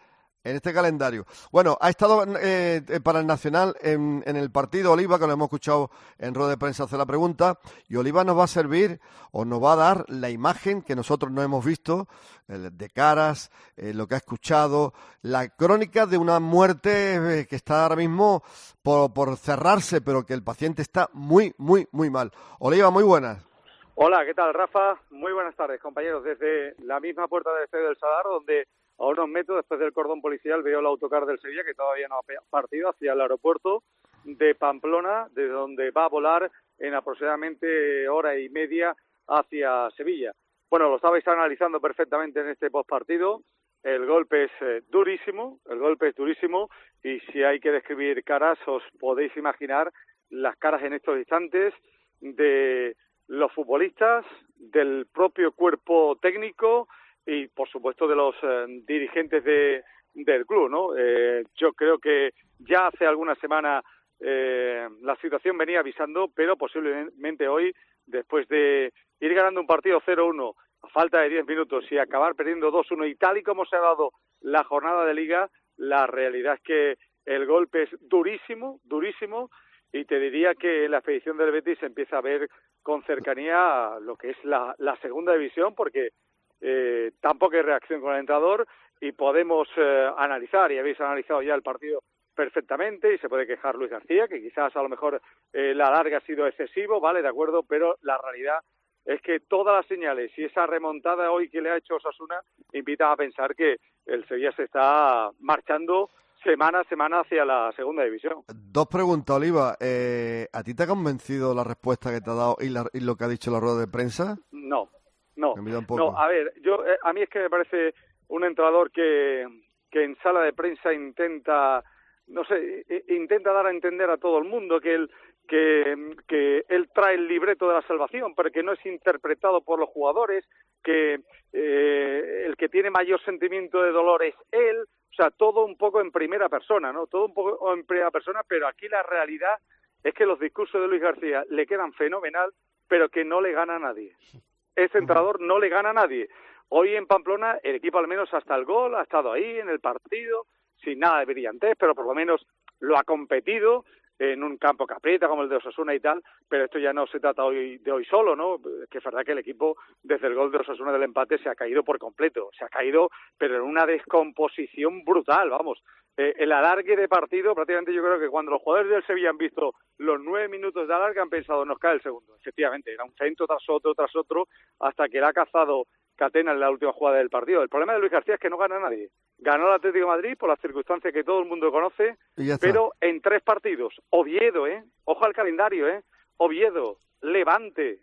en este calendario. Bueno, ha estado para el Nacional en el partido Oliva, que lo hemos escuchado en rueda de prensa hacer la pregunta, y Oliva nos va a servir o nos va a dar la imagen que nosotros no hemos visto, de caras, lo que ha escuchado, la crónica de una muerte que está ahora mismo por cerrarse, pero que el paciente está muy, muy, muy mal. Oliva, muy buenas. Hola, ¿qué tal, Rafa? Muy buenas tardes, compañeros. Desde la misma puerta del Estadio del Sadar, donde a unos metros después del cordón policial veo el autocar del Sevilla, que todavía no ha partido, hacia el aeropuerto de Pamplona, desde donde va a volar en aproximadamente hora y media hacia Sevilla. Bueno, lo estabais analizando perfectamente en este postpartido. El golpe es durísimo, y si hay que describir caras, os podéis imaginar las caras en estos instantes de los futbolistas, del propio cuerpo técnico y, por supuesto, de los dirigentes del club, ¿no? Yo creo que ya hace algunas semanas la situación venía avisando, pero posiblemente hoy, después de ir ganando un partido 0-1 a falta de 10 minutos y acabar perdiendo 2-1, y tal y como se ha dado la jornada de Liga, la realidad es que el golpe es durísimo, y te diría que la expedición del Betis empieza a ver con cercanía lo que es la segunda división, porque tampoco hay reacción con el entrenador y podemos analizar, y habéis analizado ya el partido perfectamente, y se puede quejar Luis García, que quizás a lo mejor la larga ha sido excesivo, vale, de acuerdo, pero la realidad es que todas las señales y esa remontada hoy que le ha hecho Osasuna invitan a pensar que el Sevilla se está marchando semana a semana hacia la segunda división. Dos preguntas, Oliva. ¿A ti te ha convencido la respuesta que te ha dado y lo que ha dicho la rueda de prensa? No. No, a ver, a mí es que me parece un entrenador que en sala de prensa intenta dar a entender a todo el mundo que él trae el libreto de la salvación, pero que no es interpretado por los jugadores, que el que tiene mayor sentimiento de dolor es él. O sea, todo un poco en primera persona, ¿no? Todo un poco en primera persona, pero aquí la realidad es que los discursos de Luis García le quedan fenomenal, pero que no le gana a nadie. Ese entrenador no le gana a nadie. Hoy en Pamplona el equipo al menos hasta el gol ha estado ahí en el partido, sin nada de brillantez, pero por lo menos lo ha competido en un campo que aprieta como el de Osasuna y tal, pero esto ya no se trata de hoy solo, ¿no? Que es verdad que el equipo desde el gol de Osasuna del empate se ha caído por completo, pero en una descomposición brutal, vamos. El alargue de partido, prácticamente yo creo que cuando los jugadores del Sevilla han visto los 9 minutos de alargue han pensado, nos cae el segundo. Efectivamente, era un centro tras otro, hasta que le ha cazado Catena en la última jugada del partido. El problema de Luis García es que no gana a nadie. Ganó el Atlético de Madrid por las circunstancias que todo el mundo conoce, pero en 3 partidos. Oviedo, ojo al calendario, Oviedo, Levante,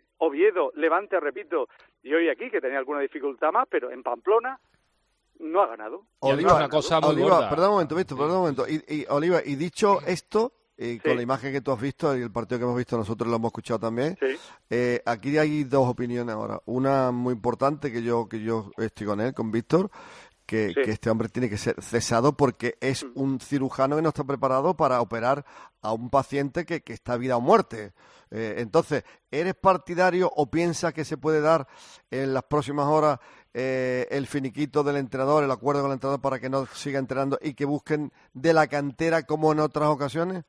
repito. Y hoy aquí, que tenía alguna dificultad más, pero en Pamplona no ha ganado. Oliva, una cosa muy Oliva, gorda. perdón un momento, Víctor, perdón un momento. Oliva, y dicho esto, con la imagen que tú has visto y el partido que hemos visto nosotros lo hemos escuchado también, aquí hay dos opiniones ahora. Una muy importante que yo estoy con Víctor, que este hombre tiene que ser cesado porque es un cirujano que no está preparado para operar a un paciente que está vida o muerte. Entonces, ¿eres partidario o piensas que se puede dar en las próximas horas el finiquito del entrenador, el acuerdo con el entrenador para que no siga entrenando y que busquen de la cantera como en otras ocasiones?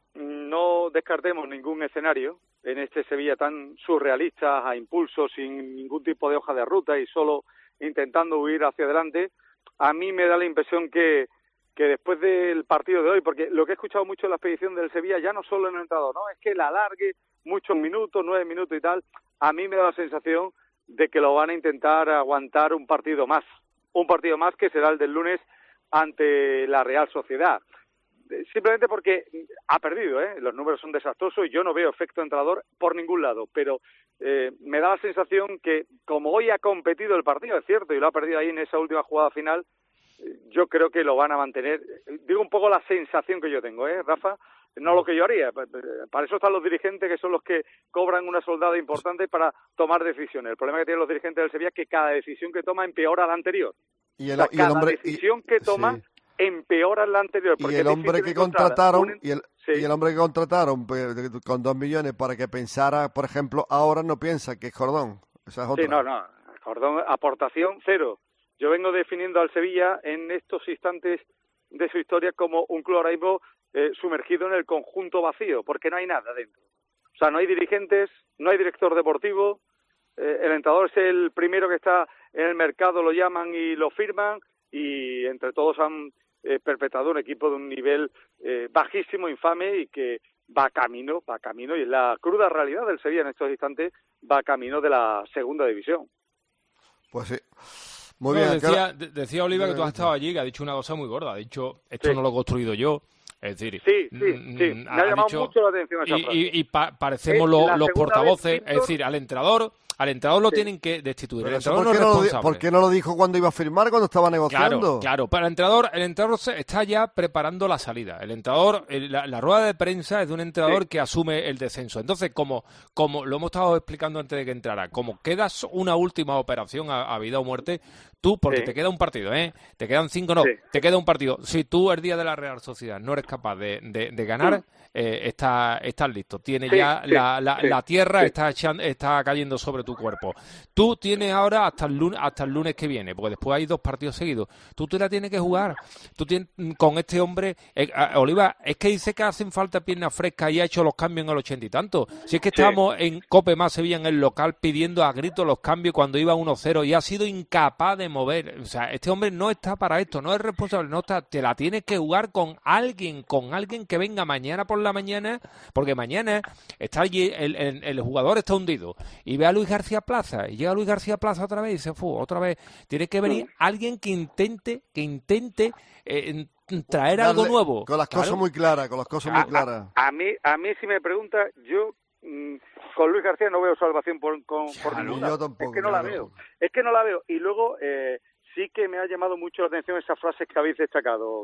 No descartemos ningún escenario en este Sevilla tan surrealista, a impulso, sin ningún tipo de hoja de ruta y solo intentando huir hacia adelante. A mí me da la impresión que después del partido de hoy, porque lo que he escuchado mucho en la expedición del Sevilla, ya no solo en el entrenador, no, es que la alargue muchos minutos, 9 minutos y tal, a mí me da la sensación de que lo van a intentar aguantar un partido más que será el del lunes ante la Real Sociedad. Simplemente porque ha perdido, los números son desastrosos y yo no veo efecto entrenador por ningún lado, pero me da la sensación que como hoy ha competido el partido, es cierto, y lo ha perdido ahí en esa última jugada final, yo creo que lo van a mantener. Digo un poco la sensación que yo tengo, Rafa, no lo que yo haría. Para eso están los dirigentes, que son los que cobran una soldada importante para tomar decisiones. El problema que tienen los dirigentes del Sevilla es que cada decisión que toma empeora la anterior. Cada decisión que toma empeora la anterior. Y el hombre que contrataron y el hombre que contrataron con 2 millones para que pensara, por ejemplo, ahora no piensa que es Jordón. Esa es otra. Sí, Jordón, aportación 0. Yo vengo definiendo al Sevilla en estos instantes de su historia como un club ahora mismo sumergido en el conjunto vacío, porque no hay nada dentro. O sea, no hay dirigentes, no hay director deportivo, el entrenador es el primero que está en el mercado, lo llaman y lo firman, y entre todos han perpetrado un equipo de un nivel bajísimo, infame, y que va camino, y es la cruda realidad del Sevilla en estos instantes, va camino de la segunda división. Pues sí. Muy bien. Decía Oliva que tú has estado allí, que ha dicho una cosa muy gorda. Ha dicho, esto no lo he construido yo. Es decir, sí. Me ha llamado mucho la atención esa frase. Y parecemos los portavoces. Es decir, al entrenador lo tienen que destituir. Pero el entrenador no es responsable. ¿Por qué no lo dijo cuando iba a firmar, cuando estaba negociando? Claro. Para el entrenador está ya preparando la salida. El entrenador, la rueda de prensa es de un entrenador que asume el descenso. Entonces, como lo hemos estado explicando antes de que entrara, como quedas una última operación a vida o muerte, tú, porque te queda un partido, te quedan 5, te queda un partido. Si tú el día de la Real Sociedad no eres capaz de ganar, estás listo. Tienes la tierra está cayendo sobre tu cuerpo. Tú tienes ahora hasta el lunes que viene, porque después hay 2 partidos seguidos. Tú te la tienes que jugar. Tú tienes con este hombre, Oliva, es que dice que hacen falta piernas frescas y ha hecho los cambios en el 80 y tanto. Si es que estábamos en Cope más Sevilla en el local pidiendo a gritos los cambios cuando iba 1-0 y ha sido incapaz de mover. O sea, este hombre no está para esto, no es responsable, no está. Te la tienes que jugar con alguien que venga mañana por la mañana, porque mañana está allí el jugador está hundido y ve a Luis García Plaza y llega Luis García Plaza otra vez y se fue otra vez. Tiene que venir alguien que intente traer algo nuevo. Con las cosas muy claras, A mí si me pregunta, yo con Luis García no veo salvación por ninguna. Yo tampoco. Es que no la veo. Y luego sí que me ha llamado mucho la atención esas frases que habéis destacado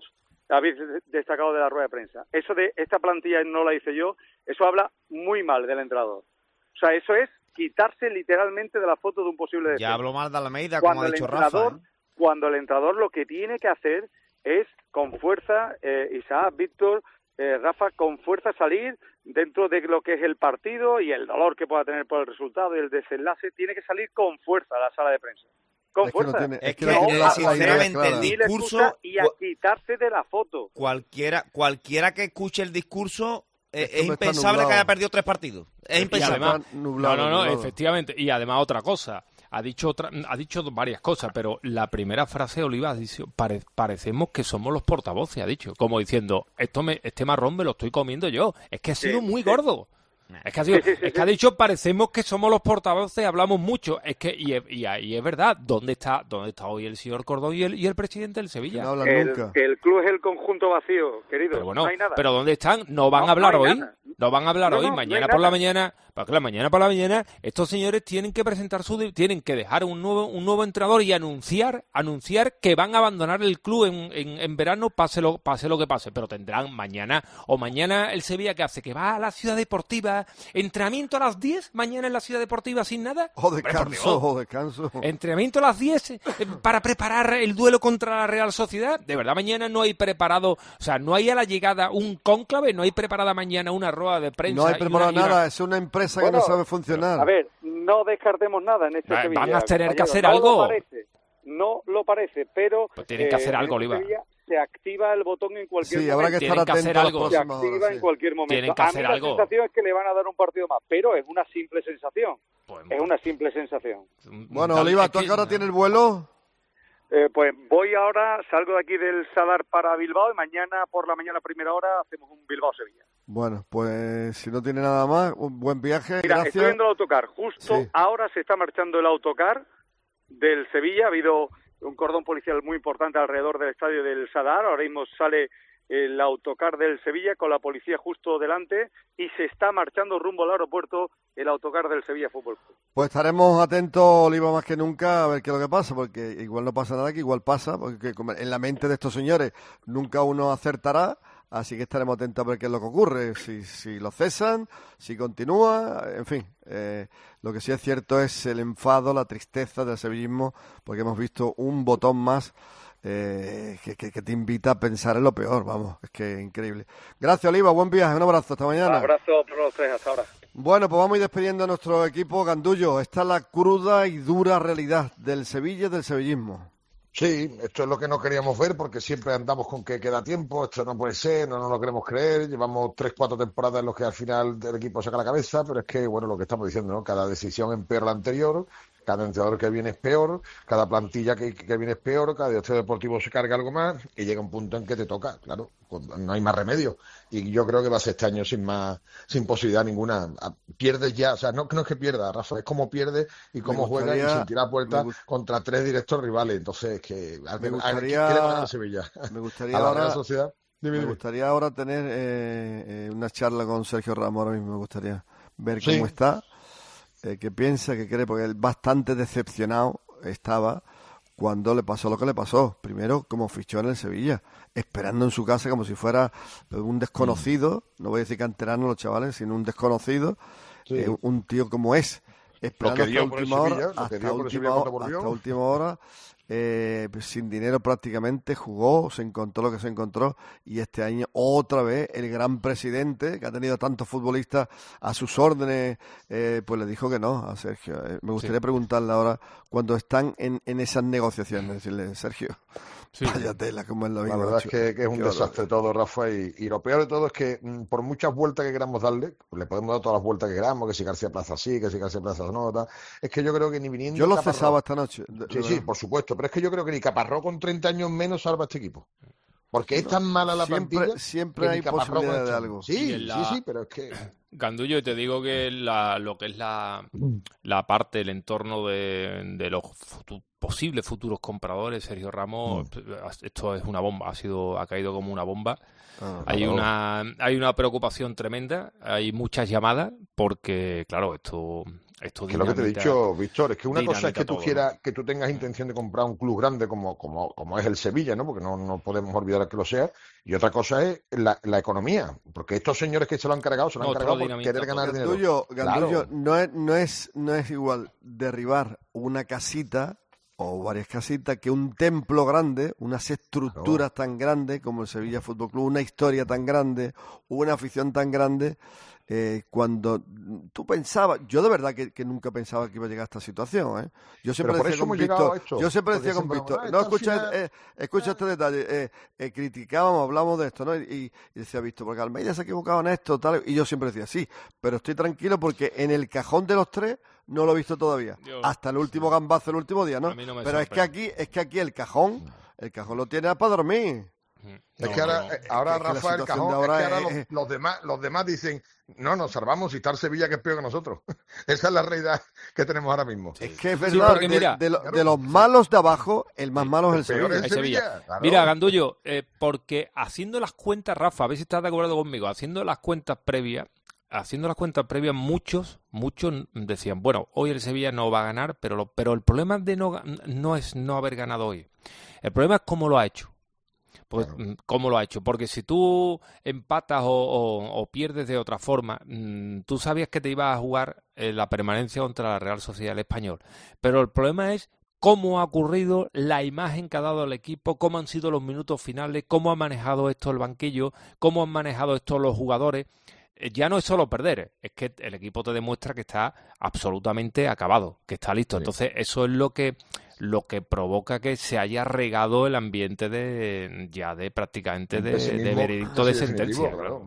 de la rueda de prensa. Eso de esta plantilla no la hice yo, eso habla muy mal del entrenador. O sea, eso es quitarse literalmente de la foto de un posible descenso. Ya hablo mal de Almeida, como ha dicho Rafa. Cuando el entrenador lo que tiene que hacer es con fuerza, Isaac, Víctor, Rafa, con fuerza salir dentro de lo que es el partido y el dolor que pueda tener por el resultado y el desenlace, tiene que salir con fuerza a la sala de prensa. Con fuerza. Sinceramente, el discurso y a quitarse de la foto. Cualquiera que escuche el discurso es impensable que haya perdido 3 partidos. Es impensable. Además, efectivamente. Y además otra cosa. Ha dicho varias cosas, pero la primera frase, Oliva, ha dicho, parecemos que somos los portavoces, ha dicho, como diciendo, este marrón me lo estoy comiendo yo. Es que ha sido muy gordo. Es que ha dicho, parecemos que somos los portavoces, hablamos mucho. Es que y es verdad. ¿Dónde está hoy el señor Cordón y el presidente del Sevilla? No hablan nunca. El club es el conjunto vacío, querido. Pero bueno, no hay nada. ¿pero dónde están? ¿No van a hablar hoy? No van a hablar hoy. Mañana por la mañana, mañana por la mañana, estos señores tienen que presentar tienen que dejar un nuevo entrenador y anunciar que van a abandonar el club en verano, pase lo que pase. Pero tendrán mañana el Sevilla que hace, que va a la ciudad deportiva, entrenamiento a las 10 mañana en la ciudad deportiva sin nada. Descanso. Entrenamiento a las 10 para preparar el duelo contra la Real Sociedad. De verdad, mañana no hay preparado, o sea, no hay a la llegada un cónclave, no hay preparada mañana una rueda de prensa. No hay preparado nada, es una empresa que no sabe funcionar. A ver, no descartemos nada en este Sevilla. Van a tener que hacer algo. No lo parece, pero pues tienen que hacer algo, Oliva. Se activa el botón en cualquier momento. Habrá que estar atento a las próximas horas. Se activa en cualquier momento. Tienen que hacer algo. La sensación es que le van a dar un partido más, pero es una simple sensación. Es una simple sensación. Bueno, Oliva, ¿tú ahora tienes el vuelo? Pues voy ahora, salgo de aquí del Sadar para Bilbao y mañana por la mañana a primera hora hacemos un Bilbao-Sevilla. Bueno, pues si no tiene nada más, un buen viaje. Mira, gracias. Estoy viendo el autocar. Justo ahora se está marchando el autocar del Sevilla. Ha habido un cordón policial muy importante alrededor del estadio del Sadar. Ahora mismo sale el autocar del Sevilla con la policía justo delante y se está marchando rumbo al aeropuerto el autocar del Sevilla Fútbol Club. Pues estaremos atentos, Oliva, más que nunca a ver qué es lo que pasa, porque igual no pasa nada, que igual pasa, porque en la mente de estos señores nunca uno acertará, así que estaremos atentos a ver qué es lo que ocurre, si lo cesan, si continúa, en fin. Lo que sí es cierto es el enfado, la tristeza del sevillismo, porque hemos visto un botón más que te invita a pensar en lo peor, vamos, es que es increíble. Gracias, Oliva, buen viaje, un abrazo, hasta mañana. Un abrazo para los 3, hasta ahora. Bueno, pues vamos a ir despidiendo a nuestro equipo Gandullo. Esta es la cruda y dura realidad del Sevilla y del sevillismo. Sí, esto es lo que no queríamos ver porque siempre andamos con que queda tiempo, esto no puede ser, no nos lo queremos creer, llevamos 3-4 temporadas en los que al final el equipo saca la cabeza, pero es que, bueno, lo que estamos diciendo, ¿no? Cada decisión empeora la anterior, cada entrenador que viene es peor, cada plantilla que viene es peor, cada director deportivo se carga algo más y llega un punto en que te toca, claro, no hay más remedio. Y yo creo que va a ser este año sin posibilidad ninguna. Pierdes ya, o sea, no es que pierda, Rafa, es como pierde y cómo juega y sin tirar puertas contra 3 directos rivales. Entonces, ¿qué le va a ganar Sevilla? Me gustaría a la ahora, Real Sociedad. Me gustaría ahora tener una charla con Sergio Ramos, ahora mismo me gustaría ver cómo está. ¿Qué piensa, qué cree? Porque él bastante decepcionado estaba cuando le pasó lo que le pasó. Primero, como fichó en el Sevilla, esperando en su casa como si fuera un desconocido, no voy a decir canterano los chavales, sino un desconocido, un tío como es, esperando hasta última hora, sin dinero prácticamente, jugó, se encontró lo que se encontró, y este año otra vez el gran presidente, que ha tenido tantos futbolistas a sus órdenes, pues le dijo que no a Sergio. Me gustaría preguntarle ahora, cuando están en esas negociaciones, decirle, Sergio, vaya tela, como es la vida. La verdad es que es un desastre todo, Rafa, y lo peor de todo es que por muchas vueltas que queramos darle, pues le podemos dar todas las vueltas que queramos, que si García Plaza sí, que si García Plaza no, tal. Es que yo creo que ni viniendo... Yo lo cesaba esta noche. Sí, por supuesto, pero es que yo creo que ni Caparrós con 30 años menos salva a este equipo. Porque es tan mala la plantilla. Siempre hay posibilidad de algo. Sí, pero es que... Gandullo, te digo que lo que es la parte, el entorno de los posibles futuros compradores, Sergio Ramos, esto es una bomba, ha caído como una bomba. Hay una preocupación tremenda, hay muchas llamadas, porque, claro, esto que lo que te he dicho, Víctor, es que una cosa es que tú quieras, que tú tengas intención de comprar un club grande como es el Sevilla, ¿no? Porque no podemos olvidar que lo sea, y otra cosa es la economía, porque estos señores que se lo han cargado por querer ganar dinero. Gandullo, no es igual derribar una casita o varias casitas que un templo grande, unas estructuras tan grandes como el Sevilla Fútbol Club, una historia tan grande, una afición tan grande. Cuando tú pensabas, yo de verdad que nunca pensaba que iba a llegar a esta situación, Yo siempre decía con Víctor, no, escucha este detalle, criticábamos, hablamos de esto, ¿no? Y decía Víctor, porque Almeida se ha equivocado en esto, tal, y yo siempre decía, sí, pero estoy tranquilo porque en el cajón de los 3 no lo he visto todavía, hasta el último gambazo, el último día, ¿no? Pero es que aquí el cajón lo tiene para dormir. Es que ahora Rafa, el cajón, ahora es que ahora los demás dicen, no, nos salvamos y está el Sevilla que es peor que nosotros. Esa es la realidad que tenemos ahora mismo. Es que es verdad, de los malos de abajo, el más malo es el Sevilla. Claro. Mira, Gandullo, porque haciendo las cuentas, Rafa, a ver si estás de acuerdo conmigo, haciendo las cuentas previas, muchos decían, bueno, hoy el Sevilla no va a ganar, pero el problema no es no haber ganado hoy. El problema es cómo lo ha hecho. Pues, claro. ¿Cómo lo ha hecho? Porque si tú empatas o pierdes de otra forma, tú sabías que te ibas a jugar la permanencia contra la Real Sociedad del Español. Pero el problema es cómo ha ocurrido, la imagen que ha dado el equipo, cómo han sido los minutos finales, cómo ha manejado esto el banquillo, cómo han manejado esto los jugadores. Ya no es solo perder, es que el equipo te demuestra que está absolutamente acabado, que está listo. Sí. Entonces eso es lo que provoca que se haya regado el ambiente de prácticamente de veredicto de sentencia. Claro.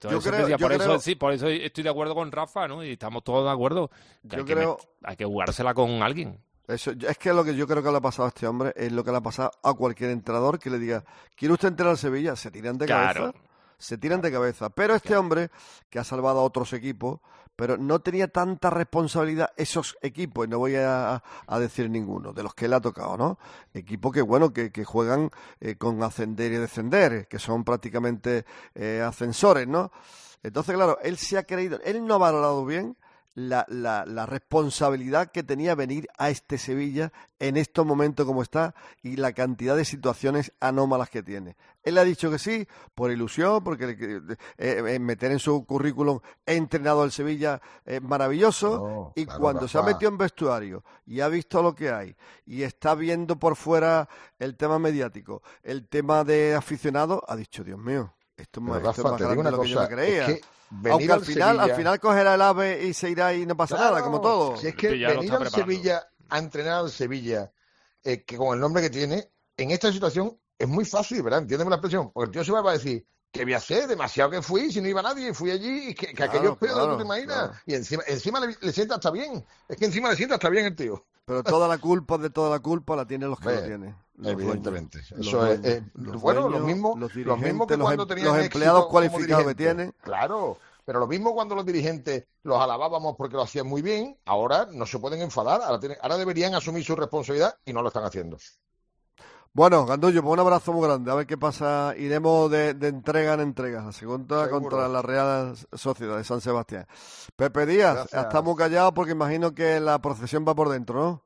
Por eso estoy de acuerdo con Rafa, ¿no? Y estamos todos de acuerdo. Hay que jugársela con alguien. Eso, es que lo que yo creo que le ha pasado a este hombre es lo que le ha pasado a cualquier entrenador que le diga, ¿quiere usted entrenar al Sevilla? Se tiran de cabeza. Se tiran de cabeza. Pero este hombre, que ha salvado a otros equipos, pero no tenía tanta responsabilidad esos equipos, y no voy a decir ninguno, de los que le ha tocado, ¿no? Equipos que juegan con ascender y descender, que son prácticamente ascensores, ¿no? Entonces, claro, él se ha creído, él no ha valorado bien la responsabilidad que tenía venir a este Sevilla en estos momentos como está y la cantidad de situaciones anómalas que tiene. Él ha dicho que sí, por ilusión, porque meter en su currículum he entrenado al Sevilla maravilloso, y claro, cuando se ha metido en vestuario y ha visto lo que hay y está viendo por fuera el tema mediático, el tema de aficionados, ha dicho, Dios mío, esto es más grande de lo que yo me creía. Es que aunque al final cogerá el AVE y se irá y no pasa nada, como todo. Si es que venir al Sevilla a entrenar al Sevilla, que con el nombre que tiene, en esta situación es muy fácil, ¿verdad? Entiéndeme la expresión, porque el tío se va a decir, ¿qué voy a hacer? Demasiado que fui, si no iba nadie, fui allí, y que aquello es peor, ¿tú te imaginas? Claro. Y encima le sienta hasta bien, es que encima le sienta hasta bien el tío. Pero toda la culpa la tienen los que lo tienen. Evidentemente. Eso es bueno, lo mismo que cuando tenían los empleados cualificados que tienen. Claro, pero lo mismo cuando los dirigentes los alabábamos porque lo hacían muy bien, ahora no se pueden enfadar, ahora deberían asumir su responsabilidad y no lo están haciendo. Bueno, Gandullo, pues un abrazo muy grande. A ver qué pasa. Iremos de entrega en entrega. La segunda contra la Real Sociedad de San Sebastián. Pepe Díaz, estamos callados porque imagino que la procesión va por dentro, ¿no?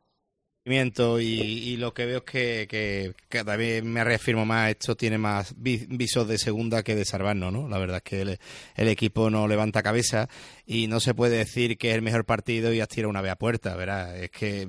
Y lo que veo es que también me reafirmo más, esto tiene más visos de segunda que de salvarnos, ¿no? La verdad es que el equipo no levanta cabeza y no se puede decir que es el mejor partido y has tirado una vez a puerta, ¿verdad? Es que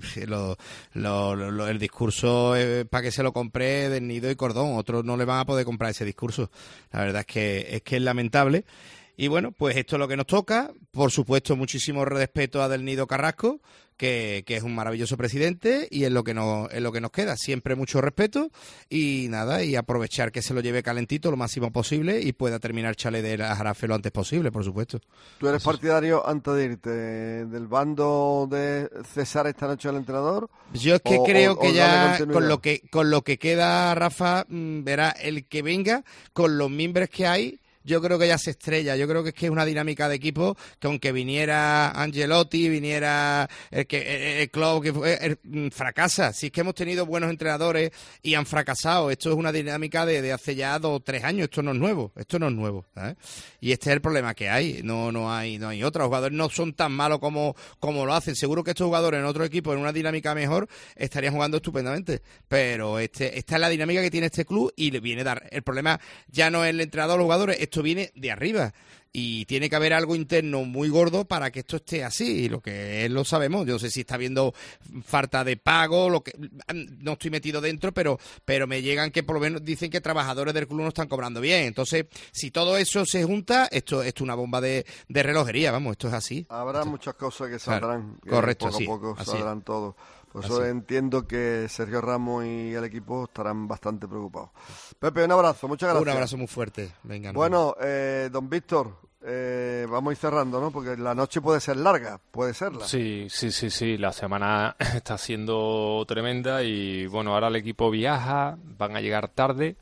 el discurso para que se lo compre del Nido y Cordón, otros no le van a poder comprar ese discurso. La verdad es que es lamentable. Y bueno, pues esto es lo que nos toca. Por supuesto, muchísimo respeto a Del Nido Carrasco, que es un maravilloso presidente, y es lo que nos queda. Siempre mucho respeto y nada, y aprovechar que se lo lleve calentito lo máximo posible y pueda terminar Chale de la Jarafe lo antes posible, por supuesto. ¿Tú eres partidario, antes de irte, del bando de cesar esta noche al entrenador? Yo es que creo que ya con lo que queda, Rafa, verá, el que venga con los mimbres que hay, yo creo que ya se estrella. Yo creo que es una dinámica de equipo que aunque viniera Angelotti, viniera el club, fracasa. Si es que hemos tenido buenos entrenadores y han fracasado. Esto es una dinámica de hace ya 2 o 3 años. Esto no es nuevo, ¿sabes? Y este es el problema que hay. No hay otra. Los jugadores no son tan malos como lo hacen. Seguro que estos jugadores en otro equipo, en una dinámica mejor, estarían jugando estupendamente. Pero esta es la dinámica que tiene este club y le viene a dar. El problema ya no es el entrenador, los jugadores. Esto viene de arriba y tiene que haber algo interno muy gordo para que esto esté así, y lo que lo sabemos. Yo no sé si está habiendo falta de pago, no estoy metido dentro, pero me llegan que por lo menos dicen que trabajadores del club no están cobrando bien. Entonces, si todo eso se junta, esto es una bomba de relojería, vamos, esto es así. Habrá muchas cosas que saldrán, claro, correcto, poco sí, a poco así saldrán es. todo. Por eso entiendo que Sergio Ramos y el equipo estarán bastante preocupados. Pepe, un abrazo, muchas gracias. Un abrazo muy fuerte. Venga, bueno, don Víctor, vamos a ir cerrando, ¿no? Porque la noche puede ser larga, puede serla. Sí, la semana está siendo tremenda y bueno, ahora el equipo viaja, van a llegar tarde.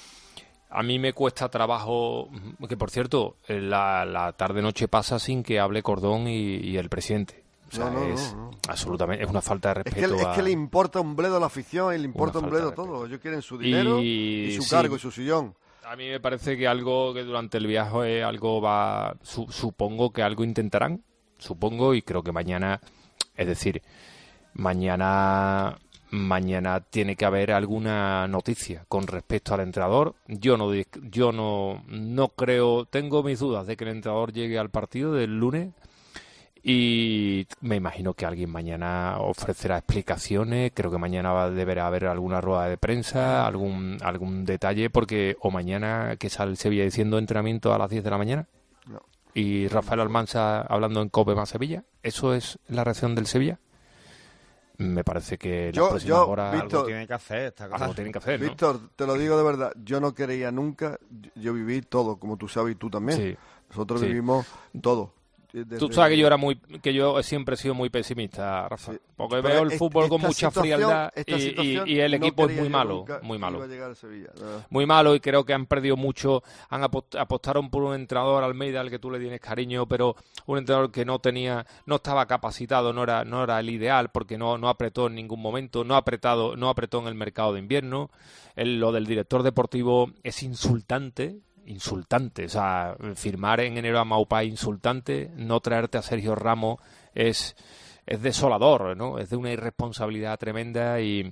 A mí me cuesta trabajo, que por cierto, la tarde-noche pasa sin que hable Cordón y el presidente. O sea, no. Absolutamente, es una falta de respeto. Es que le importa un bledo a la afición y le importa un bledo todo. Ellos quieren su dinero y su cargo y su sillón. A mí me parece que algo que durante el viaje supongo que algo intentarán. Supongo, y creo que mañana, es decir, mañana tiene que haber alguna noticia con respecto al entrenador. Yo no creo, tengo mis dudas de que el entrenador llegue al partido del lunes. Y me imagino que alguien mañana ofrecerá explicaciones. Creo que mañana deberá haber alguna rueda de prensa, algún detalle, porque o mañana que sale el Sevilla diciendo entrenamiento a las 10 de la mañana. No. Y Rafael Almansa hablando en COPE más Sevilla. ¿Eso es la reacción del Sevilla? Me parece que las próximas horas Víctor, algo tienen que hacer, algo tienen que hacer, ¿no? Víctor, te lo digo de verdad, yo no quería nunca, yo viví todo, como tú sabes y tú también. Sí. Nosotros vivimos todo. Tú sabes que yo siempre he sido muy pesimista, Rafa, porque veo el fútbol con mucha frialdad y el equipo es muy malo, muy malo, y creo que han perdido mucho. Apostaron por un entrenador, Almeida, al que tú le tienes cariño, pero un entrenador que no estaba capacitado, no era el ideal, porque no apretó en ningún momento, no apretó en el mercado de invierno. Lo del director deportivo es insultante, o sea, firmar en enero a Maupa es insultante, no traerte a Sergio Ramos es desolador, ¿no? Es de una irresponsabilidad tremenda y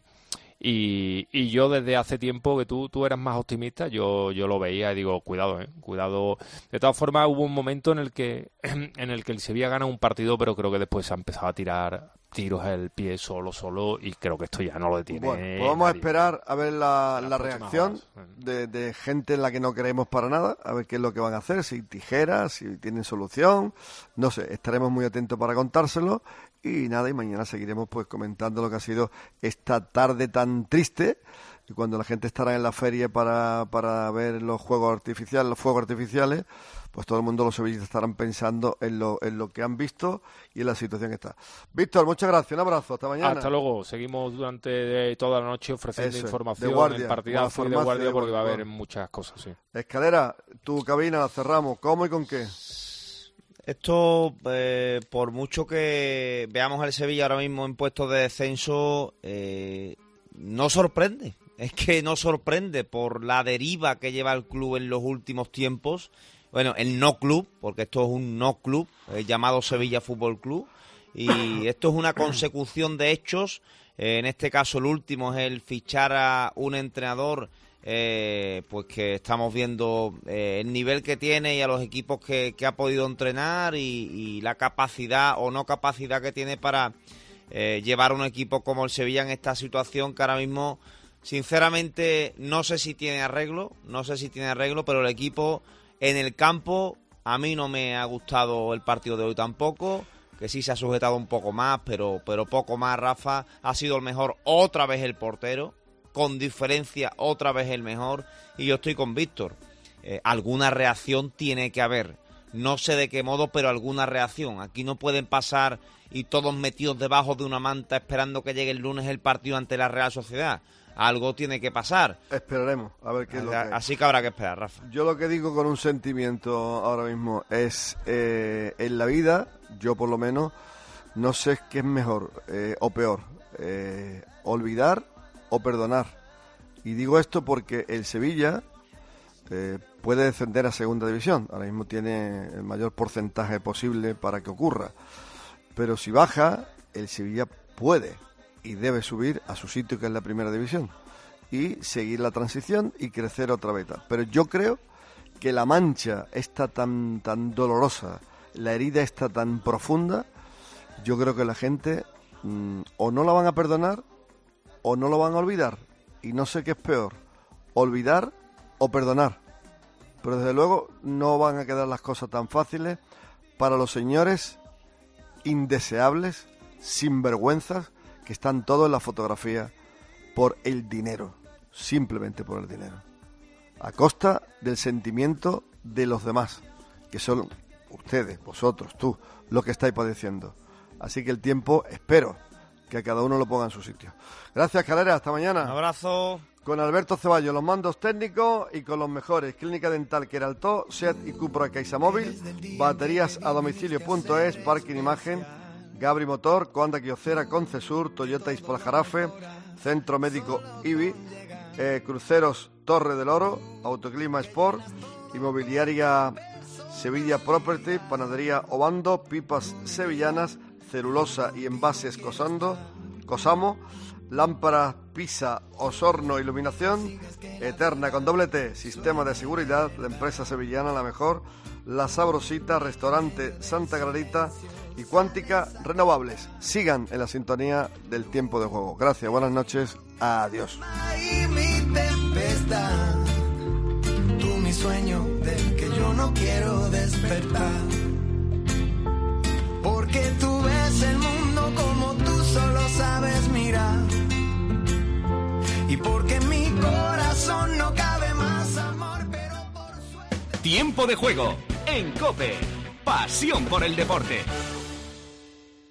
yo desde hace tiempo que tú eras más optimista, yo lo veía y digo, cuidado. De todas formas, hubo un momento en el que el Sevilla gana un partido, pero creo que después se ha empezado a tirar tiros al pie solo, y creo que esto ya no lo detiene. Bueno, pues vamos a nadie. esperar a ver la reacción de gente en la que no creemos para nada, a ver qué es lo que van a hacer, si tijeras, si tienen solución, no sé, estaremos muy atentos para contárselo. Y nada, y mañana seguiremos pues comentando lo que ha sido esta tarde tan triste, y cuando la gente estará en la feria para ver los fuegos artificiales, pues todo el mundo, los sevillistas, estarán pensando en lo que han visto y en la situación que está. Víctor, muchas gracias, un abrazo, hasta mañana. Hasta luego, seguimos durante toda la noche ofreciendo información de guardia, en partidazo y de guardia, porque va a haber muchas cosas, sí. Escalera, tu cabina la cerramos, ¿cómo y con qué? Esto, por mucho que veamos al Sevilla ahora mismo en puestos de descenso, no sorprende. Es que no sorprende por la deriva que lleva el club en los últimos tiempos. Bueno, el no club, porque esto es un no club llamado Sevilla Fútbol Club. Y esto es una consecución de hechos. En este caso, el último es el fichar a un entrenador pues que estamos viendo el nivel que tiene y a los equipos que ha podido entrenar y la capacidad o no capacidad que tiene para llevar a un equipo como el Sevilla en esta situación que ahora mismo, sinceramente, no sé si tiene arreglo, pero el equipo en el campo, a mí no me ha gustado el partido de hoy tampoco, que sí se ha sujetado un poco más, pero poco más. Rafa ha sido el mejor, otra vez el portero, con diferencia, otra vez el mejor, y yo estoy con Víctor. Alguna reacción tiene que haber, no sé de qué modo, pero alguna reacción. Aquí no pueden pasar y todos metidos debajo de una manta esperando que llegue el lunes el partido ante la Real Sociedad. Algo tiene que pasar. Esperaremos a ver qué es lo que hay. Así que habrá que esperar, Rafa. Yo lo que digo con un sentimiento ahora mismo es, en la vida, yo por lo menos, no sé qué es mejor o peor, olvidar o perdonar. Y digo esto porque el Sevilla puede descender a segunda división. Ahora mismo tiene el mayor porcentaje posible para que ocurra. Pero si baja, el Sevilla puede y debe subir a su sitio, que es la primera división, y seguir la transición y crecer otra vez. Pero yo creo que la mancha está tan dolorosa, la herida está tan profunda, yo creo que la gente o no la van a perdonar o no lo van a olvidar. Y no sé qué es peor, olvidar o perdonar. Pero desde luego no van a quedar las cosas tan fáciles para los señores indeseables, sinvergüenzas, que están todos en la fotografía por el dinero, simplemente por el dinero, a costa del sentimiento de los demás, que son ustedes, vosotros, tú, los que estáis padeciendo. Así que el tiempo, espero que a cada uno lo ponga en su sitio. Gracias, Calera, hasta mañana. Un abrazo. Con Alberto Ceballos, los mandos técnicos y con los mejores. Clínica Dental Queraltó, SEAT y Cupra CaixaMóvil, baterías a domicilio.es, Parking Imagen, Gabri Motor, Coanda Quiocera, Concesur, Toyota Ispal-Jarafe, Centro Médico IBI, Cruceros Torre del Oro, Autoclima Sport, Inmobiliaria Sevilla Property, Panadería Obando, Pipas Sevillanas, Celulosa y Envases Cosamo, Lámparas Pisa, Osorno Iluminación, Eterna con doble T, Sistema de Seguridad, la empresa sevillana La Mejor, La Sabrosita, Restaurante Santa Clarita y Cuántica Renovables. Sigan en la sintonía del tiempo de juego. Gracias, buenas noches, adiós. Tú mi sueño del que yo no quiero despertar, porque tú ves el mundo como tú solo sabes mirar, y porque en mi corazón no cabe más amor, pero por suerte. Tiempo de juego en COPE. Pasión por el deporte.